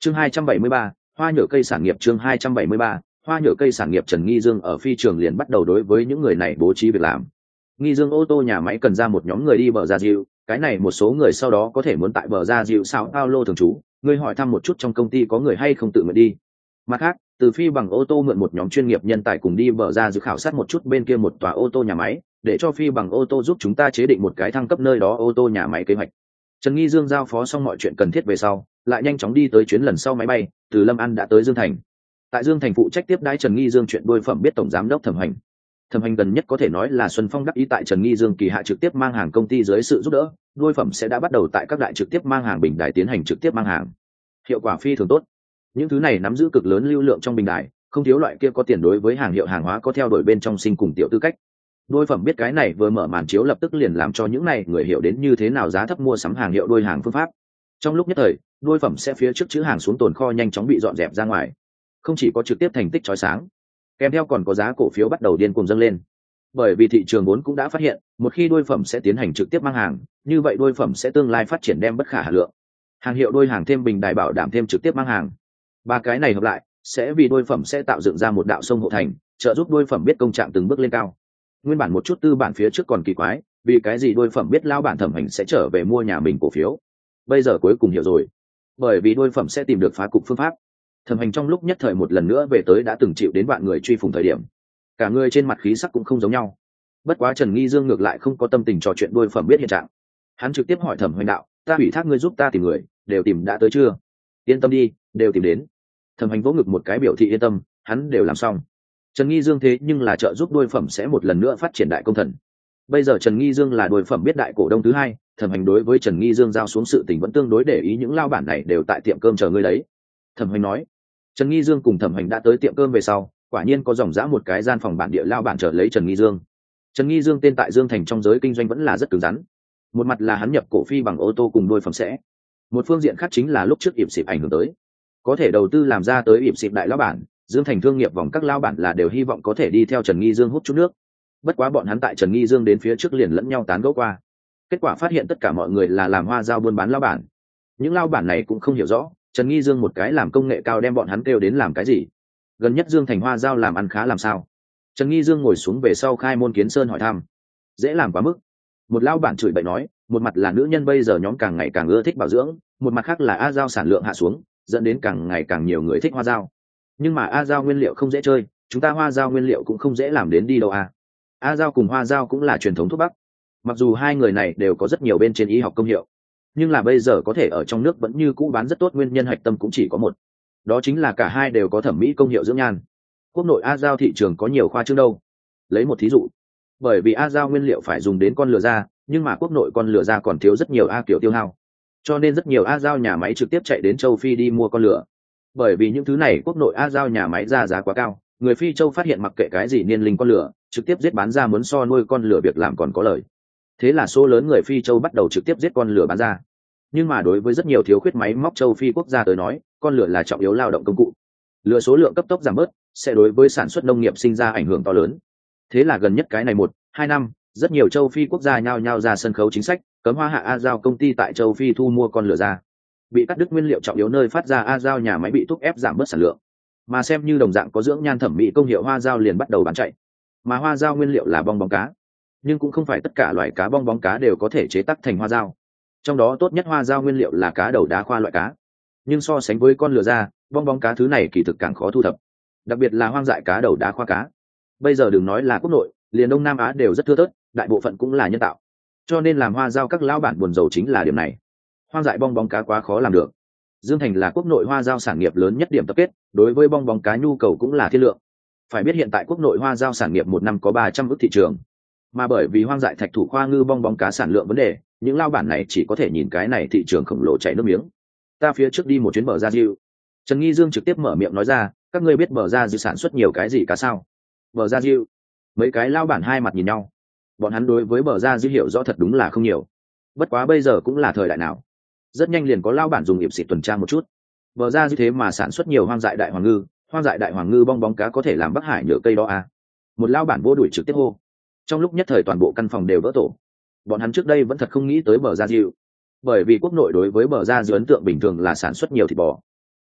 Chương 273, hoa nhựa cây sản nghiệp. Chương 273, hoa nhựa cây sản nghiệp. Trần Nghi Dương ở phi trường liền bắt đầu đối với những người này bố trí việc làm. Nghi Dương ô tô nhà máy cần ra một nhóm người đi bờ ra dịu, cái này một số người sau đó có thể muốn tại bờ ra dịu Sao Paulo thường trú, người hỏi thăm một chút trong công ty có người hay không tự nguyện đi. Mặt khác, từ phi bằng ô tô mượn một nhóm chuyên nghiệp nhân tài cùng đi bờ ra dịu khảo sát một chút bên kia một tòa ô tô nhà máy, để cho phi bằng ô tô giúp chúng ta chế định một cái thăng cấp nơi đó ô tô nhà máy kế hoạch. Trần Nghi Dương giao phó xong mọi chuyện cần thiết về sau, lại nhanh chóng đi tới chuyến lần sau máy bay, từ Lâm An đã tới Dương Thành. Tại Dương Thành phụ trách tiếp đãi Trần Nghi Dương chuyện đôi phẩm biết tổng giám đốc Thẩm Hành. Thẩm Hành gần nhất có thể nói là Xuân Phong đắc ý tại Trần Nghi Dương kỳ hạ trực tiếp mang hàng công ty dưới sự giúp đỡ, đôi phẩm sẽ đã bắt đầu tại các đại trực tiếp mang hàng bình đài tiến hành trực tiếp mang hàng. Hiệu quả phi thường tốt. Những thứ này nắm giữ cực lớn lưu lượng trong bình đài, không thiếu loại kia có tiền đối với hàng hiệu hàng hóa có theo đuổi bên trong sinh cùng tiểu tư cách. Đôi phẩm biết cái này vừa mở màn chiếu lập tức liền làm cho những này người hiểu đến như thế nào giá thấp mua sắm hàng hiệu đôi hàng phương pháp. Trong lúc nhất thời, đôi phẩm sẽ phía trước chữ hàng xuống tồn kho nhanh chóng bị dọn dẹp ra ngoài. Không chỉ có trực tiếp thành tích chói sáng, kèm theo còn có giá cổ phiếu bắt đầu điên cuồng dâng lên. Bởi vì thị trường vốn cũng đã phát hiện, một khi đôi phẩm sẽ tiến hành trực tiếp mang hàng, như vậy đôi phẩm sẽ tương lai phát triển đem bất khả hà lượng. Hàng hiệu đôi hàng thêm bình đài bảo đảm thêm trực tiếp mang hàng. Ba cái này hợp lại, sẽ vì đôi phẩm sẽ tạo dựng ra một đạo sông hộ thành, trợ giúp đôi phẩm biết công trạng từng bước lên cao. Nguyên bản một chút tư bản phía trước còn kỳ quái, vì cái gì đôi phẩm biết lao bản Thẩm Hành sẽ trở về mua nhà mình cổ phiếu. Bây giờ cuối cùng hiểu rồi, bởi vì đôi phẩm sẽ tìm được phá cục phương pháp. Thẩm Hành trong lúc nhất thời một lần nữa về tới đã từng chịu đến bạn người truy phùng thời điểm, cả người trên mặt khí sắc cũng không giống nhau. Bất quá Trần Nghi Dương ngược lại không có tâm tình trò chuyện đôi phẩm biết hiện trạng, hắn trực tiếp hỏi Thẩm Hành đạo, ta ủy thác ngươi giúp ta tìm người, đều tìm đã tới chưa? Yên tâm đi, đều tìm đến. Thẩm Hành vỗ ngực một cái biểu thị yên tâm, hắn đều làm xong. Trần Nghi Dương thế nhưng là trợ giúp đôi phẩm sẽ một lần nữa phát triển đại công thần. Bây giờ Trần Nghi Dương là đôi phẩm biết đại cổ đông thứ hai, Thẩm Hành đối với Trần Nghi Dương giao xuống sự tình vẫn tương đối để ý, những lao bản này đều tại tiệm cơm chờ ngươi đấy. Thẩm Hành nói. Trần Nghi Dương cùng Thẩm Hành đã tới tiệm cơm về sau, quả nhiên có dòng dã một cái gian phòng bản địa lao bản chờ lấy Trần Nghi Dương. Trần Nghi Dương tên tại Dương Thành trong giới kinh doanh vẫn là rất cứng rắn. Một mặt là hắn nhập cổ phi bằng ô tô cùng đôi phẩm sẽ, một phương diện khác chính là lúc trước ịp xịp ảnh hưởng tới, có thể đầu tư làm ra tới ịp xịp đại lao bản, Dương Thành thương nghiệp vòng các lao bản là đều hy vọng có thể đi theo Trần Nghi Dương hút chút nước. Bất quá bọn hắn tại Trần Nghi Dương đến phía trước liền lẫn nhau tán gẫu qua, kết quả phát hiện tất cả mọi người là làm hoa giao buôn bán lao bản. Những lao bản này cũng không hiểu rõ Trần Nghi Dương một cái làm công nghệ cao đem bọn hắn kêu đến làm cái gì. Gần nhất Dương Thành hoa giao làm ăn khá làm sao? Trần Nghi Dương ngồi xuống về sau khai môn kiến sơn hỏi thăm. Dễ làm quá mức. Một lao bản chửi bậy nói, một mặt là nữ nhân bây giờ nhóm càng ngày càng ưa thích bảo dưỡng, một mặt khác là a giao sản lượng hạ xuống, dẫn đến càng ngày càng nhiều người thích hoa giao. Nhưng mà a giao nguyên liệu không dễ chơi, chúng ta hoa giao nguyên liệu cũng không dễ làm đến đi đâu à. A giao cùng hoa giao cũng là truyền thống thuốc bắc, mặc dù hai người này đều có rất nhiều bên trên y học công hiệu, nhưng là bây giờ có thể ở trong nước vẫn như cũ bán rất tốt, nguyên nhân hạch tâm cũng chỉ có một, đó chính là cả hai đều có thẩm mỹ công hiệu dưỡng nhan. Quốc nội a giao thị trường có nhiều khoa trương đâu. Lấy một thí dụ, bởi vì a giao nguyên liệu phải dùng đến con lừa da, nhưng mà quốc nội con lừa da còn thiếu rất nhiều a kiểu tiêu hao, cho nên rất nhiều a giao nhà máy trực tiếp chạy đến châu Phi đi mua con lừa. Bởi vì những thứ này quốc nội a giao nhà máy ra giá quá cao, người Phi châu phát hiện mặc kệ cái gì niên linh con lừa, trực tiếp giết bán ra, muốn so nuôi con lừa việc làm còn có lời. Thế là số lớn người Phi châu bắt đầu trực tiếp giết con lừa bán ra. Nhưng mà đối với rất nhiều thiếu khuyết máy móc châu Phi quốc gia tới nói, con lừa là trọng yếu lao động công cụ. Lừa số lượng cấp tốc giảm bớt sẽ đối với sản xuất nông nghiệp sinh ra ảnh hưởng to lớn. Thế là gần nhất cái này 1-2 năm, rất nhiều châu Phi quốc gia nhao nhao ra sân khấu chính sách, cấm hoa hạ a giao công ty tại châu Phi thu mua con lừa ra. Bị cắt đứt nguyên liệu trọng yếu nơi phát ra a giao nhà máy bị thúc ép giảm bớt sản lượng. Mà xem như đồng dạng có dưỡng nhan thẩm mỹ công hiệu hoa giao liền bắt đầu bán chạy. Mà hoa giao nguyên liệu là bong bóng cá, nhưng cũng không phải tất cả loại cá bong bóng cá đều có thể chế tác thành hoa giao. Trong đó tốt nhất hoa giao nguyên liệu là cá đầu đá khoa loại cá, nhưng so sánh với con lừa ra, bong bóng cá thứ này kỳ thực càng khó thu thập, đặc biệt là hoang dại cá đầu đá khoa cá. Bây giờ đừng nói là quốc nội, liền Đông Nam Á đều rất thưa thớt, đại bộ phận cũng là nhân tạo, cho nên làm hoa giao các lão bản buồn rầu chính là điểm này. Hoang dại bong bóng cá quá khó làm được. Dương Thành là quốc nội hoa giao sản nghiệp lớn nhất điểm tập kết, đối với bong bóng cá nhu cầu cũng là thiên lượng. Phải biết hiện tại quốc nội hoa giao sản nghiệp một năm có 300 ức thị trường, mà bởi vì hoang dại thạch thủ khoa ngư bong bóng cá sản lượng vấn đề, những lao bản này chỉ có thể nhìn cái này thị trường khổng lồ chảy nước miếng. Ta phía trước đi một chuyến bờ ra diệu, Trần Nghi Dương trực tiếp mở miệng nói ra, các ngươi biết bờ ra diệu sản xuất nhiều cái gì cá sao? Bờ ra diệu, mấy cái lao bản hai mặt nhìn nhau, bọn hắn đối với bờ ra diệu hiểu rõ thật đúng là không nhiều. Bất quá bây giờ cũng là thời đại nào, rất nhanh liền có lao bản dùng ịp xịt tuần tra một chút. Bờ ra diệu thế mà sản xuất nhiều hoang dại đại hoàng ngư bong bóng cá có thể làm Bắc Hải nhựa cây đó à? Một lao bản vô đuổi trực tiếp hô. Trong lúc nhất thời toàn bộ căn phòng đều vỡ tổ. Bọn hắn trước đây vẫn thật không nghĩ tới bờ ra diệu, bởi vì quốc nội đối với bờ ra diệu ấn tượng bình thường là sản xuất nhiều thịt bò.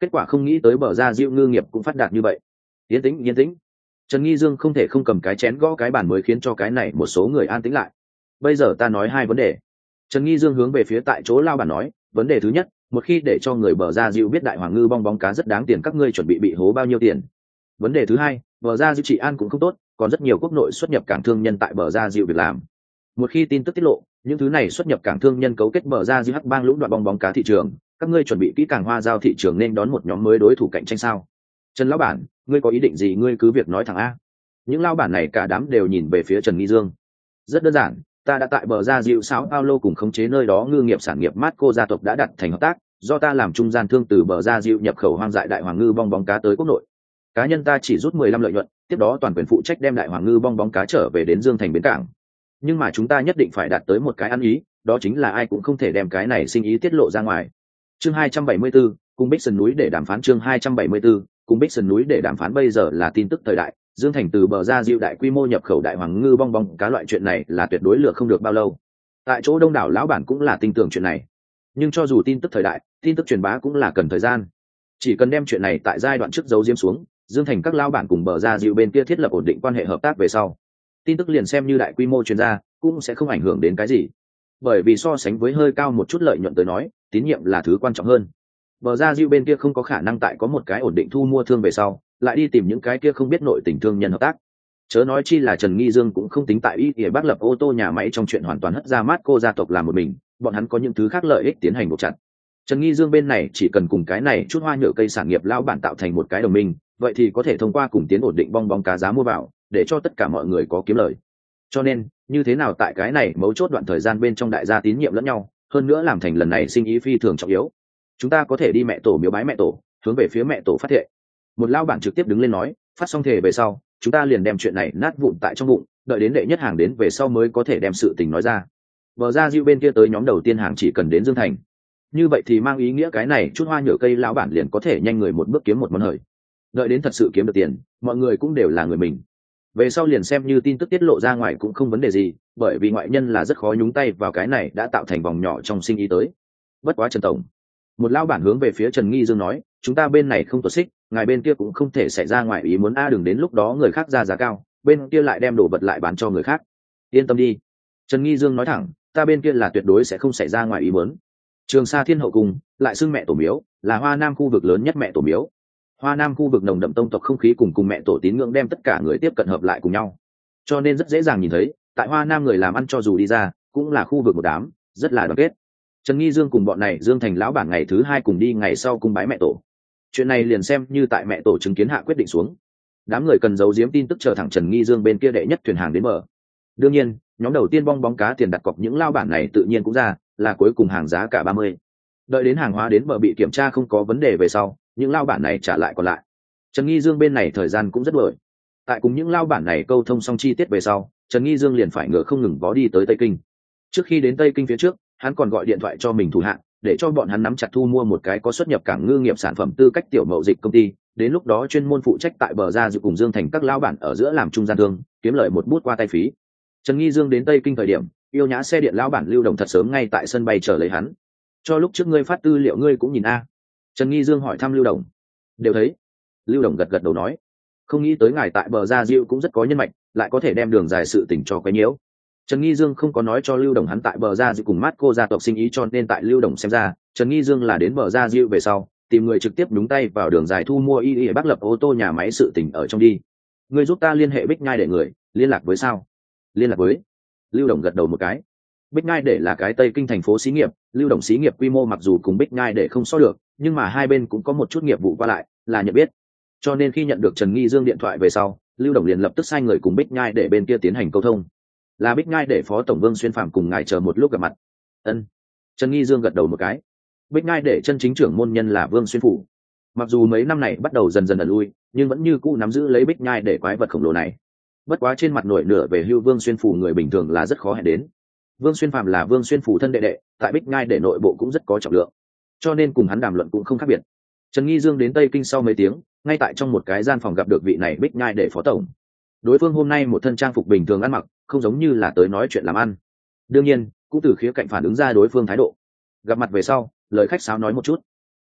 kết quả không nghĩ tới bờ ra diệu ngư nghiệp cũng phát đạt như vậy. Yên tĩnh yên tĩnh, Trần Nghi Dương không thể không cầm cái chén gõ cái bàn mới khiến cho cái này một số người an tĩnh lại. Bây giờ ta nói hai vấn đề. Trần Nghi Dương hướng về phía tại chỗ lao bản nói, vấn đề thứ nhất, một khi để cho người bờ ra diệu biết đại hoàng ngư bong bóng cá rất đáng tiền, các ngươi chuẩn bị hố bao nhiêu tiền? Vấn đề thứ hai, bờ ra diệu trị an cũng không tốt, còn rất nhiều quốc nội xuất nhập cảng thương nhân tại bờ ra diệu việc làm. Một khi tin tức tiết lộ, những thứ này xuất nhập cảng thương nhân cấu kết bờ ra diệu hắc bang lũng đoạn bong bóng cá thị trường, các ngươi chuẩn bị kỹ càng hoa giao thị trường nên đón một nhóm mới đối thủ cạnh tranh sao? Trần lão bản, ngươi có ý định gì, ngươi cứ việc nói thẳng a. Những lão bản này cả đám đều nhìn về phía Trần Nghi Dương. Rất đơn giản, ta đã tại bờ ra diệu Sao Paulo cùng khống chế nơi đó ngư nghiệp sản nghiệp Marco gia tộc đã đặt thành hợp tác, do ta làm trung gian thương từ bờ ra diệu nhập khẩu hoang dại đại hoàng ngư bong bóng cá tới quốc nội. Cá nhân ta chỉ rút 15 lợi nhuận, tiếp đó toàn quyền phụ trách đem đại hoàng ngư bong bóng cá trở về đến Dương Thành bến cảng. Nhưng mà chúng ta nhất định phải đạt tới một cái ăn ý, đó chính là ai cũng không thể đem cái này sinh ý tiết lộ ra ngoài. Chương 274, cùng Bixen núi để đàm phán. Chương 274, cùng Bixen núi để đàm phán. Bây giờ là tin tức thời đại, Dương Thành từ bờ ra diệu đại quy mô nhập khẩu đại hoàng ngư bong bóng cá loại chuyện này là tuyệt đối lừa không được bao lâu. Tại chỗ đông đảo lão bản cũng là tin tưởng chuyện này. Nhưng cho dù tin tức thời đại, tin tức truyền bá cũng là cần thời gian. Chỉ cần đem chuyện này tại giai đoạn trước giấu giếm xuống, Dương Thành các lão bản cùng bờ ra diệu bên kia thiết lập ổn định quan hệ hợp tác về sau, tin tức liền xem như đại quy mô truyền ra, cũng sẽ không ảnh hưởng đến cái gì. Bởi vì so sánh với hơi cao một chút lợi nhuận tới nói, tín nhiệm là thứ quan trọng hơn. Bờ ra diệu bên kia không có khả năng tại có một cái ổn định thu mua thương về sau, lại đi tìm những cái kia không biết nội tình thương nhân hợp tác. Chớ nói chi là Trần Nghi Dương cũng không tính tại ý bác lập ô tô nhà máy trong chuyện hoàn toàn hất ra Marco gia tộc làm một mình, bọn hắn có những thứ khác lợi ích tiến hành buộc chặt. Trần Nghi Dương bên này chỉ cần cùng cái này chút hoa nhựa cây sản nghiệp lao bản tạo thành một cái đồng minh, vậy thì có thể thông qua cùng tiến ổn định bong bóng cá giá mua vào, để cho tất cả mọi người có kiếm lời. Cho nên, như thế nào tại cái này mấu chốt đoạn thời gian bên trong đại gia tín nhiệm lẫn nhau, hơn nữa làm thành lần này sinh ý phi thường trọng yếu. Chúng ta có thể đi mẹ tổ miếu bái mẹ tổ, hướng về phía mẹ tổ phát thệ. Một lao bản trực tiếp đứng lên nói, phát xong thề về sau, chúng ta liền đem chuyện này nát vụn tại trong bụng, đợi đến đệ nhất hàng đến về sau mới có thể đem sự tình nói ra. Bờ ra diệu bên kia tới nhóm đầu tiên hàng chỉ cần đến Dương Thành. Như vậy thì mang ý nghĩa cái này chút hoa nhựa cây lão bản liền có thể nhanh người một bước kiếm một món hời. Đợi đến thật sự kiếm được tiền, mọi người cũng đều là người mình. Về sau liền xem như tin tức tiết lộ ra ngoài cũng không vấn đề gì, bởi vì ngoại nhân là rất khó nhúng tay vào cái này đã tạo thành vòng nhỏ trong sinh ý tới. Bất quá Trần tổng, một lão bản hướng về phía Trần Nghi Dương nói, chúng ta bên này không tuột xích, ngài bên kia cũng không thể xảy ra ngoài ý muốn đừng đến lúc đó người khác ra giá cao, bên kia lại đem đồ vật lại bán cho người khác. Yên tâm đi, Trần Nghi Dương nói thẳng, ta bên kia là tuyệt đối sẽ không xảy ra ngoài ý muốn. Trường Sa Thiên Hậu Cung lại xưng mẹ tổ miếu, là Hoa Nam khu vực lớn nhất mẹ tổ miếu. Hoa Nam khu vực nồng đậm tông tộc không khí cùng mẹ tổ tín ngưỡng đem tất cả người tiếp cận hợp lại cùng nhau, cho nên rất dễ dàng nhìn thấy, tại Hoa Nam người làm ăn cho dù đi ra, cũng là khu vực một đám, rất là đoàn kết. Trần Nghi Dương cùng bọn này Dương Thành lão bản ngày thứ hai cùng đi ngày sau cung bái mẹ tổ. Chuyện này liền xem như tại mẹ tổ chứng kiến hạ quyết định xuống. Đám người cần giấu giếm tin tức chờ thẳng Trần Nghi Dương bên kia đệ nhất thuyền hàng đến bờ. Đương nhiên, nhóm đầu tiên bong bóng cá tiền đặt cọc những lao bản này tự nhiên cũng ra, là cuối cùng hàng giá cả 30. Đợi đến hàng hóa đến bờ bị kiểm tra không có vấn đề về sau, những lao bản này trả lại còn lại. Trần Nghi Dương bên này thời gian cũng rất bận. Tại cùng những lao bản này câu thông xong chi tiết về sau, Trần Nghi Dương liền phải ngựa không ngừng vó đi tới Tây Kinh. Trước khi đến Tây Kinh phía trước, hắn còn gọi điện thoại cho mình thủ hạ, để cho bọn hắn nắm chặt thu mua một cái có xuất nhập cảng ngư nghiệp sản phẩm tư cách tiểu mậu dịch công ty, đến lúc đó chuyên môn phụ trách tại bờ ra diệu cùng Dương Thành các lao bản ở giữa làm trung gian thương, kiếm lợi một bút qua tay phí. Trần Nghi Dương đến Tây Kinh thời điểm, yêu nhã xe điện lao bản Lưu Đồng thật sớm ngay tại sân bay chờ lấy hắn. Cho lúc trước ngươi phát tư liệu ngươi cũng nhìn a. Trần Nghi Dương hỏi thăm Lưu Đồng. Đều thấy. Lưu Đồng gật gật đầu nói, không nghĩ tới ngài tại bờ ra diệu cũng rất có nhân mạch, lại có thể đem đường dài sự tình cho quấy nhiễu. Trần Nghi Dương không có nói cho Lưu Đồng hắn tại bờ ra diệu cùng Marco gia tộc sinh ý, cho nên tại Lưu Đồng xem ra, Trần Nghi Dương là đến bờ ra diệu về sau, tìm người trực tiếp nhúng tay vào đường dài thu mua bác lập ô tô nhà máy sự tình ở trong đi. Người giúp ta liên hệ Bích Nhai để người liên lạc với sao? Liên lạc với. Lưu Đồng gật đầu một cái. Bích Nhai để là cái Tây Kinh thành phố xí nghiệp, Lưu Đồng xí nghiệp quy mô mặc dù cùng Bích Nhai để không so được, nhưng mà hai bên cũng có một chút nghiệp vụ qua lại, là nhận biết. Cho nên khi nhận được Trần Nghi Dương điện thoại về sau, Lưu Đồng liền lập tức sai người cùng Bích Nhai để bên kia tiến hành câu thông. Là Bích Nhai để phó tổng Vương Xuyên Phạm cùng ngài chờ một lúc gặp mặt. Ân. Trần Nghi Dương gật đầu một cái. Bích Nhai để chân chính trưởng môn nhân là Vương Xuyên Phủ. Mặc dù mấy năm này bắt đầu dần dần ẩn lui, nhưng vẫn như cũ nắm giữ lấy Bích Nhai để quái vật khổng lồ này. Bất quá trên mặt nổi nửa về hưu Vương Xuyên Phủ người bình thường là rất khó hẹn đến. Vương Xuyên Phạm là Vương Xuyên Phủ thân đệ đệ, tại Bích Nhai để nội bộ cũng rất có trọng lượng, cho nên cùng hắn đàm luận cũng không khác biệt. Trần Nghi Dương đến Tây Kinh sau mấy tiếng, ngay tại trong một cái gian phòng gặp được vị này Bích Nhai để phó tổng. Đối phương hôm nay một thân trang phục bình thường ăn mặc, không giống như là tới nói chuyện làm ăn. Đương nhiên, cũng từ khía cạnh phản ứng ra đối phương thái độ. Gặp mặt về sau, lời khách sáo nói một chút.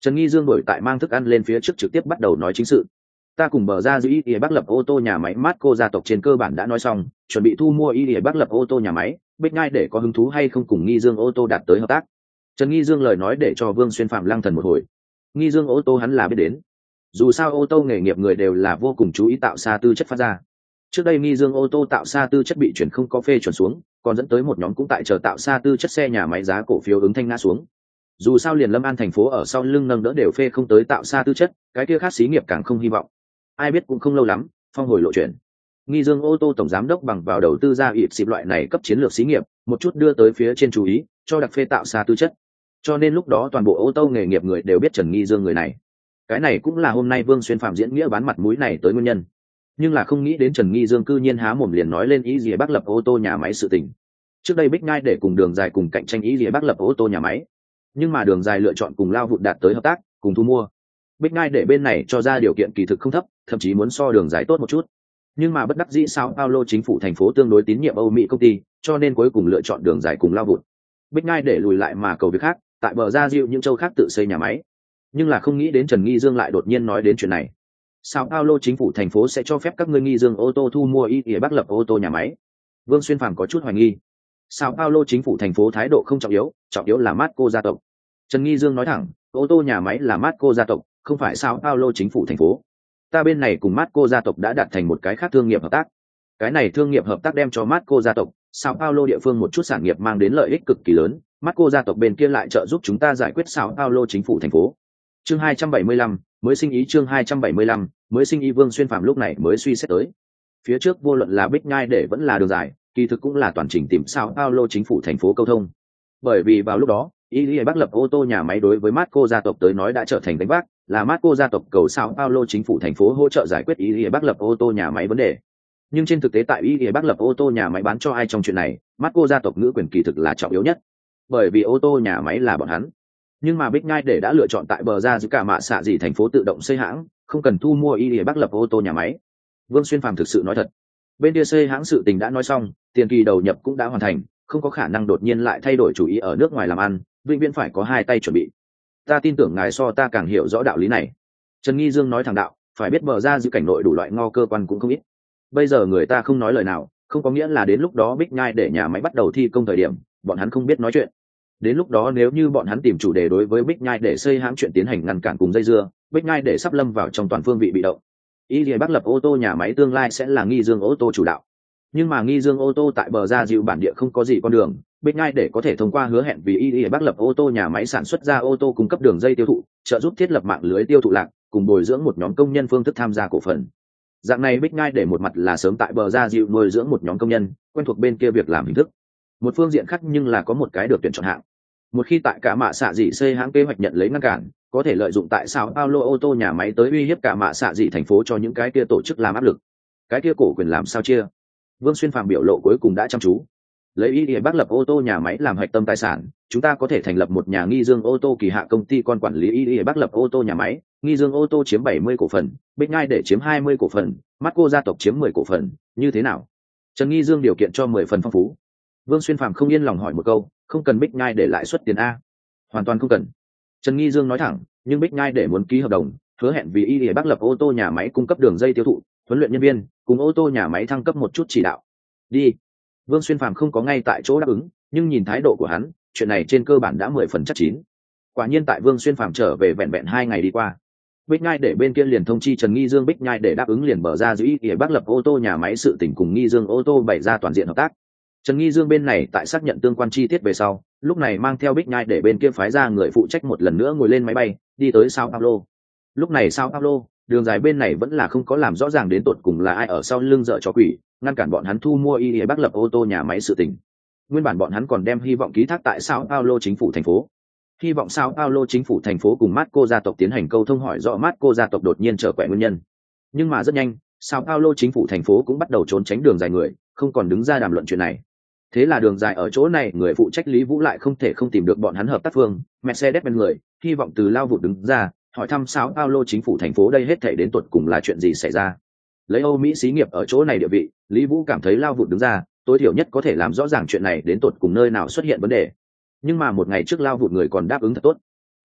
Trần Nghi Dương đổi tại mang thức ăn lên phía trước trực tiếp bắt đầu nói chính sự. Ta cùng bờ ra giữ ý Bắc lập ô tô nhà máy Marco gia tộc trên cơ bản đã nói xong, chuẩn bị thu mua ý Bắc lập ô tô nhà máy, Bích Ngai để có hứng thú hay không cùng Nghi Dương ô tô đạt tới hợp tác. Trần Nghi Dương lời nói để cho Vương Xuyên Phạm lăng thần một hồi. Nghi Dương ô tô hắn là biết đến, dù sao ô tô nghề nghiệp người đều là vô cùng chú ý tạo xa tư chất phát ra. Trước đây Nghi Dương ô tô tạo xa tư chất bị chuyển không có phê chuẩn xuống, còn dẫn tới một nhóm cũng tại chờ tạo xa tư chất xe nhà máy giá cổ phiếu ứng thanh ngã xuống. Dù sao liền Lâm An thành phố ở sau lưng nâng đỡ đều phê không tới tạo xa tư chất, cái kia khác xí nghiệp càng không hy vọng. Ai biết cũng không lâu lắm, phong hồi lộ chuyển. Nghi Dương ô tô tổng giám đốc bằng vào đầu tư ra ịp xịp loại này cấp chiến lược xí nghiệp, một chút đưa tới phía trên chú ý, cho đặc phê tạo xa tư chất. Cho nên lúc đó toàn bộ ô tô nghề nghiệp người đều biết Trần Nghi Dương người này. Cái này cũng là hôm nay Vương Xuyên Phạm diễn nghĩa bán mặt mũi này tới nguyên nhân. Nhưng là không nghĩ đến Trần Nghi Dương cư nhiên há mồm liền nói lên ý gì Bắc lập ô tô nhà máy sự tình. Trước đây Bích Ngai để cùng Đường Dài cùng cạnh tranh ý gì Bắc lập ô tô nhà máy, nhưng mà Đường Dài lựa chọn cùng Lao Vụt đạt tới hợp tác, cùng thu mua. Bích Ngai để bên này cho ra điều kiện kỳ thực không thấp, thậm chí muốn so Đường Dài tốt một chút. Nhưng mà bất đắc dĩ Sao Paulo chính phủ thành phố tương đối tín nhiệm Âu Mỹ công ty, cho nên cuối cùng lựa chọn Đường Dài cùng Lao Vụt. Bích Ngai để lùi lại mà cầu việc khác, tại bờ ra diệu những châu khác tự xây nhà máy. Nhưng là không nghĩ đến Trần Nghi Dương lại đột nhiên nói đến chuyện này. Sao Paulo chính phủ thành phố sẽ cho phép các ngươi Nghi Dương ô tô thu mua ý Bắc lập ô tô nhà máy? Vương Xuyên Phàm có chút hoài nghi. Sao Paulo chính phủ thành phố thái độ không trọng yếu là Marco gia tộc. Trần Nghi Dương nói thẳng, ô tô nhà máy là Marco gia tộc, không phải Sao Paulo chính phủ thành phố. Ta bên này cùng Marco gia tộc đã đạt thành một cái khác thương nghiệp hợp tác. Cái này thương nghiệp hợp tác đem cho Marco gia tộc, Sao Paulo địa phương một chút sản nghiệp mang đến lợi ích cực kỳ lớn. Marco gia tộc bên kia lại trợ giúp chúng ta giải quyết Sao Paulo chính phủ thành phố. Chương 275, mới sinh ý chương 275, mới sinh ý Vương Xuyên Phạm lúc này mới suy xét tới. Phía trước vô luận là Bích Ngai để vẫn là Đường Dài, kỳ thực cũng là toàn trình tìm Sao Paulo chính phủ thành phố câu thông. Bởi vì vào lúc đó, ý Bắc lập ô tô nhà máy đối với Marco gia tộc tới nói đã trở thành đánh vác, là Marco gia tộc cầu Sao Paulo chính phủ thành phố hỗ trợ giải quyết ý Bắc lập ô tô nhà máy vấn đề. Nhưng trên thực tế tại ý Bắc lập ô tô nhà máy bán cho ai trong chuyện này, Marco gia tộc ngữ quyền kỳ thực là trọng yếu nhất. Bởi vì ô tô nhà máy là bọn hắn. Nhưng mà Bích Ngai để đã lựa chọn tại bờ ra giữ cả mạ xạ gì thành phố tự động xây hãng, không cần thu mua ý Bắc lập ô tô nhà máy. Vương Xuyên Phàm thực sự nói thật, bên kia xây hãng sự tình đã nói xong, tiền kỳ đầu nhập cũng đã hoàn thành, không có khả năng đột nhiên lại thay đổi chủ ý ở nước ngoài làm ăn, vĩnh viễn phải có hai tay chuẩn bị. Ta tin tưởng ngài so ta càng hiểu rõ đạo lý này. Trần Nghi Dương nói thẳng đạo, phải biết bờ ra giữ cảnh nội đủ loại ngo cơ quan cũng không ít. Bây giờ người ta không nói lời nào, không có nghĩa là đến lúc đó Bích Ngai để nhà máy bắt đầu thi công thời điểm, bọn hắn không biết nói chuyện. Đến lúc đó nếu như bọn hắn tìm chủ đề đối với Bích Nhai để xây hãng chuyện tiến hành ngăn cản cùng dây dưa, Bích Nhai để sắp lâm vào trong toàn phương vị bị động. Ý Bắc lập ô tô nhà máy tương lai sẽ là Nghi Dương ô tô chủ đạo. Nhưng mà Nghi Dương ô tô tại bờ ra dịu bản địa không có gì con đường, Bích Nhai để có thể thông qua hứa hẹn vì Ý Bắc lập ô tô nhà máy sản xuất ra ô tô cung cấp đường dây tiêu thụ, trợ giúp thiết lập mạng lưới tiêu thụ lạc, cùng bồi dưỡng một nhóm công nhân phương thức tham gia cổ phần. Dạng này Bích Nhai để một mặt là sớm tại bờ ra dịu nuôi dưỡng một nhóm công nhân, quen thuộc bên kia việc làm hình thức. Một phương diện khác nhưng là có một cái được tuyển chọn hạng. Một khi tại cả mạ xạ dị xây hãng kế hoạch nhận lấy ngăn cản, có thể lợi dụng tại Sao Paulo ô tô nhà máy tới uy hiếp cả mạ xạ dị thành phố cho những cái kia tổ chức làm áp lực. Cái kia cổ quyền làm sao chia? Vương Xuyên Phạm biểu lộ cuối cùng đã chăm chú. Lấy ý Bắc lập ô tô nhà máy làm hạch tâm tài sản, chúng ta có thể thành lập một nhà Nghi Dương ô tô kỳ hạ công ty con quản lý ý Bắc lập ô tô nhà máy, Nghi Dương ô tô chiếm 70 cổ phần, Bích Ngai để chiếm 20 cổ phần, Marco gia tộc chiếm 10 cổ phần, như thế nào? Trần Nghi Dương điều kiện cho 10 phần phong phú. Vương Xuyên Phạm không yên lòng hỏi một câu, không cần Bích Ngai để lại suất tiền a? Hoàn toàn không cần. Trần Nghi Dương nói thẳng, nhưng Bích Ngai để muốn ký hợp đồng, hứa hẹn vì ý Bắc lập ô tô nhà máy cung cấp đường dây tiêu thụ, huấn luyện nhân viên, cùng ô tô nhà máy thăng cấp một chút chỉ đạo. Đi. Vương Xuyên Phạm không có ngay tại chỗ đáp ứng, nhưng nhìn thái độ của hắn, chuyện này trên cơ bản đã 10 phần chắc chín. Quả nhiên tại Vương Xuyên Phạm trở về vẹn 2 ngày đi qua, Bích Ngai để bên kia liền thông chi Trần Nghi Dương Bích Ngai để đáp ứng liền bờ ra giữ ý Bắc lập ô tô nhà máy sự tình cùng Nghi Dương ô tô bày ra toàn diện hợp tác. Trần Nghi Dương bên này tại xác nhận tương quan chi tiết về sau, lúc này mang theo Bích Nhai để bên kia phái ra người phụ trách một lần nữa ngồi lên máy bay, đi tới Sao Paulo. Lúc này Sao Paulo, đường dài bên này vẫn là không có làm rõ ràng đến tột cùng là ai ở sau lưng dợ cho quỷ, ngăn cản bọn hắn thu mua ý Bắc lập ô tô nhà máy sự tình. Nguyên bản bọn hắn còn đem hy vọng ký thác tại Sao Paulo chính phủ thành phố. Hy vọng Sao Paulo chính phủ thành phố cùng Marco gia tộc tiến hành câu thông hỏi rõ Marco gia tộc đột nhiên trở quẻ nguyên nhân. Nhưng mà rất nhanh, Sao Paulo chính phủ thành phố cũng bắt đầu trốn tránh đường dài người, không còn đứng ra đàm luận chuyện này. Thế là đường dài ở chỗ này người phụ trách Lý Vũ lại không thể không tìm được bọn hắn hợp tác phương, Mercedes-Benz người, hy vọng từ Lao Vụt đứng ra, hỏi thăm Sao Paulo chính phủ thành phố đây hết thảy đến tuột cùng là chuyện gì xảy ra. Lấy Âu Mỹ xí nghiệp ở chỗ này địa vị, Lý Vũ cảm thấy Lao Vụt đứng ra, tối thiểu nhất có thể làm rõ ràng chuyện này đến tuột cùng nơi nào xuất hiện vấn đề. Nhưng mà một ngày trước Lao Vụt người còn đáp ứng thật tốt.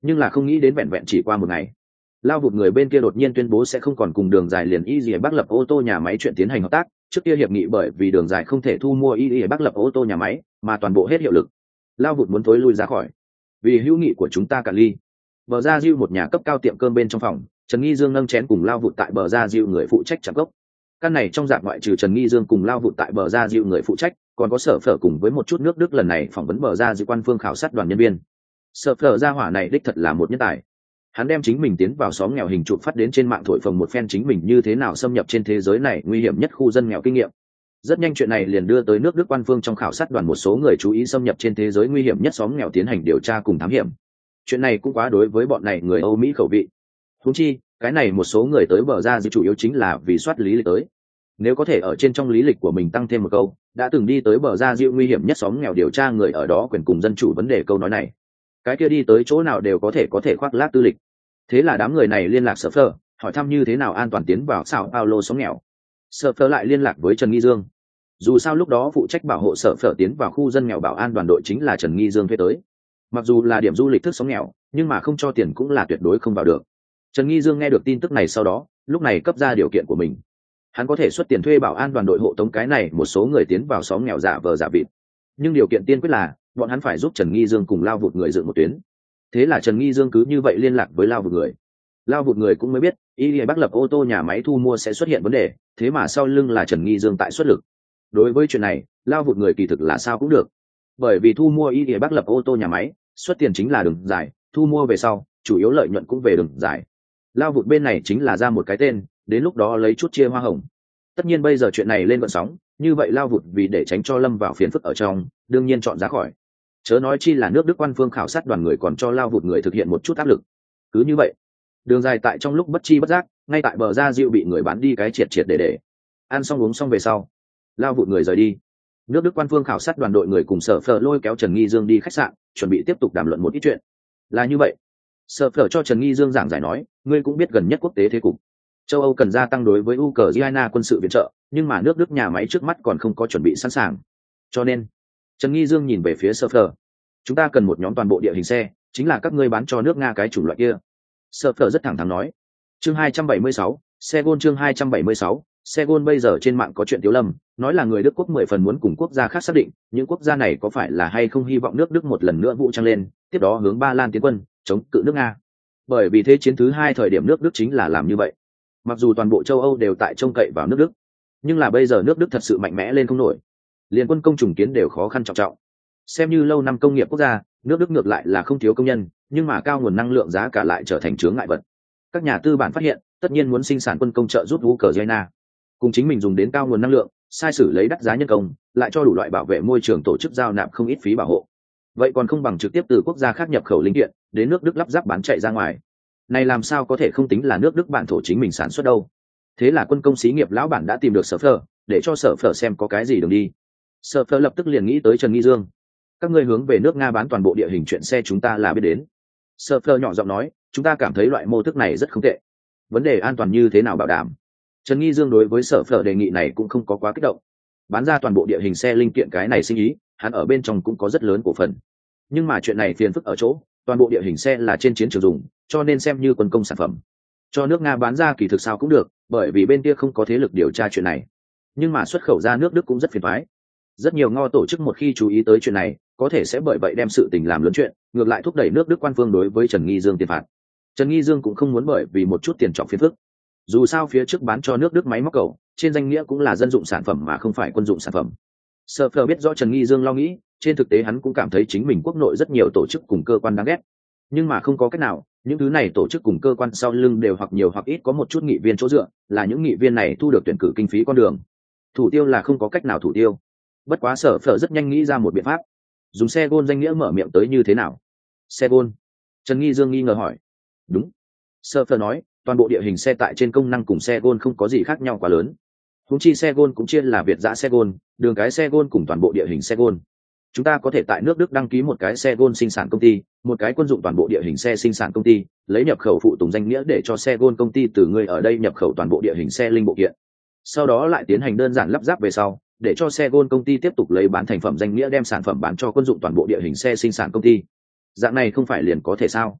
Nhưng là không nghĩ đến vẹn vẹn chỉ qua một ngày, lao vụt người bên kia đột nhiên tuyên bố sẽ không còn cùng đường dài liền y bắc lập ô tô nhà máy chuyện tiến hành hợp tác. Trước kia hiệp nghị bởi vì đường dài không thể thu mua y bắc lập ô tô nhà máy mà toàn bộ hết hiệu lực, lao vụt muốn thối lui ra khỏi. Vì hữu nghị của chúng ta cả ly. Bờ ra diêu một nhà cấp cao tiệm cơm bên trong phòng, Trần Nghi Dương nâng chén cùng lao vụt tại bờ ra diêu người phụ trách chạm gốc. Căn này trong dạng ngoại trừ Trần Nghi Dương cùng lao vụt tại bờ ra diêu người phụ trách, còn có Sở Phở cùng với một chút nước Đức lần này phỏng vấn bờ ra diêu quan phương khảo sát đoàn nhân viên. Sở Phở gia hỏa này đích thật là một nhân tài. Hắn đem chính mình tiến vào xóm nghèo hình chụp phát đến trên mạng thổi phồng một phen chính mình như thế nào xâm nhập trên thế giới này nguy hiểm nhất khu dân nghèo kinh nghiệm. Rất nhanh chuyện này liền đưa tới nước Đức quan phương trong khảo sát đoàn một số người chú ý xâm nhập trên thế giới nguy hiểm nhất xóm nghèo tiến hành điều tra cùng thám hiểm. Chuyện này cũng quá đối với bọn này người Âu Mỹ khẩu vị. Huống chi, cái này một số người tới bờ ra diêu chủ yếu chính là vì soát lý lịch tới. Nếu có thể ở trên trong lý lịch của mình tăng thêm một câu, đã từng đi tới bờ ra diêu nguy hiểm nhất xóm nghèo điều tra người ở đó quyền cùng dân chủ vấn đề câu nói này, cái kia đi tới chỗ nào đều có thể khoác lác tư lịch. Thế là đám người này liên lạc Sở Phở, hỏi thăm như thế nào an toàn tiến vào Sao Paulo xóm nghèo. Sở Phở lại liên lạc với Trần Nghi Dương. Dù sao lúc đó phụ trách bảo hộ Sở Phở tiến vào khu dân nghèo bảo an đoàn đội chính là Trần Nghi Dương thuê tới. Mặc dù là điểm du lịch thức xóm nghèo, nhưng mà không cho tiền cũng là tuyệt đối không vào được. Trần Nghi Dương nghe được tin tức này sau đó, lúc này cấp ra điều kiện của mình. Hắn có thể xuất tiền thuê bảo an đoàn đội hộ tống cái này một số người tiến vào xóm nghèo giả vờ giả vịt. Nhưng điều kiện tiên quyết là bọn hắn phải giúp Trần Nghi Dương cùng lao vụt người dựng một tuyến. Thế là Trần Nghi Dương cứ như vậy liên lạc với lao vụt người. Lao vụt người cũng mới biết y bắc lập ô tô nhà máy thu mua sẽ xuất hiện vấn đề, thế mà sau lưng là Trần Nghi Dương tại xuất lực. Đối với chuyện này, lao vụt người kỳ thực là sao cũng được, bởi vì thu mua y bắc lập ô tô nhà máy xuất tiền chính là đường dài, thu mua về sau chủ yếu lợi nhuận cũng về đường dài. Lao vụt bên này chính là ra một cái tên, đến lúc đó lấy chút chia hoa hồng. Tất nhiên bây giờ chuyện này lên gợn sóng, như vậy lao vụt vì để tránh cho lâm vào phiền phức ở trong, đương nhiên chọn ra khỏi. Chớ nói chi là nước Đức quan phương khảo sát đoàn người còn cho lao vụt người thực hiện một chút áp lực. Cứ như vậy, đường dài tại trong lúc bất chi bất giác, ngay tại bờ ra diệu bị người bán đi cái triệt triệt để ăn xong uống xong về sau, lao vụt người rời đi. Nước Đức quan phương khảo sát đoàn đội người cùng Sở Phở lôi kéo Trần Nghi Dương đi khách sạn, chuẩn bị tiếp tục đàm luận một ít chuyện. Là như vậy, Sở Phở cho Trần Nghi Dương giảng giải nói, ngươi cũng biết gần nhất quốc tế thế cục, châu Âu cần gia tăng đối với Ukraine quân sự viện trợ, nhưng mà nước Đức nhà máy trước mắt còn không có chuẩn bị sẵn sàng. Cho nên, Trần Nghi Dương nhìn về phía Sở Phở, chúng ta cần một nhóm toàn bộ địa hình xe, chính là các ngươi bán cho nước Nga cái chủng loại kia. Sở Phở rất thẳng thắn nói. Chương 276, xe Gôn chương 276, xe Gôn bây giờ trên mạng có chuyện Tiếu Lâm, nói là người Đức quốc 10 phần muốn cùng quốc gia khác xác định, những quốc gia này có phải là hay không hy vọng nước Đức một lần nữa vũ trang lên, tiếp đó hướng Ba Lan tiến quân, chống cự nước Nga. Bởi vì thế chiến thứ hai thời điểm nước Đức chính là làm như vậy. Mặc dù toàn bộ châu Âu đều tại trông cậy vào nước Đức, nhưng là bây giờ nước Đức thật sự mạnh mẽ lên không nổi, liên quân công trùng kiến đều khó khăn trọng trọng. Xem như lâu năm công nghiệp quốc gia, nước Đức ngược lại là không thiếu công nhân, nhưng mà cao nguồn năng lượng giá cả lại trở thành chướng ngại vật. Các nhà tư bản phát hiện, tất nhiên muốn sinh sản quân công trợ giúp Ukraine, cùng chính mình dùng đến cao nguồn năng lượng, sai sử lấy đắt giá nhân công, lại cho đủ loại bảo vệ môi trường tổ chức giao nạp không ít phí bảo hộ. Vậy còn không bằng trực tiếp từ quốc gia khác nhập khẩu linh kiện, đến nước Đức lắp ráp bán chạy ra ngoài. Này làm sao có thể không tính là nước Đức bản thổ chính mình sản xuất đâu. Thế là quân công xí nghiệp lão bản đã tìm được Sở Phở, để cho Sở Phở xem có cái gì đường đi. Sở Phở lập tức liền nghĩ tới Trần Nghi Dương. Các ngươi hướng về nước Nga bán toàn bộ địa hình chuyện xe chúng ta là biết đến. Sở Phở nhỏ giọng nói, chúng ta cảm thấy loại mô thức này rất không tệ. Vấn đề an toàn như thế nào bảo đảm? Trần Nghi Dương đối với Sở Phở đề nghị này cũng không có quá kích động. Bán ra toàn bộ địa hình xe linh kiện cái này sinh ý, hắn ở bên trong cũng có rất lớn cổ phần. Nhưng mà chuyện này phiền phức ở chỗ, toàn bộ địa hình xe là trên chiến trường dùng, cho nên xem như quân công sản phẩm. Cho nước Nga bán ra kỳ thực sao cũng được, bởi vì bên kia không có thế lực điều tra chuyện này. Nhưng mà xuất khẩu ra nước Đức cũng rất phiền toái. Rất nhiều ngo tổ chức một khi chú ý tới chuyện này, có thể sẽ bởi vậy đem sự tình làm lớn chuyện, ngược lại thúc đẩy nước Đức quan phương đối với Trần Nghi Dương tiền phạt. Trần Nghi Dương cũng không muốn bởi vì một chút tiền trọng phiền phức. Dù sao phía trước bán cho nước Đức máy móc cầu, trên danh nghĩa cũng là dân dụng sản phẩm mà không phải quân dụng sản phẩm. Sở Phở biết rõ Trần Nghi Dương lo nghĩ, trên thực tế hắn cũng cảm thấy chính mình quốc nội rất nhiều tổ chức cùng cơ quan đáng ghét. Nhưng mà không có cách nào, những thứ này tổ chức cùng cơ quan sau lưng đều hoặc nhiều hoặc ít có một chút nghị viên chỗ dựa, là những nghị viên này thu được tuyển cử kinh phí con đường. Thủ tiêu là không có cách nào thủ tiêu. Bất quá Sở Phở rất nhanh nghĩ ra một biện pháp. Dùng xe Gôn danh nghĩa mở miệng tới như thế nào? Xe Gôn? Trần Nghi Dương nghi ngờ hỏi. Đúng. Sở Phở nói, toàn bộ địa hình xe tại trên công năng cùng xe Gôn không có gì khác nhau quá lớn. Huống chi xe Gôn cũng chia là Việt dã xe Gôn, đường cái xe Gôn cùng toàn bộ địa hình xe Gôn. Chúng ta có thể tại nước Đức đăng ký một cái xe Gôn sinh sản công ty, một cái quân dụng toàn bộ địa hình xe sinh sản công ty, lấy nhập khẩu phụ tùng danh nghĩa để cho xe Gôn công ty từ người ở đây nhập khẩu toàn bộ địa hình xe linh bộ kiện. Sau đó lại tiến hành đơn giản lắp ráp về sau, để cho xe Gôn công ty tiếp tục lấy bán thành phẩm danh nghĩa đem sản phẩm bán cho quân dụng toàn bộ địa hình xe sinh sản công ty. Dạng này không phải liền có thể sao?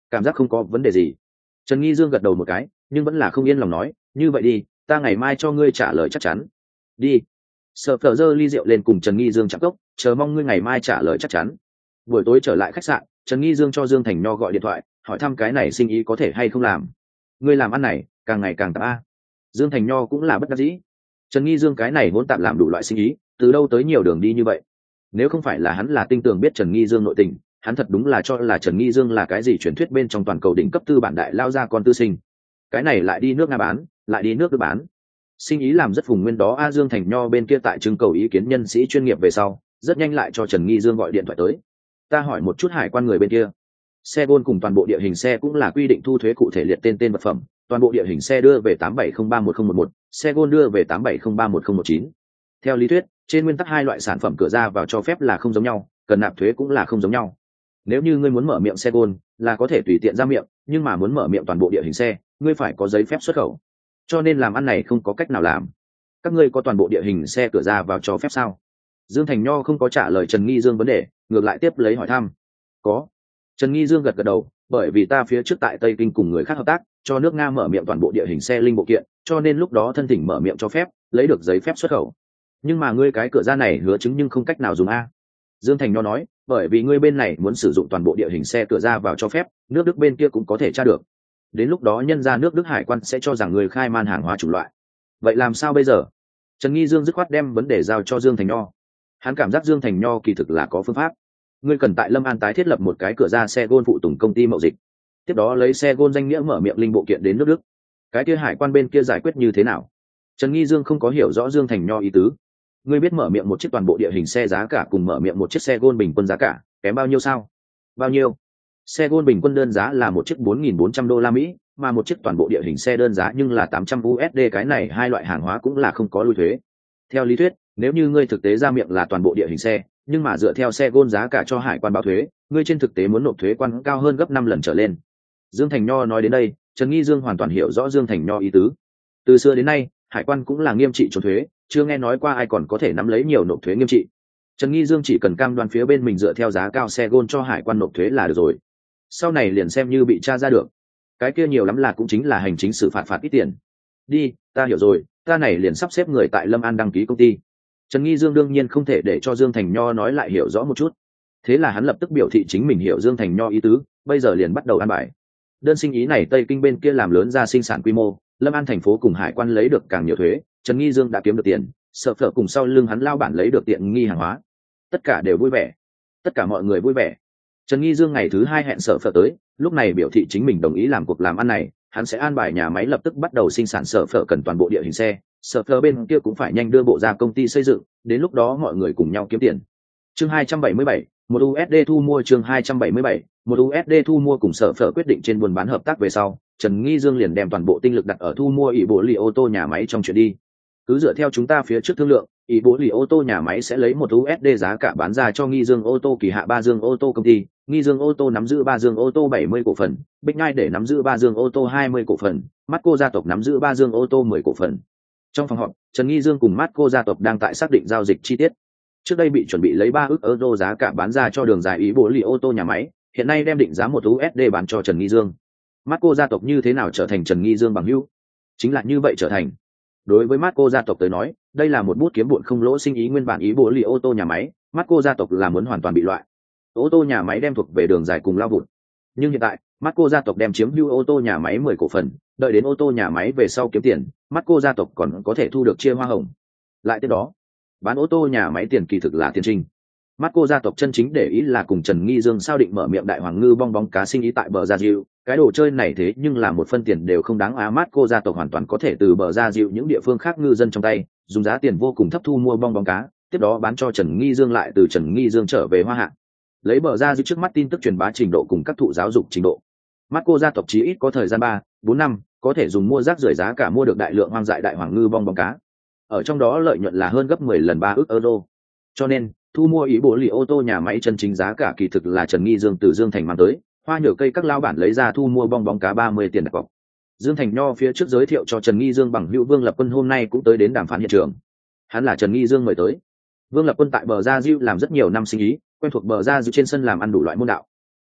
cảm giác không có vấn đề gì. Trần Nghi Dương gật đầu một cái, nhưng vẫn là không yên lòng nói, như vậy đi, ta ngày mai cho ngươi trả lời chắc chắn. Đi. Sở Phở giơ ly rượu lên cùng Trần Nghi Dương chạm cốc, chờ mong ngươi ngày mai trả lời chắc chắn. Buổi tối trở lại khách sạn, Trần Nghi Dương cho Dương Thành Nho gọi điện thoại, hỏi thăm cái này sinh ý có thể hay không làm. Ngươi làm ăn này càng ngày càng tạp a. Dương Thành Nho cũng là bất đắc dĩ. Trần Nghi Dương cái này muốn tạm làm đủ loại sinh ý, từ đâu tới nhiều đường đi như vậy. Nếu không phải là hắn là tinh tường biết Trần Nghi Dương nội tình, hắn thật đúng là cho là Trần Nghi Dương là cái gì truyền thuyết bên trong toàn cầu đỉnh cấp tư bản đại lao ra con tư sinh. Cái này lại đi nước Nga bán, lại đi nước Đức bán. Sinh ý làm rất phùng nguyên đó. Dương Thành Nho bên kia tại trưng cầu ý kiến nhân sĩ chuyên nghiệp về sau, rất nhanh lại cho Trần Nghi Dương gọi điện thoại tới. Ta hỏi một chút hải quan người bên kia. Xe Gôn cùng toàn bộ địa hình xe cũng là quy định thu thuế cụ thể liệt tên vật phẩm, toàn bộ địa hình xe đưa về 87031011, xe Gôn đưa về 87031019. Theo lý thuyết, trên nguyên tắc hai loại sản phẩm cửa ra vào cho phép là không giống nhau, cần nạp thuế cũng là không giống nhau. Nếu như ngươi muốn mở miệng xe Gôn là có thể tùy tiện ra miệng, nhưng mà muốn mở miệng toàn bộ địa hình xe, ngươi phải có giấy phép xuất khẩu. Cho nên làm ăn này không có cách nào làm. Các ngươi có toàn bộ địa hình xe cửa ra vào cho phép sao? Dương Thành Nho không có trả lời Trần Nghi Dương vấn đề, ngược lại tiếp lấy hỏi thăm. Có. Trần Nghi Dương gật đầu, bởi vì ta phía trước tại Tây Kinh cùng người khác hợp tác, cho nước Nga mở miệng toàn bộ địa hình xe linh bộ kiện, cho nên lúc đó thân thỉnh mở miệng cho phép, lấy được giấy phép xuất khẩu. Nhưng mà ngươi cái cửa ra này hứa chứng nhưng không cách nào dùng a. Dương Thành Nho nói, bởi vì ngươi bên này muốn sử dụng toàn bộ địa hình xe cửa ra vào cho phép, nước Đức bên kia cũng có thể tra được. Đến lúc đó nhân ra nước Đức hải quan sẽ cho rằng người khai man hàng hóa chủng loại. Vậy làm sao bây giờ? Trần Nghi Dương dứt khoát đem vấn đề giao cho Dương Thành Nho. Hắn cảm giác Dương Thành Nho kỳ thực là có phương pháp. Ngươi cần tại Lâm An tái thiết lập một cái cửa ra xe Gôn phụ tùng công ty mậu dịch, tiếp đó lấy xe Gôn danh nghĩa mở miệng linh bộ kiện đến nước Đức. Cái kia hải quan bên kia giải quyết như thế nào? Trần Nghi Dương không có hiểu rõ Dương Thành Nho ý tứ. Ngươi biết mở miệng một chiếc toàn bộ địa hình xe giá cả cùng mở miệng một chiếc xe Gôn bình quân giá cả kém bao nhiêu sao? Bao nhiêu? Xe Gôn bình quân đơn giá là một chiếc $4.400, mà một chiếc toàn bộ địa hình xe đơn giá nhưng là 800 USD. Cái này hai loại hàng hóa cũng là không có lui thuế. Theo lý thuyết, nếu như ngươi thực tế ra miệng là toàn bộ địa hình xe, nhưng mà dựa theo xe Gôn giá cả cho hải quan báo thuế, ngươi trên thực tế muốn nộp thuế quan cao hơn gấp 5 lần trở lên. Dương Thành Nho nói đến đây, Trần Nghi Dương hoàn toàn hiểu rõ Dương Thành Nho ý tứ. Từ xưa đến nay, hải quan cũng là nghiêm trị trốn thuế, chưa nghe nói qua ai còn có thể nắm lấy nhiều nộp thuế nghiêm trị. Trần Nghi Dương chỉ cần cam đoan phía bên mình dựa theo giá cao xe Gôn cho hải quan nộp thuế là được rồi. Sau này liền xem như bị tra ra được, cái kia nhiều lắm là cũng chính là hành chính xử phạt ít tiền. Đi, ta hiểu rồi, ta này liền sắp xếp người tại Lâm An đăng ký công ty. Trần Nghi Dương đương nhiên không thể để cho Dương Thành Nho nói lại hiểu rõ một chút, thế là hắn lập tức biểu thị chính mình hiểu Dương Thành Nho ý tứ, bây giờ liền bắt đầu an bài. Đơn sinh ý này Tây Kinh bên kia làm lớn ra sinh sản quy mô, Lâm An thành phố cùng hải quan lấy được càng nhiều thuế, Trần Nghi Dương đã kiếm được tiền, Sở Phở cùng sau lưng hắn lao bản lấy được tiện nghi hàng hóa, tất cả đều vui vẻ, tất cả mọi người vui vẻ. Trần Nghi Dương ngày thứ 2 hẹn Sở Phở tới, lúc này biểu thị chính mình đồng ý làm cuộc làm ăn này, hắn sẽ an bài nhà máy lập tức bắt đầu sinh sản Sở Phở cần toàn bộ địa hình xe, Sở Phở bên kia cũng phải nhanh đưa bộ ra công ty xây dựng, đến lúc đó mọi người cùng nhau kiếm tiền. Chương 277, một USD thu mua. Chương 277, một USD thu mua. Cùng Sở Phở quyết định trên buôn bán hợp tác về sau, Trần Nghi Dương liền đem toàn bộ tinh lực đặt ở thu mua ỷ bộ lì ô tô nhà máy trong chuyện đi. Cứ dựa theo chúng ta phía trước thương lượng, ỷ bộ lì ô tô nhà máy sẽ lấy 1 USD giá cả bán ra cho Nghi Dương ô tô kỳ hạ Ba Dương ô tô công ty, Nghi Dương ô tô nắm giữ Ba Dương ô tô 70 cổ phần, Bích Ngai để nắm giữ Ba Dương ô tô 20 cổ phần, Marco gia tộc nắm giữ Ba Dương ô tô 10 cổ phần. Trong phòng họp, Trần Nghi Dương cùng Marco gia tộc đang tại xác định giao dịch chi tiết. Trước đây bị chuẩn bị lấy 3 ức euro giá cả bán ra cho đường dài ý bộ lì ô tô nhà máy, hiện nay đem định giá 1 USD bán cho Trần Nghi Dương. Marco gia tộc như thế nào trở thành Trần Nghi Dương bằng hữu? Chính là như vậy trở thành. Đối với Marco gia tộc tới nói, đây là một bút kiếm bụn không lỗ sinh ý. Nguyên bản ý bộ lì ô tô nhà máy, Marco gia tộc là muốn hoàn toàn bị loại. Ô tô nhà máy đem thuộc về đường dài cùng lao vụt. Nhưng hiện tại, Marco gia tộc đem chiếm hữu ô tô nhà máy 10 cổ phần, đợi đến ô tô nhà máy về sau kiếm tiền, Marco gia tộc còn có thể thu được chia hoa hồng. Lại tiếp đó, bán ô tô nhà máy tiền kỳ thực là tiền trinh. Marco gia tộc chân chính để ý là cùng Trần Nghi Dương sao định mở miệng đại hoàng ngư bong bóng cá sinh ý tại bờ Gia Diệu, cái đồ chơi này thế nhưng là một phân tiền đều không đáng á. Marco gia tộc hoàn toàn có thể từ bờ Gia Diệu những địa phương khác ngư dân trong tay, dùng giá tiền vô cùng thấp thu mua bong bóng cá, tiếp đó bán cho Trần Nghi Dương, lại từ Trần Nghi Dương trở về Hoa Hạ. Lấy bờ Gia Diệu trước mắt tin tức truyền bá trình độ cùng các thụ giáo dục trình độ, Marco gia tộc chí ít có thời gian 3-4 năm có thể dùng mua rác rưởi giá cả mua được đại lượng hoang dại đại hoàng ngư bong bóng cá, ở trong đó lợi nhuận là hơn gấp 10 lần 3 ức euro. Cho nên thu mua ý bộ lì ô tô nhà máy chân chính giá cả kỳ thực là Trần Nghi Dương từ Dương Thành mang tới, hoa nhựa cây các lao bản lấy ra thu mua bong bóng cá 30 tiền đặt cọc. Dương Thành Nho phía trước giới thiệu cho Trần Nghi Dương bằng hữu Vương Lập Quân hôm nay cũng tới đến đàm phán hiện trường. Hắn là Trần Nghi Dương mời tới. Vương Lập Quân tại bờ Gia Diệu làm rất nhiều năm sinh ý, quen thuộc bờ Gia Diệu trên sân làm ăn đủ loại môn đạo.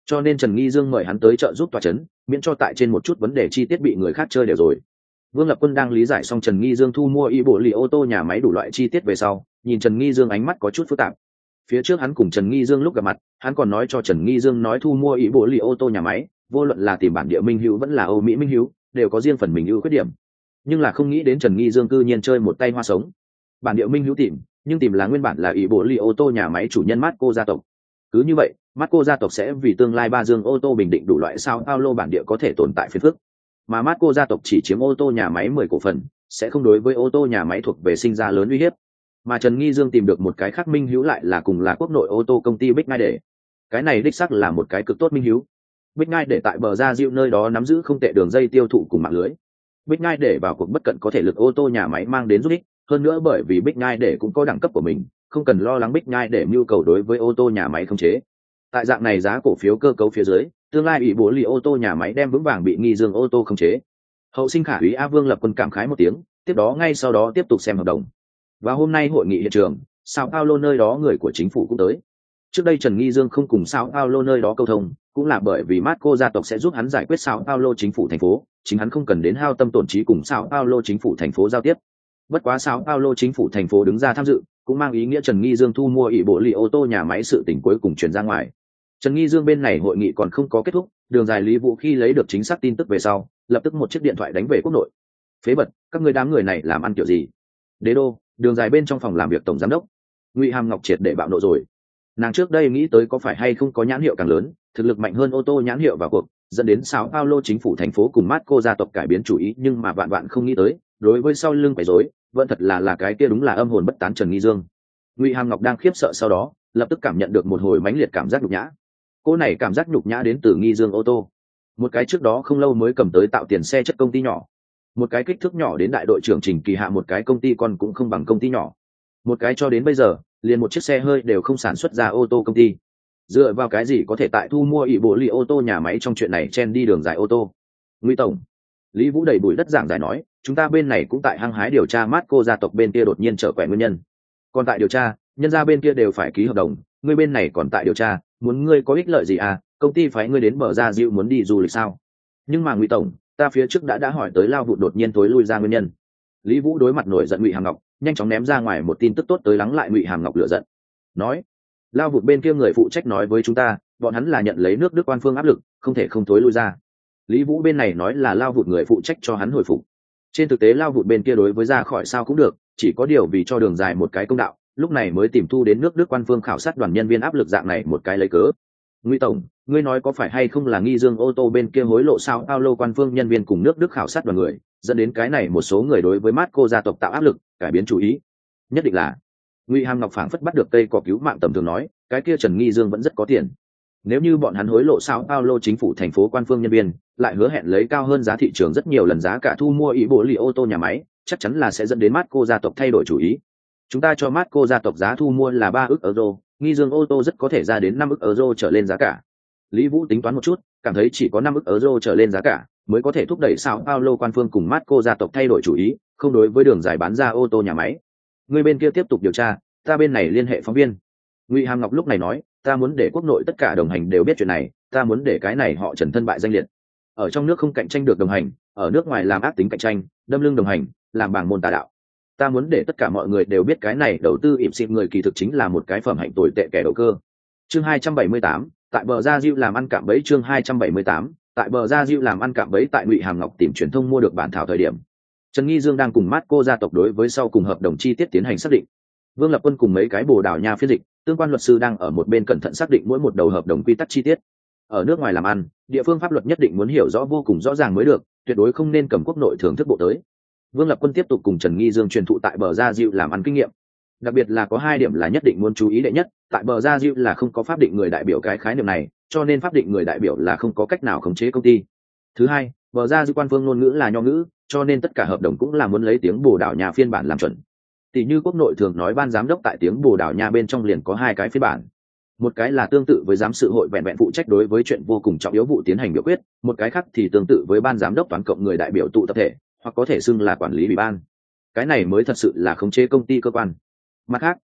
cho nên Trần Nghi Dương mời hắn tới trợ giúp tòa chấn, miễn cho tại trên một chút vấn đề chi tiết bị người khác chơi đều rồi. Vương Lập Quân đang lý giải xong Trần Nghi Dương thu mua y bộ lì ô tô nhà máy đủ loại chi tiết về sau, nhìn Trần Nghi Dương ánh mắt có chút phức tạp. Phía trước hắn cùng Trần Nghi Dương lúc gặp mặt, hắn còn nói cho Trần Nghi Dương nói thu mua y bộ lì ô tô nhà máy, vô luận là tìm bản địa minh hữu vẫn là Âu Mỹ minh hữu, đều có riêng phần mình ưu khuyết điểm. Nhưng là không nghĩ đến Trần Nghi Dương cư nhiên chơi một tay hoa sống. Bản địa minh hữu tìm, nhưng tìm là nguyên bản là y bộ lì ô tô nhà máy chủ nhân Marco gia tộc. Cứ như vậy, Marco gia tộc sẽ vì tương lai Ba Dương ô tô bình định đủ loại Sao Paulo bản địa có thể tồn tại phiền phức. Mà Marco gia tộc chỉ chiếm ô tô nhà máy 10 cổ phần, sẽ không đối với ô tô nhà máy thuộc về sinh ra lớn uy hiếp. Mà Trần Nghi Dương tìm được một cái khác minh hữu lại là cùng là quốc nội ô tô công ty Big Ngai để. Cái này đích xác là một cái cực tốt minh hữu. Big Ngai để tại bờ ra Diệu nơi đó nắm giữ không tệ đường dây tiêu thụ cùng mạng lưới. Big Ngai để vào cuộc bất cận có thể lực ô tô nhà máy mang đến giúp ích, hơn nữa bởi vì Big Ngai để cũng có đẳng cấp của mình, không cần lo lắng Big Ngai để nhu cầu đối với ô tô nhà máy không chế. Tại dạng này giá cổ phiếu cơ cấu phía dưới, tương lai ủy bố lì ô tô nhà máy đem vững vàng bị Nghi Dương ô tô không chế. Hậu sinh khả úy A Vương Lập Quân cảm khái một tiếng, tiếp đó ngay sau đó tiếp tục xem hợp đồng. Và hôm nay hội nghị hiện trường, Sao Paulo nơi đó người của chính phủ cũng tới. Trước đây Trần Nghi Dương không cùng Sao Paulo nơi đó câu thông, cũng là bởi vì Marco gia tộc sẽ giúp hắn giải quyết Sao Paulo chính phủ thành phố, chính hắn không cần đến hao tâm tổn trí cùng Sao Paulo chính phủ thành phố giao tiếp. Bất quá Sao Paulo chính phủ thành phố đứng ra tham dự, cũng mang ý nghĩa Trần Nghi Dương thu mua ủy bộ lì ô tô nhà máy sự tình cuối cùng truyền ra ngoài. Trần Nghi Dương bên này hội nghị còn không có kết thúc, Đường Dài Lý Vũ khi lấy được chính xác tin tức về sau, lập tức một chiếc điện thoại đánh về quốc nội. Phế bật, các ngươi đám người này làm ăn kiểu gì? Đế đô, Đường Dài bên trong phòng làm việc tổng giám đốc. Ngụy Hàm Ngọc triệt để bạo nộ rồi. Nàng trước đây nghĩ tới có phải hay không có nhãn hiệu càng lớn, thực lực mạnh hơn ô tô nhãn hiệu vào cuộc, dẫn đến Sao Paulo chính phủ thành phố cùng Marco gia tộc cải biến chủ ý, nhưng mà vạn vạn không nghĩ tới, đối với sau lưng quấy rối, vẫn thật là cái kia đúng là âm hồn bất tán Trần Nghi Dương. Ngụy Hàm Ngọc đang khiếp sợ sau đó, lập tức cảm nhận được một hồi mãnh liệt cảm giác nhục nhã. Cô này cảm giác nhục nhã đến từ Nghi Dương ô tô. Một cái trước đó không lâu mới cầm tới tạo tiền xe chất công ty nhỏ, một cái kích thước nhỏ đến đại đội trưởng Trình Kỳ hạ một cái công ty con cũng không bằng công ty nhỏ, một cái cho đến bây giờ liền một chiếc xe hơi đều không sản xuất ra ô tô công ty. Dựa vào cái gì có thể tại thu mua ỷ bộ lì ô tô nhà máy trong chuyện này chen đi đường dài ô tô? Ngụy tổng, Lý Vũ đầy bụi đất giảng giải nói, chúng ta bên này cũng tại hăng hái điều tra Marco gia tộc bên kia đột nhiên trở quẻ nguyên nhân. Còn tại điều tra, nhân gia bên kia đều phải ký hợp đồng, ngươi bên này còn tại điều tra, muốn ngươi có ích lợi gì à? Công ty phái ngươi đến bờ ra Diệu muốn đi du lịch sao? Nhưng mà Ngụy tổng, ta phía trước đã hỏi tới Lao Vụt đột nhiên tối lui ra nguyên nhân. Lý Vũ đối mặt nổi giận Ngụy Hàm Ngọc, nhanh chóng ném ra ngoài một tin tức tốt tới lắng lại Ngụy Hàm Ngọc lửa giận. Nói, Lao Vụt bên kia người phụ trách nói với chúng ta, bọn hắn là nhận lấy nước Đức quan phương áp lực, không thể không tối lui ra. Lý Vũ bên này nói là Lao Vụt người phụ trách cho hắn hồi phục. Trên thực tế Lao Vụt bên kia đối với ra khỏi sao cũng được, chỉ có điều vì cho đường dài một cái công đạo, lúc này mới tìm thu đến nước Đức quan phương khảo sát đoàn nhân viên áp lực dạng này một cái lấy cớ. Ngụy tổng, ngươi nói có phải hay không là Nghi Dương ô tô bên kia hối lộ Sao Paulo quan phương nhân viên cùng nước Đức khảo sát đoàn người, dẫn đến cái này một số người đối với Marco gia tộc tạo áp lực, cải biến chủ ý? Nhất định là. Ngụy Hàm Ngọc phảng phất bắt được cây cỏ cứu mạng tầm thường nói, cái kia Trần Nghi Dương vẫn rất có tiền. Nếu như bọn hắn hối lộ Sao Paulo chính phủ thành phố quan phương nhân viên, lại hứa hẹn lấy cao hơn giá thị trường rất nhiều lần giá cả thu mua ý bộ lì ô tô nhà máy, chắc chắn là sẽ dẫn đến Marco gia tộc thay đổi chủ ý. Chúng ta cho Marco gia tộc giá thu mua là 3 ức euro, Nghi Dương ô tô rất có thể ra đến 5 ức euro trở lên giá cả. Lý Vũ tính toán một chút, cảm thấy chỉ có 5 ức euro trở lên giá cả mới có thể thúc đẩy Sao Paulo quan phương cùng Marco gia tộc thay đổi chủ ý, không đối với đường dài bán ra ô tô nhà máy. Người bên kia tiếp tục điều tra, ta bên này liên hệ phóng viên. Ngụy Hàm Ngọc lúc này nói, ta muốn để quốc nội tất cả đồng hành đều biết chuyện này, ta muốn để cái này họ Trần thân bại danh liệt. Ở trong nước không cạnh tranh được đồng hành, ở nước ngoài làm ác tính cạnh tranh, đâm lưng đồng hành, làm bảng môn tà đạo. Ta muốn để tất cả mọi người đều biết cái này đầu tư ỉm xịt người kỳ thực chính là một cái phẩm hạnh tồi tệ kẻ đầu cơ. Chương 278, tại bờ ra Diệu làm ăn cạm bẫy. Chương 278, tại bờ ra Diệu làm ăn cạm bẫy. Tại Ngụy Hàm Ngọc tìm truyền thông mua được bản thảo thời điểm, Trần Nghi Dương đang cùng Marco gia tộc đối với sau cùng hợp đồng chi tiết tiến hành xác định. Vương Lập Quân cùng mấy cái Bồ Đào Nha phiên dịch, tương quan luật sư đang ở một bên cẩn thận xác định mỗi một đầu hợp đồng quy tắc chi tiết. Ở nước ngoài làm ăn, địa phương pháp luật nhất định muốn hiểu rõ vô cùng rõ ràng mới được, tuyệt đối không nên cầm quốc nội thưởng thức bộ tới. Vương Lập Quân tiếp tục cùng Trần Nghi Dương truyền thụ tại bờ ra Diệu làm ăn kinh nghiệm. Đặc biệt là có 2 điểm là nhất định muốn chú ý. Đệ nhất, tại bờ ra Diệu là không có pháp định người đại biểu cái khái niệm này, cho nên pháp định người đại biểu là không có cách nào khống chế công ty. Thứ hai, bờ ra Diệu quan phương ngôn ngữ là nho ngữ, cho nên tất cả hợp đồng cũng là muốn lấy tiếng Bồ Đào Nha phiên bản làm chuẩn. Tỷ như quốc nội thường nói ban giám đốc tại tiếng Bồ Đào Nha bên trong liền có 2 cái phiên bản. Một cái là tương tự với giám sự hội vẹn vẹn phụ trách đối với chuyện vô cùng trọng yếu vụ tiến hành biểu quyết, một cái khác thì tương tự với ban giám đốc toàn cộng người đại biểu tụ tập thể, hoặc có thể xưng là quản lý ủy ban. Cái này mới thật sự là khống chế công ty cơ quan. Mặt khác,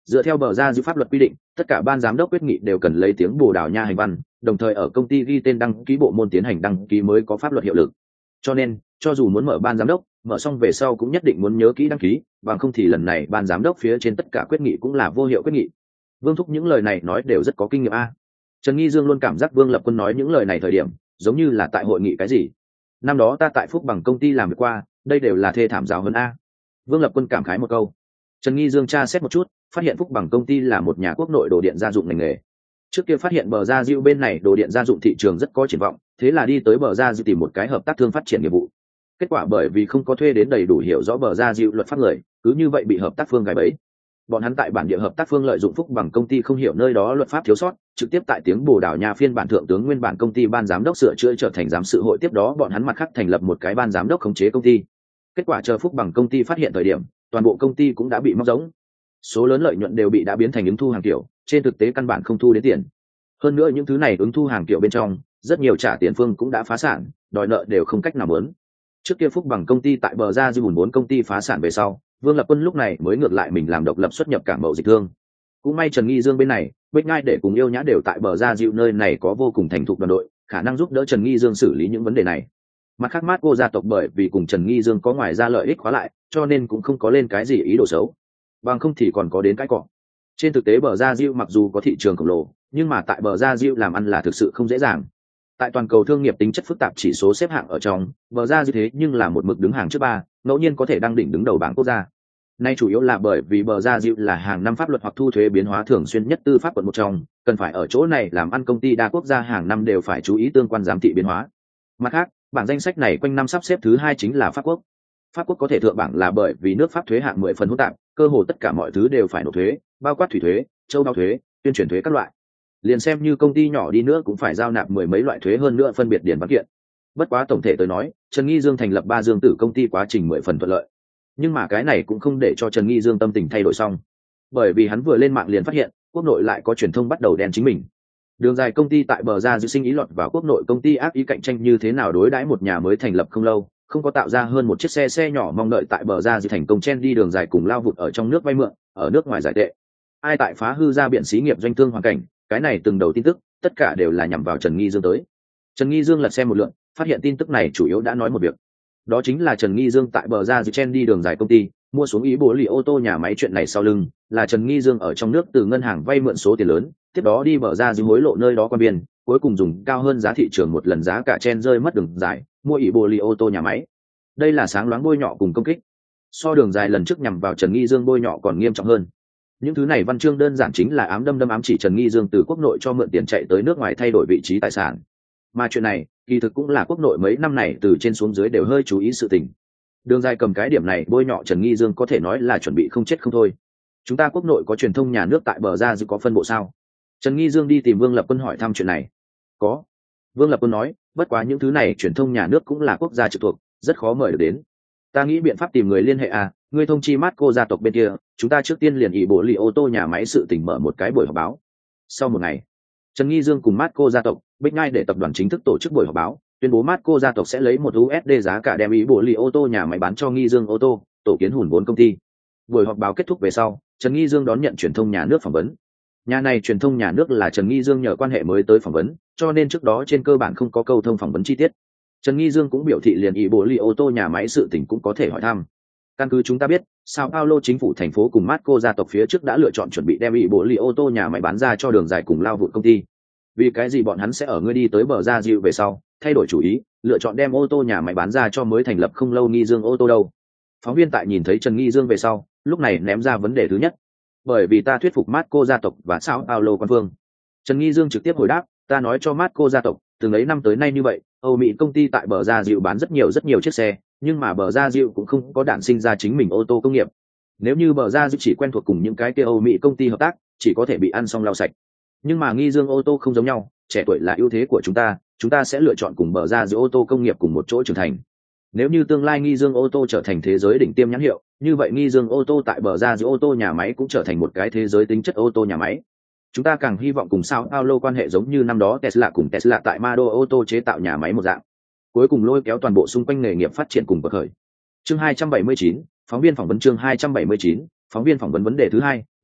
Dựa theo bờ ra dư pháp luật quy định, tất cả ban giám đốc quyết nghị đều cần lấy tiếng Bồ Đào Nha hành văn, đồng thời ở công ty ghi tên đăng ký bộ môn tiến hành đăng ký mới có pháp luật hiệu lực. Cho nên, cho dù muốn mở ban giám đốc, mở xong về sau cũng nhất định muốn nhớ kỹ đăng ký, bằng không thì lần này ban giám đốc phía trên tất cả quyết nghị cũng là vô hiệu quyết nghị. Vương Thúc những lời này nói đều rất có kinh nghiệm a. Trần Nghi Dương luôn cảm giác Vương Lập Quân nói những lời này thời điểm, giống như là tại hội nghị cái gì. Năm đó ta tại Phúc Bằng công ty làm việc qua, đây đều là thê thảm giáo hơn a. Vương Lập Quân cảm khái một câu. Trần Nghi Dương tra xét một chút, phát hiện Phúc Bằng công ty là một nhà quốc nội đồ điện gia dụng ngành nghề. Trước kia phát hiện bờ ra diệu bên này đồ điện gia dụng thị trường rất có triển vọng, thế là đi tới bờ ra diệu tìm một cái hợp tác thương phát triển nghiệp vụ. Kết quả bởi vì không có thuê đến đầy đủ hiểu rõ bờ ra diệu luật pháp người, cứ như vậy bị hợp tác phương gài bẫy. Bọn hắn tại bản địa hợp tác phương lợi dụng Phúc Bằng công ty không hiểu nơi đó luật pháp thiếu sót, trực tiếp tại tiếng Bồ Đào Nha phiên bản thượng tướng nguyên bản công ty ban giám đốc sửa chữa trở thành giám sự hội, tiếp đó bọn hắn mặt khác thành lập một cái ban giám đốc khống chế công ty. Kết quả chờ Phúc Bằng công ty phát hiện thời điểm, toàn bộ công ty cũng đã bị móc rỗng, số lớn lợi nhuận đều bị đã biến thành ứng thu hàng kiểu, trên thực tế căn bản không thu đến tiền. Hơn nữa những thứ này ứng thu hàng kiểu bên trong, rất nhiều trả tiền phương cũng đã phá sản, đòi nợ đều không cách nào muốn. Trước kia Phúc Bằng công ty tại bờ ra dư bùn 4 công ty phá sản về sau, Vương Lập Quân lúc này mới ngược lại mình làm độc lập xuất nhập cảng mậu dịch thương. Cũng may Trần Nghi Dương bên này, Bích Ngai để cùng Yêu Nhã đều tại bờ ra dịu nơi này có vô cùng thành thục đoàn đội, khả năng giúp đỡ Trần Nghi Dương xử lý những vấn đề này. Mặt khác Marco gia tộc bởi vì cùng Trần Nghi Dương có ngoài ra lợi ích khóa lại, cho nên cũng không có lên cái gì ý đồ xấu. Bằng không thì còn có đến cái cọ. Trên thực tế bờ ra dịu mặc dù có thị trường khổng lồ, nhưng mà tại bờ ra dịu làm ăn là thực sự không dễ dàng. Tại toàn cầu thương nghiệp tính chất phức tạp chỉ số xếp hạng ở trong, bờ ra dịu thế nhưng là một mực đứng hàng trước 3, ngẫu nhiên có thể đăng đỉnh đứng đầu bảng quốc gia. Nay chủ yếu là bởi vì bờ ra dịu là hàng năm pháp luật hoặc thu thuế biến hóa thường xuyên nhất tư pháp quận một trong, cần phải ở chỗ này làm ăn công ty đa quốc gia hàng năm đều phải chú ý tương quan giám thị biến hóa. Mặt khác, bảng danh sách này quanh năm sắp xếp thứ 2 chính là Pháp Quốc. Pháp Quốc có thể thượng bảng là bởi vì nước Pháp thuế hạng 10 phần hỗn tạp, cơ hồ tất cả mọi thứ đều phải nộp thuế, bao quát thủy thuế, châu đáo thuế, tuyên truyền thuế các loại. Liền xem như công ty nhỏ đi nữa cũng phải giao nạp mười mấy loại thuế hơn nữa phân biệt điền văn kiện. Bất quá tổng thể tôi nói, Trần Nghi Dương thành lập 3 Dương Tử công ty quá trình 10 phần thuận lợi. Nhưng mà cái này cũng không để cho Trần Nghi Dương tâm tình thay đổi xong, bởi vì hắn vừa lên mạng liền phát hiện quốc nội lại có truyền thông bắt đầu đen chính mình. Đường dài công ty tại bờ ra giữ sinh ý lọt vào quốc nội công ty ác ý cạnh tranh như thế nào đối đãi một nhà mới thành lập không lâu, không có tạo ra hơn một chiếc xe nhỏ mong đợi tại bờ ra giữ thành công chen đi đường dài cùng lao vụt ở trong nước vay mượn, ở nước ngoài giải tệ. Ai tại phá hư ra biện xí nghiệp doanh thương hoàn cảnh, cái này từng đầu tin tức, tất cả đều là nhằm vào Trần Nghi Dương tới. Trần Nghi Dương lật xem một lượt, phát hiện tin tức này chủ yếu đã nói một việc. Đó chính là Trần Nghi Dương tại bờ ra giữ chen đi đường dài công ty, mua xuống ý bố lì ô tô nhà máy, chuyện này sau lưng là Trần Nghi Dương ở trong nước từ ngân hàng vay mượn số tiền lớn, tiếp đó đi bờ ra giữ hối lộ nơi đó quan biên, cuối cùng dùng cao hơn giá thị trường một lần giá cả chen rơi mất đường dài, mua ý bố lì ô tô nhà máy. Đây là sáng loáng bôi nhọ cùng công kích. So đường dài lần trước nhằm vào Trần Nghi Dương bôi nhọ còn nghiêm trọng hơn. Những thứ này văn chương đơn giản chính là ám đâm ám chỉ Trần Nghi Dương từ quốc nội cho mượn tiền chạy tới nước ngoài thay đổi vị trí tài sản. Mà chuyện này kỳ thực cũng là quốc nội mấy năm này từ trên xuống dưới đều hơi chú ý sự tình. Đường dài cầm cái điểm này bôi nhọ Trần Nghi Dương có thể nói là chuẩn bị không chết không thôi. Chúng ta quốc nội có truyền thông nhà nước tại bờ ra giữ có phân bộ sao? Trần Nghi Dương đi tìm Vương Lập Quân hỏi thăm chuyện này. Có. Vương Lập Quân nói, bất quá những thứ này truyền thông nhà nước cũng là quốc gia trực thuộc, rất khó mời được đến. Ta nghĩ biện pháp tìm người liên hệ à, ngươi thông chi Marco gia tộc bên kia, chúng ta trước tiên liền ý bổ lì ô tô nhà máy sự tình mở một cái buổi họp báo. Sau một ngày, Trần Nghi Dương cùng Marco gia tộc, Bích Ngai để tập đoàn chính thức tổ chức buổi họp báo, tuyên bố Marco gia tộc sẽ lấy 1 USD giá cả đem ý bổ lì ô tô nhà máy bán cho Nghi Dương ô tô, tổ kiến hùn vốn công ty. Buổi họp báo kết thúc về sau, Trần Nghi Dương đón nhận truyền thông nhà nước phỏng vấn. Nhà này truyền thông nhà nước là Trần Nghi Dương nhờ quan hệ mới tới phỏng vấn, cho nên trước đó trên cơ bản không có câu thông phỏng vấn chi tiết. Trần Nghi Dương cũng biểu thị liền ý bổ lì ô tô nhà máy sự tình cũng có thể hỏi thăm. Căn cứ chúng ta biết, Sao Paulo chính phủ thành phố cùng Marco gia tộc phía trước đã lựa chọn chuẩn bị đem ý bổ lì ô tô nhà máy bán ra cho đường dài cùng lao vụt công ty. Vì cái gì bọn hắn sẽ ở ngươi đi tới bờ ra dịu về sau thay đổi chủ ý, lựa chọn đem ô tô nhà máy bán ra cho mới thành lập không lâu Nghi Dương ô tô đâu? Phóng viên tại nhìn thấy Trần Nghi Dương về sau, lúc này ném ra vấn đề thứ nhất. Bởi vì ta thuyết phục Marco gia tộc và Sao Paulo quan phương. Trần Nghi Dương trực tiếp hồi đáp, ta nói cho Marco gia tộc, từ ấy năm tới nay như vậy, Âu Mỹ công ty tại bờ ra dịu bán rất nhiều chiếc xe, nhưng mà bờ ra dịu cũng không có đản sinh ra chính mình ô tô công nghiệp. Nếu như bờ ra dịu chỉ quen thuộc cùng những cái kia Âu Mỹ công ty hợp tác, chỉ có thể bị ăn xong lau sạch. Nhưng mà Nghi Dương ô tô không giống nhau, trẻ tuổi là ưu thế của chúng ta sẽ lựa chọn cùng bờ ra dịu ô tô công nghiệp cùng một chỗ trưởng thành. Nếu như tương lai Nghi Dương ô tô trở thành thế giới đỉnh tiêm nhãn hiệu, như vậy Nghi Dương ô tô tại bờ ra dịu ô tô nhà máy cũng trở thành một cái thế giới tính chất ô tô nhà máy. Chúng ta càng hy vọng cùng Sao Paulo quan hệ giống như năm đó Tesla cùng Tesla tại Mado ô tô chế tạo nhà máy một dạng. Cuối cùng lôi kéo toàn bộ xung quanh nghề nghiệp phát triển cùng bậc khởi. Chương 279, phóng viên phỏng vấn chương 279, phóng viên phỏng vấn vấn đề thứ 2,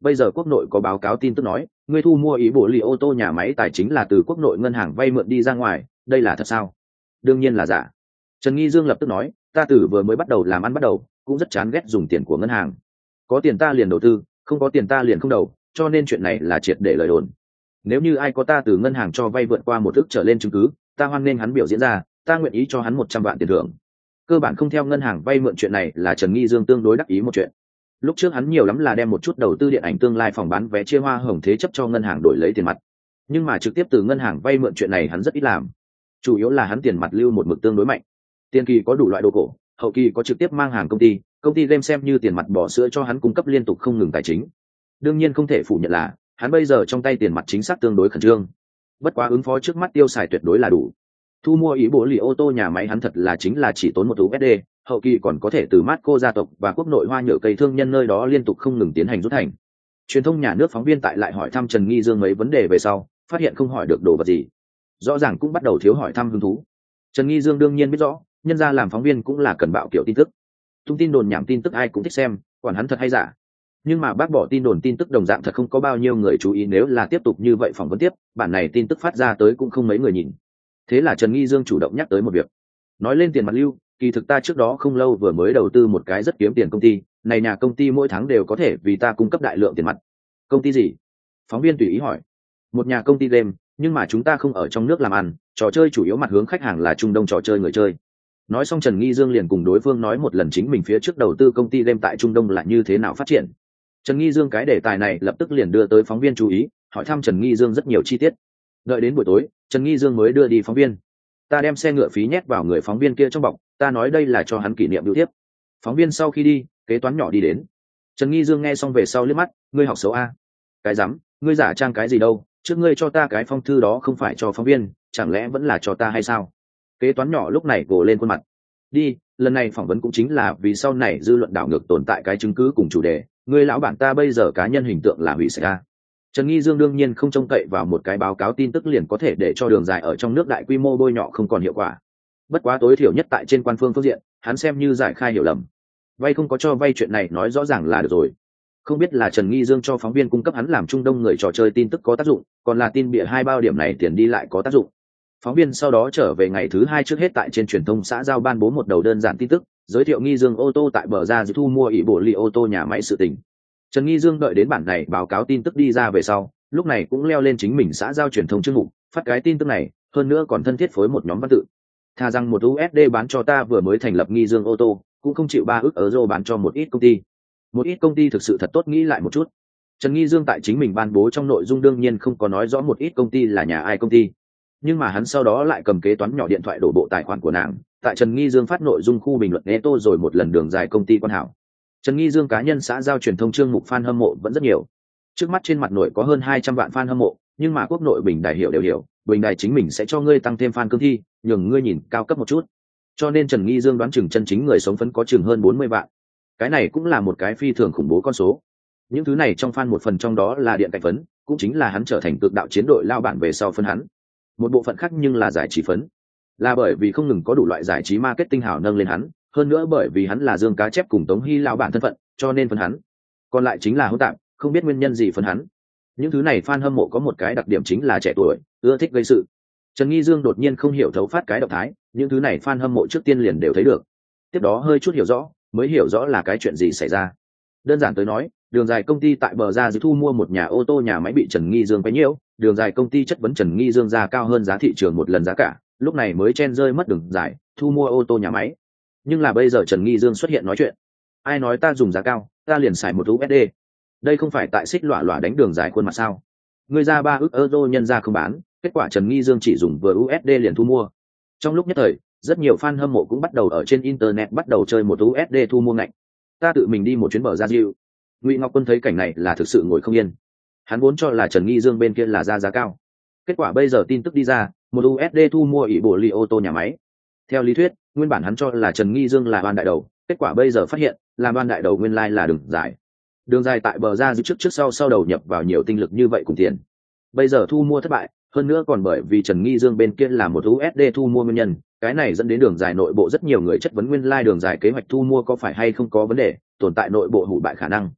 bây giờ quốc nội có báo cáo tin tức nói ngươi thu mua ý bộ lì ô tô nhà máy tài chính là từ quốc nội ngân hàng vay mượn đi ra ngoài, đây là thật sao? Đương nhiên là giả. Trần Nghi Dương lập tức nói, ta từ vừa mới bắt đầu làm ăn bắt đầu cũng rất chán ghét dùng tiền của ngân hàng, có tiền ta liền đầu tư, không có tiền ta liền không đầu, cho nên chuyện này là triệt để lời đồn. Nếu như ai có ta từ ngân hàng cho vay vượt qua 1 ức trở lên chứng cứ, ta hoan nghênh hắn biểu diễn ra, ta nguyện ý cho hắn 100 vạn tiền thưởng. Cơ bản không theo ngân hàng vay mượn chuyện này là Trần Nghi Dương tương đối đắc ý một chuyện. Lúc trước hắn nhiều lắm là đem một chút đầu tư điện ảnh tương lai phòng bán vé chia hoa hồng thế chấp cho ngân hàng đổi lấy tiền mặt, nhưng mà trực tiếp từ ngân hàng vay mượn chuyện này hắn rất ít làm, chủ yếu là hắn tiền mặt lưu một mực tương đối mạnh. Tiền kỳ có đủ loại đồ cổ, hậu kỳ có trực tiếp mang hàng công ty game xem như tiền mặt bỏ sữa cho hắn cung cấp liên tục không ngừng tài chính. Đương nhiên không thể phủ nhận là hắn bây giờ trong tay tiền mặt chính xác tương đối khẩn trương, bất quá ứng phó trước mắt tiêu xài tuyệt đối là đủ. Thu mua ý bộ lì ô tô nhà máy hắn thật là chính là chỉ tốn 1 USD, hậu kỳ còn có thể từ Marco gia tộc và quốc nội hoa nhựa cây thương nhân nơi đó liên tục không ngừng tiến hành rút thành. Truyền thông nhà nước phóng viên tại lại hỏi thăm Trần Nghi Dương mấy vấn đề về sau, phát hiện không hỏi được đồ vật gì, rõ ràng cũng bắt đầu thiếu hỏi thăm hứng thú. Trần Nghi Dương đương nhiên biết rõ, nhân ra làm phóng viên cũng là cần bạo kiểu tin tức, thông tin đồn nhảm tin tức ai cũng thích xem, quản hắn thật hay giả. Nhưng mà bác bỏ tin đồn tin tức đồng dạng thật không có bao nhiêu người chú ý, nếu là tiếp tục như vậy phỏng vấn tiếp, bản này tin tức phát ra tới cũng không mấy người nhìn. Thế là Trần Nghi Dương chủ động nhắc tới một việc, nói lên tiền mặt lưu, kỳ thực ta trước đó không lâu vừa mới đầu tư một cái rất kiếm tiền công ty, này nhà công ty mỗi tháng đều có thể vì ta cung cấp đại lượng tiền mặt. Công ty gì? Phóng viên tùy ý hỏi. Một nhà công ty game, nhưng mà chúng ta không ở trong nước làm ăn, trò chơi chủ yếu mặt hướng khách hàng là Trung Đông trò chơi người chơi. Nói xong Trần Nghi Dương liền cùng đối phương nói một lần chính mình phía trước đầu tư công ty game tại Trung Đông là như thế nào phát triển. Trần Nghi Dương cái đề tài này lập tức liền đưa tới phóng viên chú ý, hỏi thăm Trần Nghi Dương rất nhiều chi tiết. Đợi đến buổi tối, Trần Nghi Dương mới đưa đi phóng viên. Ta đem xe ngựa phí nhét vào người phóng viên kia trong bọc, ta nói đây là cho hắn kỷ niệm bưu thiếp. Phóng viên sau khi đi, kế toán nhỏ đi đến. Trần Nghi Dương nghe xong về sau liếc mắt, ngươi học xấu a? Cái rắm, ngươi giả trang cái gì đâu, trước ngươi cho ta cái phong thư đó không phải cho phóng viên, chẳng lẽ vẫn là cho ta hay sao? Kế toán nhỏ lúc này gồ lên khuôn mặt. Đi, lần này phỏng vấn cũng chính là vì sau này dư luận đảo ngược tồn tại cái chứng cứ cùng chủ đề, ngươi lão bản ta bây giờ cá nhân hình tượng là hủy xảy ra. Trần Nghi Dương đương nhiên không trông cậy vào một cái báo cáo tin tức liền có thể để cho Đường Dài ở trong nước đại quy mô bôi nhọ không còn hiệu quả. Bất quá tối thiểu nhất tại trên quan phương diện, hắn xem như giải khai hiểu lầm. Vay không có cho vay chuyện này nói rõ ràng là được rồi. Không biết là Trần Nghi Dương cho phóng viên cung cấp hắn làm Trung Đông người trò chơi tin tức có tác dụng, còn là tin bịa 2 bao điểm này tiền đi lại có tác dụng. Phóng viên sau đó trở về ngày thứ 2 trước hết tại trên truyền thông xã giao ban bố một đầu đơn giản tin tức, giới thiệu Nghi Dương ô tô tại bờ ra dự thu mua ỷ bộ lì ô tô nhà máy sự tình. Trần Nghi Dương đợi đến bản này báo cáo tin tức đi ra về sau, lúc này cũng leo lên chính mình xã giao truyền thông chương mục, phát cái tin tức này, hơn nữa còn thân thiết phối một nhóm văn tự. Thà rằng 1 USD bán cho ta vừa mới thành lập Nghi Dương ô tô, cũng không chịu 3 ức euro bán cho một ít công ty. Một ít công ty thực sự thật tốt nghĩ lại một chút. Trần Nghi Dương tại chính mình ban bố trong nội dung đương nhiên không có nói rõ một ít công ty là nhà ai công ty, nhưng mà hắn sau đó lại cầm kế toán nhỏ điện thoại đổ bộ tài khoản của nàng, tại Trần Nghi Dương phát nội dung khu bình luận Eto rồi một lần Đường Dài công ty quan hảo. Trần Nghi Dương cá nhân xã giao truyền thông chương mục fan hâm mộ vẫn rất nhiều. Trước mắt trên mặt nội có hơn 200 vạn fan hâm mộ, nhưng mà quốc nội Bình Đài đều hiểu, Bình Đài chính mình sẽ cho ngươi tăng thêm fan cương thi, nhường ngươi nhìn cao cấp một chút. Cho nên Trần Nghi Dương đoán chừng chân chính người sống phấn có chừng hơn 40 vạn. Cái này cũng là một cái phi thường khủng bố con số. Những thứ này trong fan một phần trong đó là điện cạnh phấn, cũng chính là hắn trở thành cực đạo chiến đội lao bản về sau phân hắn. Một bộ phận khác nhưng là giải trí phấn, là bởi vì không ngừng có đủ loại giải trí marketing hảo nâng lên hắn, hơn nữa bởi vì hắn là Dương Cá Chép cùng Tống Hy lao bản thân phận, cho nên phân hắn. Còn lại chính là hỗn tạp, không biết nguyên nhân gì phân hắn. Những thứ này fan hâm mộ có một cái đặc điểm chính là trẻ tuổi, ưa thích gây sự. Trần Nghi Dương đột nhiên không hiểu thấu phát cái động thái, những thứ này fan hâm mộ trước tiên liền đều thấy được. Tiếp đó hơi chút hiểu rõ, mới hiểu rõ là cái chuyện gì xảy ra. Đơn giản tới nói, Đường Dài công ty tại bờ ra dự thu mua một nhà ô tô nhà máy bị Trần Nghi Dương quấy nhiễu, Đường Dài công ty chất vấn Trần Nghi Dương ra cao hơn giá thị trường một lần giá cả, lúc này mới chen rơi mất Đường Dài, thu mua ô tô nhà máy. Nhưng là bây giờ Trần Nghi Dương xuất hiện nói chuyện, ai nói ta dùng giá cao, ta liền xài 1 USD. Đây không phải tại xích lọa lọa đánh Đường Dài khuôn mặt sao? Người ra 3 ức euro nhân ra không bán, kết quả Trần Nghi Dương chỉ dùng vừa USD liền thu mua. Trong lúc nhất thời, rất nhiều fan hâm mộ cũng bắt đầu ở trên internet bắt đầu chơi 1 USD thu mua ngạch. Ta tự mình đi một chuyến bờ ra diệu. Ngụy Ngọc Quân thấy cảnh này là thực sự ngồi không yên. Hắn vốn cho là Trần Nghi Dương bên kia là ra giá cao, kết quả bây giờ tin tức đi ra, 1 USD thu mua ỷ bộ lì ô tô nhà máy. Theo lý thuyết, nguyên bản hắn cho là Trần Nghi Dương là ban đại đầu, kết quả bây giờ phát hiện, là ban đại đầu nguyên lai là Đường Dài. Đường Dài tại bờ ra diệu trước sau đầu nhập vào nhiều tinh lực như vậy cùng tiền. Bây giờ thu mua thất bại, hơn nữa còn bởi vì Trần Nghi Dương bên kia là 1 USD thu mua nguyên nhân, cái này dẫn đến Đường Dài nội bộ rất nhiều người chất vấn nguyên lai Đường Dài kế hoạch thu mua có phải hay không có vấn đề, tồn tại nội bộ hủ bại khả năng.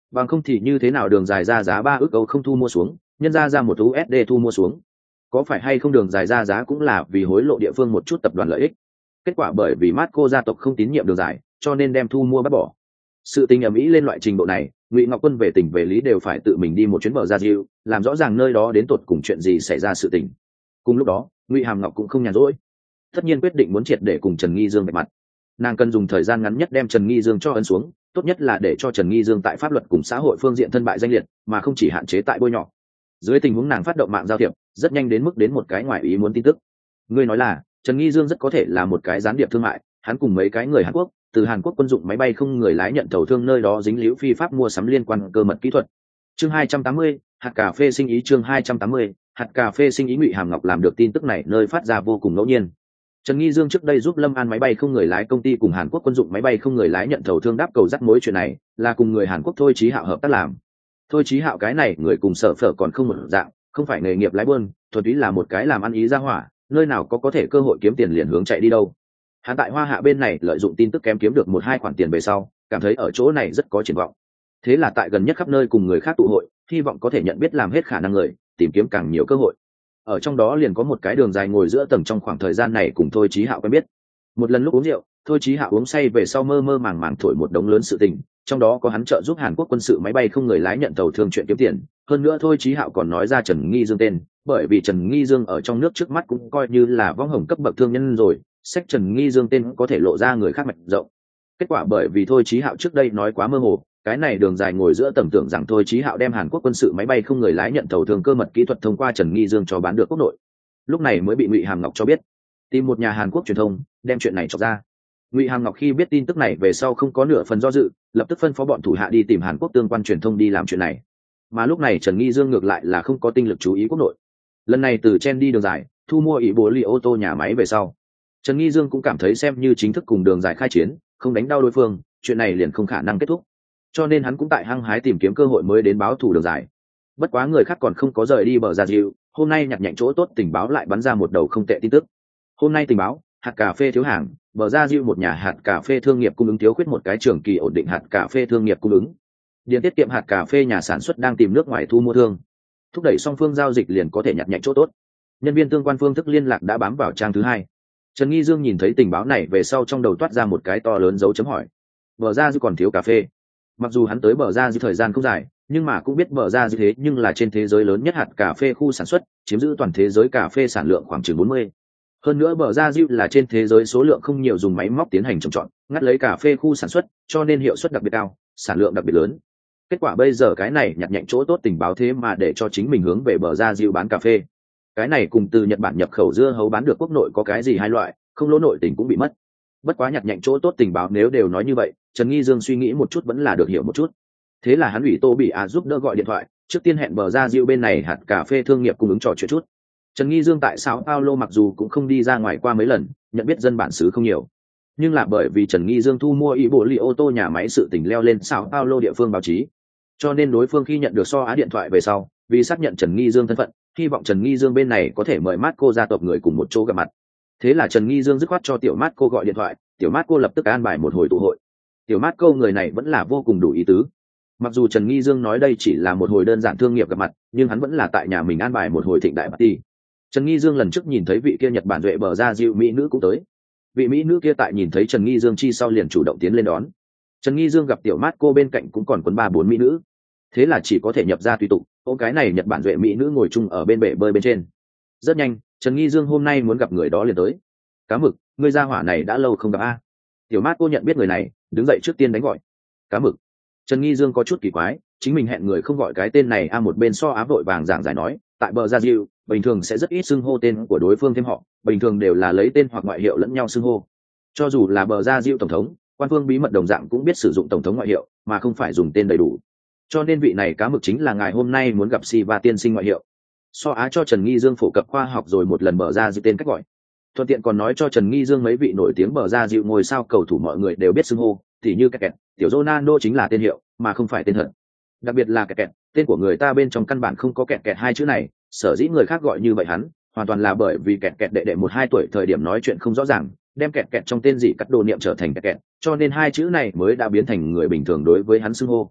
Bằng không thì như thế nào đường dài ra giá 3 ức Âu không thu mua xuống, nhân ra một USD thu mua xuống. Có phải hay không đường dài ra giá cũng là vì hối lộ địa phương một chút tập đoàn lợi ích. Kết quả bởi vì Marco gia tộc không tín nhiệm đường dài, cho nên đem thu mua bắt bỏ. Sự tình ầm ĩ lên loại trình độ này, Ngụy Ngọc Quân về tình về lý đều phải tự mình đi một chuyến bờ ra diệu, làm rõ ràng nơi đó đến tột cùng chuyện gì xảy ra sự tình. Cùng lúc đó, Ngụy Hàm Ngọc cũng không nhàn rỗi, tất nhiên quyết định muốn triệt để cùng Trần Nghi Dương vạch mặt. Nàng cần dùng thời gian ngắn nhất đem Trần Nghi Dương cho ấn xuống, tốt nhất là để cho Trần Nghi Dương tại pháp luật cùng xã hội phương diện thân bại danh liệt, mà không chỉ hạn chế tại bôi nhọ. Dưới tình huống nàng phát động mạng giao thiệp, rất nhanh đến mức đến một cái ngoài ý muốn tin tức. Ngươi nói là Trần Nghi Dương rất có thể là một cái gián điệp thương mại, hắn cùng mấy cái người Hàn Quốc, từ Hàn Quốc quân dụng máy bay không người lái nhận thầu thương nơi đó dính líu phi pháp mua sắm liên quan cơ mật kỹ thuật. Chương 280, hạt cà phê sinh ý. Chương 280, hạt cà phê sinh ý. Ngụy Hàm Ngọc làm được tin tức này nơi phát ra vô cùng ngẫu nhiên. Trần Nghi Dương trước đây giúp Lâm An máy bay không người lái công ty cùng Hàn Quốc quân dụng máy bay không người lái nhận thầu thương đáp cầu dắt mối chuyện này, là cùng người Hàn Quốc Thôi Chí Hạo hợp tác làm. Thôi Chí Hạo cái này người cùng Sở Phở còn không một dạng, không phải nghề nghiệp lái buôn, thuần túy là một cái làm ăn ý ra hỏa, nơi nào có thể cơ hội kiếm tiền liền hướng chạy đi đâu. Hắn tại Hoa Hạ bên này lợi dụng tin tức kém kiếm được 1-2 khoản tiền về sau, cảm thấy ở chỗ này rất có triển vọng. Thế là tại gần nhất khắp nơi cùng người khác tụ hội, hy vọng có thể nhận biết làm hết khả năng người, tìm kiếm càng nhiều cơ hội. Ở trong đó liền có một cái đường dài ngồi giữa tầng trong khoảng thời gian này cùng Thôi Chí Hạo quen biết. Một lần lúc uống rượu, Thôi Chí Hạo uống say về sau mơ mơ màng màng thổi một đống lớn sự tình, trong đó có hắn trợ giúp Hàn Quốc quân sự máy bay không người lái nhận tàu thương chuyện kiếm tiền, hơn nữa Thôi Chí Hạo còn nói ra Trần Nghi Dương tên, bởi vì Trần Nghi Dương ở trong nước trước mắt cũng coi như là võng hồng cấp bậc thương nhân rồi, sách Trần Nghi Dương tên có thể lộ ra người khác mạch rộng. Kết quả bởi vì Thôi Chí Hạo trước đây nói quá mơ hồ, cái này đường dài ngồi giữa tầm tưởng rằng Thôi Chí Hạo đem Hàn Quốc quân sự máy bay không người lái nhận tàu thương cơ mật kỹ thuật thông qua Trần Nghi Dương cho bán được quốc nội. Lúc này mới bị Ngụy Hàm Ngọc cho biết, tìm một nhà Hàn Quốc truyền thông đem chuyện này cho ra. Ngụy Hàm Ngọc khi biết tin tức này về sau không có nửa phần do dự, lập tức phân phó bọn thủ hạ đi tìm Hàn Quốc tương quan truyền thông đi làm chuyện này. Mà lúc này Trần Nghi Dương ngược lại là không có tinh lực chú ý quốc nội. Lần này từ Chen đi đường dài, thu mua ý bố lì ô tô nhà máy về sau, Trần Nghi Dương cũng cảm thấy xem như chính thức cùng đường dài khai chiến, không đánh đau đối phương, chuyện này liền không khả năng kết thúc. Cho nên hắn cũng tại hăng hái tìm kiếm cơ hội mới đến báo thù đường dài. Bất quá người khác còn không có rời đi bờ ra dịu, hôm nay nhặt nhạnh chỗ tốt tình báo lại bắn ra một đầu không tệ tin tức. Hôm nay tình báo, hạt cà phê thiếu hàng, bờ ra dịu một nhà hạt cà phê thương nghiệp cung ứng thiếu khuyết một cái trường kỳ ổn định hạt cà phê thương nghiệp cung ứng. Điện tiết kiệm hạt cà phê nhà sản xuất đang tìm nước ngoài thu mua thương, thúc đẩy song phương giao dịch liền có thể nhặt nhạnh chỗ tốt. Nhân viên tương quan phương thức liên lạc đã bám vào trang thứ 2. Trần Nghi Dương nhìn thấy tình báo này về sau trong đầu toát ra một cái to lớn dấu chấm hỏi. Bờ ra dịu còn thiếu cà phê. Mặc dù hắn tới bờ ra dịu thời gian không dài, nhưng mà cũng biết bờ ra dịu thế nhưng là trên thế giới lớn nhất hạt cà phê khu sản xuất, chiếm giữ toàn thế giới cà phê sản lượng khoảng chừng 40. Hơn nữa bờ ra dịu là trên thế giới số lượng không nhiều dùng máy móc tiến hành trồng trọt, ngắt lấy cà phê khu sản xuất, cho nên hiệu suất đặc biệt cao, sản lượng đặc biệt lớn. Kết quả bây giờ cái này nhặt nhạnh chỗ tốt tình báo thế mà để cho chính mình hướng về bờ ra dịu bán cà phê. Cái này cùng từ Nhật Bản nhập khẩu dưa hấu bán được quốc nội có cái gì hai loại, không lỗ nội tình cũng bị mất. Bất quá nhặt nhạnh chỗ tốt tình báo nếu đều nói như vậy, Trần Nghi Dương suy nghĩ một chút vẫn là được hiểu một chút. Thế là hắn ủy Tô Bị Á giúp đỡ gọi điện thoại, trước tiên hẹn bờ ra dịu bên này hạt cà phê thương nghiệp cung ứng trò chuyện chút. Trần Nghi Dương tại Sao Paulo mặc dù cũng không đi ra ngoài qua mấy lần, nhận biết dân bản xứ không nhiều, nhưng là bởi vì Trần Nghi Dương thu mua ý bộ lì ô tô nhà máy sự tình leo lên Sao Paulo địa phương báo chí, cho nên đối phương khi nhận được So Á điện thoại về sau, vì xác nhận Trần Nghi Dương thân phận, hy vọng Trần Nghi Dương bên này có thể mời Marco gia tộc người cùng một chỗ gặp mặt. Thế là Trần Nghi Dương dứt khoát cho tiểu Marco gọi điện thoại, tiểu Marco lập tức an bài một hồi tụ hội. Tiểu Marco người này vẫn là vô cùng đủ ý tứ. Mặc dù Trần Nghi Dương nói đây chỉ là một hồi đơn giản thương nghiệp gặp mặt, nhưng hắn vẫn là tại nhà mình an bài một hồi thịnh đại party. Trần Nghi Dương lần trước nhìn thấy vị kia Nhật Bản duệ bờ ra dịu mỹ nữ cũng tới. Vị mỹ nữ kia tại nhìn thấy Trần Nghi Dương chi sau liền chủ động tiến lên đón. Trần Nghi Dương gặp tiểu Marco bên cạnh cũng còn quấn 3-4 mỹ nữ, thế là chỉ có thể nhập ra tùy tục. Ô cái này Nhật Bản duệ mỹ nữ ngồi chung ở bên bể bơi bên trên. Rất nhanh, Trần Nghi Dương hôm nay muốn gặp người đó liền tới. Cá mực, ngươi gia hỏa này đã lâu không gặp a. Tiểu Marco nhận biết người này, đứng dậy trước tiên đánh gọi. Cá mực. Trần Nghi Dương có chút kỳ quái, chính mình hẹn người không gọi cái tên này a. Một bên So Á vội vàng giảng giải nói, tại bờ ra dịu bình thường sẽ rất ít xưng hô tên của đối phương thêm họ, bình thường đều là lấy tên hoặc ngoại hiệu lẫn nhau xưng hô. Cho dù là bờ ra dịu tổng thống, quan phương bí mật đồng dạng cũng biết sử dụng tổng thống ngoại hiệu, mà không phải dùng tên đầy đủ. Cho nên vị này cá mực chính là ngài hôm nay muốn gặp Siva tiên sinh ngoại hiệu. So Á cho Trần Nghi Dương phổ cập khoa học rồi một lần bờ ra dịu tên cách gọi. Thuận tiện còn nói cho Trần Nghi Dương mấy vị nổi tiếng bờ ra dịu ngôi sao cầu thủ mọi người đều biết xưng hô, thì như Kẹt, tiểu Ronaldo chính là tên hiệu, mà không phải tên thật. Đặc biệt là Kẹt, tên của người ta bên trong căn bản không có Kẹt hai chữ này, sở dĩ người khác gọi như vậy hắn, hoàn toàn là bởi vì Kẹt đệ đệ 1-2 tuổi thời điểm nói chuyện không rõ ràng, đem Kẹt trong tên gì cắt đồ niệm trở thành Kẹt, cho nên hai chữ này mới đã biến thành người bình thường đối với hắn xưng hô.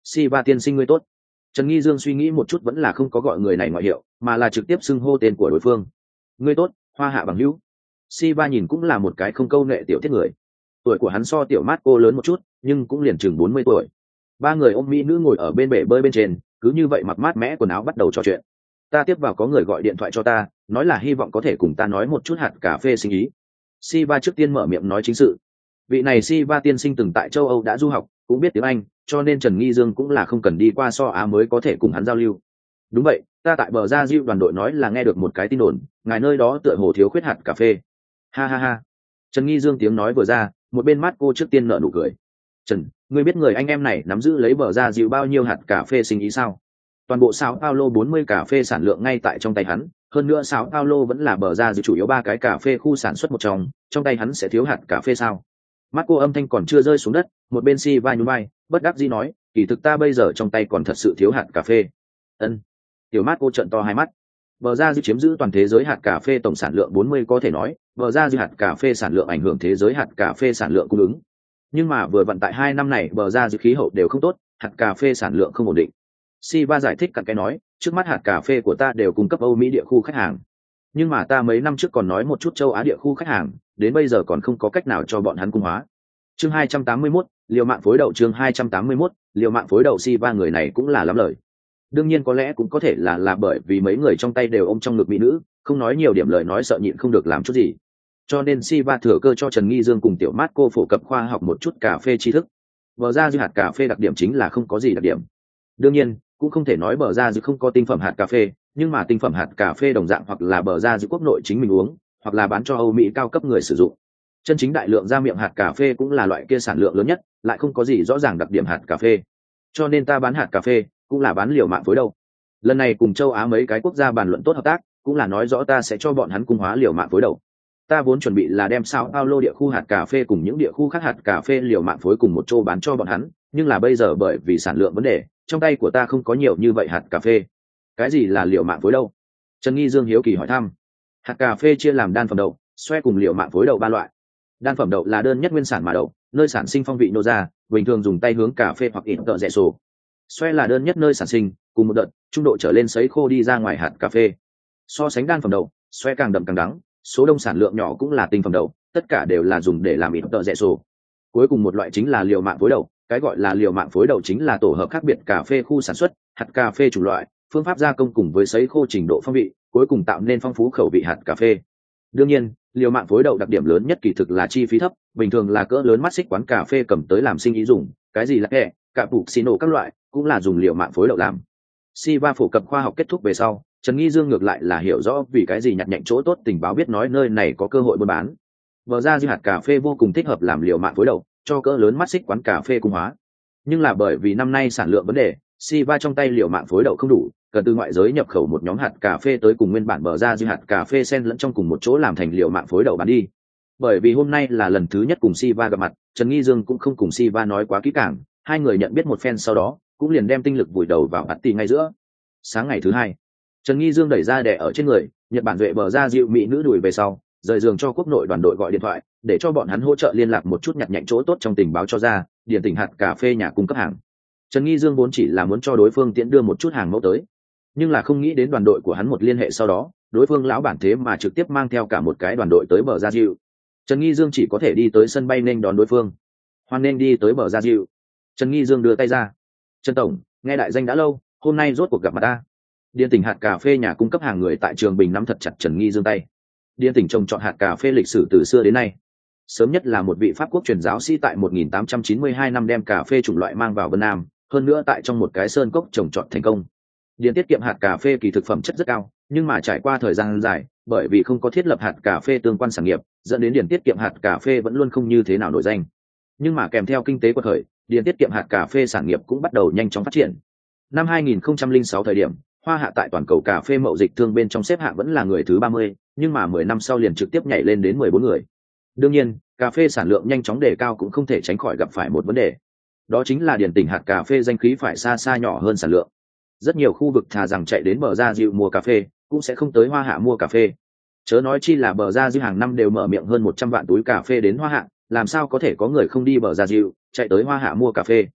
Silva tiên sinh ngươi tốt. Trần Nghi Dương suy nghĩ một chút vẫn là không có gọi người này ngoại hiệu, mà là trực tiếp xưng hô tên của đối phương. Ngươi tốt, Hoa Hạ bằng hữu. Silva nhìn cũng là một cái không câu nệ tiểu thiết người. Tuổi của hắn so tiểu Marco lớn một chút, nhưng cũng liền chừng 40 tuổi. Ba người ôm mỹ nữ ngồi ở bên bể bơi bên trên, cứ như vậy mặc mát mẽ quần áo bắt đầu trò chuyện. Ta tiếp vào có người gọi điện thoại cho ta, nói là hy vọng có thể cùng ta nói một chút hạt cà phê sinh ý. Silva trước tiên mở miệng nói chính sự. Vị này Silva tiên sinh từng tại châu Âu đã du học, cũng biết tiếng Anh, cho nên Trần Nghi Dương cũng là không cần đi qua so Á mới có thể cùng hắn giao lưu. Đúng vậy, ta tại bờ ra Diu đoàn đội nói là nghe được một cái tin đồn, ngài nơi đó tựa hồ thiếu khuyết hạt cà phê. Ha ha ha. Trần Nghi Dương tiếng nói vừa ra, một bên mắt cô trước tiên nở nụ cười. Trần, ngươi biết người anh em này nắm giữ lấy bờ ra Diu bao nhiêu hạt cà phê sinh ý sao? Toàn bộ Sao Paulo 40 cà phê sản lượng ngay tại trong tay hắn, hơn nữa Sao Paulo vẫn là bờ ra Diu chủ yếu ba cái cà phê khu sản xuất một trong tay hắn sẽ thiếu hạt cà phê sao? Mắt cô âm thanh còn chưa rơi xuống đất, một bên si vai nhún vai, bất đắc dĩ nói, kỳ thực ta bây giờ trong tay còn thật sự thiếu hạt cà phê. Ân. Tiểu Mắt cô trợn to hai mắt. Bờ ra Diu chiếm giữ toàn thế giới hạt cà phê tổng sản lượng 40 có thể nói, bờ ra Diu hạt cà phê sản lượng ảnh hưởng thế giới hạt cà phê sản lượng cung ứng. Nhưng mà vừa vận tại 2 năm này bờ ra Diu khí hậu đều không tốt, hạt cà phê sản lượng không ổn định. Siva giải thích cặn cái nói, trước mắt hạt cà phê của ta đều cung cấp Âu Mỹ địa khu khách hàng. Nhưng mà ta mấy năm trước còn nói một chút châu Á địa khu khách hàng, đến bây giờ còn không có cách nào cho bọn hắn cung hóa. Chương 281, liều mạng phối đậu chương 281, liều mạng phối đậu Siva người này cũng là lắm lời. Đương nhiên có lẽ cũng có thể là bởi vì mấy người trong tay đều ôm trong ngực mỹ nữ, không nói nhiều điểm lời nói sợ nhịn không được làm chút gì. Cho nên Siva thừa cơ cho Trần Nghi Dương cùng Tiểu Mát cô phổ cập khoa học một chút cà phê tri thức. Bờ ra Diu hạt cà phê đặc điểm chính là không có gì đặc điểm. Đương nhiên, cũng không thể nói bờ ra Diu không có tinh phẩm hạt cà phê, nhưng mà tinh phẩm hạt cà phê đồng dạng hoặc là bờ ra Diu quốc nội chính mình uống, hoặc là bán cho Âu Mỹ cao cấp người sử dụng. Chân chính đại lượng ra miệng hạt cà phê cũng là loại kia sản lượng lớn nhất, lại không có gì rõ ràng đặc điểm hạt cà phê. Cho nên ta bán hạt cà phê, cũng là bán liều mạng phối đâu. Lần này cùng châu Á mấy cái quốc gia bàn luận tốt hợp tác, cũng là nói rõ ta sẽ cho bọn hắn cung hóa liều mạng phối đầu. Ta vốn chuẩn bị là đem Sao Paulo địa khu hạt cà phê cùng những địa khu khác hạt cà phê liều mạng phối cùng một chỗ bán cho bọn hắn, nhưng là bây giờ bởi vì sản lượng vấn đề, trong tay của ta không có nhiều như vậy hạt cà phê. Cái gì là liều mạng phối đâu? Trần Nghi Dương hiếu kỳ hỏi thăm. Hạt cà phê chia làm đan phẩm đậu, xoe cùng liều mạng phối đậu ba loại. Đan phẩm đậu là đơn nhất nguyên sản mà đậu, nơi sản sinh phong vị nô ra, bình thường dùng tay hướng cà phê hoặc ít tợ rẻ sổ. Xoe là đơn nhất nơi sản sinh, cùng một đợt, trung độ trở lên sấy khô đi ra ngoài hạt cà phê. So sánh đan phẩm đậu, xoe càng đậm càng đắng, số đông sản lượng nhỏ cũng là tinh phẩm đậu, tất cả đều là dùng để làm ít tợ rẻ sổ. Cuối cùng một loại chính là liều mạng phối đậu, cái gọi là liều mạng phối đậu chính là tổ hợp khác biệt cà phê khu sản xuất, hạt cà phê chủng loại, phương pháp gia công cùng với sấy khô trình độ phong vị, cuối cùng tạo nên phong phú khẩu vị hạt cà phê. Đương nhiên, liều mạng phối đậu đặc điểm lớn nhất kỳ thực là chi phí thấp, bình thường là cỡ lớn mắt xích quán cà phê cầm tới làm sinh ý dùng, cái gì là kẹ, cà bục xì nổ các loại, cũng là dùng liều mạng phối đậu làm. Siva phổ cập khoa học kết thúc về sau, Trần Nghi Dương ngược lại là hiểu rõ vì cái gì nhặt nhạnh chỗ tốt tình báo biết nói nơi này có cơ hội buôn bán. Bờ ra Diu hạt cà phê vô cùng thích hợp làm liều mạng phối đậu, cho cỡ lớn mắt xích quán cà phê cung hóa. Nhưng là bởi vì năm nay sản lượng vấn đề, Siva trong tay liều mạng phối đậu không đủ, cần từ ngoại giới nhập khẩu một nhóm hạt cà phê tới cùng nguyên bản bờ ra Diu hạt cà phê xen lẫn trong cùng một chỗ làm thành liều mạng phối đậu bán đi. Bởi vì hôm nay là lần thứ nhất cùng Siva gặp mặt, Trần Nghi Dương cũng không cùng Siva nói quá kỹ càng, hai người nhận biết một phen sau đó, cũng liền đem tinh lực vùi đầu vào bắt tì ngay giữa. Sáng ngày thứ hai, Trần Nghi Dương đẩy ra đè ở trên người, Nhật Bản duệ bờ ra Diu mỹ nữ đuổi về sau, rời giường cho quốc nội đoàn đội gọi điện thoại, để cho bọn hắn hỗ trợ liên lạc một chút nhặt nhạnh chỗ tốt trong tình báo cho ra, điển tỉnh hạt cà phê nhà cung cấp hàng. Trần Nghi Dương vốn chỉ là muốn cho đối phương tiễn đưa một chút hàng mẫu tới, nhưng là không nghĩ đến đoàn đội của hắn một liên hệ sau đó, đối phương lão bản thế mà trực tiếp mang theo cả một cái đoàn đội tới bờ ra Diu. Trần Nghi Dương chỉ có thể đi tới sân bay nên đón đối phương. Hoan nên đi tới bờ ra Diu. Trần Nghi Dương đưa tay ra. Trần tổng, nghe đại danh đã lâu, hôm nay rốt cuộc gặp mặt ta. Điền tỉnh hạt cà phê nhà cung cấp hàng người tại Trường Bình nắm thật chặt Trần Nghi Dương tay. Điền tỉnh trồng trọt hạt cà phê lịch sử từ xưa đến nay. Sớm nhất là một vị Pháp quốc truyền giáo sĩ tại 1892 năm đem cà phê chủng loại mang vào Vân Nam, hơn nữa tại trong một cái sơn cốc trồng trọt thành công. Điền tiết kiệm hạt cà phê kỳ thực phẩm chất rất cao, nhưng mà trải qua thời gian dài, bởi vì không có thiết lập hạt cà phê tương quan sản nghiệp, dẫn đến điền tiết kiệm hạt cà phê vẫn luôn không như thế nào nổi danh. Nhưng mà kèm theo kinh tế quật khởi, điền tiết kiệm hạt cà phê sản nghiệp cũng bắt đầu nhanh chóng phát triển. Năm 2006 thời điểm, Hoa Hạ tại toàn cầu cà phê mậu dịch thương bên trong xếp hạng vẫn là người thứ 30, nhưng mà 10 năm sau liền trực tiếp nhảy lên đến 14 người. Đương nhiên, cà phê sản lượng nhanh chóng đề cao cũng không thể tránh khỏi gặp phải một vấn đề. Đó chính là điền tỉnh hạt cà phê danh khí phải xa xa nhỏ hơn sản lượng. Rất nhiều khu vực thà rằng chạy đến bờ ra Diu mua cà phê, cũng sẽ không tới Hoa Hạ mua cà phê. Chớ nói chi là bờ ra Diu hàng năm đều mở miệng hơn 100 vạn túi cà phê đến Hoa Hạ, làm sao có thể có người không đi bờ ra Diu, chạy tới Hoa Hạ mua cà phê.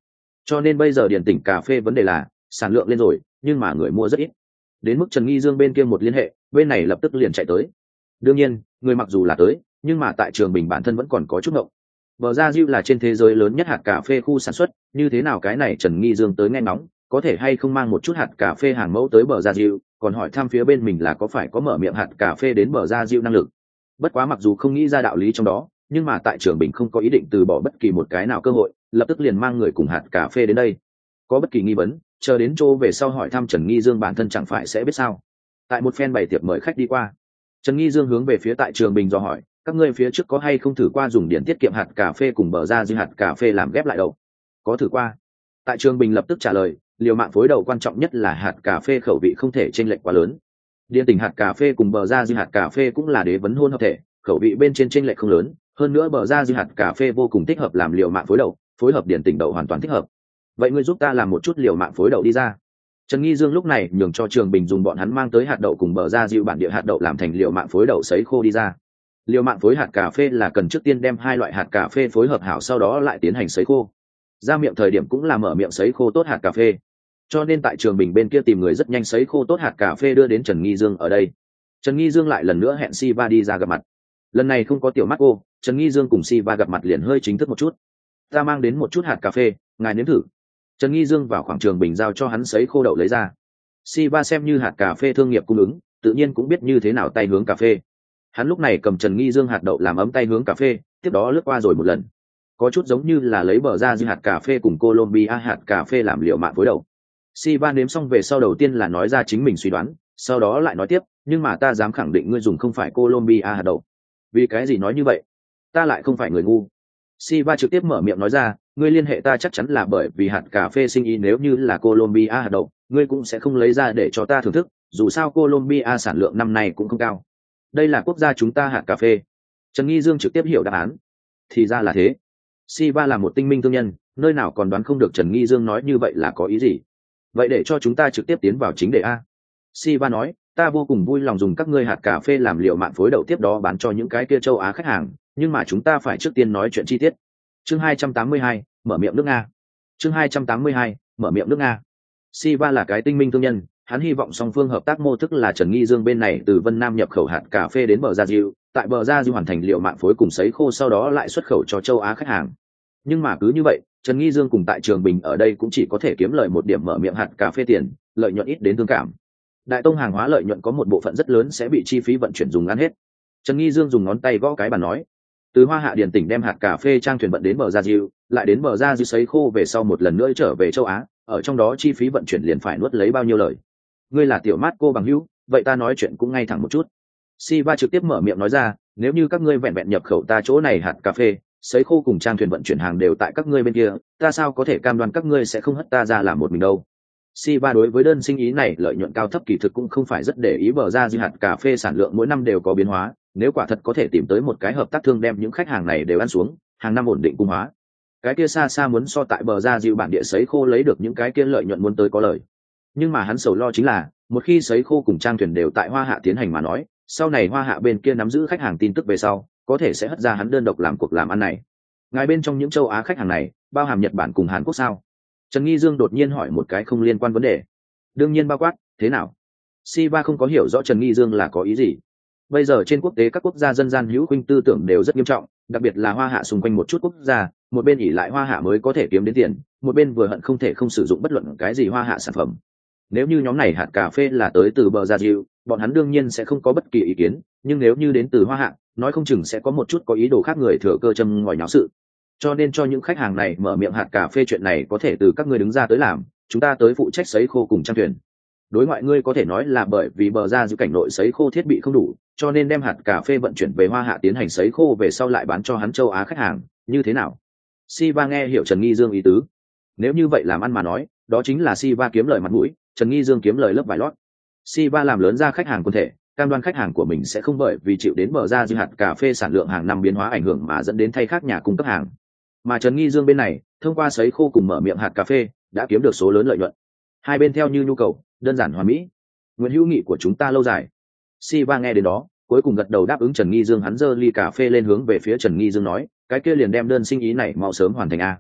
Cho nên bây giờ điền tỉnh cà phê vấn đề là sản lượng lên rồi nhưng mà người mua rất ít, đến mức Trần Nghi Dương bên kia một liên hệ, bên này lập tức liền chạy tới. Đương nhiên người mặc dù là tới nhưng mà tại Trường Bình bản thân vẫn còn có chút ngộng. Bờ Gia Diêu là trên thế giới lớn nhất hạt cà phê khu sản xuất, như thế nào cái này Trần Nghi Dương tới nghe nóng, có thể hay không mang một chút hạt cà phê hàng mẫu tới Bờ Gia Diêu, còn hỏi thăm phía bên mình là có phải có mở miệng hạt cà phê đến Bờ Gia Diêu năng lực. Bất quá mặc dù không nghĩ ra đạo lý trong đó, nhưng mà tại Trường Bình không có ý định từ bỏ bất kỳ một cái nào cơ hội, lập tức liền mang người cùng hạt cà phê đến đây. Có bất kỳ nghi vấn, chờ đến chỗ về sau hỏi thăm Trần Nghi Dương bản thân chẳng phải sẽ biết sao. Tại một phen bày tiệc mời khách đi qua, Trần Nghi Dương hướng về phía tại Trường Bình dò hỏi, các ngươi phía trước có hay không thử qua dùng điện tiết kiệm hạt cà phê cùng Bờ Gia Diêu hạt cà phê làm ghép lại đâu? Có thử qua. Tại Trường Bình lập tức trả lời, liều mạng phối đầu quan trọng nhất là hạt cà phê khẩu vị không thể chênh lệch quá lớn. Điện tỉnh hạt cà phê cùng Bờ Gia Diêu hạt cà phê cũng là đế vấn hôn hợp thể, khẩu vị bên trên chênh lệch không lớn, hơn nữa Bờ Gia Diêu hạt cà phê vô cùng thích hợp làm liều mạng phối đầu, phối hợp điện tỉnh đậu hoàn toàn thích hợp. Vậy ngươi giúp ta làm một chút liều mạng phối đậu đi ra. Trần Nghi Dương lúc này nhường cho Trường Bình dùng bọn hắn mang tới hạt đậu cùng Bờ Gia Diêu bản địa hạt đậu làm thành liều mạng phối đậu sấy khô đi ra. Liều mạng phối hạt cà phê là cần trước tiên đem hai loại hạt cà phê phối hợp hảo, sau đó lại tiến hành sấy khô. Ra miệng thời điểm cũng là mở miệng sấy khô tốt hạt cà phê. Cho nên tại Trường Bình bên kia tìm người rất nhanh sấy khô tốt hạt cà phê đưa đến Trần Nghi Dương ở đây. Trần Nghi Dương lại lần nữa hẹn Siva đi ra gặp mặt. Lần này không có tiểu Marco, Trần Nghi Dương cùng Siva gặp mặt liền hơi chính thức một chút. Ta mang đến một chút hạt cà phê, ngài nếm thử. Trần Nghi Dương vào khoảng Trường Bình giao cho hắn sấy khô đậu lấy ra. Siva xem như hạt cà phê thương nghiệp cung ứng, tự nhiên cũng biết như thế nào tay hướng cà phê. Hắn lúc này cầm Trần Nghi Dương hạt đậu làm ấm tay hướng cà phê, tiếp đó lướt qua rồi một lần. Có chút giống như là lấy Bờ Gia Diêu hạt cà phê cùng Colombia hạt cà phê làm liệu mạng phối đậu. Siva nếm xong về sau đầu tiên là nói ra chính mình suy đoán, sau đó lại nói tiếp, nhưng mà ta dám khẳng định ngươi dùng không phải Colombia hạt đậu. Vì cái gì nói như vậy? Ta lại không phải người ngu. Siva trực tiếp mở miệng nói ra, ngươi liên hệ ta chắc chắn là bởi vì hạt cà phê sinh ý nếu như là Colombia hạt đậu, ngươi cũng sẽ không lấy ra để cho ta thưởng thức, dù sao Colombia sản lượng năm nay cũng không cao. Đây là quốc gia chúng ta hạt cà phê. Trần Nghi Dương trực tiếp hiểu đáp án. Thì ra là thế. Siva là một tinh minh thương nhân, nơi nào còn đoán không được Trần Nghi Dương nói như vậy là có ý gì. Vậy để cho chúng ta trực tiếp tiến vào chính đề a. Siva nói, ta vô cùng vui lòng dùng các ngươi hạt cà phê làm liệu mạng phối đậu tiếp đó bán cho những cái kia châu Á khách hàng, nhưng mà chúng ta phải trước tiên nói chuyện chi tiết. Chương 282, mở miệng nước Nga. Chương 282, mở miệng nước Nga. Siva là cái tinh minh thương nhân, hắn hy vọng song phương hợp tác mô thức là Trần Nghi Dương bên này từ Vân Nam nhập khẩu hạt cà phê đến Bờ Gia Diêu, tại Bờ Gia Diêu hoàn thành liệu mạng phối cùng sấy khô sau đó lại xuất khẩu cho châu Á khách hàng. Nhưng mà cứ như vậy, Trần Nghi Dương cùng tại Trường Bình ở đây cũng chỉ có thể kiếm lời một điểm mở miệng hạt cà phê tiền, lợi nhuận ít đến thương cảm. Đại tông hàng hóa lợi nhuận có một bộ phận rất lớn sẽ bị chi phí vận chuyển dùng ăn hết. Trần Nghi Dương dùng ngón tay gõ cái bàn nói, từ Hoa Hạ Điền tỉnh đem hạt cà phê trang thuyền vận đến Bờ Gia Diêu, lại đến Bờ Gia Diêu sấy khô về sau một lần nữa trở về châu Á, ở trong đó chi phí vận chuyển liền phải nuốt lấy bao nhiêu lời. Ngươi là tiểu Marco bằng hữu, vậy ta nói chuyện cũng ngay thẳng một chút. Siva trực tiếp mở miệng nói ra, nếu như các ngươi vẹn vẹn nhập khẩu ta chỗ này hạt cà phê, sấy khô cùng trang thuyền vận chuyển hàng đều tại các ngươi bên kia, ta sao có thể cam đoan các ngươi sẽ không hất ta ra làm một mình đâu. Siva đối với đơn sinh ý này lợi nhuận cao thấp kỳ thực cũng không phải rất để ý, Bờ Gia Diêu hạt cà phê sản lượng mỗi năm đều có biến hóa, nếu quả thật có thể tìm tới một cái hợp tác thương đem những khách hàng này đều ăn xuống, hàng năm ổn định cung hóa, cái kia xa xa muốn so tại Bờ Gia Diêu bản địa sấy khô lấy được những cái kia lợi nhuận muốn tới có lời. Nhưng mà hắn sầu lo chính là, một khi sấy khô cùng trang thuyền đều tại Hoa Hạ tiến hành mà nói, sau này Hoa Hạ bên kia nắm giữ khách hàng tin tức về sau, có thể sẽ hất ra hắn đơn độc làm cuộc làm ăn này. Ngài bên trong những châu Á khách hàng này, bao hàm Nhật Bản cùng Hàn Quốc sao? Trần Nghi Dương đột nhiên hỏi một cái không liên quan vấn đề. Đương nhiên bao quát, thế nào? Siva không có hiểu rõ Trần Nghi Dương là có ý gì. Bây giờ trên quốc tế các quốc gia dân gian hữu khuynh tư tưởng đều rất nghiêm trọng, đặc biệt là Hoa Hạ xung quanh một chút quốc gia, một bên ỷ lại Hoa Hạ mới có thể kiếm đến tiền, một bên vừa hận không thể không sử dụng bất luận cái gì Hoa Hạ sản phẩm. Nếu như nhóm này hạt cà phê là tới từ Bờ Gia Diêu, bọn hắn đương nhiên sẽ không có bất kỳ ý kiến, nhưng nếu như đến từ Hoa Hạ, nói không chừng sẽ có một chút có ý đồ khác người thừa cơ châm ngòi nháo sự. Cho nên cho những khách hàng này mở miệng hạt cà phê chuyện này có thể từ các ngươi đứng ra tới làm, chúng ta tới phụ trách sấy khô cùng trang thuyền. Đối ngoại ngươi có thể nói là bởi vì Bờ Gia Diêu cảnh nội sấy khô thiết bị không đủ, cho nên đem hạt cà phê vận chuyển về Hoa Hạ tiến hành sấy khô về sau lại bán cho hắn châu Á khách hàng, như thế nào? Siva nghe hiểu Trần Nghi Dương ý tứ. Nếu như vậy làm ăn mà nói, đó chính là Siva kiếm lời mặt mũi, Trần Nghi Dương kiếm lời lớp vải lót. Siva làm lớn ra khách hàng quần thể, cam đoan khách hàng của mình sẽ không bởi vì chịu đến Bờ Gia Diêu hạt cà phê sản lượng hàng năm biến hóa ảnh hưởng mà dẫn đến thay khác nhà cung cấp hàng. Mà Trần Nghi Dương bên này, thông qua sấy khô cùng mở miệng hạt cà phê, đã kiếm được số lớn lợi nhuận. Hai bên theo như nhu cầu, đơn giản hòa mỹ. Nguyện hữu nghị của chúng ta lâu dài. Siva nghe đến đó, cuối cùng gật đầu đáp ứng Trần Nghi Dương, hắn giơ ly cà phê lên hướng về phía Trần Nghi Dương nói, cái kia liền đem đơn sinh ý này mau sớm hoàn thành a.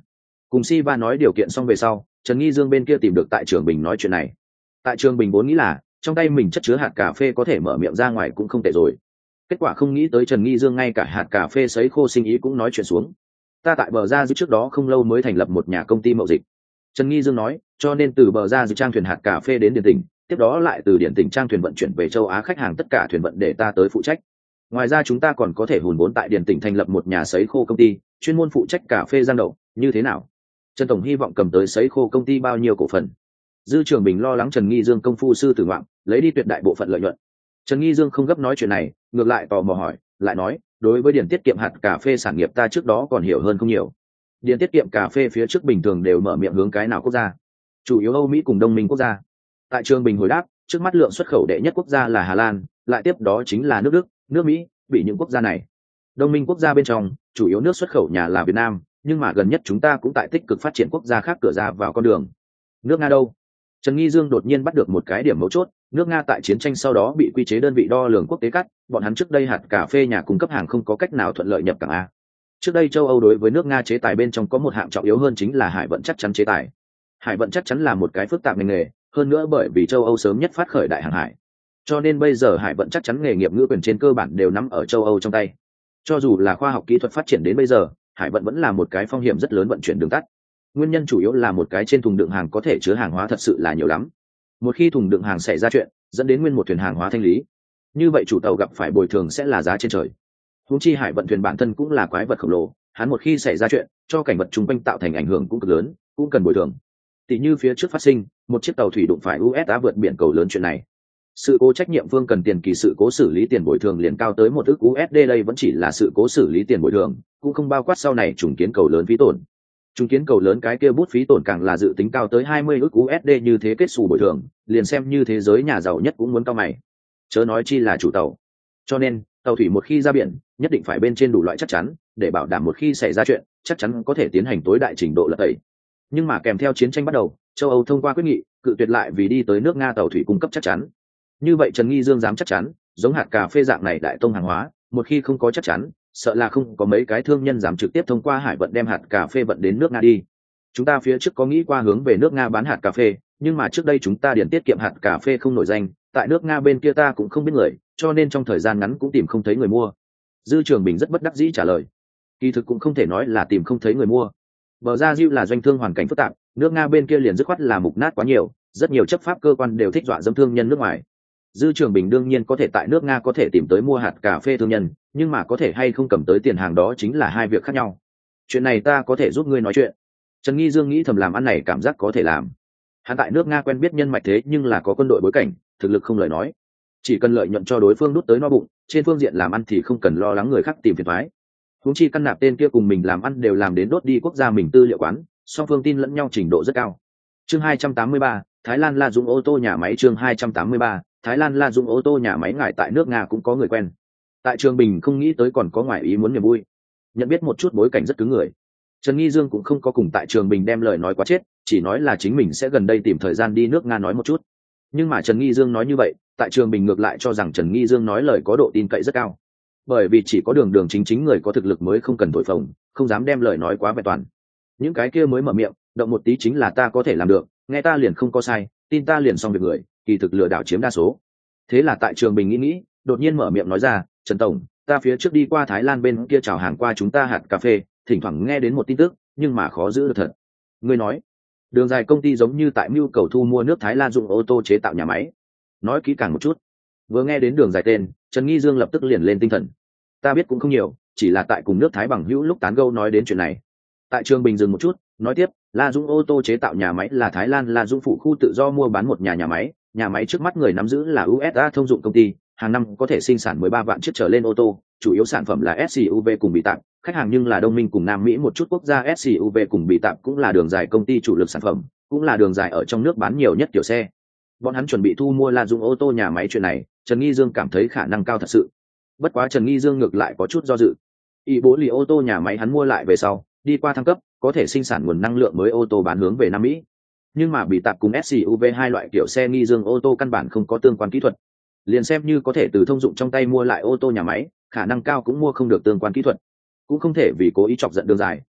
Cùng Siva nói điều kiện xong về sau, Trần Nghi Dương bên kia tìm được Tại Trường Bình nói chuyện này. Tại Trường Bình vốn nghĩ là trong tay mình chất chứa hạt cà phê có thể mở miệng ra ngoài cũng không tệ rồi. Kết quả không nghĩ tới Trần Nghi Dương ngay cả hạt cà phê sấy khô sinh ý cũng nói chuyện xuống. Ta tại bờ ra dư trước đó không lâu mới thành lập một nhà công ty mậu dịch. Trần Nghi Dương nói, cho nên từ bờ ra dư trang thuyền hạt cà phê đến Điền Tỉnh, tiếp đó lại từ Điền Tỉnh trang thuyền vận chuyển về châu Á khách hàng tất cả thuyền vận để ta tới phụ trách. Ngoài ra chúng ta còn có thể hùn vốn tại Điền Tỉnh thành lập một nhà sấy khô công ty, chuyên môn phụ trách cà phê giang đậu, như thế nào? Trần tổng hy vọng cầm tới sấy khô công ty bao nhiêu cổ phần? Dư Trường Bình lo lắng Trần Nghi Dương công phu sư tử ngoạm, lấy đi tuyệt đại bộ phận lợi nhuận. Trần Nghi Dương không gấp nói chuyện này, ngược lại tò mò hỏi, lại nói, đối với điền tiết kiệm hạt cà phê sản nghiệp ta trước đó còn hiểu hơn không nhiều. Điền tiết kiệm cà phê phía trước bình thường đều mở miệng hướng cái nào quốc gia? Chủ yếu Âu Mỹ cùng Đông Minh quốc gia. Tại Trường Bình hồi đáp, trước mắt lượng xuất khẩu đệ nhất quốc gia là Hà Lan, lại tiếp đó chính là nước Đức, nước Mỹ, bị những quốc gia này. Đông Minh quốc gia bên trong, chủ yếu nước xuất khẩu nhà là Việt Nam, nhưng mà gần nhất chúng ta cũng tại tích cực phát triển quốc gia khác cửa ra vào con đường. Nước Nga đâu? Trần Nghi Dương đột nhiên bắt được một cái điểm mấu chốt, nước Nga tại chiến tranh sau đó bị quy chế đơn vị đo lường quốc tế cắt, bọn hắn trước đây hạt cà phê nhà cung cấp hàng không có cách nào thuận lợi nhập cảng a. Trước đây châu Âu đối với nước Nga chế tài bên trong có một hạng trọng yếu hơn chính là hải vận chắc chắn chế tài. Hải vận chắc chắn là một cái phức tạp ngành nghề, hơn nữa bởi vì châu Âu sớm nhất phát khởi đại hàng hải, cho nên bây giờ hải vận chắc chắn nghề nghiệp ngữ quyền trên cơ bản đều nắm ở châu Âu trong tay. Cho dù là khoa học kỹ thuật phát triển đến bây giờ, hải vận vẫn là một cái phong hiểm rất lớn vận chuyển đường tắt. Nguyên nhân chủ yếu là một cái trên thùng đựng hàng có thể chứa hàng hóa thật sự là nhiều lắm. Một khi thùng đựng hàng xảy ra chuyện, dẫn đến nguyên một thuyền hàng hóa thanh lý, như vậy chủ tàu gặp phải bồi thường sẽ là giá trên trời. Huống chi hải vận thuyền bản thân cũng là quái vật khổng lồ, hắn một khi xảy ra chuyện, cho cảnh vật chung quanh tạo thành ảnh hưởng cũng cực lớn, cũng cần bồi thường. Tỷ như phía trước phát sinh, một chiếc tàu thủy đụng phải USA vượt biển cầu lớn chuyện này. Sự cố trách nhiệm phương cần tiền kỳ sự cố xử lý tiền bồi thường liền cao tới 1 ức USD, đây vẫn chỉ là sự cố xử lý tiền bồi thường, cũng không bao quát sau này trùng kiến cầu lớn phí tổn. Trùng kiến cầu lớn cái kia bút phí tổn càng là dự tính cao tới 20 ức USD, như thế kết xù bồi thường, liền xem như thế giới nhà giàu nhất cũng muốn cao mày. Chớ nói chi là chủ tàu. Cho nên, tàu thủy một khi ra biển, nhất định phải bên trên đủ loại chắc chắn, để bảo đảm một khi xảy ra chuyện, chắc chắn có thể tiến hành tối đại trình độ lật tẩy. Nhưng mà kèm theo chiến tranh bắt đầu, châu Âu thông qua quyết nghị, cự tuyệt lại vì đi tới nước Nga tàu thủy cung cấp chắc chắn. Như vậy Trần Nghi Dương dám chắc chắn, giống hạt cà phê dạng này đại tông hàng hóa, một khi không có chắc chắn, sợ là không có mấy cái thương nhân dám trực tiếp thông qua hải vận đem hạt cà phê vận đến nước Nga đi. Chúng ta phía trước có nghĩ qua hướng về nước Nga bán hạt cà phê, nhưng mà trước đây chúng ta điền tiết kiệm hạt cà phê không nổi danh, tại nước Nga bên kia ta cũng không biết người, cho nên trong thời gian ngắn cũng tìm không thấy người mua. Dư Trường Bình rất bất đắc dĩ trả lời. Kỳ thực cũng không thể nói là tìm không thấy người mua. Bờ ra Diu là doanh thương hoàn cảnh phức tạp, nước Nga bên kia liền dứt khoát là mục nát quá nhiều, rất nhiều chấp pháp cơ quan đều thích dọa dẫm thương nhân nước ngoài. Dư Trường Bình đương nhiên có thể tại nước Nga có thể tìm tới mua hạt cà phê thương nhân, nhưng mà có thể hay không cầm tới tiền hàng đó chính là hai việc khác nhau. Chuyện này ta có thể giúp ngươi nói chuyện. Trần Nghi Dương nghĩ thầm làm ăn này cảm giác có thể làm. Hắn tại nước Nga quen biết nhân mạch thế nhưng là có quân đội bối cảnh, thực lực không lời nói. Chỉ cần lợi nhuận cho đối phương đút tới no bụng, trên phương diện làm ăn thì không cần lo lắng người khác tìm phiền toái. Huống chi căn nạp tên kia cùng mình làm ăn đều làm đến đốt đi quốc gia mình tư liệu quán, song phương tin lẫn nhau trình độ rất cao. Chương 283, Thái Lan La Dung ô tô nhà máy. Chương 283, Thái Lan La Dung ô tô nhà máy. Ngài tại nước Nga cũng có người quen. Tại Trường Bình không nghĩ tới còn có ngoại ý muốn niềm vui. Nhận biết một chút bối cảnh rất cứng người. Trần Nghi Dương cũng không có cùng tại Trường Bình đem lời nói quá chết, chỉ nói là chính mình sẽ gần đây tìm thời gian đi nước Nga nói một chút. Nhưng mà Trần Nghi Dương nói như vậy, tại Trường Bình ngược lại cho rằng Trần Nghi Dương nói lời có độ tin cậy rất cao. Bởi vì chỉ có đường chính người có thực lực mới không cần thổi phồng, không dám đem lời nói quá vẹn toàn. Những cái kia mới mở miệng, động một tí chính là ta có thể làm được, nghe ta liền không có sai, tin ta liền xong việc người, kỳ thực lừa đảo chiếm đa số. Thế là tại Trường Bình nghĩ, đột nhiên mở miệng nói ra, Trần tổng, ta phía trước đi qua Thái Lan bên kia chào hàng qua chúng ta hạt cà phê, thỉnh thoảng nghe đến một tin tức, nhưng mà khó giữ được thật. Ngươi nói, đường dài công ty giống như tại mưu cầu thu mua nước Thái Lan dụng ô tô chế tạo nhà máy. Nói kỹ càng một chút. Vừa nghe đến đường dài tên, Trần Nghi Dương lập tức liền lên tinh thần. Ta biết cũng không nhiều, chỉ là tại cùng nước Thái bằng hữu lúc tán gẫu nói đến chuyện này. Tại Trường Bình dừng một chút, nói tiếp, La Dung ô tô chế tạo nhà máy là Thái Lan La Dung phụ khu tự do mua bán một nhà máy trước mắt người nắm giữ là USA thông dụng công ty, hàng năm có thể sinh sản 13 vạn chiếc trở lên ô tô, chủ yếu sản phẩm là SUV cùng bị tạm, khách hàng nhưng là Đông Minh cùng Nam Mỹ một chút quốc gia. SUV cùng bị tạm cũng là đường dài công ty chủ lực sản phẩm, cũng là đường dài ở trong nước bán nhiều nhất kiểu xe. Bọn hắn chuẩn bị thu mua La Dung ô tô nhà máy, chuyện này Trần Nghi Dương cảm thấy khả năng cao thật sự. Bất quá Trần Nghi Dương ngược lại có chút do dự. Y bố lì ô tô nhà máy hắn mua lại về sau, đi qua thăng cấp, có thể sinh sản nguồn năng lượng mới ô tô bán hướng về Nam Mỹ. Nhưng mà bị tạp cùng SUV hai loại kiểu xe Nghi Dương ô tô căn bản không có tương quan kỹ thuật. Liền xem như có thể từ thông dụng trong tay mua lại ô tô nhà máy, khả năng cao cũng mua không được tương quan kỹ thuật. Cũng không thể vì cố ý chọc giận đường dài,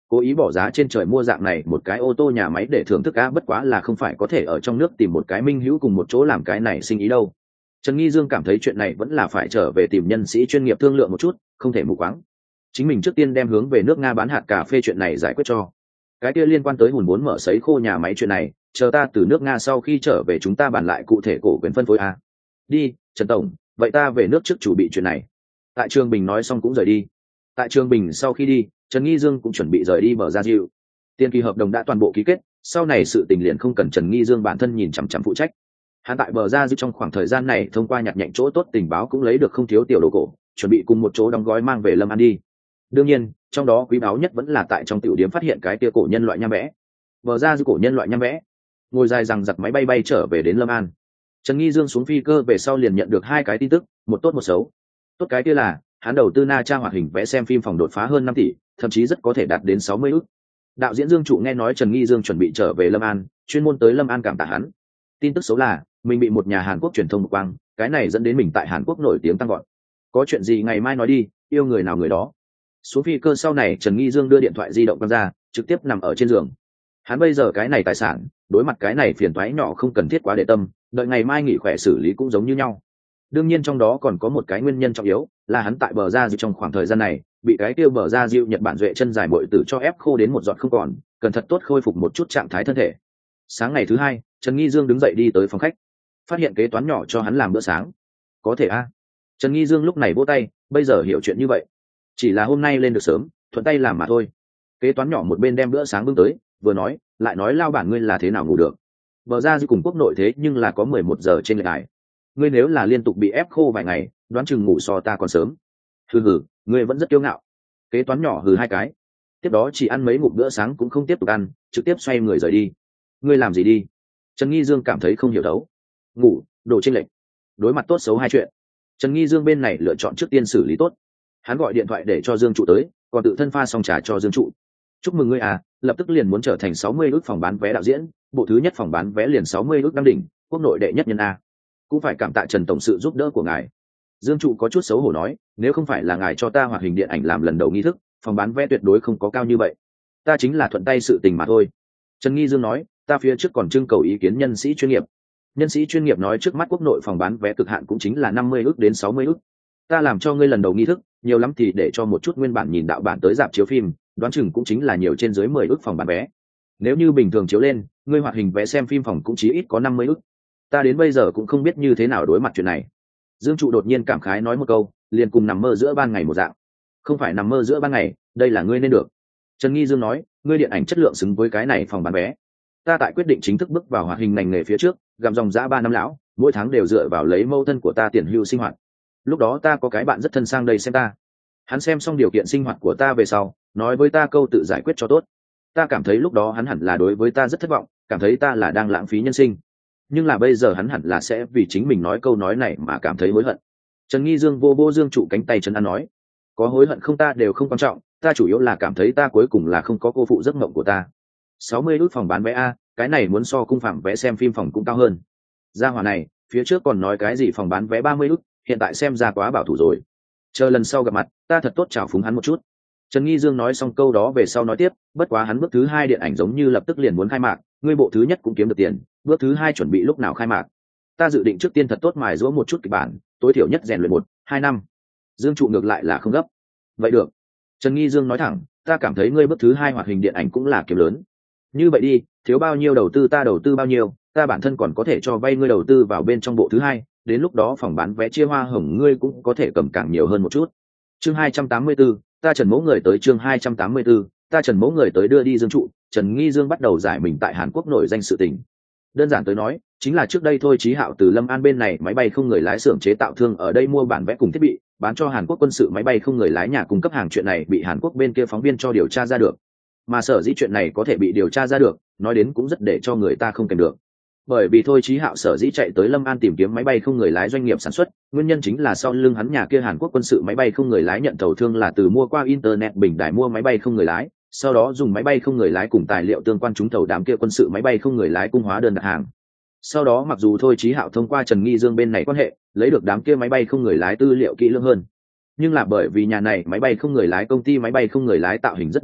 cố ý bỏ giá trên trời mua dạng này một cái ô tô nhà máy để thưởng thức á, bất quá là không phải có thể ở trong nước tìm một cái minh hữu cùng một chỗ làm cái này sinh ý đâu. Trần Nghi Dương cảm thấy chuyện này vẫn là phải trở về tìm nhân sĩ chuyên nghiệp thương lượng một chút, không thể mù quáng. Chính mình trước tiên đem hướng về nước Nga bán hạt cà phê chuyện này giải quyết cho. Cái kia liên quan tới hùn vốn mở sấy khô nhà máy chuyện này, chờ ta từ nước Nga sau khi trở về chúng ta bàn lại cụ thể cổ quyền phân phối a. Đi, Trần tổng, vậy ta về nước trước chủ bị chuyện này. Tại Trường Bình nói xong cũng rời đi. Tại Trường Bình sau khi đi, Trần Nghi Dương cũng chuẩn bị rời đi bờ ra diệu. Tiền kỳ hợp đồng đã toàn bộ ký kết, sau này sự tình liền không cần Trần Nghi Dương bản thân nhìn chằm chằm phụ trách. Hắn tại bờ ra diệu trong khoảng thời gian này thông qua nhặt nhạnh chỗ tốt tình báo cũng lấy được không thiếu tiểu đồ cổ, chuẩn bị cùng một chỗ đóng gói mang về Lâm An đi. Đương nhiên, trong đó quý báu nhất vẫn là tại trong tiểu điểm phát hiện cái kia cổ nhân loại nham vẽ. Bờ ra diệu cổ nhân loại nham vẽ. Ngồi dài rằng giặc máy bay bay trở về đến Lâm An. Trần Nghi Dương xuống phi cơ về sau liền nhận được hai cái tin tức, một tốt một xấu. Tốt cái kia là hắn đầu tư Na Tra hoạt hình vẽ xem phim phòng đột phá hơn 5 tỷ, thậm chí rất có thể đạt đến 60 ức. Đạo diễn Dương Trụ nghe nói Trần Nghi Dương chuẩn bị trở về Lâm An, chuyên môn tới Lâm An cảm tạ hắn. Tin tức xấu là mình bị một nhà Hàn Quốc truyền thông mục quang, cái này dẫn đến mình tại Hàn Quốc nổi tiếng tăng gọn. Có chuyện gì ngày mai nói đi, yêu người nào người đó. Xuống phi cơ sau này Trần Nghi Dương đưa điện thoại di động quăng ra, trực tiếp nằm ở trên giường. Hắn bây giờ cái này tài sản, đối mặt cái này phiền toái nhỏ không cần thiết quá để tâm, đợi ngày mai nghỉ khỏe xử lý cũng giống như nhau. Đương nhiên trong đó còn có một cái nguyên nhân trọng yếu, là hắn tại bờ ra diệu trong khoảng thời gian này, bị cái tiêu bờ ra diệu Nhật Bản duệ chân dài muội tử cho ép khô đến một giọt không còn, cần thật tốt khôi phục một chút trạng thái thân thể. Sáng ngày thứ hai, Trần Nghi Dương đứng dậy đi tới phòng khách, phát hiện kế toán nhỏ cho hắn làm bữa sáng. Có thể a? Trần Nghi Dương lúc này vỗ tay, bây giờ hiểu chuyện như vậy. Chỉ là hôm nay lên được sớm, thuận tay làm mà thôi. Kế toán nhỏ một bên đem bữa sáng bưng tới, vừa nói, lại nói lao bản ngươi là thế nào ngủ được. Bờ ra diệu cùng quốc nội thế nhưng là có 11 giờ trên lệch đài. Ngươi nếu là liên tục bị ép khô vài ngày, đoán chừng ngủ so ta còn sớm. Hừ, ngươi vẫn rất kiêu ngạo. Kế toán nhỏ hừ hai cái. Tiếp đó chỉ ăn mấy ngụm bữa sáng cũng không tiếp tục ăn, trực tiếp xoay người rời đi. Ngươi làm gì đi? Trần Nghi Dương cảm thấy không hiểu đấu. Ngủ, đồ chênh lệch. Đối mặt tốt xấu hai chuyện. Trần Nghi Dương bên này lựa chọn trước tiên xử lý tốt. Hắn gọi điện thoại để cho Dương Trụ tới, còn tự thân pha xong trà cho Dương Trụ. Chúc mừng ngươi à, lập tức liền muốn trở thành 60 ức phòng bán vé đạo diễn, bộ thứ nhất phòng bán vé liền 60 ức đăng đỉnh, quốc nội đệ nhất nhân a. Cũng phải cảm tạ Trần tổng sự giúp đỡ của ngài. Dương Trụ có chút xấu hổ nói, nếu không phải là ngài cho ta hoạt hình điện ảnh làm lần đầu nghi thức, phòng bán vé tuyệt đối không có cao như vậy. Ta chính là thuận tay sự tình mà thôi. Trần Nghi Dương nói, ta phía trước còn trưng cầu ý kiến nhân sĩ chuyên nghiệp. Nhân sĩ chuyên nghiệp nói trước mắt quốc nội phòng bán vé cực hạn cũng chính là 50 ức đến 60 ức. Ta làm cho ngươi lần đầu nghi thức, nhiều lắm thì để cho một chút nguyên bản nhìn đạo bản tới rạp chiếu phim, đoán chừng cũng chính là nhiều trên dưới 10 ức phòng bán vé. Nếu như bình thường chiếu lên, ngươi hoạt hình vé xem phim phòng cũng chí ít có 50 ức. Ta đến bây giờ cũng không biết như thế nào đối mặt chuyện này. Dương Trụ đột nhiên cảm khái nói một câu, liền cùng nằm mơ giữa ban ngày một dạng. Không phải nằm mơ giữa ban ngày, đây là ngươi nên được. Trần Nghi Dương nói, ngươi điện ảnh chất lượng xứng với cái này phòng bán vé. Ta tại quyết định chính thức bước vào hoạt hình ngành nghề phía trước, gặm dòng dã 3 năm lão, mỗi tháng đều dựa vào lấy mâu thân của ta tiền hưu sinh hoạt. Lúc đó ta có cái bạn rất thân sang đây xem ta. Hắn xem xong điều kiện sinh hoạt của ta về sau, nói với ta câu tự giải quyết cho tốt. Ta cảm thấy lúc đó hắn hẳn là đối với ta rất thất vọng, cảm thấy ta là đang lãng phí nhân sinh. Nhưng là bây giờ hắn hẳn là sẽ vì chính mình nói câu nói này mà cảm thấy hối hận. Trần Nghi Dương vô Dương Trụ cánh tay Trần An nói, có hối hận không ta đều không quan trọng, ta chủ yếu là cảm thấy ta cuối cùng là không có cô phụ giấc mộng của ta. 60 ức phòng bán vé a, cái này muốn so cung phạm vé xem phim phòng cũng cao hơn. Gia hỏa này, phía trước còn nói cái gì phòng bán vé 30 ức, hiện tại xem ra quá bảo thủ rồi. Chờ lần sau gặp mặt, ta thật tốt chào phúng hắn một chút. Trần Nghi Dương nói xong câu đó về sau nói tiếp, bất quá hắn bước thứ 2 điện ảnh giống như lập tức liền muốn khai mạc, ngươi bộ thứ nhất cũng kiếm được tiền, bước thứ 2 chuẩn bị lúc nào khai mạc? Ta dự định trước tiên thật tốt mài giũa một chút kịch bản, tối thiểu nhất rèn luyện 1-2 năm. Dương Trụ ngược lại là không gấp. Vậy được. Trần Nghi Dương nói thẳng, ta cảm thấy ngươi bước thứ 2 hoạt hình điện ảnh cũng là kiếm lớn. Như vậy đi, thiếu bao nhiêu đầu tư ta đầu tư bao nhiêu, ta bản thân còn có thể cho vay ngươi đầu tư vào bên trong bộ thứ 2, đến lúc đó phòng bán vé chia hoa hồng ngươi cũng có thể cầm càng nhiều hơn một chút. Chương 284, ta Trần Mỗ người tới chương 284, ta Trần Mỗ người tới đưa đi Dương Trụ, Trần Nghi Dương bắt đầu giải mình tại Hàn Quốc nổi danh sự tình. Đơn giản tới nói, chính là trước đây thôi Chí Hạo từ Lâm An bên này máy bay không người lái xưởng chế tạo thương ở đây mua bản vẽ cùng thiết bị, bán cho Hàn Quốc quân sự máy bay không người lái nhà cung cấp hàng chuyện này bị Hàn Quốc bên kia phóng viên cho điều tra ra được. Mà sở dĩ chuyện này có thể bị điều tra ra được, nói đến cũng rất để cho người ta không kèm được. Bởi vì thôi Chí Hạo sở dĩ chạy tới Lâm An tìm kiếm máy bay không người lái doanh nghiệp sản xuất, nguyên nhân chính là sau lưng hắn nhà kia Hàn Quốc quân sự máy bay không người lái nhận thầu thương là từ mua qua internet bình đài mua máy bay không người lái, sau đó dùng máy bay không người lái cùng tài liệu tương quan trúng thầu đám kia quân sự máy bay không người lái cung hóa đơn đặt hàng. Sau đó mặc dù thôi Chí Hạo thông qua Trần Nghi Dương bên này quan hệ, lấy được đám kia máy bay không người lái tư liệu kỹ lưỡng hơn, nhưng là bởi vì nhà này máy bay không người lái công ty máy bay không người lái tạo hình rất độc đáo,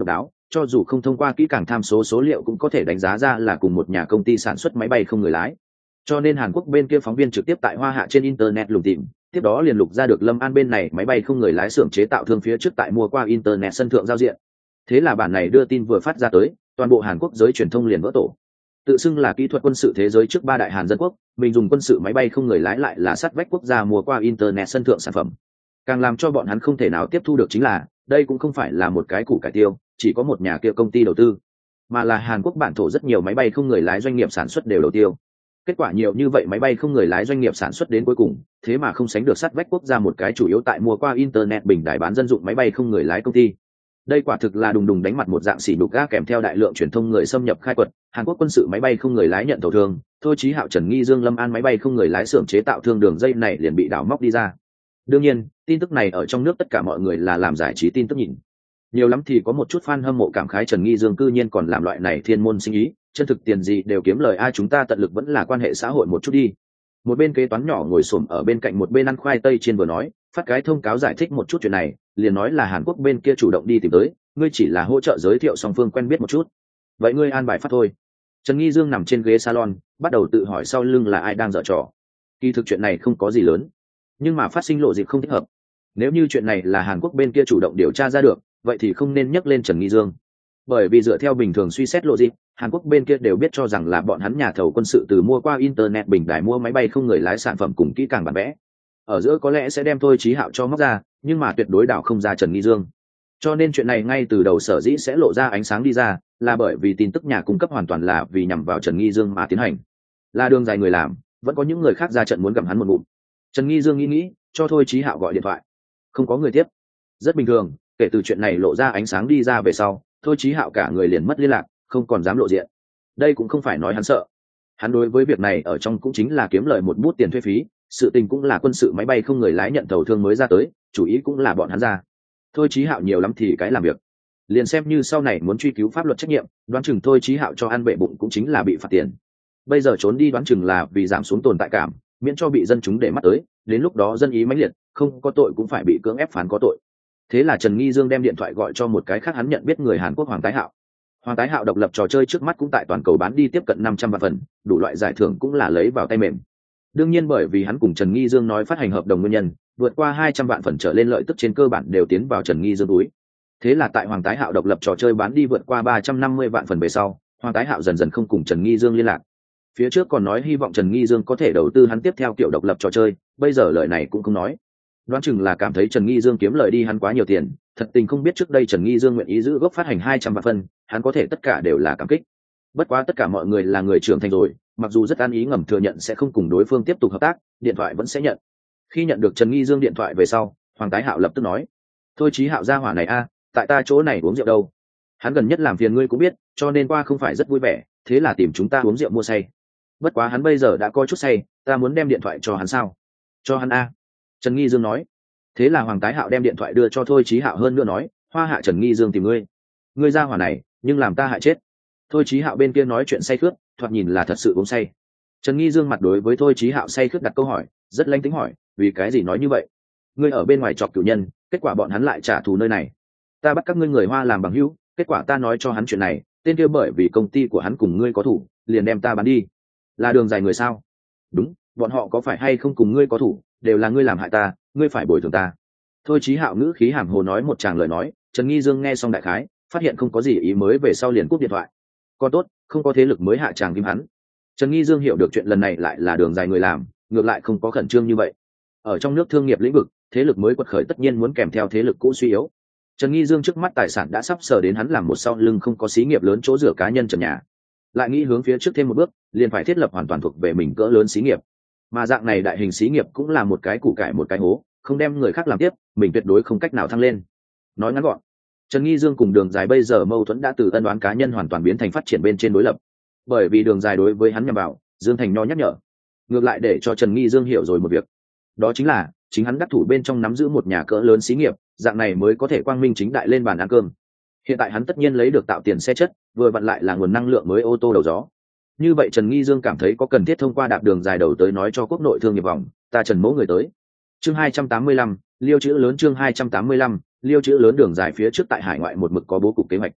cho dù không thông qua kỹ càng tham số liệu cũng có thể đánh giá ra là cùng một nhà công ty sản xuất máy bay không người lái. Cho nên Hàn Quốc bên kia phóng viên trực tiếp tại Hoa Hạ trên internet lùng tìm, tiếp đó liền lục ra được Lâm An bên này máy bay không người lái xưởng chế tạo thương phía trước tại mua qua internet sân thượng giao diện. Thế là bản này đưa tin vừa phát ra tới, toàn bộ Hàn Quốc giới truyền thông liền vỡ tổ. Tự xưng là kỹ thuật quân sự thế giới trước ba đại Hàn dân quốc, mình dùng quân sự máy bay không người lái lại là sát vách quốc gia mua qua internet sân thượng sản phẩm. Càng làm cho bọn hắn không thể nào tiếp thu được chính là, đây cũng không phải là một cái củ cải tiêu, chỉ có một nhà kia công ty đầu tư, mà là Hàn Quốc bản thổ rất nhiều máy bay không người lái doanh nghiệp sản xuất đều đầu tiêu. Kết quả nhiều như vậy máy bay không người lái doanh nghiệp sản xuất đến cuối cùng, thế mà không sánh được sát vách quốc gia một cái chủ yếu tại mua qua internet bình đại bán dân dụng máy bay không người lái công ty. Đây quả thực là đùng đùng đánh mặt một dạng xỉ nhục ga, kèm theo đại lượng truyền thông người xâm nhập khai quật Hàn Quốc quân sự máy bay không người lái nhận thầu thương, Thôi Chí Hạo, Trần Nghi Dương, Lâm An máy bay không người lái xưởng chế tạo thương đường dây này liền bị đào móc đi ra. Đương nhiên, tin tức này ở trong nước tất cả mọi người là làm giải trí tin tức nhìn. Nhiều lắm thì có một chút fan hâm mộ cảm khái Trần Nghi Dương cư nhiên còn làm loại này thiên môn sinh ý, chân thực tiền gì đều kiếm lời, ai chúng ta tận lực vẫn là quan hệ xã hội một chút đi. Một bên kế toán nhỏ ngồi xổm ở bên cạnh một bên ăn khoai tây chiên vừa nói, phát cái thông cáo giải thích một chút chuyện này, liền nói là Hàn Quốc bên kia chủ động đi tìm tới, ngươi chỉ là hỗ trợ giới thiệu song phương quen biết một chút. Vậy ngươi an bài phát thôi. Trần Nghi Dương nằm trên ghế salon, bắt đầu tự hỏi sau lưng là ai đang giở trò. Kỳ thực chuyện này không có gì lớn, nhưng mà phát sinh lộ dịp không thích hợp. Nếu như chuyện này là Hàn Quốc bên kia chủ động điều tra ra được, vậy thì không nên nhắc lên Trần Nghi Dương. Bởi vì dựa theo bình thường suy xét lộ dịp, Hàn Quốc bên kia đều biết cho rằng là bọn hắn nhà thầu quân sự từ mua qua internet bình đại mua máy bay không người lái sản phẩm cùng kỹ càng bản vẽ. Ở giữa có lẽ sẽ đem Thôi Chí Hạo cho móc ra, nhưng mà tuyệt đối đảo không ra Trần Nghi Dương. Cho nên chuyện này ngay từ đầu sở dĩ sẽ lộ ra ánh sáng đi ra, là bởi vì tin tức nhà cung cấp hoàn toàn là vì nhằm vào Trần Nghi Dương mà tiến hành. Là đường dài người làm, vẫn có những người khác ra trận muốn gặm hắn một ngụm. Trần Nghi Dương nghĩ, cho Thôi Chí Hạo gọi điện thoại. Không có người tiếp. Rất bình thường, kể từ chuyện này lộ ra ánh sáng đi ra về sau, Thôi Chí Hạo cả người liền mất liên lạc, không còn dám lộ diện. Đây cũng không phải nói hắn sợ. Hắn đối với việc này ở trong cũng chính là kiếm lời một bút tiền thuê phí, sự tình cũng là quân sự máy bay không người lái nhận thầu thương mới ra tới, chủ ý cũng là bọn hắn ra. Thôi Chí Hạo nhiều lắm thì cái làm việc. Liền xem như sau này muốn truy cứu pháp luật trách nhiệm, đoán chừng Thôi Chí Hạo cho ăn bệ bụng cũng chính là bị phạt tiền. Bây giờ trốn đi đoán chừng là vì giảm xuống tồn tại cảm, miễn cho bị dân chúng để mắt tới, đến lúc đó dân ý mãnh liệt, không có tội cũng phải bị cưỡng ép phán có tội. Thế là Trần Nghi Dương đem điện thoại gọi cho một cái khác hắn nhận biết người Hàn Quốc, Hoàng Tái Hạo. Hoàng Tái Hạo độc lập trò chơi trước mắt cũng tại toàn cầu bán đi tiếp cận 500 vạn phần, đủ loại giải thưởng cũng là lấy vào tay mềm. Đương nhiên bởi vì hắn cùng Trần Nghi Dương nói phát hành hợp đồng nguyên nhân, vượt qua 200 vạn phần trở lên lợi tức trên cơ bản đều tiến vào Trần Nghi Dương túi. Thế là tại Hoàng Tái Hạo độc lập trò chơi bán đi vượt qua 350 vạn phần về sau, Hoàng Tái Hạo dần dần không cùng Trần Nghi Dương liên lạc. Phía trước còn nói hy vọng Trần Nghi Dương có thể đầu tư hắn tiếp theo kiểu độc lập trò chơi, bây giờ lời này cũng không nói. Đoán chừng là cảm thấy Trần Nghi Dương kiếm lời đi hắn quá nhiều tiền, thật tình không biết trước đây Trần Nghi Dương nguyện ý giữ gốc phát hành 200 vạn phần, hắn có thể tất cả đều là cảm kích. Bất quá tất cả mọi người là người trưởng thành rồi, mặc dù rất an ý ngầm thừa nhận sẽ không cùng đối phương tiếp tục hợp tác, điện thoại vẫn sẽ nhận. Khi nhận được Trần Nghi Dương điện thoại về sau, Hoàng Tái Hạo lập tức nói: "Thôi Chí Hạo gia hỏa này a, tại ta chỗ này uống rượu đâu. Hắn gần nhất làm phiền ngươi cũng biết, cho nên qua không phải rất vui vẻ, thế là tìm chúng ta uống rượu mua say. Bất quá hắn bây giờ đã có chút say, ta muốn đem điện thoại cho hắn sao?" "Cho hắn a." Trần Nghi Dương nói. Thế là Hoàng Tái Hạo đem điện thoại đưa cho Thôi Chí Hạo, hơn nữa nói: "Hoa Hạ Trần Nghi Dương tìm ngươi. Ngươi gia hỏa này, nhưng làm ta hại chết." Thôi Chí Hạo bên kia nói chuyện say khướt, thoạt nhìn là thật sự uống say. Trần Nghi Dương mặt đối với Thôi Chí Hạo say khướt đặt câu hỏi, rất lanh tính hỏi: "Vì cái gì nói như vậy? Ngươi ở bên ngoài chọc cửu nhân, kết quả bọn hắn lại trả thù nơi này. Ta bắt các ngươi người Hoa làm bằng hữu, kết quả ta nói cho hắn chuyện này, tên kia bởi vì công ty của hắn cùng ngươi có thủ, liền đem ta bán đi. Là đường dài người sao?" "Đúng, bọn họ có phải hay không cùng ngươi có thủ, đều là ngươi làm hại ta, ngươi phải bồi thường ta." Thôi Chí Hạo ngữ khí hàm hồ nói một tràng lời nói. Trần Nghi Dương nghe xong đại khái, phát hiện không có gì ý mới về sau liền cúp điện thoại. Còn tốt, không có thế lực mới hạ tràng kim hắn. Trần Nghi Dương hiểu được chuyện lần này lại là đường dài người làm, ngược lại không có khẩn trương như vậy. Ở trong nước thương nghiệp lĩnh vực, thế lực mới quật khởi tất nhiên muốn kèm theo thế lực cũ suy yếu. Trần Nghi Dương trước mắt tài sản đã sắp sờ đến hắn làm một sau lưng không có xí nghiệp lớn chỗ dựa cá nhân trần nhà. Lại nghĩ hướng phía trước thêm một bước, liền phải thiết lập hoàn toàn thuộc về mình cỡ lớn xí nghiệp. Mà dạng này đại hình xí nghiệp cũng là một cái củ cải một cái hố, không đem người khác làm tiếp, mình tuyệt đối không cách nào thăng lên. Nói ngắn gọn, Trần Nghi Dương cùng đường dài bây giờ mâu thuẫn đã từ ân oán cá nhân hoàn toàn biến thành phát triển bên trên đối lập. Bởi vì đường dài đối với hắn nhằm vào, Dương Thành Nho nhắc nhở. Ngược lại để cho Trần Nghi Dương hiểu rồi một việc. Đó chính là, chính hắn đắc thủ bên trong nắm giữ một nhà cỡ lớn xí nghiệp, dạng này mới có thể quang minh chính đại lên bàn ăn cơm. Hiện tại hắn tất nhiên lấy được tạo tiền xe chất, vừa vặn lại là nguồn năng lượng mới ô tô đầu gió. Như vậy Trần Nghi Dương cảm thấy có cần thiết thông qua đạp đường dài đầu tới nói cho quốc nội thương nghiệp vòng, ta Trần mẫu người tới. Chương 285, liêu chữ lớn. Chương 285, liêu chữ lớn. Đường dài phía trước tại hải ngoại một mực có bố cục kế hoạch.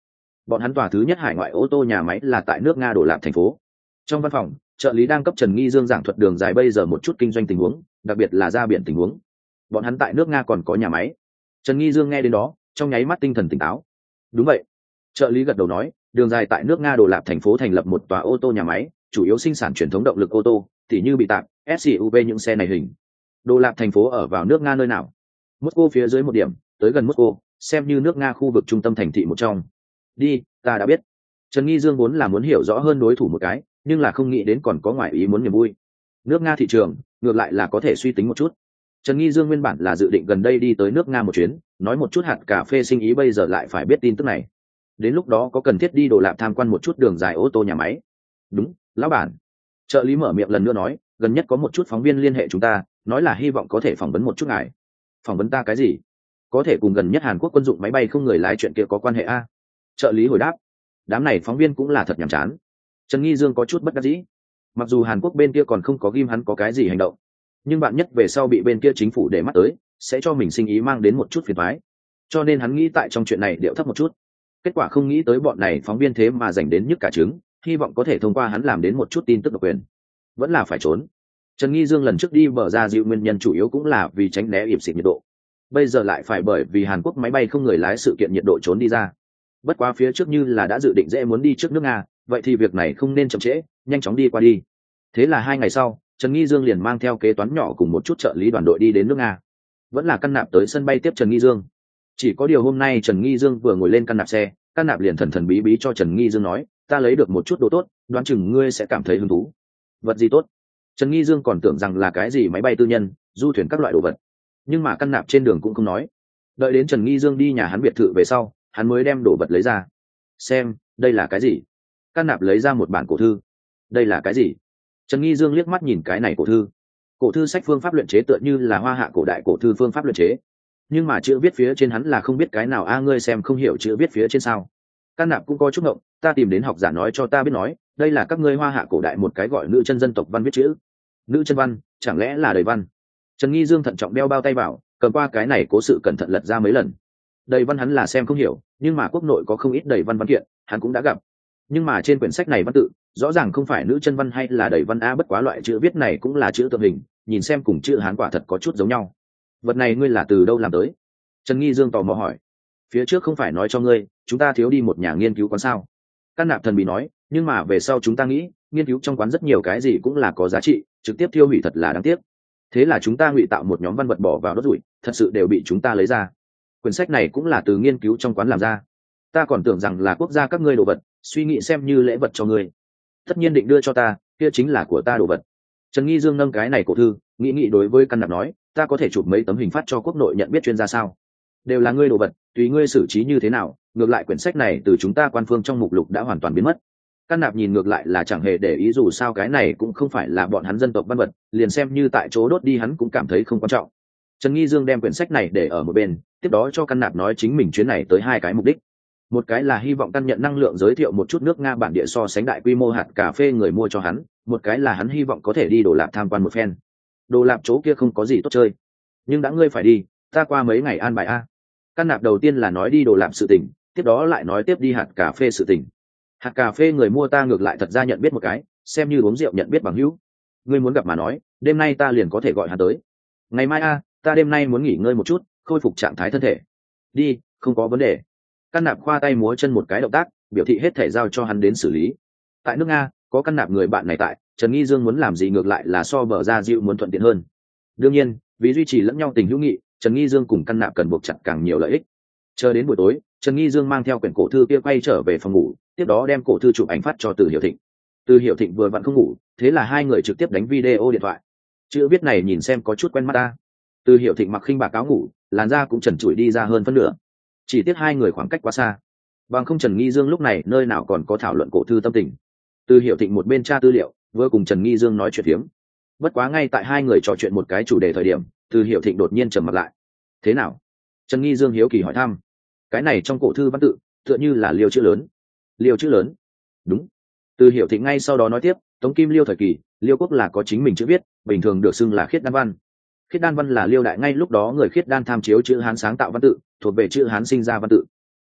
Bọn hắn tòa thứ nhất hải ngoại ô tô nhà máy là tại nước Nga Đồ Lạp thành phố. Trong văn phòng, trợ lý đang cấp Trần Nghi Dương giảng thuật đường dài bây giờ một chút kinh doanh tình huống, đặc biệt là ra biển tình huống. Bọn hắn tại nước Nga còn có nhà máy. Trần Nghi Dương nghe đến đó, trong nháy mắt tinh thần tỉnh táo. Đúng vậy. Trợ lý gật đầu nói, đường dài tại nước Nga Đồ Lạp thành phố thành lập một tòa ô tô nhà máy, chủ yếu sinh sản truyền thống động lực ô tô, tỉ như bị tạp, SUV những xe này hình. Đồ Lạp thành phố ở vào nước Nga nơi nào? Moscow phía dưới một điểm, tới gần Moscow, xem như nước Nga khu vực trung tâm thành thị một trong. Đi, ta đã biết. Trần Nghi Dương vốn là muốn hiểu rõ hơn đối thủ một cái, nhưng là không nghĩ đến còn có ngoại ý muốn niềm vui. Nước Nga thị trường, ngược lại là có thể suy tính một chút. Trần Nghi Dương nguyên bản là dự định gần đây đi tới nước Nga một chuyến, nói một chút hạt cà phê sinh ý bây giờ lại phải biết tin tức này. Đến lúc đó có cần thiết đi Đồ Lạp tham quan một chút đường dài ô tô nhà máy. Đúng, lão bản. Trợ lý mở miệng lần nữa nói, gần nhất có một chút phóng viên liên hệ chúng ta, nói là hy vọng có thể phỏng vấn một chút ngài. Phỏng vấn ta cái gì? Có thể cùng gần nhất Hàn Quốc quân dụng máy bay không người lái chuyện kia có quan hệ a? Trợ lý hồi đáp. Đám này phóng viên cũng là thật nhàm chán. Trần Nghi Dương có chút bất đắc dĩ. Mặc dù Hàn Quốc bên kia còn không có ghim hắn có cái gì hành động, nhưng bạn nhất về sau bị bên kia chính phủ để mắt tới, sẽ cho mình sinh ý mang đến một chút phiền toái. Cho nên hắn nghĩ tại trong chuyện này điệu thấp một chút. Kết quả không nghĩ tới bọn này phóng viên thế mà dành đến nhức cả trứng, hy vọng có thể thông qua hắn làm đến một chút tin tức độc quyền. Vẫn là phải trốn. Trần Nghi Dương lần trước đi bờ ra dịu nguyên nhân chủ yếu cũng là vì tránh né ỉm xịt nhiệt độ. Bây giờ lại phải bởi vì Hàn Quốc máy bay không người lái sự kiện nhiệt độ trốn đi ra. Bất quá phía trước như là đã dự định dễ muốn đi trước nước Nga, vậy thì việc này không nên chậm trễ, nhanh chóng đi qua đi. Thế là 2 ngày sau, Trần Nghi Dương liền mang theo kế toán nhỏ cùng một chút trợ lý đoàn đội đi đến nước Nga. Vẫn là căn nạp tới sân bay tiếp Trần Nghi Dương. Chỉ có điều hôm nay Trần Nghi Dương vừa ngồi lên căn nạp xe, căn nạp liền thần thần bí bí cho Trần Nghi Dương nói, ta lấy được một chút đồ tốt, đoán chừng ngươi sẽ cảm thấy hứng thú. Vật gì tốt? Trần Nghi Dương còn tưởng rằng là cái gì máy bay tư nhân, du thuyền các loại đồ vật. Nhưng mà căn nạp trên đường cũng không nói. Đợi đến Trần Nghi Dương đi nhà hắn biệt thự về sau, hắn mới đem đồ vật lấy ra. Xem, đây là cái gì? Căn nạp lấy ra một bản cổ thư. Đây là cái gì? Trần Nghi Dương liếc mắt nhìn cái này cổ thư. Cổ thư sách phương pháp luyện chế tựa như là Hoa Hạ cổ đại cổ thư phương pháp luyện chế, nhưng mà chữ viết phía trên hắn là không biết cái nào a, ngươi xem không hiểu chữ viết phía trên sao? Căn nạp cũng có chút ngộng, ta tìm đến học giả nói cho ta biết, nói đây là các ngươi Hoa Hạ cổ đại một cái gọi nữ chân dân tộc văn viết chữ. Nữ chân văn, chẳng lẽ là đầy văn? Trần Nghi Dương thận trọng đeo bao tay vào, cầm qua cái này cố sự cẩn thận lật ra mấy lần. Đầy văn hắn là xem không hiểu, nhưng mà quốc nội có không ít đầy văn văn kiện, hắn cũng đã gặp. Nhưng mà trên quyển sách này văn tự, rõ ràng không phải nữ chân văn hay là đầy văn a, bất quá loại chữ viết này cũng là chữ tượng hình, nhìn xem cùng chữ Hán quả thật có chút giống nhau. Vật này ngươi là từ đâu làm tới? Trần Nghi Dương tò mò hỏi. Phía trước không phải nói cho ngươi, chúng ta thiếu đi một nhà nghiên cứu quán sao? Căn nạp thần bí nói, nhưng mà về sau chúng ta nghĩ, nghiên cứu trong quán rất nhiều cái gì cũng là có giá trị, trực tiếp tiêu hủy thật là đáng tiếc. Thế là chúng ta ngụy tạo một nhóm văn vật bỏ vào đốt rủi, thật sự đều bị chúng ta lấy ra. Quyển sách này cũng là từ nghiên cứu trong quán làm ra. Ta còn tưởng rằng là quốc gia các ngươi đồ vật, suy nghĩ xem như lễ vật cho ngươi. Tất nhiên định đưa cho ta, kia chính là của ta đồ vật. Trần Nghi Dương nâng cái này cổ thư, nghĩ đối với căn nạp nói, ta có thể chụp mấy tấm hình phát cho quốc nội nhận biết chuyên gia sao? Đều là ngươi đồ vật, tùy ngươi xử trí như thế nào, ngược lại quyển sách này từ chúng ta quan phương trong mục lục đã hoàn toàn biến mất. Căn nạp nhìn ngược lại là chẳng hề để ý, dù sao cái này cũng không phải là bọn hắn dân tộc văn vật, liền xem như tại chỗ đốt đi hắn cũng cảm thấy không quan trọng. Trần Nghi Dương đem quyển sách này để ở một bên, tiếp đó cho căn nạp nói chính mình chuyến này tới 2 cái mục đích. Một cái là hy vọng căn nhận năng lượng giới thiệu một chút nước Nga bản địa so sánh đại quy mô hạt cà phê người mua cho hắn, một cái là hắn hy vọng có thể đi Đồ Lạp tham quan một phen. Đồ Lạp chỗ kia không có gì tốt chơi, nhưng đã ngươi phải đi, ta qua mấy ngày an bài a. Căn nạp đầu tiên là nói đi Đồ Lạp sự tình, tiếp đó lại nói tiếp đi hạt cà phê sự tình. Hạt cà phê người mua ta ngược lại thật ra nhận biết một cái, xem như uống rượu nhận biết bằng hữu. Ngươi muốn gặp mà nói, đêm nay ta liền có thể gọi hắn tới. Ngày mai a, ta đêm nay muốn nghỉ ngơi một chút, khôi phục trạng thái thân thể. Đi, không có vấn đề. Căn nạp khoa tay múa chân một cái động tác, biểu thị hết thể giao cho hắn đến xử lý. Tại nước Nga, có căn nạp người bạn này tại, Trần Nghi Dương muốn làm gì ngược lại là so bờ ra dịu muốn thuận tiện hơn. Đương nhiên, vì duy trì lẫn nhau tình hữu nghị, Trần Nghi Dương cùng căn nạp cần buộc chặt càng nhiều lợi ích. Chờ đến buổi tối, Trần Nghi Dương mang theo quyển cổ thư kia quay trở về phòng ngủ, tiếp đó đem cổ thư chụp ảnh phát cho Từ Hiểu Thịnh. Từ Hiểu Thịnh vừa vặn không ngủ, thế là hai người trực tiếp đánh video điện thoại. Chữ viết này nhìn xem có chút quen mắt ta. Từ Hiểu Thịnh mặc khinh bạc áo ngủ, làn da cũng trần trụi đi ra hơn phân nửa. Chỉ tiếc hai người khoảng cách quá xa, bằng không Trần Nghi Dương lúc này nơi nào còn có thảo luận cổ thư tâm tình. Từ Hiểu Thịnh một bên tra tư liệu, vừa cùng Trần Nghi Dương nói chuyện phiếm. Bất quá ngay tại hai người trò chuyện một cái chủ đề thời điểm, Từ Hiểu Thịnh đột nhiên trầm mặt lại. Thế nào? Trần Nghi Dương hiếu kỳ hỏi thăm. Cái này trong cổ thư văn tự tựa như là Liêu chữ lớn. Liêu chữ lớn? Đúng. Từ Hiểu Thịnh ngay sau đó nói tiếp, Tống Kim Liêu thời kỳ, Liêu quốc là có chính mình chữ viết, bình thường được xưng là Khiết Đan văn. Khiết Đan văn là Liêu đại ngay lúc đó người Khiết Đan tham chiếu chữ Hán sáng tạo văn tự, thuộc về chữ Hán sinh ra văn tự.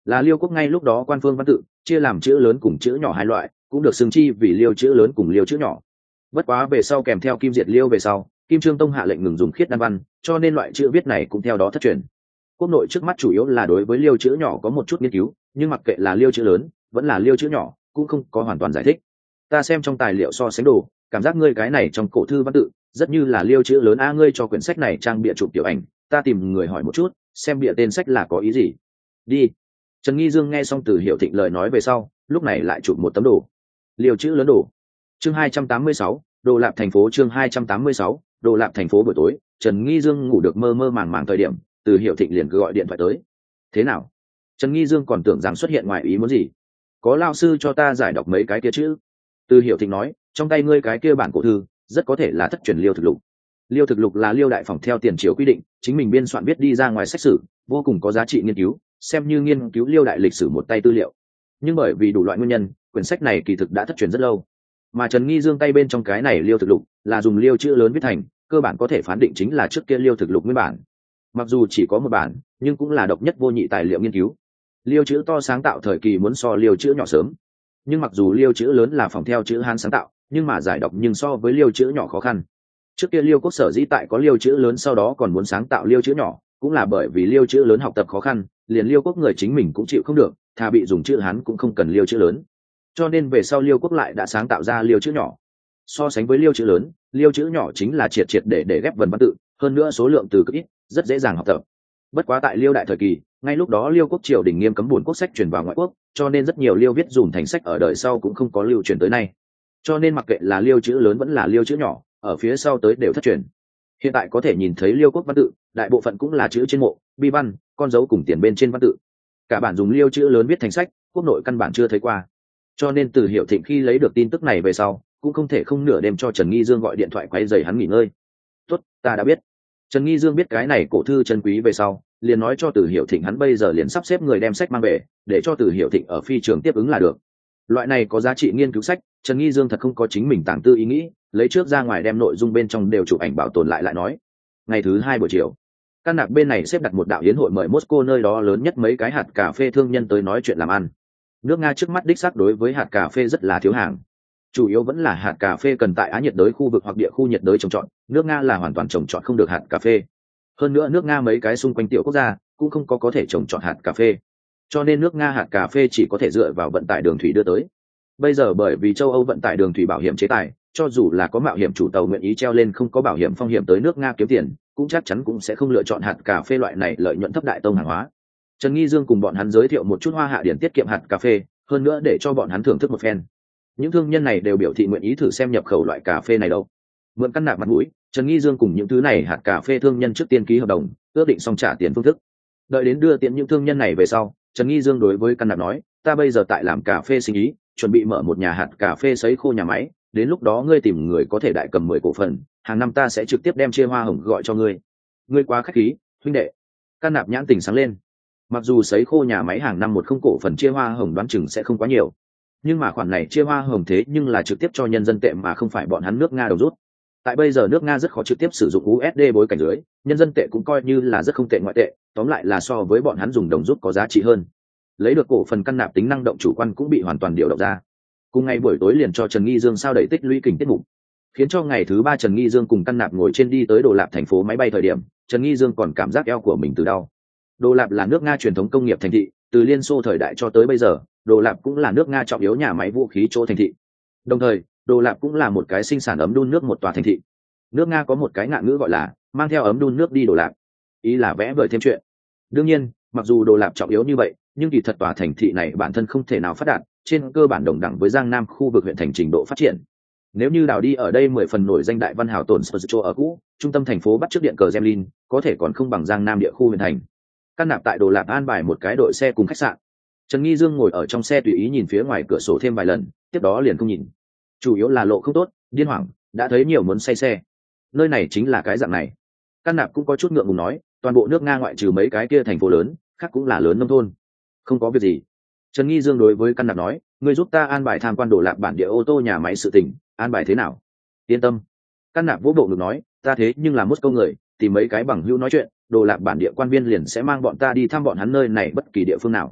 là Liêu quốc ngay lúc đó quan phương văn tự chia làm chữ lớn cùng chữ nhỏ hai loại, cũng được xưng chi vì Liêu chữ lớn cùng Liêu chữ nhỏ. Bất quá về sau kèm theo Kim Diệt Liêu về sau, Kim Trương Tông hạ lệnh ngừng dùng khiết đan văn, cho nên loại chữ viết này cũng theo đó thất truyền. Quốc nội trước mắt chủ yếu là đối với Liêu chữ nhỏ có một chút nghiên cứu, nhưng mặc kệ là Liêu chữ lớn vẫn là Liêu chữ nhỏ cũng không có hoàn toàn giải thích. Ta xem trong tài liệu so sánh đồ, cảm giác ngươi cái này trong cổ thư văn tự rất như là Liêu chữ lớn. Ngươi cho quyển sách này trang bịa chụp tiểu ảnh, ta tìm người hỏi một chút xem bịa tên sách là có ý gì. Đi. Trần Nghi Dương nghe xong Từ Hiểu Thịnh lời nói về sau, lúc này lại chụp một tấm đồ. Liêu chữ lớn đồ. Chương 286, Đồ Lạp thành phố. Chương 286, Đồ Lạp thành phố. Buổi tối, Trần Nghi Dương ngủ được mơ mơ màng màng thời điểm, Từ Hiểu Thịnh liền cứ gọi điện thoại tới. Thế nào? Trần Nghi Dương còn tưởng rằng xuất hiện ngoài ý muốn gì. Có lao sư cho ta giải đọc mấy cái kia chữ. Từ Hiểu Thịnh nói, trong tay ngươi cái kia bản cổ thư rất có thể là thất truyền Liêu thực lục. Liêu thực lục là Liêu đại phòng theo tiền triều quy định chính mình biên soạn viết đi ra ngoài sách sử, vô cùng có giá trị nghiên cứu, xem như nghiên cứu Liêu đại lịch sử một tay tư liệu. Nhưng bởi vì đủ loại nguyên nhân, quyển sách này kỳ thực đã thất truyền rất lâu. Mà Trần Nghi Dương tay bên trong cái này Liêu thực lục là dùng Liêu chữ lớn viết thành, cơ bản có thể phán định chính là trước kia Liêu thực lục nguyên bản. Mặc dù chỉ có một bản, nhưng cũng là độc nhất vô nhị tài liệu nghiên cứu. Liêu chữ to sáng tạo thời kỳ muốn so Liêu chữ nhỏ sớm, nhưng mặc dù Liêu chữ lớn là phòng theo chữ Hán sáng tạo, nhưng mà giải đọc nhưng so với Liêu chữ nhỏ khó khăn. Trước kia Liêu quốc sở dĩ tại có Liêu chữ lớn sau đó còn muốn sáng tạo Liêu chữ nhỏ, cũng là bởi vì Liêu chữ lớn học tập khó khăn, liền Liêu quốc người chính mình cũng chịu không được, thà bị dùng chữ Hán cũng không cần Liêu chữ lớn. Cho nên về sau Liêu quốc lại đã sáng tạo ra Liêu chữ nhỏ. So sánh với Liêu chữ lớn, Liêu chữ nhỏ chính là triệt triệt để ghép vần văn tự, hơn nữa số lượng từ cực ít, rất dễ dàng học tập. Bất quá tại Liêu đại thời kỳ, ngay lúc đó Liêu quốc triều đình nghiêm cấm buồn quốc sách truyền vào ngoại quốc, cho nên rất nhiều Liêu viết dùm thành sách ở đời sau cũng không có lưu truyền tới nay. Cho nên mặc kệ là Liêu chữ lớn vẫn là Liêu chữ nhỏ, ở phía sau tới đều thất truyền. Hiện tại có thể nhìn thấy Liêu quốc văn tự, đại bộ phận cũng là chữ trên mộ, bi văn, con dấu cùng tiền bên trên văn tự. Cả bản dùng Liêu chữ lớn viết thành sách, quốc nội căn bản chưa thấy qua. Cho nên Từ Hiểu Thịnh khi lấy được tin tức này về sau, cũng không thể không nửa đêm cho Trần Nghi Dương gọi điện thoại quấy rầy hắn nghỉ ngơi. "Tốt, ta đã biết." Trần Nghi Dương biết cái này cổ thư chân quý về sau, liền nói cho Từ Hiểu Thịnh hắn bây giờ liền sắp xếp người đem sách mang về, để cho Từ Hiểu Thịnh ở phi trường tiếp ứng là được. Loại này có giá trị nghiên cứu sách, Trần Nghi Dương thật không có chính mình tàng tư ý nghĩ, lấy trước ra ngoài đem nội dung bên trong đều chụp ảnh bảo tồn lại nói. Ngày thứ 2 buổi chiều, Căn Nạc bên này xếp đặt một đạo yến hội mời Moscow nơi đó lớn nhất mấy cái hạt cà phê thương nhân tới nói chuyện làm ăn. Nước Nga trước mắt đích xác đối với hạt cà phê rất là thiếu hàng. Chủ yếu vẫn là hạt cà phê cần tại Á nhiệt đới khu vực hoặc địa khu nhiệt đới trồng trọt, nước Nga là hoàn toàn trồng trọt không được hạt cà phê. Hơn nữa nước Nga mấy cái xung quanh tiểu quốc gia cũng không có thể trồng trọt hạt cà phê, cho nên nước Nga hạt cà phê chỉ có thể dựa vào vận tải đường thủy đưa tới. Bây giờ bởi vì châu Âu vận tải đường thủy bảo hiểm chế tài, cho dù là có mạo hiểm chủ tàu nguyện ý treo lên không có bảo hiểm phong hiểm tới nước Nga kiếm tiền, cũng chắc chắn cũng sẽ không lựa chọn hạt cà phê loại này lợi nhuận thấp đại tông hàng hóa. Trần Nghi Dương cùng bọn hắn giới thiệu một chút Hoa Hạ điển tiết kiệm hạt cà phê, hơn nữa để cho bọn hắn thưởng thức một phen. Những thương nhân này đều biểu thị nguyện ý thử xem nhập khẩu loại cà phê này đâu. Mượn Căn Nạc mặt mũi, Trần Nghi Dương cùng những thứ này hạt cà phê thương nhân trước tiên ký hợp đồng, ước định xong trả tiền phương thức. Đợi đến đưa tiền những thương nhân này về sau, Trần Nghi Dương đối với Căn Nạc nói, ta bây giờ tại làm cà phê sinh ý, chuẩn bị mở một nhà hạt cà phê sấy khô nhà máy, đến lúc đó ngươi tìm người có thể đại cầm 10 cổ phần, hàng năm ta sẽ trực tiếp đem chia hoa hồng gọi cho ngươi. Ngươi quá khách khí, huynh đệ. Căn Nạc nhãn tình sáng lên. Mặc dù sấy khô nhà máy hàng năm 10 cổ phần chia hoa hồng đoán chừng sẽ không quá nhiều, nhưng mà khoản này chia hoa hồng thế nhưng là trực tiếp cho nhân dân tệ mà không phải bọn hắn nước Nga đầu rút. Tại bây giờ nước Nga rất khó trực tiếp sử dụng USD bối cảnh dưới, nhân dân tệ cũng coi như là rất không tệ ngoại tệ, tóm lại là so với bọn hắn dùng đồng rút có giá trị hơn. Lấy được cổ phần Căn Nạp tính năng động chủ quan cũng bị hoàn toàn điều động ra. Cùng ngày buổi tối liền cho Trần Nghi Dương sao đẩy tích lũy kình tiết mục, khiến cho ngày thứ 3 Trần Nghi Dương cùng Căn Nạp ngồi trên đi tới Đồ Lạp thành phố máy bay thời điểm, Trần Nghi Dương còn cảm giác eo của mình từ đau. Đồ Lạp là nước Nga truyền thống công nghiệp thành thị, từ Liên Xô thời đại cho tới bây giờ, Đồ Lạp cũng là nước Nga trọng yếu nhà máy vũ khí chỗ thành thị. Đồng thời, Đồ Lạp cũng là một cái sinh sản ấm đun nước một tòa thành thị. Nước Nga có một cái ngạn ngữ gọi là mang theo ấm đun nước đi Đồ Lạp, ý là vẽ vời thêm chuyện. Đương nhiên, mặc dù Đồ Lạp trọng yếu như vậy, nhưng kỳ thật tòa thành thị này bản thân không thể nào phát đạt, trên cơ bản đồng đẳng với Giang Nam khu vực huyện thành trình độ phát triển. Nếu như đào đi ở đây 10 phần nổi danh đại văn hào tồn Spucho ở cũ, trung tâm thành phố bắt trước điện cờ Kremlin, có thể còn không bằng Giang Nam địa khu huyện thành. Căn Nạp tại Đồ Lạp an bài một cái đội xe cùng khách sạn. Trần Nghi Dương ngồi ở trong xe tùy ý nhìn phía ngoài cửa sổ thêm vài lần, tiếp đó liền không nhìn. Chủ yếu là lộ không tốt, điên hoảng, đã thấy nhiều muốn say xe. Nơi này chính là cái dạng này. Căn Nạp cũng có chút ngượng ngùng nói, toàn bộ nước Nga ngoại trừ mấy cái kia thành phố lớn, khác cũng là lớn nông thôn. Không có việc gì. Trần Nghi Dương đối với Căn Nạp nói, ngươi giúp ta an bài tham quan Đồ Lạp bản địa ô tô nhà máy sự tình, an bài thế nào? Yên tâm. Căn Nạp vỗ bộ ngực nói, ta thế nhưng là Moscow người, tìm mấy cái bằng hữu nói chuyện, Đồ Lạp bản địa quan viên liền sẽ mang bọn ta đi thăm bọn hắn nơi này bất kỳ địa phương nào.